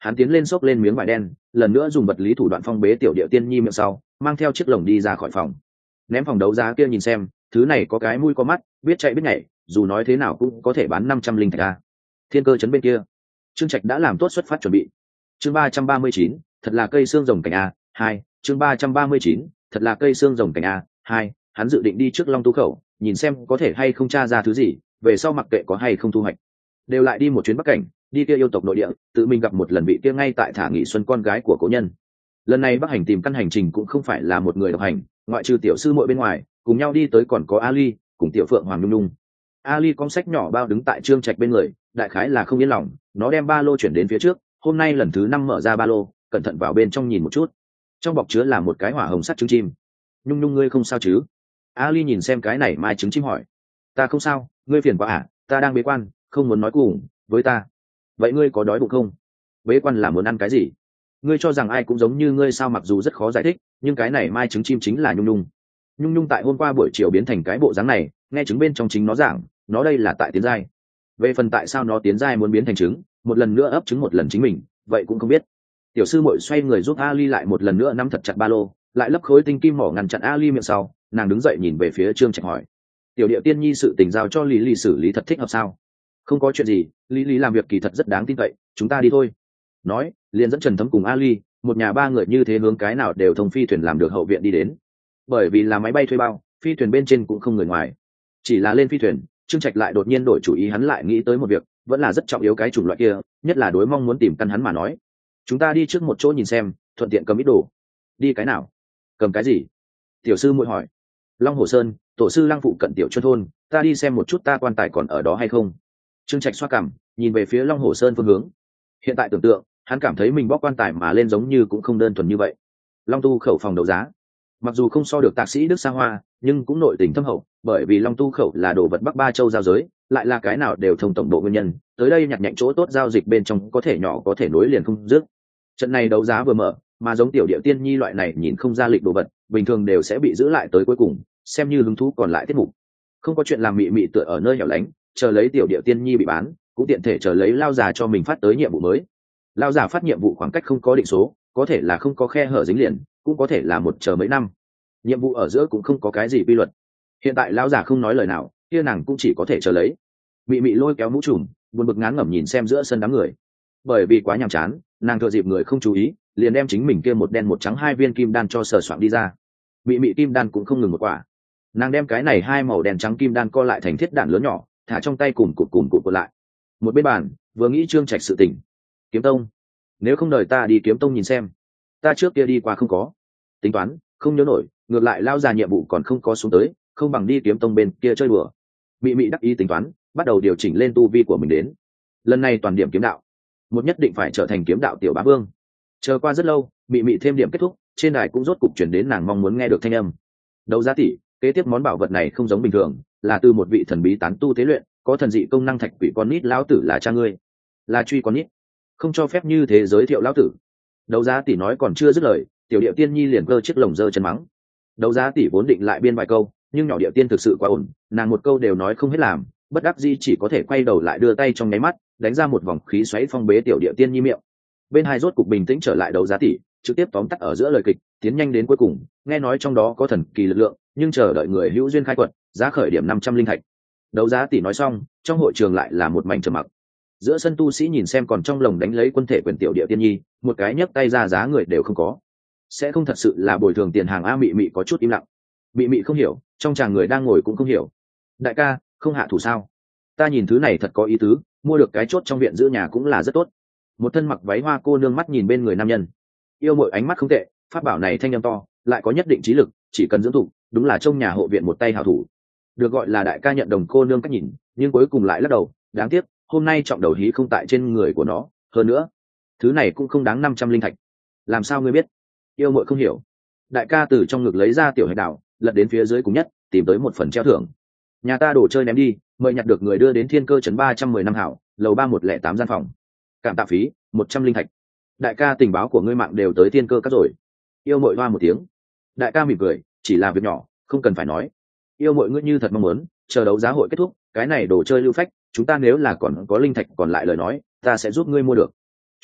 hắn tiến lên xốc lên miếng vải đen, lần nữa dùng vật lý thủ đoạn phong bế tiểu địa tiên nhi miệng sau, mang theo chiếc lồng đi ra khỏi phòng. Ném phòng đấu giá kia nhìn xem, thứ này có cái mũi có mắt, biết chạy biết nhảy, dù nói thế nào cũng có thể bán năm trăm linh thạch a. Thiên Cơ trấn bên kia, Trương Trạch đã làm tốt xuất phát chuẩn bị. Chương ba trăm ba mươi chín, thật là cây xương rồng cảnh a, hai, chương ba trăm ba mươi chín, thật là cây xương rồng cảnh a, hai, hắn dự định đi trước Long Tu khẩu, nhìn xem có thể hay không tra ra thứ gì, về sau mặc kệ có hay không thu hoạch. Đều lại đi một chuyến Bắc Cảnh, đi kia yêu tộc nội địa, tự mình gặp một lần vị kia ngay tại Thả Nghị Xuân con gái của cố nhân. Lần này Bắc Hành tìm căn hành trình cũng không phải là một người độc hành, ngoại trừ tiểu sư muội bên ngoài, cùng nhau đi tới còn có Ali, cùng tiểu Phượng Hoàng Nhung Nhung. Ali con sách nhỏ bao đứng tại Trương Trạch bên người, đại khái là không yên lòng, nó đem ba lô chuyển đến phía trước, hôm nay lần thứ năm mở ra ba lô, cẩn thận vào bên trong nhìn một chút. Trong bọc chứa là một cái hỏa hồng sắt trứng chim. Nhung Nhung ngươi không sao chứ? Ali nhìn xem cái này mai trứng chim hỏi. Ta không sao, ngươi phiền quá à? Ta đang bế quan, không muốn nói cùng với ta. Vậy ngươi có đói bụng không? Bế quan là muốn ăn cái gì? Ngươi cho rằng ai cũng giống như ngươi sao? Mặc dù rất khó giải thích, nhưng cái này mai trứng chim chính là Nhung Nhung. Nhung Nhung tại hôm qua buổi chiều biến thành cái bộ dáng này, nghe trứng bên trong chính nó giảng, nó đây là tại tiến giai. Về phần tại sao nó tiến giai muốn biến thành trứng, một lần nữa ấp trứng một lần chính mình, vậy cũng không biết. Tiểu sư muội xoay người giúp Ali lại một lần nữa nắm thật chặt ba lô, lại lấp khối tinh kim mỏ ngăn chặn Ali miệng sau, nàng đứng dậy nhìn về phía Trương Trạch hỏi: tiểu địa tiên nhi sự tình giao cho lý lý xử lý thật thích hợp sao? Không có chuyện gì, lý lý làm việc kỳ thật rất đáng tin cậy, chúng ta đi thôi. Nói liền dẫn Trần Thấm cùng Ali, một nhà ba người như thế hướng cái nào đều thông phi thuyền làm được hậu viện đi đến. Bởi vì là máy bay thuê bao, phi thuyền bên trên cũng không người ngoài, chỉ là lên phi thuyền, Trương Trạch lại đột nhiên đổi chủ ý, hắn lại nghĩ tới một việc, vẫn là rất trọng yếu cái chủng loại kia, nhất là đối mong muốn tìm căn hắn mà nói. Chúng ta đi trước một chỗ nhìn xem, thuận tiện cầm ít đồ. Đi cái nào? Cầm cái gì? Tiểu sư muội hỏi. Long Hồ Sơn, tổ sư Lăng phụ cận tiểu chuân thôn, ta đi xem một chút ta quan tài còn ở đó hay không. Trương Trạch xoa cằm, nhìn về phía Long Hồ Sơn phương hướng. Hiện tại tưởng tượng, hắn cảm thấy mình bóc quan tài mà lên giống như cũng không đơn thuần như vậy. Long Tu khẩu phòng đấu giá, mặc dù không so được tạc sĩ Đức xa hoa, nhưng cũng nội tình thâm hậu, bởi vì Long Tu khẩu là đồ vật Bắc Ba Châu giao giới, lại là cái nào đều thông tổng bộ nguyên nhân, tới đây nhặt nhạnh chỗ tốt giao dịch bên trong có thể nhỏ có thể nối liền không dứt. Trận này đấu giá vừa mở, mà giống tiểu địa tiên nhi loại này nhìn không ra lịch đồ vật, bình thường đều sẽ bị giữ lại tới cuối cùng, xem như hứng thú còn lại tiết mục. Không có chuyện làm mị mị tựa ở nơi hẻo lánh, chờ lấy tiểu địa tiên nhi bị bán, cũng tiện thể chờ lấy lao già cho mình phát tới nhiệm vụ mới. Lao già phát nhiệm vụ khoảng cách không có định số, có thể là không có khe hở dính liền, cũng có thể là một chờ mấy năm. Nhiệm vụ ở giữa cũng không có cái gì quy luật. Hiện tại lao già không nói lời nào, kia nàng cũng chỉ có thể chờ lấy. Mị mị lôi kéo mũ trùm, buồn bực ngán ngẩm nhìn xem giữa sân đám người. Bởi vì quá nhàm chán, nàng thừa dịp người không chú ý, liền đem chính mình kia một đen một trắng hai viên kim đan cho sờ soạn đi ra. Mị mị kim đan cũng không ngừng một quả, nàng đem cái này hai màu đen trắng kim đan co lại thành thiết đạn lớn nhỏ, thả trong tay cùng cụt cùng cụt cụt lại. Một bên bàn vừa nghĩ Trương Trạch sự tình. Kiếm tông, nếu không đợi ta đi kiếm tông nhìn xem, ta trước kia đi qua không có tính toán, không nhớ nổi, ngược lại lao già nhiệm vụ còn không có xuống tới, không bằng đi kiếm tông bên kia chơi bừa. Mị mị đắc ý tính toán, bắt đầu điều chỉnh lên tu vi của mình đến. Lần này toàn điểm kiếm đạo, một nhất định phải trở thành kiếm đạo tiểu bá vương. Chờ qua rất lâu, mị mị thêm điểm kết thúc, trên đài cũng rốt cục chuyển đến nàng mong muốn nghe được thanh âm. Đấu giá tỷ, kế tiếp món bảo vật này không giống bình thường, là từ một vị thần bí tán tu tế luyện, có thần dị công năng thạch quỷ con nít lão tử là cha ngươi, là truy con nít, không cho phép như thế giới thiệu lão tử. Đấu giá tỷ nói còn chưa dứt lời, tiểu điệu tiên nhi liền cơ chiếc lồng giơ chân mắng. Đấu giá tỷ vốn định lại biên vài câu, nhưng nhỏ điệu tiên thực sự quá ổn, nàng một câu đều nói không hết làm, bất đắc dĩ chỉ có thể quay đầu lại đưa tay trong nháy mắt đánh ra một vòng khí xoáy phong bế tiểu điệu tiên nhi miệng. Bên hai rốt cục bình tĩnh trở lại. Đấu giá tỷ trực tiếp tóm tắt ở giữa lời kịch, tiến nhanh đến cuối cùng, nghe nói trong đó có thần kỳ lực lượng, nhưng chờ đợi người hữu duyên khai quật, giá khởi điểm năm trăm linh thạch. Đấu giá tỷ nói xong, trong hội trường lại là một mảnh trầm mặc. Giữa sân tu sĩ nhìn xem còn trong lồng đánh lấy quân thể quyền tiểu địa tiên nhi, một cái nhấc tay ra giá người đều không có. Sẽ không thật sự là bồi thường tiền hàng a? Mị mị có chút im lặng. Mị mị không hiểu, trong chàng người đang ngồi cũng không hiểu. Đại ca, không hạ thủ sao? Ta nhìn thứ này thật có ý tứ, mua được cái chốt trong viện giữ nhà cũng là rất tốt. Một thân mặc váy hoa cô nương mắt nhìn bên người nam nhân, yêu mọi ánh mắt không tệ, pháp bảo này thanh âm to, lại có nhất định trí lực, chỉ cần dưỡng thụ, đúng là trong nhà hộ viện một tay hảo thủ. Được gọi là đại ca nhận đồng cô nương cách nhìn, nhưng cuối cùng lại lắc đầu, đáng tiếc, hôm nay trọng đầu hí không tại trên người của nó, hơn nữa, thứ này cũng không đáng năm trăm linh thạch. Làm sao ngươi biết? Yêu muội không hiểu. Đại ca từ trong ngực lấy ra tiểu hạch đảo, lật đến phía dưới cùng nhất, tìm tới một phần treo thưởng. Nhà ta đồ chơi ném đi, mời nhặt được người đưa đến Thiên Cơ trấn ba trăm mười năm hảo, lầu ba một lẻ tám gian phòng. Cảm tạ phí một trăm linh thạch. Đại ca tình báo của ngươi mạng đều tới Thiên Cơ các rồi. Yêu muội hoa một tiếng. Đại ca mỉm cười, chỉ là việc nhỏ, không cần phải nói. Yêu muội ngươi như thật mong muốn, chờ đấu giá hội kết thúc, cái này đồ chơi lưu phách, chúng ta nếu là còn có linh thạch còn lại lời nói, ta sẽ giúp ngươi mua được.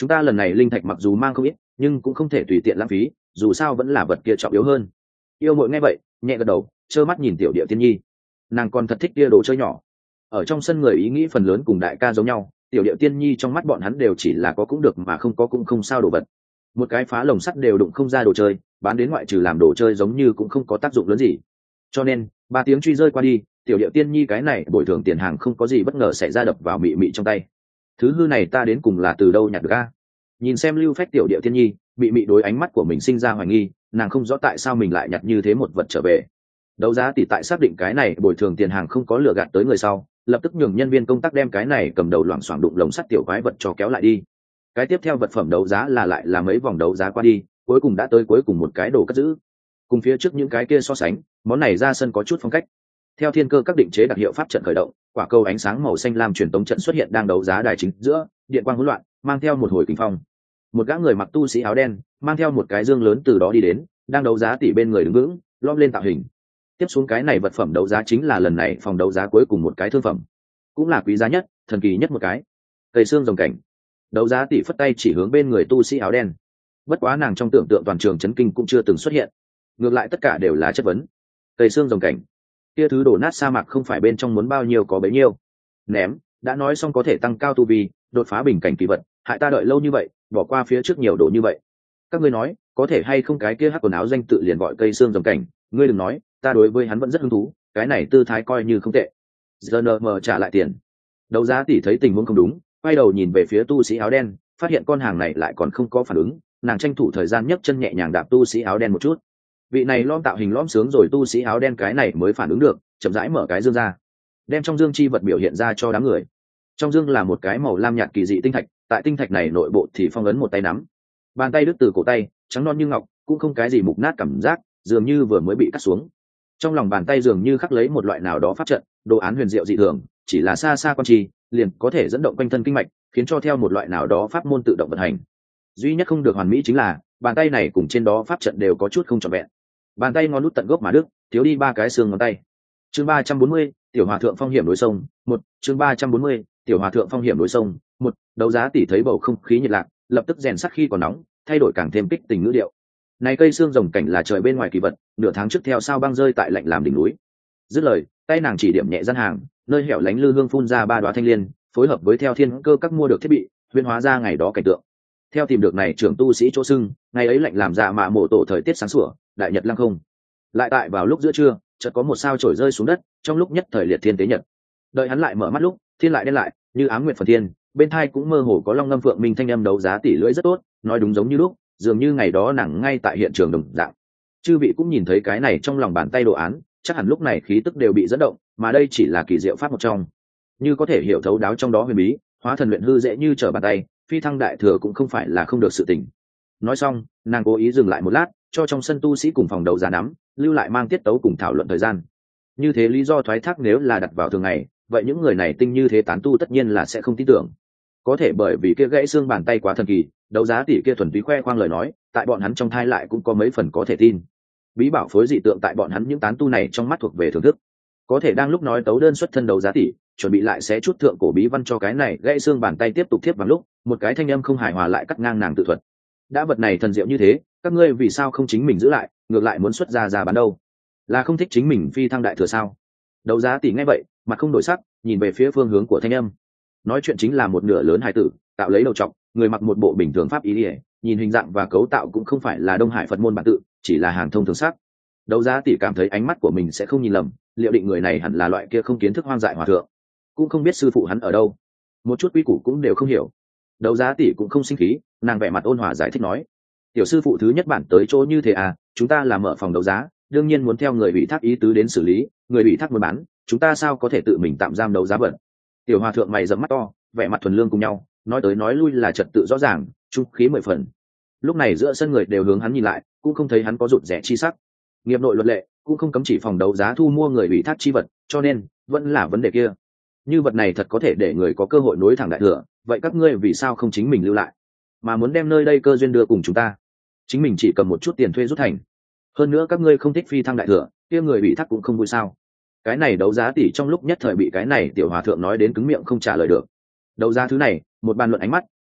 chúng ta lần này linh thạch mặc dù mang không ít nhưng cũng không thể tùy tiện lãng phí, dù sao vẫn là vật kia trọng yếu hơn. Yêu Mội nghe vậy nhẹ gật đầu, trơ mắt nhìn tiểu điệu tiên nhi. Nàng còn thật thích kia đồ chơi nhỏ. Ở trong sân người ý nghĩ phần lớn cùng đại ca giống nhau, tiểu điệu tiên nhi trong mắt bọn hắn đều chỉ là có cũng được mà không có cũng không sao đồ vật. Một cái phá lồng sắt đều đụng không ra đồ chơi, bán đến ngoại trừ làm đồ chơi giống như cũng không có tác dụng lớn gì. Cho nên ba tiếng truy rơi qua đi, tiểu điệu tiên nhi cái này bồi thường tiền hàng không có gì bất ngờ xảy ra đập vào mị mị trong tay. Thứ hư này ta đến cùng là từ đâu nhặt được a? Nhìn xem lưu phách tiểu điệu tiên nhi, mị mị đối ánh mắt của mình sinh ra hoài nghi, nàng không rõ tại sao mình lại nhặt như thế một vật trở về. Đấu giá tỷ tại xác định cái này bồi thường tiền hàng không có lừa gạt tới người sau, lập tức nhường nhân viên công tác đem cái này cầm đầu loảng xoảng đụng lồng sắt tiểu quái vật cho kéo lại đi. Cái tiếp theo vật phẩm đấu giá là lại là mấy vòng đấu giá qua đi, cuối cùng đã tới cuối cùng một cái đồ cất giữ. Cùng phía trước những cái kia so sánh, món này ra sân có chút phong cách. Theo thiên cơ các định chế đặc hiệu pháp trận khởi động, quả cầu ánh sáng màu xanh lam truyền tống trận xuất hiện đang đấu giá đài chính giữa, điện quang hỗn loạn, mang theo một hồi kinh phong. Một gã người mặc tu sĩ áo đen, mang theo một cái dương lớn từ đó đi đến, đang đấu giá tỷ bên người đứng vững, lom lên tạo hình. Tiếp xuống cái này vật phẩm đấu giá chính là lần này phòng đấu giá cuối cùng một cái thương phẩm, cũng là quý giá nhất, thần kỳ nhất một cái. Cây xương rồng cảnh. Đấu giá tỷ phất tay chỉ hướng bên người tu sĩ áo đen. Bất quá nàng trong tưởng tượng toàn trường chấn kinh cũng chưa từng xuất hiện, ngược lại tất cả đều là chất vấn. Cây xương rồng cảnh, kia thứ đổ nát sa mạc không phải bên trong muốn bao nhiêu có bấy nhiêu. Ném, đã nói xong có thể tăng cao tu vi, đột phá bình cảnh kỳ vật, hại ta đợi lâu như vậy, bỏ qua phía trước nhiều đồ như vậy. Các ngươi nói, có thể hay không cái kia hắc quần áo danh tự liền gọi cây xương rồng cảnh, ngươi đừng nói, ta đối với hắn vẫn rất hứng thú, cái này tư thái coi như không tệ. giê en em trả lại tiền. Đấu giá tỷ thấy tình huống không đúng, quay đầu nhìn về phía tu sĩ áo đen, phát hiện con hàng này lại còn không có phản ứng, nàng tranh thủ thời gian nhấc chân nhẹ nhàng đạp tu sĩ áo đen một chút. Vị này lõm tạo hình lõm sướng rồi tu sĩ áo đen cái này mới phản ứng được, chậm rãi mở cái dương ra, đem trong dương chi vật biểu hiện ra cho đám người. Trong dương là một cái màu lam nhạt kỳ dị tinh thạch, tại tinh thạch này nội bộ thì phong ấn một tay nắm, bàn tay đứt từ cổ tay, trắng non như ngọc, cũng không cái gì mục nát cảm giác, dường như vừa mới bị cắt xuống. Trong lòng bàn tay dường như khắc lấy một loại nào đó pháp trận, đồ án huyền diệu dị thường, chỉ là xa xa quan trì liền có thể dẫn động quanh thân kinh mạch, khiến cho theo một loại nào đó pháp môn tự động vận hành. Duy nhất không được hoàn mỹ chính là bàn tay này cùng trên đó pháp trận đều có chút không trọn vẹn. Bàn tay ngón nút tận gốc mà đứt, thiếu đi ba cái xương ngón tay. Chương ba trăm bốn mươi, tiểu hòa thượng phong hiểm đối sông, một. Chương ba trăm bốn mươi, tiểu hòa thượng phong hiểm đối sông, một. Đấu giá tỷ thấy bầu không khí nhiệt lạc, lập tức rèn sắt khi còn nóng, thay đổi càng thêm kích tình ngữ điệu. Này cây xương rồng cảnh là trời bên ngoài kỳ vật, nửa tháng trước theo sao băng rơi tại lạnh làm đỉnh núi. Dứt lời, tay nàng chỉ điểm nhẹ gian hàng, nơi hẻo lánh lư hương phun ra ba đóa thanh liên, phối hợp với theo thiên cơ các mua được thiết bị, huyễn hóa ra ngày đó cảnh tượng. Theo tìm được này trưởng tu sĩ chỗ sưng, ngày ấy lạnh làm dạ mạ mộ tổ thời tiết sáng sủa, đại nhật lăng không. Lại tại vào lúc giữa trưa, chợt có một sao chổi rơi xuống đất, trong lúc nhất thời liệt thiên tế nhật. Đợi hắn lại mở mắt lúc, thiên lại đen lại, như ám nguyệt phần thiên, bên tai cũng mơ hồ có long ngâm phượng minh thanh âm đấu giá tỷ lưỡi rất tốt, nói đúng giống như lúc, dường như ngày đó nàng ngay tại hiện trường đồng dạng. Chư vị cũng nhìn thấy cái này trong lòng bàn tay đồ án, chắc hẳn lúc này khí tức đều bị dẫn động, mà đây chỉ là kỳ diệu pháp một trong. Như có thể hiểu thấu đáo trong đó huyền bí, hóa thần luyện hư dễ như trở bàn tay, phi thăng đại thừa cũng không phải là không được sự tình. Nói xong, nàng cố ý dừng lại một lát, cho trong sân tu sĩ cùng phòng đấu giá nắm, lưu lại mang tiết tấu cùng thảo luận thời gian. Như thế lý do thoái thác nếu là đặt vào thường ngày, vậy những người này tinh như thế tán tu tất nhiên là sẽ không tin tưởng. Có thể bởi vì kia gãy xương bàn tay quá thần kỳ, đấu giá tỷ kia thuần túy khoe khoang lời nói, tại bọn hắn trong thai lại cũng có mấy phần có thể tin. Bí bảo phối dị tượng tại bọn hắn những tán tu này trong mắt thuộc về thưởng thức. Có thể đang lúc nói tấu đơn xuất thân đấu giá tỷ, chuẩn bị lại xé chút thượng cổ bí văn cho cái này gãy xương bàn tay tiếp tục tiếp vào lúc, một cái thanh âm không hài hòa lại cắt ngang nàng tự thuật. Đã vật này thần diệu như thế, các ngươi vì sao không chính mình giữ lại, ngược lại muốn xuất ra ra bán đâu? Là không thích chính mình phi thăng đại thừa sao? Đấu giá tỷ nghe vậy, mặt không đổi sắc, nhìn về phía phương hướng của thanh âm. Nói chuyện chính là một nửa lớn hài tử, tạo lấy đầu trọc, người mặc một bộ bình thường pháp y, nhìn hình dạng và cấu tạo cũng không phải là Đông Hải Phật môn bản tự, chỉ là hàng thông thường sắc. Đấu giá tỷ cảm thấy ánh mắt của mình sẽ không nhìn lầm, liệu định người này hẳn là loại kia không kiến thức hoang dại hòa thượng, cũng không biết sư phụ hắn ở đâu, một chút quy củ cũng đều không hiểu. Đấu giá tỷ cũng không sinh khí, nàng vẻ mặt ôn hòa giải thích nói: tiểu sư phụ thứ nhất bản tới chỗ như thế à, chúng ta là mở phòng đấu giá, đương nhiên muốn theo người bị thác ý tứ đến xử lý, người bị thác muốn bán, chúng ta sao có thể tự mình tạm giam đấu giá vật. Tiểu hòa thượng mày rậm mắt to, vẻ mặt thuần lương cùng nhau, nói tới nói lui là trật tự rõ ràng, trung khí mười phần. Lúc này giữa sân người đều hướng hắn nhìn lại, cũng không thấy hắn có rụt rẻ chi sắc. Nghiệp nội luật lệ cũng không cấm chỉ phòng đấu giá thu mua người bị thác chi vật, cho nên vẫn là vấn đề kia. Như vật này thật có thể để người có cơ hội nối thẳng đại thừa, vậy các ngươi vì sao không chính mình lưu lại, mà muốn đem nơi đây cơ duyên đưa cùng chúng ta? Chính mình chỉ cầm một chút tiền thuê rút thành. Hơn nữa các ngươi không thích phi thăng đại thừa, kia người bị thác cũng không vui sao? Cái này đấu giá tỷ trong lúc nhất thời bị cái này tiểu hòa thượng nói đến cứng miệng không trả lời được. Đấu giá thứ này, một bàn luận ánh mắt,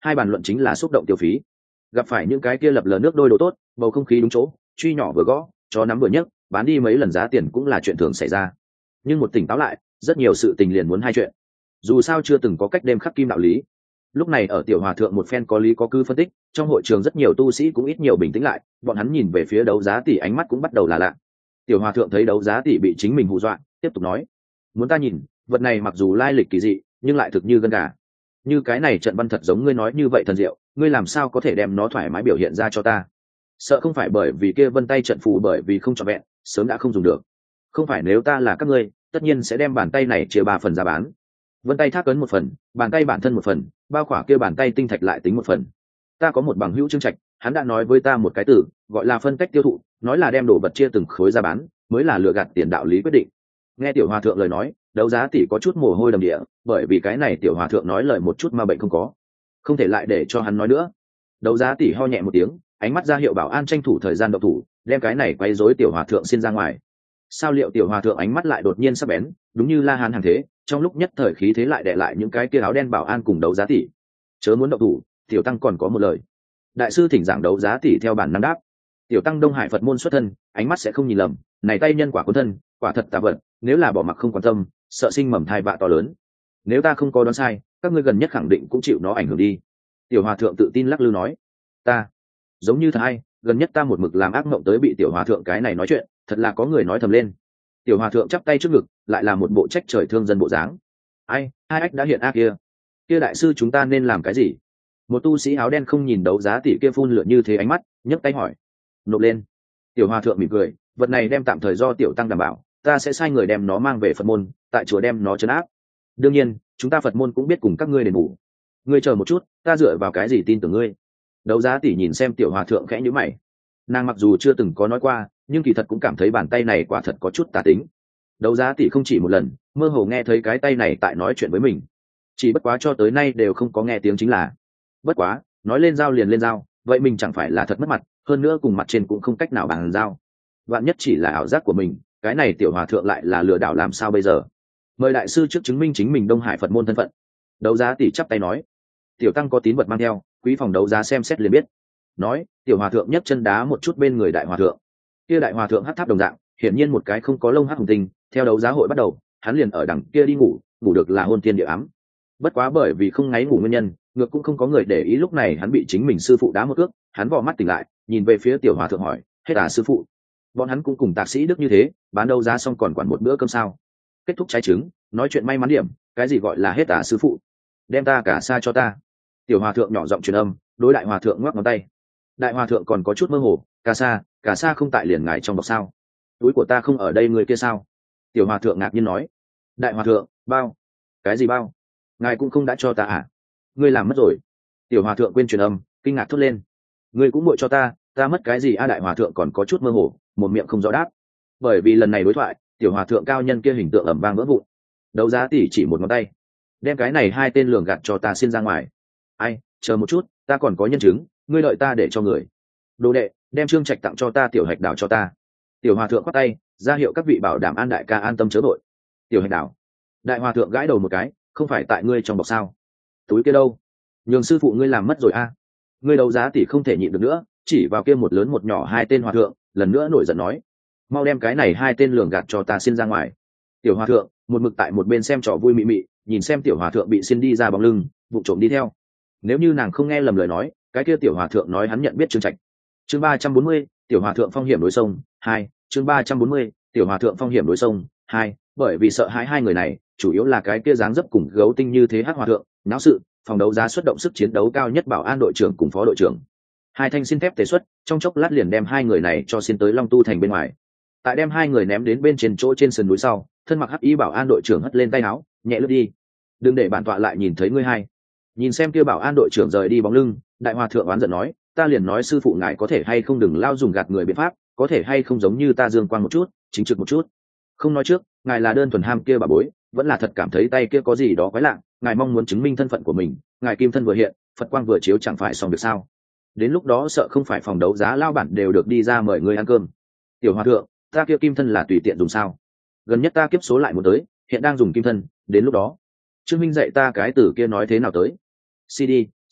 hai bàn luận chính là xúc động tiêu phí. Gặp phải những cái kia lập lờ nước đôi đồ tốt, bầu không khí đúng chỗ, truy nhỏ vừa gõ, cho nắm vừa nhấc, bán đi mấy lần giá tiền cũng là chuyện thường xảy ra. Nhưng một tỉnh táo lại, rất nhiều sự tình liền muốn hai chuyện. Dù sao chưa từng có cách đêm khắc kim đạo lý. Lúc này ở tiểu hòa thượng một phen có lý có cứ phân tích, trong hội trường rất nhiều tu sĩ cũng ít nhiều bình tĩnh lại, bọn hắn nhìn về phía đấu giá tỷ ánh mắt cũng bắt đầu là lạ. Tiểu hòa thượng thấy đấu giá tỷ bị chính mình hù dọa, tiếp tục nói: muốn ta nhìn, vật này mặc dù lai lịch kỳ dị, nhưng lại thực như gân gà. Như cái này trận văn thật giống ngươi nói như vậy thần diệu, ngươi làm sao có thể đem nó thoải mái biểu hiện ra cho ta? Sợ không phải bởi vì kia vân tay trận phù bởi vì không trọn vẹn, sớm đã không dùng được. Không phải nếu ta là các ngươi, tất nhiên sẽ đem bàn tay này chia ba phần ra bán. Vân tay thác ấn một phần, bàn tay bản thân một phần, bao khỏa kia bàn tay tinh thạch lại tính một phần. Ta có một bằng hữu Trương Trạch, hắn đã nói với ta một cái từ, gọi là phân cách tiêu thụ, nói là đem đồ vật chia từng khối ra bán, mới là lừa gạt tiền đạo lý quyết định. Nghe tiểu hòa thượng lời nói, đấu giá tỷ có chút mồ hôi đầm địa, bởi vì cái này tiểu hòa thượng nói lời một chút mà bệnh không có, không thể lại để cho hắn nói nữa. Đấu giá tỷ ho nhẹ một tiếng, ánh mắt ra hiệu bảo an tranh thủ thời gian động thủ, đem cái này quấy rối tiểu hòa thượng xin ra ngoài. Sao liệu tiểu hòa thượng ánh mắt lại đột nhiên sắc bén, đúng như La Hán hàng thế, trong lúc nhất thời khí thế lại đè lại những cái kia áo đen bảo an cùng đấu giá tỷ. Chớ muốn động thủ, tiểu tăng còn có một lời. Đại sư thỉnh giảng đấu giá tỷ theo bản năng đáp. Tiểu tăng Đông Hải Phật môn xuất thân, ánh mắt sẽ không nhìn lầm, này tay nhân quả cuốn thân, quả thật tà vật, nếu là bỏ mặc không quan tâm, sợ sinh mầm thai vạ to lớn. Nếu ta không có đoán sai, các ngươi gần nhất khẳng định cũng chịu nó ảnh hưởng đi. Tiểu hòa thượng tự tin lắc lư nói. Ta, giống như thai, gần nhất ta một mực làm ác mộng tới bị tiểu hòa thượng cái này nói chuyện, thật là có người nói thầm lên. Tiểu hòa thượng chắp tay trước ngực, lại là một bộ trách trời thương dân bộ dáng. Ai, hai ách đã hiện a kia, kia đại sư chúng ta nên làm cái gì? Một tu sĩ áo đen không nhìn đấu giá tỷ kia phun lửa như thế ánh mắt, nhấc tay hỏi. Nộp lên. Tiểu hòa thượng mỉm cười, vật này đem tạm thời do tiểu tăng đảm bảo, ta sẽ sai người đem nó mang về Phật môn, tại chùa đem nó trấn áp. Đương nhiên, chúng ta Phật môn cũng biết cùng các ngươi đền bù. Ngươi chờ một chút, ta dựa vào cái gì tin tưởng ngươi? Đấu giá tỷ nhìn xem tiểu hòa thượng khẽ nhíu mày. Nàng mặc dù chưa từng có nói qua, nhưng kỳ thật cũng cảm thấy bàn tay này quả thật có chút tà tính. Đấu giá tỷ không chỉ một lần, mơ hồ nghe thấy cái tay này tại nói chuyện với mình. Chỉ bất quá cho tới nay đều không có nghe tiếng chính là. Bất quá, nói lên giao liền lên giao, vậy mình chẳng phải là thật mất mặt, hơn nữa cùng mặt trên cũng không cách nào bàn giao. Vạn nhất chỉ là ảo giác của mình, cái này tiểu hòa thượng lại là lừa đảo làm sao bây giờ? Mời đại sư trước chứng minh chính mình Đông Hải Phật môn thân phận. Đấu giá tỷ chắp tay nói. Tiểu tăng có tín vật mang theo, quý phòng đấu giá xem xét liền biết. Nói, tiểu hòa thượng nhấc chân đá một chút bên người đại hòa thượng. Kia đại hòa thượng hắc tháp đồng dạng, hiển nhiên một cái không có lông hắc hùng tinh. Theo đấu giá hội bắt đầu, hắn liền ở đằng kia đi ngủ, ngủ được là hôn thiên địa ám. Bất quá bởi vì không ngáy ngủ nguyên nhân, ngược cũng không có người để ý lúc này hắn bị chính mình sư phụ đá một cước, hắn vò mắt tỉnh lại, nhìn về phía tiểu hòa thượng hỏi, hết à sư phụ? Bọn hắn cũng cùng tạc sĩ đức như thế, bán đấu giá xong còn quản một bữa cơm sao? Kết thúc trái trứng, nói chuyện may mắn điểm, cái gì gọi là hết à sư phụ? Đem ta cả xa cho ta. Tiểu hòa thượng nhỏ giọng truyền âm, đối đại hòa thượng ngoắc ngón tay. Đại hòa thượng còn có chút mơ hồ, cả xa, cả xa không tại liền ngài trong bọc sao? Túi của ta không ở đây người kia sao? Tiểu hòa thượng ngạc nhiên nói. Đại hòa thượng, bao? Cái gì bao? Ngài cũng không đã cho ta à? Ngươi làm mất rồi. Tiểu hòa thượng quên truyền âm, kinh ngạc thốt lên. Ngươi cũng muội cho ta, ta mất cái gì a? Đại hòa thượng còn có chút mơ hồ, một miệng không rõ đáp. Bởi vì lần này đối thoại, tiểu hòa thượng cao nhân kia hình tượng ẩm vang vỡ vụn. Đấu giá tỷ chỉ một ngón tay, đem cái này hai tên lường gạt cho ta xin ra ngoài. Ai, chờ một chút, ta còn có nhân chứng, ngươi đợi ta để cho người. Đồ đệ, đem Trương Trạch tặng cho ta, tiểu hạch đảo cho ta. Tiểu hòa thượng quát tay, ra hiệu các vị bảo đảm an đại ca an tâm chớ đội. Tiểu hạch đảo. Đại hòa thượng gãi đầu một cái, không phải tại ngươi trong bọc sao? Túi kia đâu? Nhường sư phụ ngươi làm mất rồi a. Ngươi đấu giá tỷ không thể nhịn được nữa, chỉ vào kia một lớn một nhỏ hai tên hòa thượng, lần nữa nổi giận nói, mau đem cái này hai tên lường gạt cho ta xin ra ngoài. Tiểu hòa thượng một mực tại một bên xem trò vui mị mị, nhìn xem tiểu hòa thượng bị xin đi ra bóng lưng, vụ trộm đi theo. Nếu như nàng không nghe lầm lời nói, cái kia tiểu hòa thượng nói hắn nhận biết Trương Trạch. Chương ba trăm bốn mươi, tiểu hòa thượng phong hiểm đối sông hai. Chương ba trăm bốn mươi, tiểu hòa thượng phong hiểm đối sông hai. Bởi vì sợ hãi hai người này, chủ yếu là cái kia dáng dấp cùng gấu tinh như thế hắc hòa thượng, náo sự, phòng đấu giá xuất động sức chiến đấu cao nhất bảo an đội trưởng cùng phó đội trưởng. Hai thanh xin phép tế xuất, trong chốc lát liền đem hai người này cho xin tới Long Tu thành bên ngoài. Tại đem hai người ném đến bên trên chỗ trên sườn núi sau, thân mặc hắc y bảo an đội trưởng hất lên tay áo, nhẹ lướt đi. Đừng để bản tọa lại nhìn thấy ngươi hai. Nhìn xem kia bảo an đội trưởng rời đi bóng lưng, đại hòa thượng oán giận nói, ta liền nói sư phụ ngài có thể hay không đừng lao dùng gạt người biện pháp, có thể hay không giống như ta dương quang một chút, chính trực một chút. Không nói trước, ngài là đơn thuần ham kia bà bối, vẫn là thật cảm thấy tay kia có gì đó quái lạ, ngài mong muốn chứng minh thân phận của mình, ngài kim thân vừa hiện, Phật quang vừa chiếu chẳng phải xong được sao? Đến lúc đó sợ không phải phòng đấu giá lao bản đều được đi ra mời ngươi ăn cơm. Tiểu hòa thượng, ta kia kim thân là tùy tiện dùng sao? Gần nhất ta kiếp số lại muốn tới, hiện đang dùng kim thân, đến lúc đó, Trương Minh dạy ta cái từ kia nói thế nào tới? xê đê,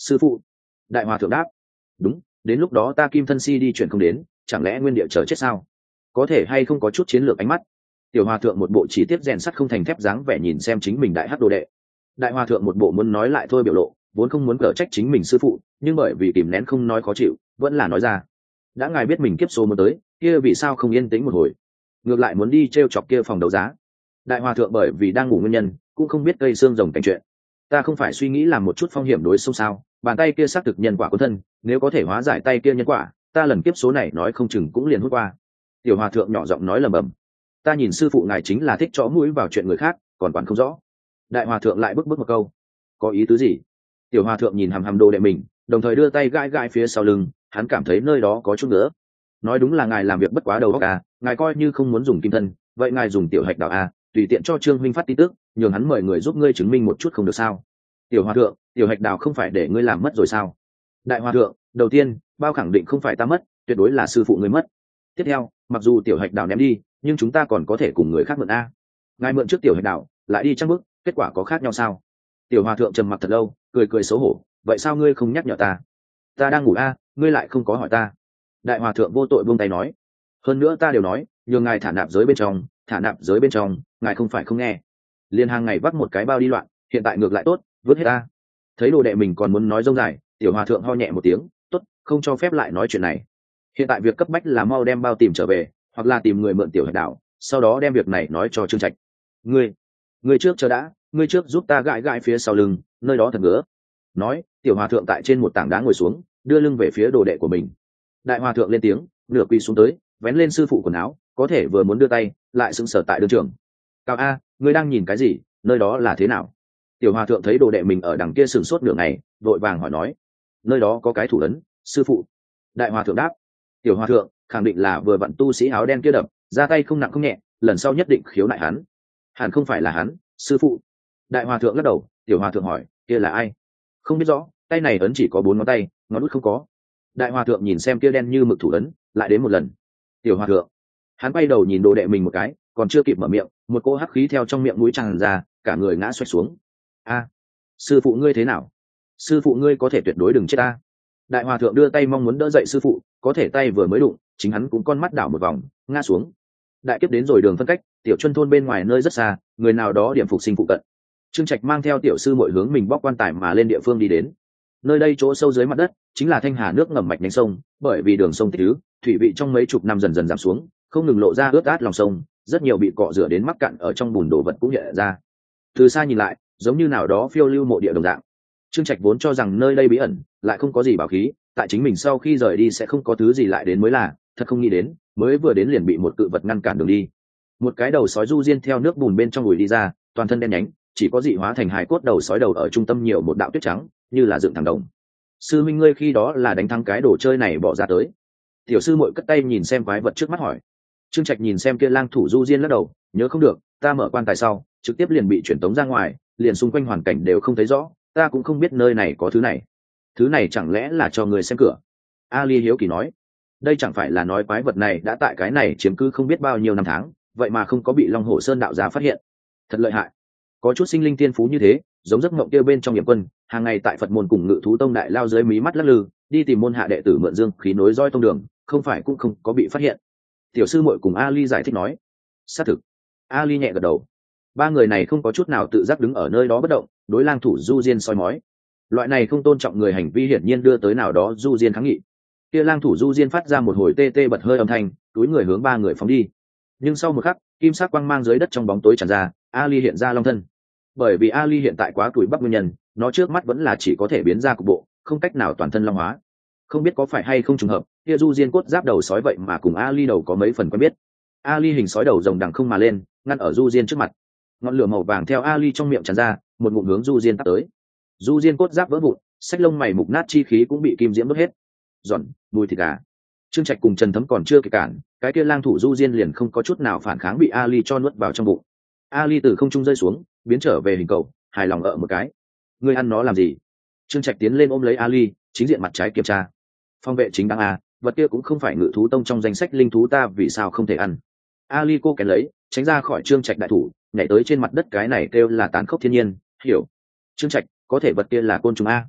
Sư phụ. Đại hòa thượng đáp. Đúng, đến lúc đó ta kim thân si đi chuyển không đến, chẳng lẽ nguyên địa chờ chết sao? Có thể hay không có chút chiến lược ánh mắt. Tiểu hòa thượng một bộ chỉ tiết rèn sắt không thành thép dáng vẻ nhìn xem chính mình đại hắc đồ đệ. Đại hòa thượng một bộ muốn nói lại thôi biểu lộ, vốn không muốn cở trách chính mình sư phụ, nhưng bởi vì kìm nén không nói khó chịu, vẫn là nói ra. Đã ngài biết mình kiếp số muốn tới, kia vì sao không yên tĩnh một hồi, ngược lại muốn đi t r e o chọc kia phòng đấu giá? Đại hòa thượng bởi vì đang ngủ nguyên nhân, cũng không biết cây xương rồng cảnh chuyện. Ta không phải suy nghĩ làm một chút phong hiểm đối xông sao? Bàn tay kia xác thực nhân quả của thân, nếu có thể hóa giải tay kia nhân quả, ta lần kiếp số này nói không chừng cũng liền hút qua. Tiểu hòa thượng nhỏ giọng nói lầm bầm. Ta nhìn sư phụ ngài chính là thích chó mũi vào chuyện người khác, còn quản không rõ. Đại hòa thượng lại bức bức một câu. Có ý tứ gì? Tiểu hòa thượng nhìn hàm hàm đồ đệ mình, đồng thời đưa tay gãi gãi phía sau lưng, hắn cảm thấy nơi đó có chút nữa. Nói đúng là ngài làm việc bất quá đầu óc à, ngài coi như không muốn dùng kim thân, vậy ngài dùng tiểu hạch đạo à, tùy tiện cho Trương huynh phát tin tức, nhường hắn mời người giúp ngươi chứng minh một chút không được sao? Tiểu hòa thượng, tiểu hạch đạo không phải để ngươi làm mất rồi sao? Đại hòa thượng, đầu tiên, bao khẳng định không phải ta mất, tuyệt đối là sư phụ ngươi mất. Tiếp theo, mặc dù tiểu hạch đạo ném đi, nhưng chúng ta còn có thể cùng người khác mượn a. Ngài mượn trước tiểu hạch đạo, lại đi trăng bước, kết quả có khác nhau sao? Tiểu hòa thượng trầm mặc thật lâu, cười cười xấu hổ, vậy sao ngươi không nhắc nhở ta? Ta đang ngủ a, ngươi lại không có hỏi ta. Đại hòa thượng vô tội buông tay nói, hơn nữa ta đều nói nhường ngài thả nạp giới bên trong, thả nạp giới bên trong, ngài không phải không nghe. Liên hàng ngày vắt một cái bao đi loạn, hiện tại ngược lại tốt, vứt hết ta. Thấy đồ đệ mình còn muốn nói dông dài, tiểu hòa thượng ho nhẹ một tiếng, tốt, không cho phép lại nói chuyện này. Hiện tại việc cấp bách là mau đem bao tìm trở về, hoặc là tìm người mượn tiểu hạch đạo, sau đó đem việc này nói cho Trương Trạch. Ngươi, ngươi trước chờ đã, ngươi trước giúp ta gãi gãi phía sau lưng, nơi đó thật ngứa. Nói, tiểu hòa thượng tại trên một tảng đá ngồi xuống, đưa lưng về phía đồ đệ của mình. Đại hòa thượng lên tiếng, nửa quỳ xuống tới, vén lên sư phụ quần áo, có thể vừa muốn đưa tay, lại sững sờ tại đường trường. Cao a, ngươi đang nhìn cái gì? Nơi đó là thế nào? Tiểu hòa thượng thấy đồ đệ mình ở đằng kia sừng sốt nửa ngày, vội vàng hỏi nói. Nơi đó có cái thủ ấn, sư phụ. Đại hòa thượng đáp. Tiểu hòa thượng khẳng định là vừa vặn tu sĩ áo đen kia đập, ra tay không nặng không nhẹ, lần sau nhất định khiếu nại hắn. Hẳn không phải là hắn, sư phụ. Đại hòa thượng lắc đầu. Tiểu hòa thượng hỏi, kia là ai? Không biết rõ, tay này ấn chỉ có bốn ngón tay, ngón út không có. Đại hòa thượng nhìn xem kia đen như mực thủ ấn, lại đến một lần. Tiểu hòa thượng, hắn quay đầu nhìn đồ đệ mình một cái, còn chưa kịp mở miệng, một cỗ hắc khí theo trong miệng mũi tràn ra, cả người ngã xoay xuống. A, sư phụ ngươi thế nào? Sư phụ ngươi có thể tuyệt đối đừng chết ta. Đại hòa thượng đưa tay mong muốn đỡ dậy sư phụ, có thể tay vừa mới đụng, chính hắn cũng con mắt đảo một vòng, ngã xuống. Đại kiếp đến rồi, đường phân cách, tiểu chân thôn bên ngoài nơi rất xa, người nào đó điểm phục sinh phụ cận. Trương Trạch mang theo tiểu sư mọi hướng mình bóc quan tài mà lên địa phương đi đến. Nơi đây chỗ sâu dưới mặt đất chính là thanh hà nước ngầm mạch nhánh sông, bởi vì đường sông tích trữ, thủy vị trong mấy chục năm dần dần giảm xuống, không ngừng lộ ra ướt át lòng sông, rất nhiều bị cọ rửa đến mắc cạn ở trong bùn đồ vật cũng hiện ra. Từ xa nhìn lại, giống như nào đó phiêu lưu mộ địa đồng dạng. Trương Trạch vốn cho rằng nơi đây bí ẩn, lại không có gì bảo khí, tại chính mình sau khi rời đi sẽ không có thứ gì lại đến mới là, thật không nghĩ đến, mới vừa đến liền bị một cự vật ngăn cản đường đi. Một cái đầu sói du diên theo nước bùn bên trong ùi đi ra, toàn thân đen nhánh, chỉ có dị hóa thành hài cốt đầu sói đầu ở trung tâm nhiều một đạo tuyết trắng, như là dựng thẳng đồng. Sư minh ngươi khi đó là đánh thắng cái đồ chơi này bỏ ra tới. Tiểu sư muội cất tay nhìn xem quái vật trước mắt hỏi. Trương Trạch nhìn xem kia lang thủ du diên lắc đầu, nhớ không được, ta mở quan tài sau trực tiếp liền bị chuyển tống ra ngoài, liền xung quanh hoàn cảnh đều không thấy rõ, ta cũng không biết nơi này có thứ này. Thứ này chẳng lẽ là cho người xem cửa? Ali hiếu kỳ nói. Đây chẳng phải là nói quái vật này đã tại cái này chiếm cứ không biết bao nhiêu năm tháng, vậy mà không có bị Long Hổ Sơn đạo gia phát hiện. Thật lợi hại. Có chút sinh linh tiên phú như thế, giống giấc mộng kia bên trong hiểm quân, hàng ngày tại Phật môn cùng Ngự thú tông đại lao dưới mí mắt lắc lư, đi tìm môn hạ đệ tử mượn dương khí nối roi tông đường, không phải cũng không có bị phát hiện. Tiểu sư muội cùng Ali giải thích nói. Xác thực. Ali nhẹ gật đầu. Ba người này không có chút nào tự giác đứng ở nơi đó bất động, đối lang thủ du diên soi mói. Loại này không tôn trọng người hành vi hiển nhiên đưa tới nào đó du diên kháng nghị. Kia lang thủ du diên phát ra một hồi tê tê bật hơi âm thanh, túi người hướng ba người phóng đi. Nhưng sau một khắc, kim sắc quang mang dưới đất trong bóng tối tràn ra, Ali hiện ra long thân. Bởi vì Ali hiện tại quá tuổi bắc nguyên nhân, nó trước mắt vẫn là chỉ có thể biến ra cục bộ, không cách nào toàn thân long hóa. Không biết có phải hay không trùng hợp, kia du diên cốt giáp đầu sói vậy mà cùng Ali đầu có mấy phần quen biết. Ali hình sói đầu rồng đằng không mà lên, ngăn ở du diên trước mặt. Ngọn lửa màu vàng theo Ali trong miệng tràn ra, một ngụm hướng du diên tắt tới. Du diên cốt giáp vỡ vụn, sách lông mày mục nát chi khí cũng bị kim diễm đốt hết. Giòn, mùi thịt gà. Trương Trạch cùng Trần Thấm còn chưa kịp cản, cái kia lang thủ du diên liền không có chút nào phản kháng bị Ali cho nuốt vào trong bụng. Ali từ không trung rơi xuống, biến trở về hình cầu, hài lòng ở một cái. Ngươi ăn nó làm gì? Trương Trạch tiến lên ôm lấy Ali, chính diện mặt trái kiểm tra. Phong vệ chính đáng à, vật kia cũng không phải Ngự thú tông trong danh sách linh thú, ta vì sao không thể ăn? Ali cô kén lấy, tránh ra khỏi Trương Trạch đại thủ, nhảy tới trên mặt đất, cái này kêu là tàn khốc thiên nhiên, hiểu? Trương Trạch, có thể vật kia là côn trùng a.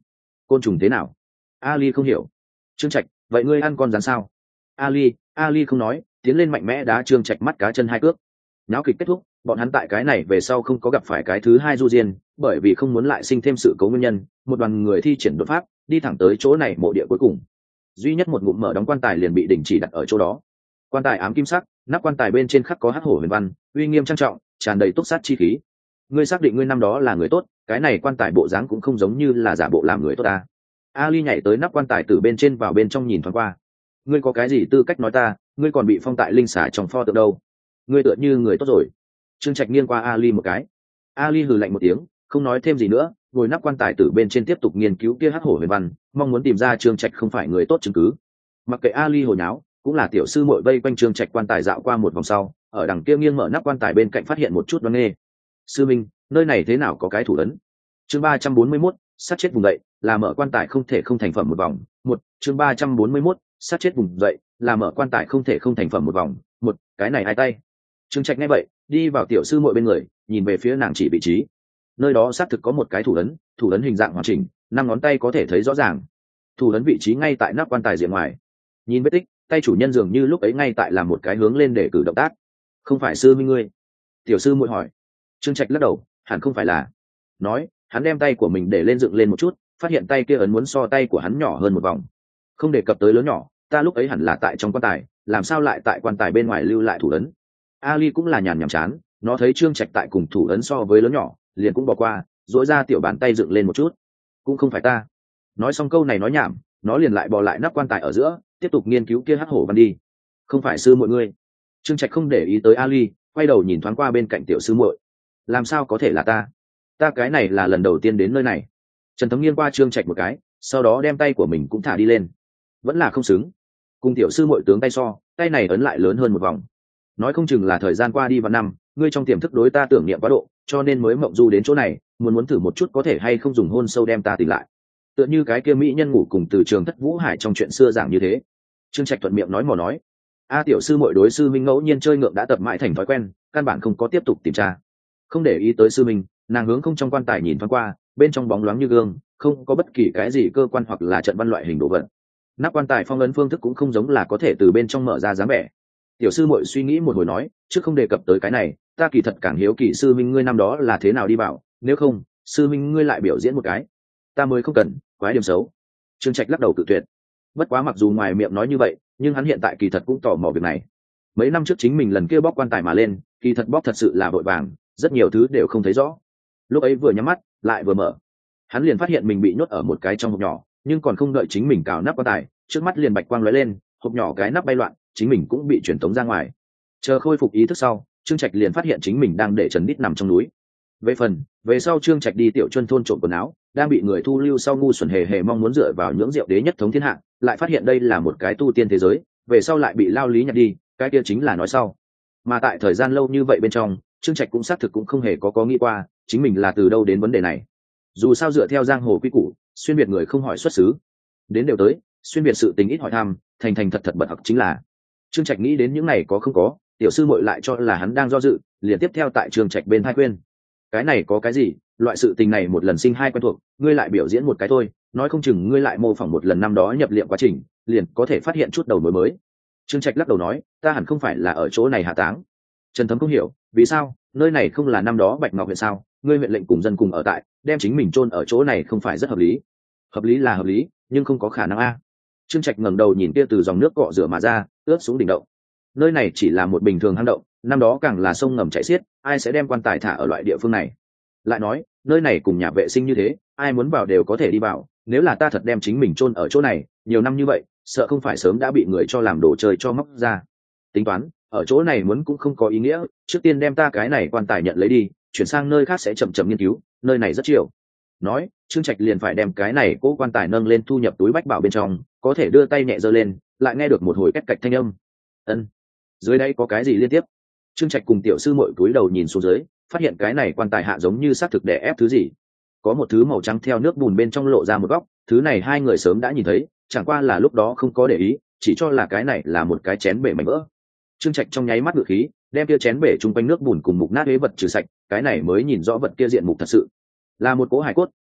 côn trùng thế nào? Ali không hiểu. Trương Trạch, vậy ngươi ăn con rắn sao? Ali, Ali không nói, tiến lên mạnh mẽ đá Trương Trạch mắt cá chân hai cước. Náo kịch kết thúc, bọn hắn tại cái này về sau không có gặp phải cái thứ hai du diên, bởi vì không muốn lại sinh thêm sự cố nguyên nhân, một đoàn người thi triển đột pháp, đi thẳng tới chỗ này mộ địa cuối cùng. Duy nhất một ngụm mở đóng quan tài liền bị đình chỉ đặt ở chỗ đó. Quan tài ám kim sắc, nắp quan tài bên trên khắc có hắc hổ huyền văn, uy nghiêm trang trọng, tràn đầy túc sát chi khí. Ngươi xác định ngươi năm đó là người tốt, cái này quan tài bộ dáng cũng không giống như là giả bộ làm người tốt ta. Ali nhảy tới nắp quan tài từ bên trên vào bên trong nhìn thoáng qua. Ngươi có cái gì tư cách nói ta, ngươi còn bị phong tại linh xả trong pho tượng đâu? Ngươi tựa như người tốt rồi. Trương Trạch nghiêng qua Ali một cái. Ali hừ lạnh một tiếng, không nói thêm gì nữa, ngồi nắp quan tài từ bên trên tiếp tục nghiên cứu kia hắc hổ huyền văn, mong muốn tìm ra Trương Trạch không phải người tốt chứng cứ. Mặc kệ Ali hồi nháo, cũng là tiểu sư muội vây quanh Trương Trạch quan tài dạo qua một vòng sau, ở đằng kia nghiêng mở nắp quan tài bên cạnh phát hiện một chút đoán nghê. Sư minh, nơi này thế nào có cái thủ ấn? Chương ba trăm bốn mươi mốt, sát chết vùng dậy, là mở quan tài không thể không thành phẩm một vòng. Một, chương ba trăm bốn mươi mốt, sát chết vùng dậy, là mở quan tài không thể không thành phẩm một vòng. Một, cái này hai tay. Trương Trạch nghe vậy, đi vào tiểu sư muội bên người, nhìn về phía nàng chỉ vị trí. Nơi đó xác thực có một cái thủ ấn, thủ ấn hình dạng hoàn chỉnh, năm ngón tay có thể thấy rõ ràng. Thủ ấn vị trí ngay tại nắp quan tài diện ngoài. Nhìn vết tích, tay chủ nhân dường như lúc ấy ngay tại làm một cái hướng lên để cử động tác. Không phải sư minh ngươi? Tiểu sư muội hỏi. Trương Trạch lắc đầu, hẳn không phải là. Nói, hắn đem tay của mình để lên dựng lên một chút, phát hiện tay kia ấn muốn so tay của hắn nhỏ hơn một vòng. Không đề cập tới lớn nhỏ, ta lúc ấy hẳn là tại trong quan tài, làm sao lại tại quan tài bên ngoài lưu lại thủ ấn? Ali cũng là nhàn nhảm chán, nó thấy Trương Trạch tại cùng thủ ấn so với lớn nhỏ, liền cũng bỏ qua, duỗi ra tiểu bàn tay dựng lên một chút. Cũng không phải ta. Nói xong câu này nói nhảm, nó liền lại bò lại nắp quan tài ở giữa, tiếp tục nghiên cứu kia hắc hổ văn đi. Không phải sư muội ngươi? Trương Trạch không để ý tới Ali, quay đầu nhìn thoáng qua bên cạnh tiểu sư muội. Làm sao có thể là ta? Ta cái này là lần đầu tiên đến nơi này. Trần Thấm nghiêng qua Trương Trạch một cái, sau đó đem tay của mình cũng thả đi lên. Vẫn là không xứng. Cùng tiểu sư muội tướng tay so, tay này ấn lại lớn hơn một vòng. Nói không chừng là thời gian qua đi vào năm, ngươi trong tiềm thức đối ta tưởng niệm quá độ, cho nên mới mộng du đến chỗ này, muốn muốn thử một chút có thể hay không dùng hôn sâu đem ta tỉnh lại. Tựa như cái kia mỹ nhân ngủ cùng từ trường Thất Vũ Hải trong chuyện xưa giảng như thế. Trương Trạch thuận miệng nói mò nói. A tiểu sư muội đối sư minh ngẫu nhiên chơi ngượng đã tập mãi thành thói quen, căn bản không có tiếp tục tìm tra. Không để ý tới sư minh, nàng hướng không trong quan tài nhìn thoáng qua, bên trong bóng loáng như gương, không có bất kỳ cái gì cơ quan hoặc là trận văn loại hình đồ vật. Nắp quan tài phong ấn phương thức cũng không giống là có thể từ bên trong mở ra dáng vẻ. Tiểu sư muội suy nghĩ một hồi nói, chứ không đề cập tới cái này, ta kỳ thật càng hiếu kỳ sư minh ngươi năm đó là thế nào đi vào, nếu không, sư minh ngươi lại biểu diễn một cái. Ta mới không cần, quái điểm xấu. Trương Trạch lắc đầu tự tuyệt. Bất quá mặc dù ngoài miệng nói như vậy, nhưng hắn hiện tại kỳ thật cũng tò mò việc này. Mấy năm trước chính mình lần kia bóc quan tài mà lên, kỳ thật bóc thật sự là vội vàng, rất nhiều thứ đều không thấy rõ. Lúc ấy vừa nhắm mắt, lại vừa mở, hắn liền phát hiện mình bị nhốt ở một cái trong hộp nhỏ, nhưng còn không đợi chính mình cào nắp quan tài, trước mắt liền bạch quang lóe lên, hộp nhỏ cái nắp bay loạn, chính mình cũng bị truyền tống ra ngoài. Chờ khôi phục ý thức sau, Trương Trạch liền phát hiện chính mình đang để Trần Đít nằm trong núi. Về phần, về sau Trương Trạch đi tiểu chuân thôn trộm quần áo, đang bị người thu lưu sau ngu xuẩn hề hề mong muốn dựa vào nhưỡng rượu đế nhất thống thiên hạ, lại phát hiện đây là một cái tu tiên thế giới, về sau lại bị lao lý nhặt đi, cái kia chính là nói sau. Mà tại thời gian lâu như vậy bên trong, Trương Trạch cũng xác thực cũng không hề có có nghĩ qua, chính mình là từ đâu đến vấn đề này. Dù sao dựa theo giang hồ quy củ, xuyên biệt người không hỏi xuất xứ, đến đều tới, xuyên biệt sự tình ít hỏi thăm, thành thành thật thật bật học chính là. Trương Trạch nghĩ đến những này có không có, tiểu sư muội lại cho là hắn đang do dự, liền tiếp theo tại Trương Trạch bên thai khuyên. Cái này có cái gì, loại sự tình này một lần sinh hai quen thuộc, ngươi lại biểu diễn một cái thôi, nói không chừng ngươi lại mô phỏng một lần năm đó nhập liệm quá trình, liền có thể phát hiện chút đầu mối mới. Trương Trạch lắc đầu nói, ta hẳn không phải là ở chỗ này hạ táng. Trần Thấm không hiểu, vì sao, nơi này không là năm đó Bạch Ngọc huyện sao, ngươi huyện lệnh cùng dân cùng ở tại, đem chính mình chôn ở chỗ này không phải rất hợp lý. Hợp lý là hợp lý, nhưng không có khả năng a. Trương Trạch ngẩng đầu nhìn kia từ dòng nước cọ rửa mà ra, ướt xuống đỉnh động. Nơi này chỉ là một bình thường hang động, năm đó càng là sông ngầm chảy xiết, ai sẽ đem quan tài thả ở loại địa phương này? Lại nói, nơi này cùng nhà vệ sinh như thế, ai muốn vào đều có thể đi vào, nếu là ta thật đem chính mình chôn ở chỗ này, nhiều năm như vậy, sợ không phải sớm đã bị người cho làm đồ chơi cho móc ra. Tính toán, ở chỗ này muốn cũng không có ý nghĩa, trước tiên đem ta cái này quan tài nhận lấy đi, chuyển sang nơi khác sẽ chậm chậm nghiên cứu, nơi này rất chiều. Nói, Trương Trạch liền phải đem cái này cố quan tài nâng lên thu nhập túi bách bảo bên trong, có thể đưa tay nhẹ giơ lên, lại nghe được một hồi két cạch thanh âm. Ân, dưới đây có cái gì liên tiếp? Trương Trạch cùng tiểu sư muội cúi đầu nhìn xuống dưới, phát hiện cái này quan tài hạ giống như xác thực đè ép thứ gì. Có một thứ màu trắng theo nước bùn bên trong lộ ra một góc, thứ này hai người sớm đã nhìn thấy, chẳng qua là lúc đó không có để ý, chỉ cho là cái này là một cái chén bể mảnh vỡ. Trương Trạch trong nháy mắt ngự khí, đem kia chén bể chung quanh nước bùn cùng mục nát ế vật trừ sạch, cái này mới nhìn rõ vật kia diện mục thật sự. Là một cỗ hải cốt,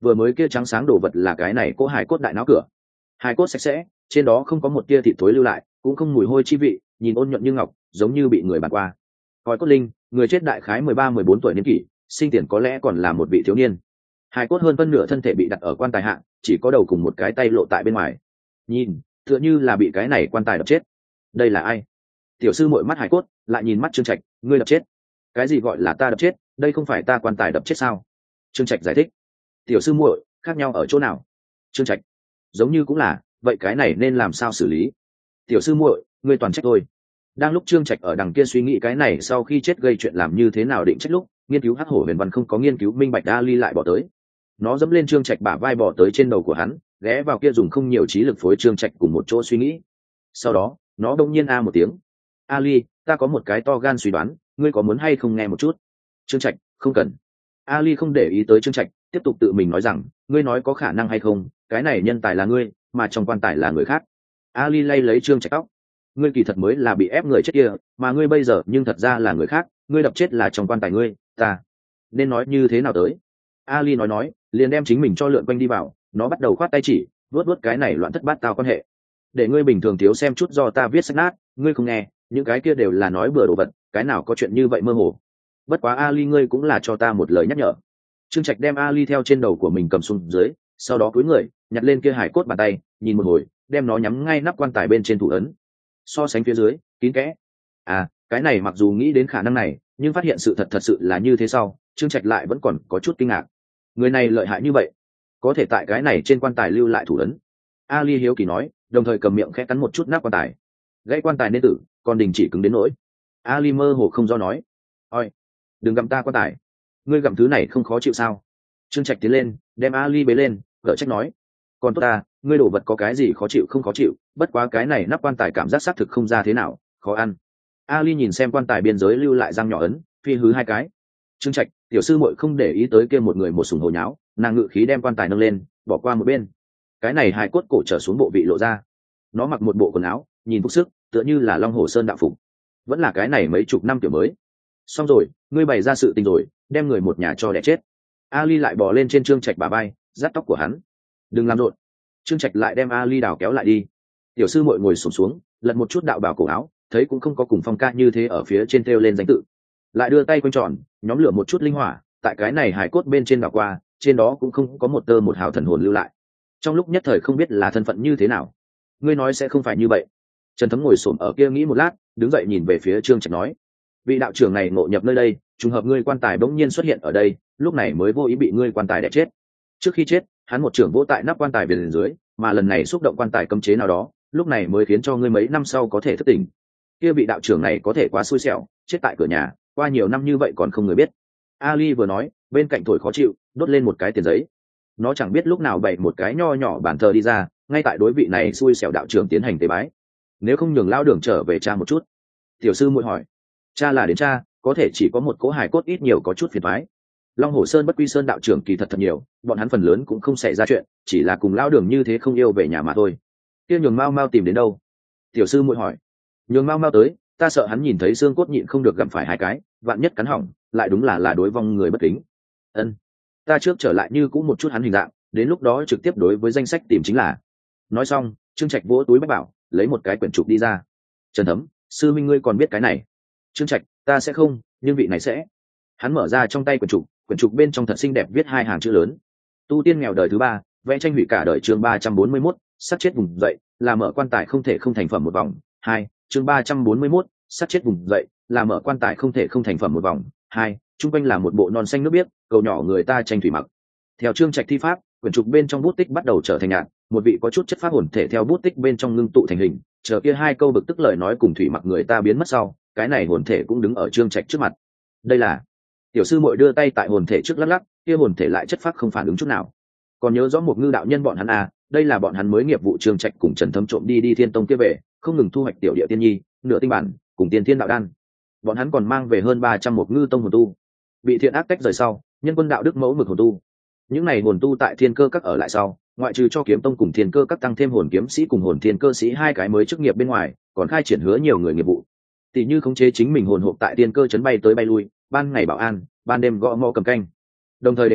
vừa mới kia trắng sáng đồ vật là cái này cỗ hài cốt đại não cửa. Hài cốt sạch sẽ, trên đó không có một tia thịt thối lưu lại, cũng không mùi hôi chi vị, nhìn ôn nhuận như ngọc, giống như bị người bàn qua. Coi cốt linh, người chết đại khái mười ba mười bốn tuổi niên kỷ, sinh tiền có lẽ còn là một vị thiếu niên. Hài cốt hơn phân nửa thân thể bị đặt ở quan tài hạ, chỉ có đầu cùng một cái tay lộ tại bên ngoài. Nhìn, tựa như là bị cái này quan tài đập chết. Đây là ai? Tiểu sư muội mắt hài cốt, lại nhìn mắt Trương Trạch, ngươi đập chết? Cái gì gọi là ta đập chết? Đây không phải ta quan tài đập chết sao? Trương Trạch giải thích. Tiểu sư muội, khác nhau ở chỗ nào? Trương Trạch, giống như cũng là, vậy cái này nên làm sao xử lý? Tiểu sư muội, ngươi toàn trách tôi. Đang lúc Trương Trạch ở đằng kia suy nghĩ cái này sau khi chết gây chuyện làm như thế nào định trách lúc, nghiên cứu hắc hổ huyền văn không có nghiên cứu minh bạch Ali lại bỏ tới. Nó dẫm lên Trương Trạch bả vai bỏ tới trên đầu của hắn, ghé vào kia dùng không nhiều trí lực phối Trương Trạch cùng một chỗ suy nghĩ. Sau đó, nó đông nhiên a một tiếng. Ali, ta có một cái to gan suy đoán, ngươi có muốn hay không nghe một chút? Trương Trạch, không cần. Ali không để ý tới Trương Trạch, tiếp tục tự mình nói rằng, ngươi nói có khả năng hay không, cái này nhân tài là ngươi, mà trong quan tài là người khác. Ali lay lấy Trương Trạch tóc. Ngươi kỳ thật mới là bị ép người chết kia, mà ngươi bây giờ nhưng thật ra là người khác, ngươi đập chết là trong quan tài ngươi, ta nên nói như thế nào tới? Ali nói nói, liền đem chính mình cho lượn quanh đi vào, nó bắt đầu khoát tay chỉ, vuốt vuốt cái này loạn thất bát tao quan hệ. Để ngươi bình thường thiếu xem chút do ta viết sách nát, ngươi không nghe, những cái kia đều là nói bừa đồ vật, cái nào có chuyện như vậy mơ hồ. Bất quá Ali ngươi cũng là cho ta một lời nhắc nhở. Trương Trạch đem Ali theo trên đầu của mình cầm xuống dưới, sau đó cúi người, nhặt lên kia hải cốt bàn tay, nhìn một hồi, đem nó nhắm ngay nắp quan tài bên trên thủ ấn. So sánh phía dưới, kín kẽ. À, cái này mặc dù nghĩ đến khả năng này, nhưng phát hiện sự thật thật sự là như thế sau, Trương Trạch lại vẫn còn có chút kinh ngạc. Người này lợi hại như vậy, có thể tại cái này trên quan tài lưu lại thủ ấn. Ali hiếu kỳ nói, đồng thời cầm miệng khẽ cắn một chút nắp quan tài. Gãy quan tài nên tử, còn đình chỉ cứng đến nỗi. Ali mơ hồ không do nói, oi, đừng gặm ta quan tài, ngươi gặm thứ này không khó chịu sao? Trương Trạch tiến lên, đem Ali bế lên, gỡ trách nói, còn tốt ta, ngươi đổ vật có cái gì khó chịu không khó chịu, bất quá cái này nắp quan tài cảm giác xác thực không ra thế nào, khó ăn. Ali nhìn xem quan tài biên giới lưu lại răng nhỏ ấn, phi hứ hai cái. Trương Trạch, tiểu sư muội không để ý tới kia một người một sùng hồ nháo, nàng ngự khí đem quan tài nâng lên, bỏ qua một bên. Cái này hài cốt cổ trở xuống bộ vị lộ ra. Nó mặc một bộ quần áo, nhìn phúc sức, tựa như là Long Hồ Sơn đạo phục. Vẫn là cái này mấy chục năm kiểu mới. Xong rồi, ngươi bày ra sự tình rồi, đem người một nhà cho đẻ chết. Ali lại bò lên trên Trương Trạch bả vai, dắt tóc của hắn. Đừng làm rộn. Trương Trạch lại đem Ali đào kéo lại đi. Tiểu sư muội ngồi xổm xuống, lật một chút đạo bào cổ áo, thấy cũng không có cùng phong ca như thế ở phía trên treo lên danh tự. Lại đưa tay quanh tròn, nhóm lửa một chút linh hỏa, tại cái này hải cốt bên trên đảo qua, trên đó cũng không có một tơ một hào thần hồn lưu lại. Trong lúc nhất thời không biết là thân phận như thế nào. Ngươi nói sẽ không phải như vậy. Trần Thấm ngồi xổm ở kia nghĩ một lát, đứng dậy nhìn về phía Trương Trạch nói, vị đạo trưởng này ngộ nhập nơi đây, trùng hợp ngươi quan tài bỗng nhiên xuất hiện ở đây, lúc này mới vô ý bị ngươi quan tài đè chết. Trước khi chết, hắn một trưởng vỗ tại nắp quan tài về dưới, mà lần này xúc động quan tài cấm chế nào đó, lúc này mới khiến cho ngươi mấy năm sau có thể thức tỉnh. Kia vị đạo trưởng này có thể quá xui xẻo, chết tại cửa nhà, qua nhiều năm như vậy còn không người biết. Ali vừa nói, bên cạnh thổi khó chịu, đốt lên một cái tiền giấy. Nó chẳng biết lúc nào bày một cái nho nhỏ bàn thờ đi ra, ngay tại đối vị này xui xẻo đạo trưởng tiến hành tế bái. Nếu không nhường lao đường trở về cha một chút. Tiểu sư muội hỏi, cha là đến cha, có thể chỉ có một cỗ hài cốt ít nhiều có chút phiền toái. Long Hồ Sơn Bất Quy Sơn đạo trưởng kỳ thật thật nhiều, bọn hắn phần lớn cũng không xảy ra chuyện, chỉ là cùng lao đường như thế không yêu về nhà mà thôi. Kia nhường Mao Mao tìm đến đâu? Tiểu sư muội hỏi. Nhường Mao Mao tới, ta sợ hắn nhìn thấy xương cốt nhịn không được gặm phải hai cái, vạn nhất cắn hỏng, lại đúng là là đối vong người bất kính. Ân, ta trước trở lại như cũ một chút hắn hình dạng, đến lúc đó trực tiếp đối với danh sách tìm chính là. Nói xong, Trương Trạch vỗ túi bách bảo, lấy một cái quyển trục đi ra. Trần Thấm, sư minh ngươi còn biết cái này? Trương Trạch, ta sẽ không, nhưng vị này sẽ. Hắn mở ra trong tay quyển trục, quyển trục bên trong thật xinh đẹp viết hai hàng chữ lớn: tu tiên nghèo đời thứ ba, vẽ tranh hủy cả đời. Chương ba trăm bốn mươi mốt, sát chết vùng dậy, là mở quan tài không thể không thành phẩm một vòng. Hai, chương ba trăm bốn mươi mốt, sát chết vùng dậy, là mở quan tài không thể không thành phẩm một vòng. Hai, trung quanh là một bộ non xanh nước biếc, cầu nhỏ người ta tranh thủy mặc. Theo Trương Trạch thi pháp, quyển trục bên trong bút tích bắt đầu trở thành nhạt, một vị có chút chất pháp hồn thể theo bút tích bên trong ngưng tụ thành hình, chờ kia hai câu bực tức lời nói cùng thủy mặc người ta biến mất sau, cái này hồn thể cũng đứng ở Trương Trạch trước mặt. Đây là. Tiểu sư muội đưa tay tại hồn thể trước lắc lắc, kia hồn thể lại chất phác không phản ứng chút nào. Còn nhớ rõ một ngư đạo nhân bọn hắn à, đây là bọn hắn mới nghiệp vụ Trương Trạch cùng Trần Thấm trộm đi đi Thiên Tông kia về, không ngừng thu hoạch tiểu địa tiên nhi, nửa tinh bản, cùng tiên thiên đạo đan. Bọn hắn còn mang về hơn ba trăm một ngư tông hồn tu, bị thiện ác tách rời sau, nhân quân đạo đức mẫu mực hồn tu. Những này hồn tu tại Thiên Cơ Các ở lại sau, ngoại trừ cho Kiếm Tông cùng Thiên Cơ Các tăng thêm hồn kiếm sĩ cùng hồn thiên cơ sĩ hai cái mới chức nghiệp bên ngoài, còn khai triển hứa nhiều người nghiệp vụ. Tỷ như khống chế chính mình hồn hộp tại Thiên Cơ trấn bay tới bay lui, ban ngày bảo an, ban đêm gõ mõ cầm canh. Đồng thời đề nghị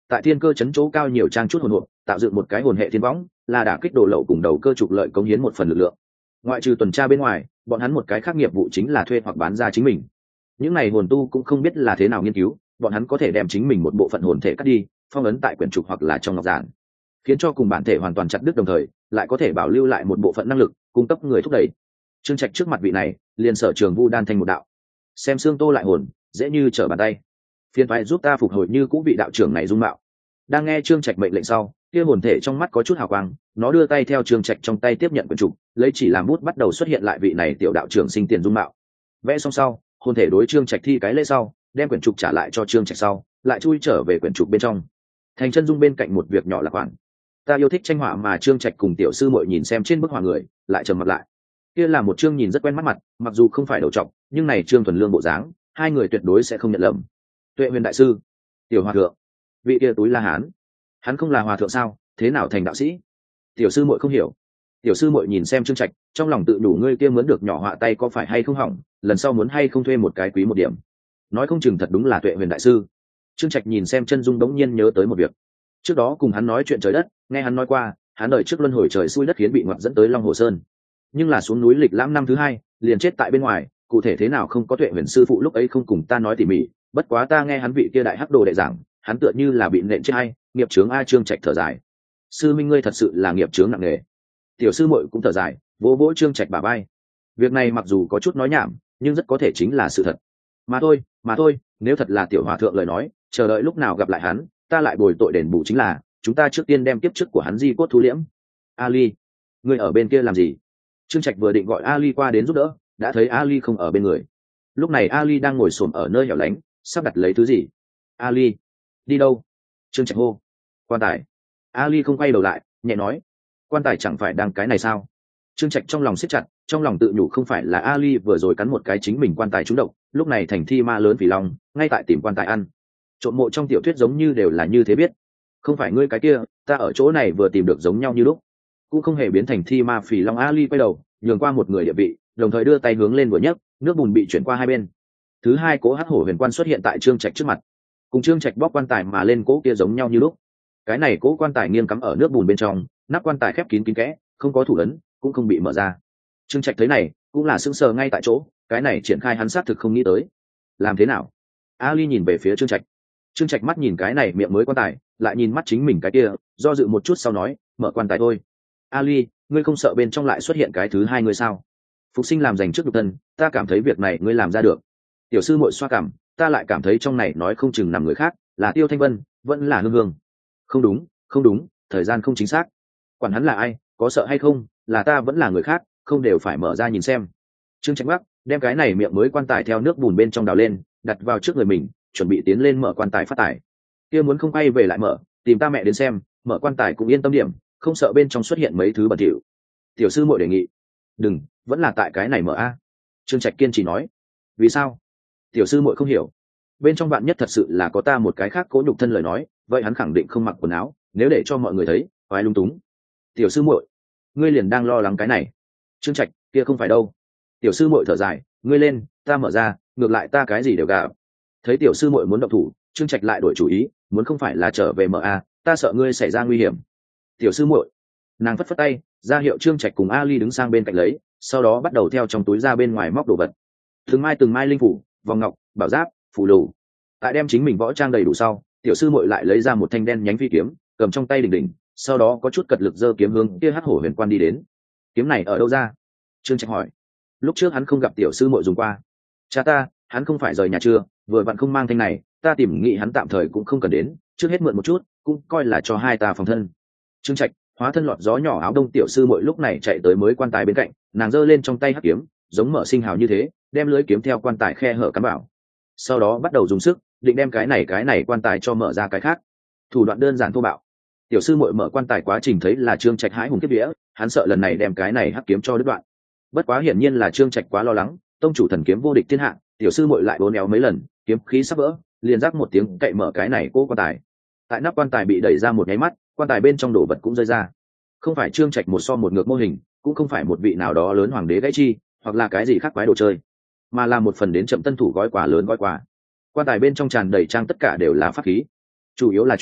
tại thiên cơ chấn chỗ cao nhiều trang chút hồn hộp, tạo dựng một cái hồn hệ thiên võng, là đả kích đồ lậu cùng đầu cơ trục lợi cống hiến một phần lực lượng. Ngoại trừ tuần tra bên ngoài, bọn hắn một cái khác nghiệp vụ chính là thuê hoặc bán ra chính mình. Những này hồn tu cũng không biết là thế nào nghiên cứu, bọn hắn có thể đem chính mình một bộ phận hồn thể cắt đi, phong ấn tại quyển trục hoặc là trong ngọc giản, khiến cho cùng bản thể hoàn toàn chặt đứt, đồng thời lại có thể bảo lưu lại một bộ phận năng lực cung cấp người thúc đẩy. Trương Trạch trước mặt vị này liền sở trường vu đan thành một đạo, xem xương tô lại hồn dễ như trở bàn tay, phiền thoại giúp ta phục hồi như cũ vị đạo trưởng này dung mạo. Đang nghe Trương Trạch mệnh lệnh sau, kia hồn thể trong mắt có chút hào quang, nó đưa tay theo Trương Trạch trong tay tiếp nhận quyển trục, lấy chỉ làm bút bắt đầu xuất hiện lại vị này tiểu đạo trưởng sinh tiền dung mạo. Vẽ xong sau, hồn thể đối Trương Trạch thi cái lễ sau, đem quyển trục trả lại cho Trương Trạch sau, lại chui trở về quyển trục bên trong. Thành chân dung bên cạnh một việc nhỏ là khoản. Ta yêu thích tranh họa mà Trương Trạch cùng tiểu sư muội nhìn xem trên bức họa người, lại trầm mặt lại. Kia là một Trương nhìn rất quen mắt mặt, mặc dù không phải đầu trọc, nhưng này Trương thuần lương bộ dáng, hai người tuyệt đối sẽ không nhận lầm. Tuệ Huyền đại sư, tiểu hòa thượng, vị kia túi La Hán, hắn không là hòa thượng sao, thế nào thành đạo sĩ? Tiểu sư muội không hiểu. Tiểu sư muội nhìn xem Trương Trạch, trong lòng tự đủ, ngươi kia muốn được nhỏ họa tay có phải hay không hỏng, lần sau muốn hay không thuê một cái quý một điểm. Nói không chừng thật đúng là Tuệ Huyền đại sư. Trương Trạch nhìn xem chân dung đống nhiên nhớ tới một việc. Trước đó cùng hắn nói chuyện trời đất, nghe hắn nói qua, hắn đời trước luân hồi trời xui đất khiến bị ngoặt dẫn tới Long Hồ Sơn, nhưng là xuống núi lịch lãm năm thứ hai, liền chết tại bên ngoài, cụ thể thế nào không có Tuệ Huyền sư phụ lúc ấy không cùng ta nói tỉ mỉ, bất quá ta nghe hắn vị kia đại hắc đồ đệ giảng, hắn tựa như là bị nện chết hay, nghiệp chướng a. Trương Trạch thở dài, sư minh ngươi thật sự là nghiệp chướng nặng nề. Tiểu sư muội cũng thở dài, vỗ vỗ Trương Trạch bả vai. Việc này mặc dù có chút nói nhảm, nhưng rất có thể chính là sự thật. Mà thôi, mà thôi, nếu thật là tiểu hòa thượng lời nói, chờ đợi lúc nào gặp lại hắn, ta lại bồi tội đền bù chính là, chúng ta trước tiên đem kiếp trước của hắn di cốt thu liễm. Ali, ngươi ở bên kia làm gì? Trương Trạch vừa định gọi Ali qua đến giúp đỡ, đã thấy Ali không ở bên người. Lúc này Ali đang ngồi xổm ở nơi hẻo lánh, sắp đặt lấy thứ gì. Ali, đi đâu? Trương Trạch hô. Quan tài. Ali không quay đầu lại, nhẹ nói, quan tài chẳng phải đang cái này sao? Trương Trạch trong lòng siết chặt, trong lòng tự nhủ không phải là Ali vừa rồi cắn một cái chính mình quan tài trúng độc, lúc này thành thi ma lớn vì lòng, ngay tại tìm quan tài ăn. Trộm mộ trong tiểu thuyết giống như đều là như thế biết. Không phải ngươi cái kia, ta ở chỗ này vừa tìm được giống nhau như lúc, cũng không hề biến thành thi ma phì long. Ali quay đầu, nhường qua một người địa vị, đồng thời đưa tay hướng lên vừa nhấc, nước bùn bị chuyển qua hai bên. Thứ hai cỗ hắc hổ huyền quan xuất hiện tại Trương Trạch trước mặt, cùng Trương Trạch bóc quan tài mà lên cỗ kia giống nhau như lúc. Cái này cỗ quan tài nghiêng cắm ở nước bùn bên trong, nắp quan tài khép kín kín kẽ, không có thủ ấn, cũng không bị mở ra. Trương Trạch thấy này, cũng là sững sờ ngay tại chỗ, cái này triển khai hắn xác thực không nghĩ tới. Làm thế nào? Ali nhìn về phía Trương Trạch. Trương Trạch mắt nhìn cái này miệng mới quan tài, lại nhìn mắt chính mình cái kia, do dự một chút sau nói, mở quan tài thôi. Ali, ngươi không sợ bên trong lại xuất hiện cái thứ hai ngươi sao? Phục sinh làm dành trước nhục thân, ta cảm thấy việc này ngươi làm ra được. Tiểu sư muội xoa cằm, ta lại cảm thấy trong này nói không chừng nằm người khác, là Tiêu Thanh Vân, vẫn là Hương Hương. Không đúng, không đúng, thời gian không chính xác. Quản hắn là ai, có sợ hay không, là ta vẫn là người khác, không đều phải mở ra nhìn xem. Trương Trạch Bắc đem cái này miệng mới quan tài theo nước bùn bên trong đào lên, đặt vào trước người mình, chuẩn bị tiến lên mở quan tài phát tài. Kia muốn không quay về lại mở, tìm ta mẹ đến xem, mở quan tài cũng yên tâm điểm, không sợ bên trong xuất hiện mấy thứ bẩn thỉu. Tiểu sư muội đề nghị, đừng, vẫn là tại cái này mở a. Trương Trạch kiên trì nói. Vì sao? Tiểu sư muội không hiểu. Bên trong bạn nhất thật sự là có ta một cái khác cố nhục thân lời nói, vậy hắn khẳng định không mặc quần áo, nếu để cho mọi người thấy, phải lung túng. Tiểu sư muội, ngươi liền đang lo lắng cái này. Trương Trạch, kia không phải đâu. Tiểu sư muội thở dài, ngươi lên, ta mở ra, ngược lại ta cái gì đều gà. Thấy tiểu sư muội muốn động thủ, Trương Trạch lại đổi chủ ý, muốn không phải là trở về mở a, ta sợ ngươi xảy ra nguy hiểm. Tiểu sư muội, nàng phất phất tay, ra hiệu Trương Trạch cùng Ali đứng sang bên cạnh lấy, sau đó bắt đầu theo trong túi ra bên ngoài móc đồ vật. Từng mai từng mai linh phủ, vòng ngọc, bảo giáp, phù lù. Tại đem chính mình võ trang đầy đủ sau, tiểu sư muội lại lấy ra một thanh đen nhánh phi kiếm, cầm trong tay đỉnh đỉnh, sau đó có chút cật lực giơ kiếm hướng kia hắc hổ huyền quan đi đến. Kiếm này ở đâu ra? Trương Trạch hỏi. Lúc trước hắn không gặp tiểu sư muội dùng qua. Cha ta, hắn không phải rời nhà chưa, vừa vặn không mang thanh này, ta tìm nghĩ hắn tạm thời cũng không cần đến, trước hết mượn một chút, cũng coi là cho hai ta phòng thân. Trương Trạch hóa thân lọt gió nhỏ áo đông tiểu sư muội lúc này chạy tới mới quan tài bên cạnh, nàng giơ lên trong tay hắc kiếm, giống mở sinh hào như thế, đem lưới kiếm theo quan tài khe hở cắm vào. Sau đó bắt đầu dùng sức, định đem cái này cái này quan tài cho mở ra cái khác. Thủ đoạn đơn giản thô bạo. Tiểu sư muội mở quan tài quá trình thấy là Trương Trạch hãi hùng kiếp vía, hắn sợ lần này đem cái này hắc kiếm cho đứt đoạn. Bất quá hiển nhiên là Trương Trạch quá lo lắng, tông chủ thần kiếm vô địch thiên hạ, tiểu sư muội lại uốn éo mấy lần, kiếm khí sắp vỡ, liền rắc một tiếng cậy mở cái này cố quan tài. Tại nắp quan tài bị đẩy ra một nháy mắt, quan tài bên trong đồ vật cũng rơi ra. Không phải Trương Trạch một so một ngược mô hình, cũng không phải một vị nào đó lớn hoàng đế gãy chi, hoặc là cái gì khác quái đồ chơi, mà là một phần đến chậm tân thủ gói quà lớn gói quà. Quan tài bên trong tràn đầy trang tất cả đều là pháp khí, chủ yếu là truy,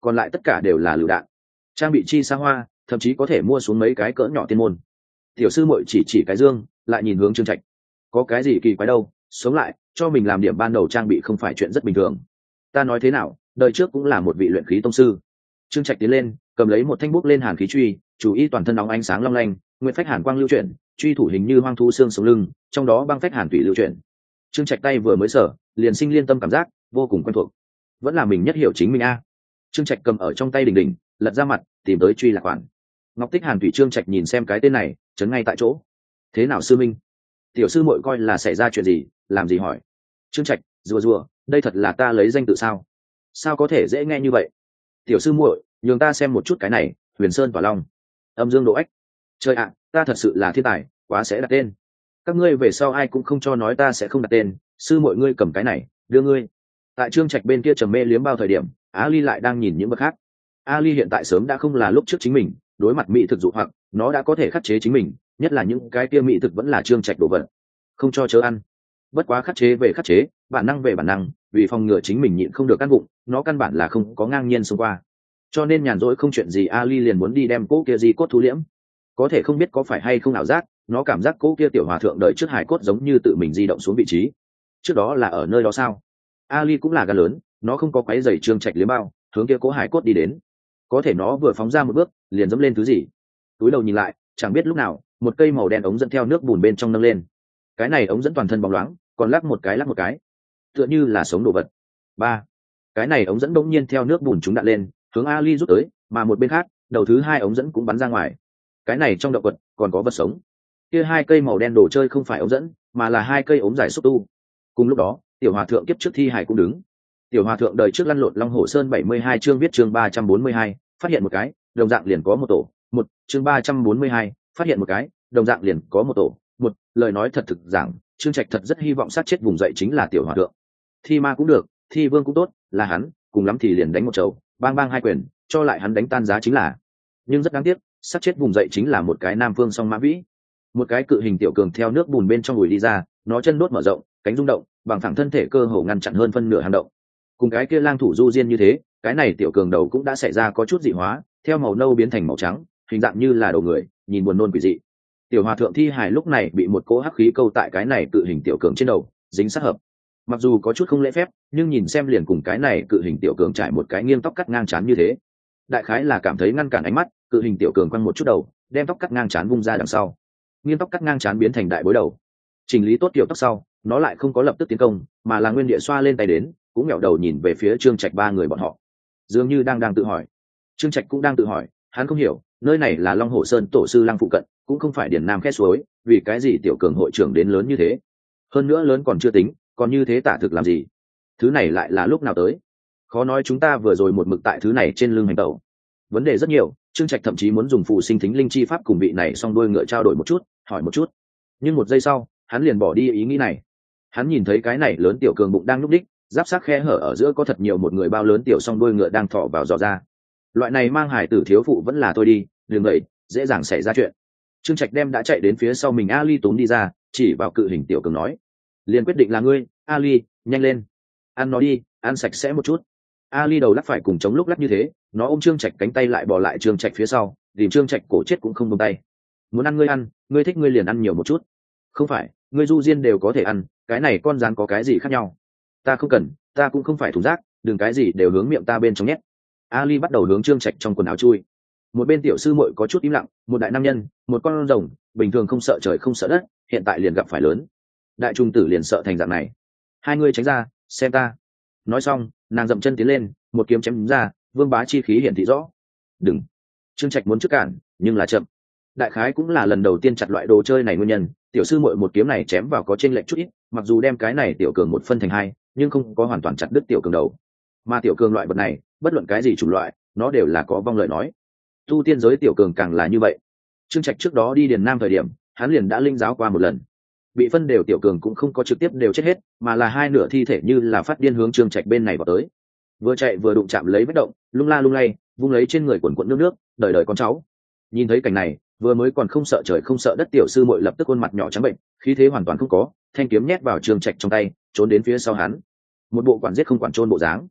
còn lại tất cả đều là lựu đạn, trang bị chi xa hoa, thậm chí có thể mua xuống mấy cái cỡ nhỏ tiên môn. Tiểu sư muội chỉ chỉ cái dương, lại nhìn hướng Trương Trạch. Có cái gì kỳ quái đâu, sống lại cho mình làm điểm ban đầu trang bị không phải chuyện rất bình thường. Ta nói thế nào, đời trước cũng là một vị luyện khí tông sư. Trương Trạch tiến lên, cầm lấy một thanh bút lên hàn khí truy, chủ y toàn thân nóng ánh sáng long lanh, nguyên phách hàn quang lưu chuyển, truy thủ hình như hoang thú xương sống lưng, trong đó băng phách hàn thủy lưu chuyển. Trương Trạch tay vừa mới sở, liền sinh liên tâm cảm giác vô cùng quen thuộc. Vẫn là mình nhất hiểu chính mình a. Trương Trạch cầm ở trong tay đỉnh đỉnh, lật ra mặt, tìm tới truy lạc khoản. Ngọc tích hàn thủy. Trương Trạch nhìn xem cái tên này, chấn ngay tại chỗ. Thế nào sư minh? Tiểu sư muội coi là xảy ra chuyện gì, làm gì hỏi. Trương Trạch rùa rùa, đây thật là ta lấy danh tự sao? Sao có thể dễ nghe như vậy? Tiểu sư muội, nhường ta xem một chút cái này. Huyền Sơn Tỏa Long, Âm Dương Độ Ách. Trời ạ, ta thật sự là thiên tài, quá sẽ đặt tên. Các ngươi về sau ai cũng không cho nói ta sẽ không đặt tên. Sư muội ngươi cầm cái này, đưa ngươi. Tại Trương Trạch bên kia trầm mê liếm bao thời điểm, Á Ly lại đang nhìn những bậc khác. A Ly hiện tại sớm đã không là lúc trước chính mình, đối mặt mỹ thực dụ hoặc nó đã có thể khắc chế chính mình, nhất là những cái kia mỹ thực vẫn là Trương Trạch đồ vật, không cho chớ ăn. Bất quá khắc chế về khắc chế, bản năng về bản năng, vì phòng ngừa chính mình nhịn không được ăn bụng, nó căn bản là không có ngang nhiên xông qua. Cho nên nhàn rỗi không chuyện gì, A Ly liền muốn đi đem cỗ kia di cốt thú liễm. Có thể không biết có phải hay không ảo giác, nó cảm giác cỗ kia tiểu hòa thượng đợi trước hải cốt giống như tự mình di động xuống vị trí. Trước đó là ở nơi đó sao? A Ly cũng là gan lớn, nó không có quấy rầy Trương Trạch liếm bao, hướng kia cỗ hải cốt đi đến. Có thể nó vừa phóng ra một bước, liền dẫm lên thứ gì. Túi đầu nhìn lại, chẳng biết lúc nào, một cây màu đen ống dẫn theo nước bùn bên trong nâng lên. Cái này ống dẫn toàn thân bóng loáng, còn lắc một cái lắc một cái, tựa như là sống đồ vật. Ba, cái này ống dẫn đột nhiên theo nước bùn chúng đạn lên, hướng Ali rút tới, mà một bên khác, đầu thứ hai ống dẫn cũng bắn ra ngoài. Cái này trong động vật còn có vật sống. Kia hai cây màu đen đồ chơi không phải ống dẫn, mà là hai cây ống dài xúc tu. Cùng lúc đó, tiểu hòa thượng kiếp trước thi hải cũng đứng. Tiểu hòa thượng đời trước lăn lộn Long Hổ Sơn bảy mươi hai chương viết chương ba trăm bốn mươi hai, phát hiện một cái, đồng dạng liền có một tổ, một, chương ba trăm bốn mươi hai, phát hiện một cái, đồng dạng liền có một tổ, một, lời nói thật thực giảng, Trương Trạch thật rất hy vọng sát chết vùng dậy chính là tiểu hòa thượng. Thi ma cũng được, thi vương cũng tốt, là hắn, cùng lắm thì liền đánh một chầu, bang bang hai quyền, cho lại hắn đánh tan giá chính là. Nhưng rất đáng tiếc, sát chết vùng dậy chính là một cái Nam Phương Song Mã Vĩ. Một cái cự hình tiểu cường theo nước bùn bên trong ùi đi ra, nó chân đốt mở rộng, cánh rung động, bằng thẳng thân thể cơ hồ ngăn chặn hơn phân nửa hang động. Cùng cái kia lang thủ du diên như thế, cái này tiểu cường đầu cũng đã xảy ra có chút dị hóa, theo màu nâu biến thành màu trắng, hình dạng như là đầu người, nhìn buồn nôn quỷ dị. Tiểu hòa thượng thi hài lúc này bị một cỗ hắc khí câu tại cái này cự hình tiểu cường trên đầu, dính sát hợp. Mặc dù có chút không lễ phép, nhưng nhìn xem liền cùng cái này cự hình tiểu cường trải một cái nghiêng tóc cắt ngang trán như thế. Đại khái là cảm thấy ngăn cản ánh mắt, cự hình tiểu cường quăng một chút đầu, đem tóc cắt ngang trán vung ra đằng sau. Nghiêng tóc cắt ngang trán biến thành đại bối đầu. Chỉnh lý tốt kiểu tóc sau, nó lại không có lập tức tiến công, mà là nguyên địa xoa lên tay đến, cũng ngẹo đầu nhìn về phía Trương Trạch ba người bọn họ, dường như đang đang tự hỏi. Trương Trạch cũng đang tự hỏi, hắn không hiểu, nơi này là Long Hổ Sơn tổ sư lăng phụ cận, cũng không phải điển nam khe suối, vì cái gì tiểu cường hội trưởng đến lớn như thế? Hơn nữa lớn còn chưa tính, còn như thế tả thực làm gì? Thứ này lại là lúc nào tới? Khó nói chúng ta vừa rồi một mực tại thứ này trên lưng hành tẩu. Vấn đề rất nhiều, Trương Trạch thậm chí muốn dùng phù sinh thính linh chi pháp cùng vị này song đuôi ngựa trao đổi một chút, hỏi một chút. Nhưng một giây sau, hắn liền bỏ đi ý nghĩ này. Hắn nhìn thấy cái này lớn tiểu cường bụng đang núp đích, giáp sát khe hở ở giữa có thật nhiều một người bao lớn tiểu song đuôi ngựa đang thọ vào dò ra. Loại này mang hải tử thiếu phụ vẫn là thôi đi, đừng vậy, dễ dàng xảy ra chuyện. Trương Trạch đem đã chạy đến phía sau mình Ali túm đi ra, chỉ vào cự hình tiểu cường nói: liền quyết định là ngươi, Ali, nhanh lên, ăn nó đi, ăn sạch sẽ một chút. Ali đầu lắc phải cùng chống lúc lắc như thế, nó ôm Trương Trạch cánh tay lại bỏ lại Trương Trạch phía sau, tìm Trương Trạch cổ chết cũng không buông tay. Muốn ăn ngươi ăn, ngươi thích ngươi liền ăn nhiều một chút. Không phải, ngươi du diên đều có thể ăn, cái này con rắn có cái gì khác nhau? Ta không cần, ta cũng không phải thùng rác, đừng cái gì đều hướng miệng ta bên trong nhét. Ali bắt đầu hướng Trương Trạch trong quần áo chui. Một bên tiểu sư muội có chút im lặng, một đại nam nhân, một con rồng, bình thường không sợ trời không sợ đất, hiện tại liền gặp phải lớn. Đại trung tử liền sợ thành dạng này. Hai người tránh ra, xem ta. Nói xong, nàng dậm chân tiến lên, một kiếm chém ra, vương bá chi khí hiển thị rõ. Đừng. Trương Trạch muốn trước cản, nhưng là chậm. Đại khái cũng là lần đầu tiên chặt loại đồ chơi này nguyên nhân, tiểu sư muội một kiếm này chém vào có trên lệch chút ít, mặc dù đem cái này tiểu cường một phân thành hai, nhưng không có hoàn toàn chặt đứt tiểu cường đầu. Mà tiểu cường loại vật này, bất luận cái gì chủng loại, nó đều là có vong lợi nói. Tu tiên giới tiểu cường càng là như vậy. Trương Trạch trước đó đi Điền Nam thời điểm, hắn liền đã linh giáo qua một lần. Bị phân đều tiểu cường cũng không có trực tiếp đều chết hết, mà là hai nửa thi thể như là phát điên hướng Trương Trạch bên này vào tới. Vừa chạy vừa đụng chạm lấy bất động, lung la lung lay, vung lấy trên người quần quần nước nước, đời đời con cháu. Nhìn thấy cảnh này, vừa mới còn không sợ trời không sợ đất tiểu sư muội lập tức khuôn mặt nhỏ trắng bệnh, khí thế hoàn toàn không có, thanh kiếm nhét vào Trương Trạch trong tay, trốn đến phía sau hắn. Một bộ quản giết không quản trôn bộ dáng.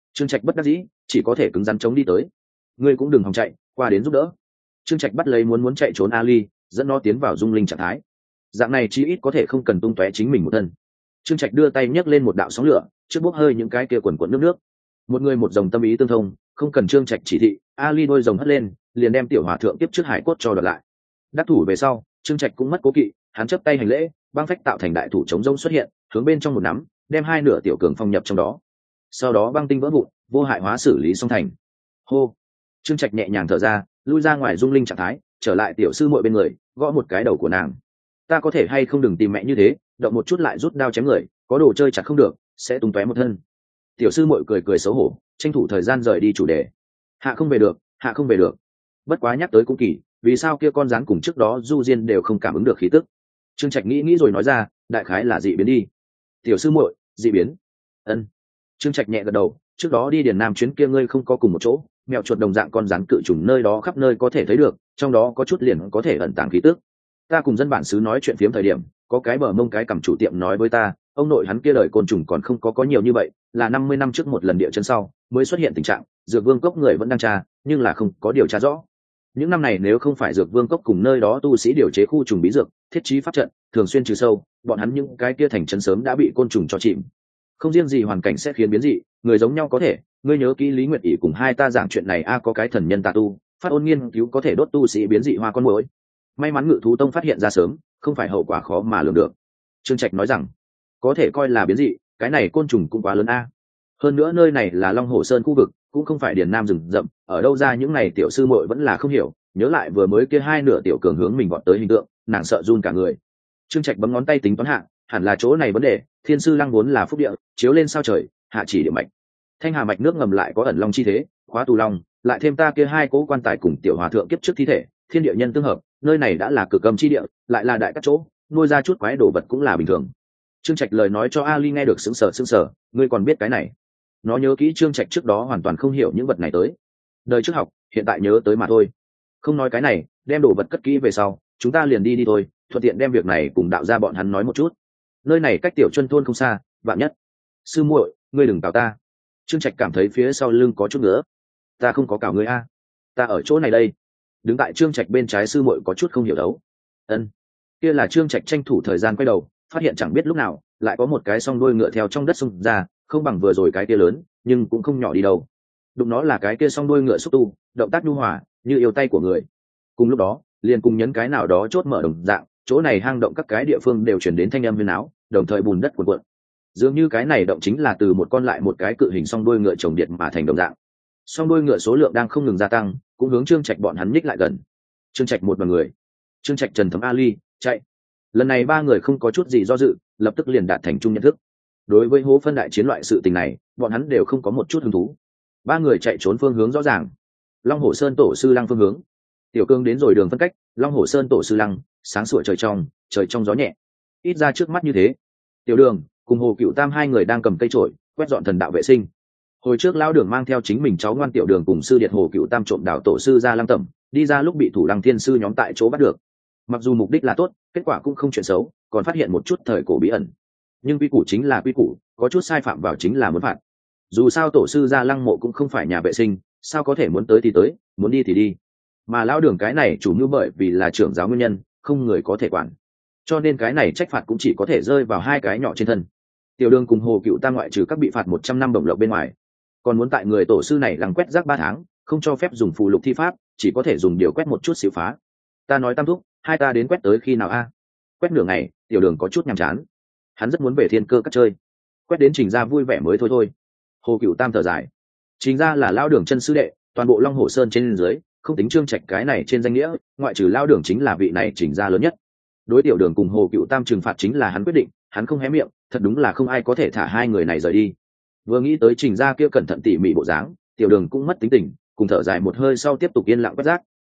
Trương Trạch bất đắc dĩ, chỉ có thể cứng rắn chống đi tới. Ngươi cũng đừng hòng chạy, qua đến giúp đỡ. Trương Trạch bắt lấy muốn muốn chạy trốn Ali, dẫn nó tiến vào dung linh trạng thái. Dạng này chí ít có thể không cần tung tóe chính mình một thân. Trương Trạch đưa tay nhấc lên một đạo sóng lửa, trước bốc hơi những cái kia quần quần nước nước. Một người một dòng tâm ý tương thông, không cần Trương Trạch chỉ thị, Ali đôi rồng hất lên, liền đem tiểu hòa thượng tiếp trước hải cốt cho đoạt lại. Đắc thủ về sau, Trương Trạch cũng mất cố kỵ, hắn chắp tay hành lễ, băng phách tạo thành đại thủ chống rông xuất hiện, hướng bên trong một nắm, đem hai nửa tiểu cường phong nhập trong đó. Sau đó băng tinh vỡ vụn, vô hại hóa xử lý xong thành. Hô. Trương Trạch nhẹ nhàng thở ra, lui ra ngoài dung linh trạng thái, trở lại tiểu sư muội bên người, gõ một cái đầu của nàng. Ta có thể hay không đừng tìm mẹ như thế, động một chút lại rút đao chém người, có đồ chơi chặt không được, sẽ tung tóe một thân. Tiểu sư muội cười cười xấu hổ, tranh thủ thời gian rời đi chủ đề. Hạ không về được, hạ không về được. Bất quá nhắc tới cũng kỳ, vì sao kia con rắn cùng trước đó du diên đều không cảm ứng được khí tức. Trương Trạch nghĩ nghĩ rồi nói ra, đại khái là dị biến đi. Tiểu sư muội, dị biến? Ân. Trương Trạch nhẹ gật đầu, trước đó đi Điền Nam chuyến kia ngươi không có cùng một chỗ, mèo chuột đồng dạng con rắn cự trùng nơi đó khắp nơi có thể thấy được, trong đó có chút liền có thể ẩn tàng khí tức. Ta cùng dân bản xứ nói chuyện phiếm thời điểm, có cái bờ mông cái cầm chủ tiệm nói với ta, ông nội hắn kia đời côn trùng còn không có có nhiều như vậy, là năm mươi năm trước một lần địa chân sau mới xuất hiện tình trạng, Dược Vương cốc người vẫn đang tra, nhưng là không có điều tra rõ. Những năm này nếu không phải Dược Vương cốc cùng nơi đó tu sĩ điều chế khu trùng bí dược, thiết trí pháp trận, thường xuyên trừ sâu, bọn hắn những cái kia thành trấn sớm đã bị côn trùng cho chìm. Không riêng gì hoàn cảnh sẽ khiến biến dị, người giống nhau có thể, ngươi nhớ kỹ Lý Nguyệt ỷ cùng hai ta giảng chuyện này a có cái thần nhân tà tu, phát ôn nghiên cứu có thể đốt tu sĩ biến dị hoa con muỗi. May mắn Ngự Thú Tông phát hiện ra sớm, không phải hậu quả khó mà lường được. Trương Trạch nói rằng, có thể coi là biến dị, cái này côn trùng cũng quá lớn a. Hơn nữa nơi này là Long Hồ Sơn khu vực, cũng không phải Điền Nam rừng rậm, ở đâu ra những này tiểu sư muội vẫn là không hiểu, nhớ lại vừa mới kia hai nửa tiểu cường hướng mình vọt tới hình tượng, nàng sợ run cả người. Trương Trạch bấm ngón tay tính toán hạ, hẳn là chỗ này vấn đề, Thiên sư lăng vốn là phúc địa, chiếu lên sao trời, hạ chỉ địa mạch. Thanh Hà mạch nước ngầm lại có ẩn long chi thế, khóa tù long, lại thêm ta kia hai cố quan tài cùng tiểu hòa thượng kiếp trước thi thể, thiên địa nhân tương hợp, nơi này đã là cực âm chi địa, lại là đại các chỗ, nuôi ra chút quái đồ vật cũng là bình thường. Trương Trạch lời nói cho Ali nghe được sững sờ sững sờ, ngươi còn biết cái này? Nó nhớ kỹ Trương Trạch trước đó hoàn toàn không hiểu những vật này tới. Đời trước học, hiện tại nhớ tới mà thôi. Không nói cái này, đem đồ vật cất kỹ về sau, chúng ta liền đi đi thôi, thuận tiện đem việc này cùng đạo gia bọn hắn nói một chút. Nơi này cách tiểu Chuân thôn không xa, vạn nhất. Sư muội, ngươi đừng cào ta. Trương Trạch cảm thấy phía sau lưng có chút nữa. Ta không có cào ngươi a, ta ở chỗ này đây. Đứng tại Trương Trạch bên trái sư muội có chút không hiểu đấu. Ân, kia là Trương Trạch tranh thủ thời gian quay đầu, phát hiện chẳng biết lúc nào lại có một cái song đuôi ngựa theo trong đất xông ra, không bằng vừa rồi cái kia lớn, nhưng cũng không nhỏ đi đâu. Đụng nó là cái kia song đuôi ngựa xúc tu, động tác nhu hòa, như yêu tay của người. Cùng lúc đó, liền cùng nhấn cái nào đó chốt mở đồng dạng, chỗ này hang động các cái địa phương đều chuyển đến thanh âm huyền áo, đồng thời bùn đất cuộn cuộn. Dường như cái này động chính là từ một con lại một cái cự hình song đuôi ngựa chồng điện mà thành đồng dạng. Song đuôi ngựa số lượng đang không ngừng gia tăng, cũng hướng Trương Trạch bọn hắn nhích lại gần. Trương Trạch một đoàn người, Trương Trạch, Trần Thấm, Ali, chạy. Lần này ba người không có chút gì do dự, lập tức liền đạt thành chung nhận thức. Đối với hố phân đại chiến loại sự tình này, bọn hắn đều không có một chút hứng thú. Ba người chạy trốn phương hướng rõ ràng. Long Hổ Sơn tổ sư lăng phương hướng. Tiểu Cương đến rồi đường phân cách, Long Hổ Sơn tổ sư lăng, sáng sủa trời trong, trời trong gió nhẹ. Ít ra trước mắt như thế. Tiểu Đường cùng Hồ Cựu Tam hai người đang cầm cây chổi, quét dọn thần đạo vệ sinh. Hồi trước lão Đường mang theo chính mình cháu ngoan Tiểu Đường cùng sư điệt Hồ Cựu Tam trộm đảo tổ sư ra lăng tẩm, đi ra lúc bị thủ lăng thiên sư nhóm tại chỗ bắt được. Mặc dù mục đích là tốt, kết quả cũng không chuyện xấu, còn phát hiện một chút thời cổ bí ẩn. Nhưng quy củ chính là quy củ, có chút sai phạm vào chính là muốn phạt. Dù sao tổ sư ra lăng mộ cũng không phải nhà vệ sinh, sao có thể muốn tới thì tới, muốn đi thì đi. Mà lão Đường cái này chủ mưu bởi vì là trưởng giáo nguyên nhân, không người có thể quản, cho nên cái này trách phạt cũng chỉ có thể rơi vào hai cái nhỏ trên thân. Tiểu Đường cùng Hồ Cựu Tam ngoại trừ các bị phạt một trăm năm bổng lộc bên ngoài, còn muốn tại người tổ sư này lăng quét rác ba tháng, không cho phép dùng phù lục thi pháp, chỉ có thể dùng điều quét một chút xíu phá. Ta nói Tam thúc, hai ta đến quét tới khi nào a? Quét nửa ngày, Tiểu Đường có chút nhàm chán, hắn rất muốn về thiên cơ cắt chơi, quét đến Trình gia vui vẻ mới thôi thôi. Hồ Cựu Tam thở dài, Trình gia là lão Đường chân sư đệ, toàn bộ Long Hồ Sơn trên dưới, không tính Trương Trạch cái này trên danh nghĩa, ngoại trừ lão Đường chính là vị này Trình gia lớn nhất. Đối Tiểu Đường cùng Hồ Cựu Tam trừng phạt chính là hắn quyết định, hắn không hé miệng, thật đúng là không ai có thể thả hai người này rời đi. Vừa nghĩ tới Trình gia kia cẩn thận tỉ mỉ bộ dáng, Tiểu Đường cũng mất tính tình, cùng thở dài một hơi sau tiếp tục yên lặng quét rác,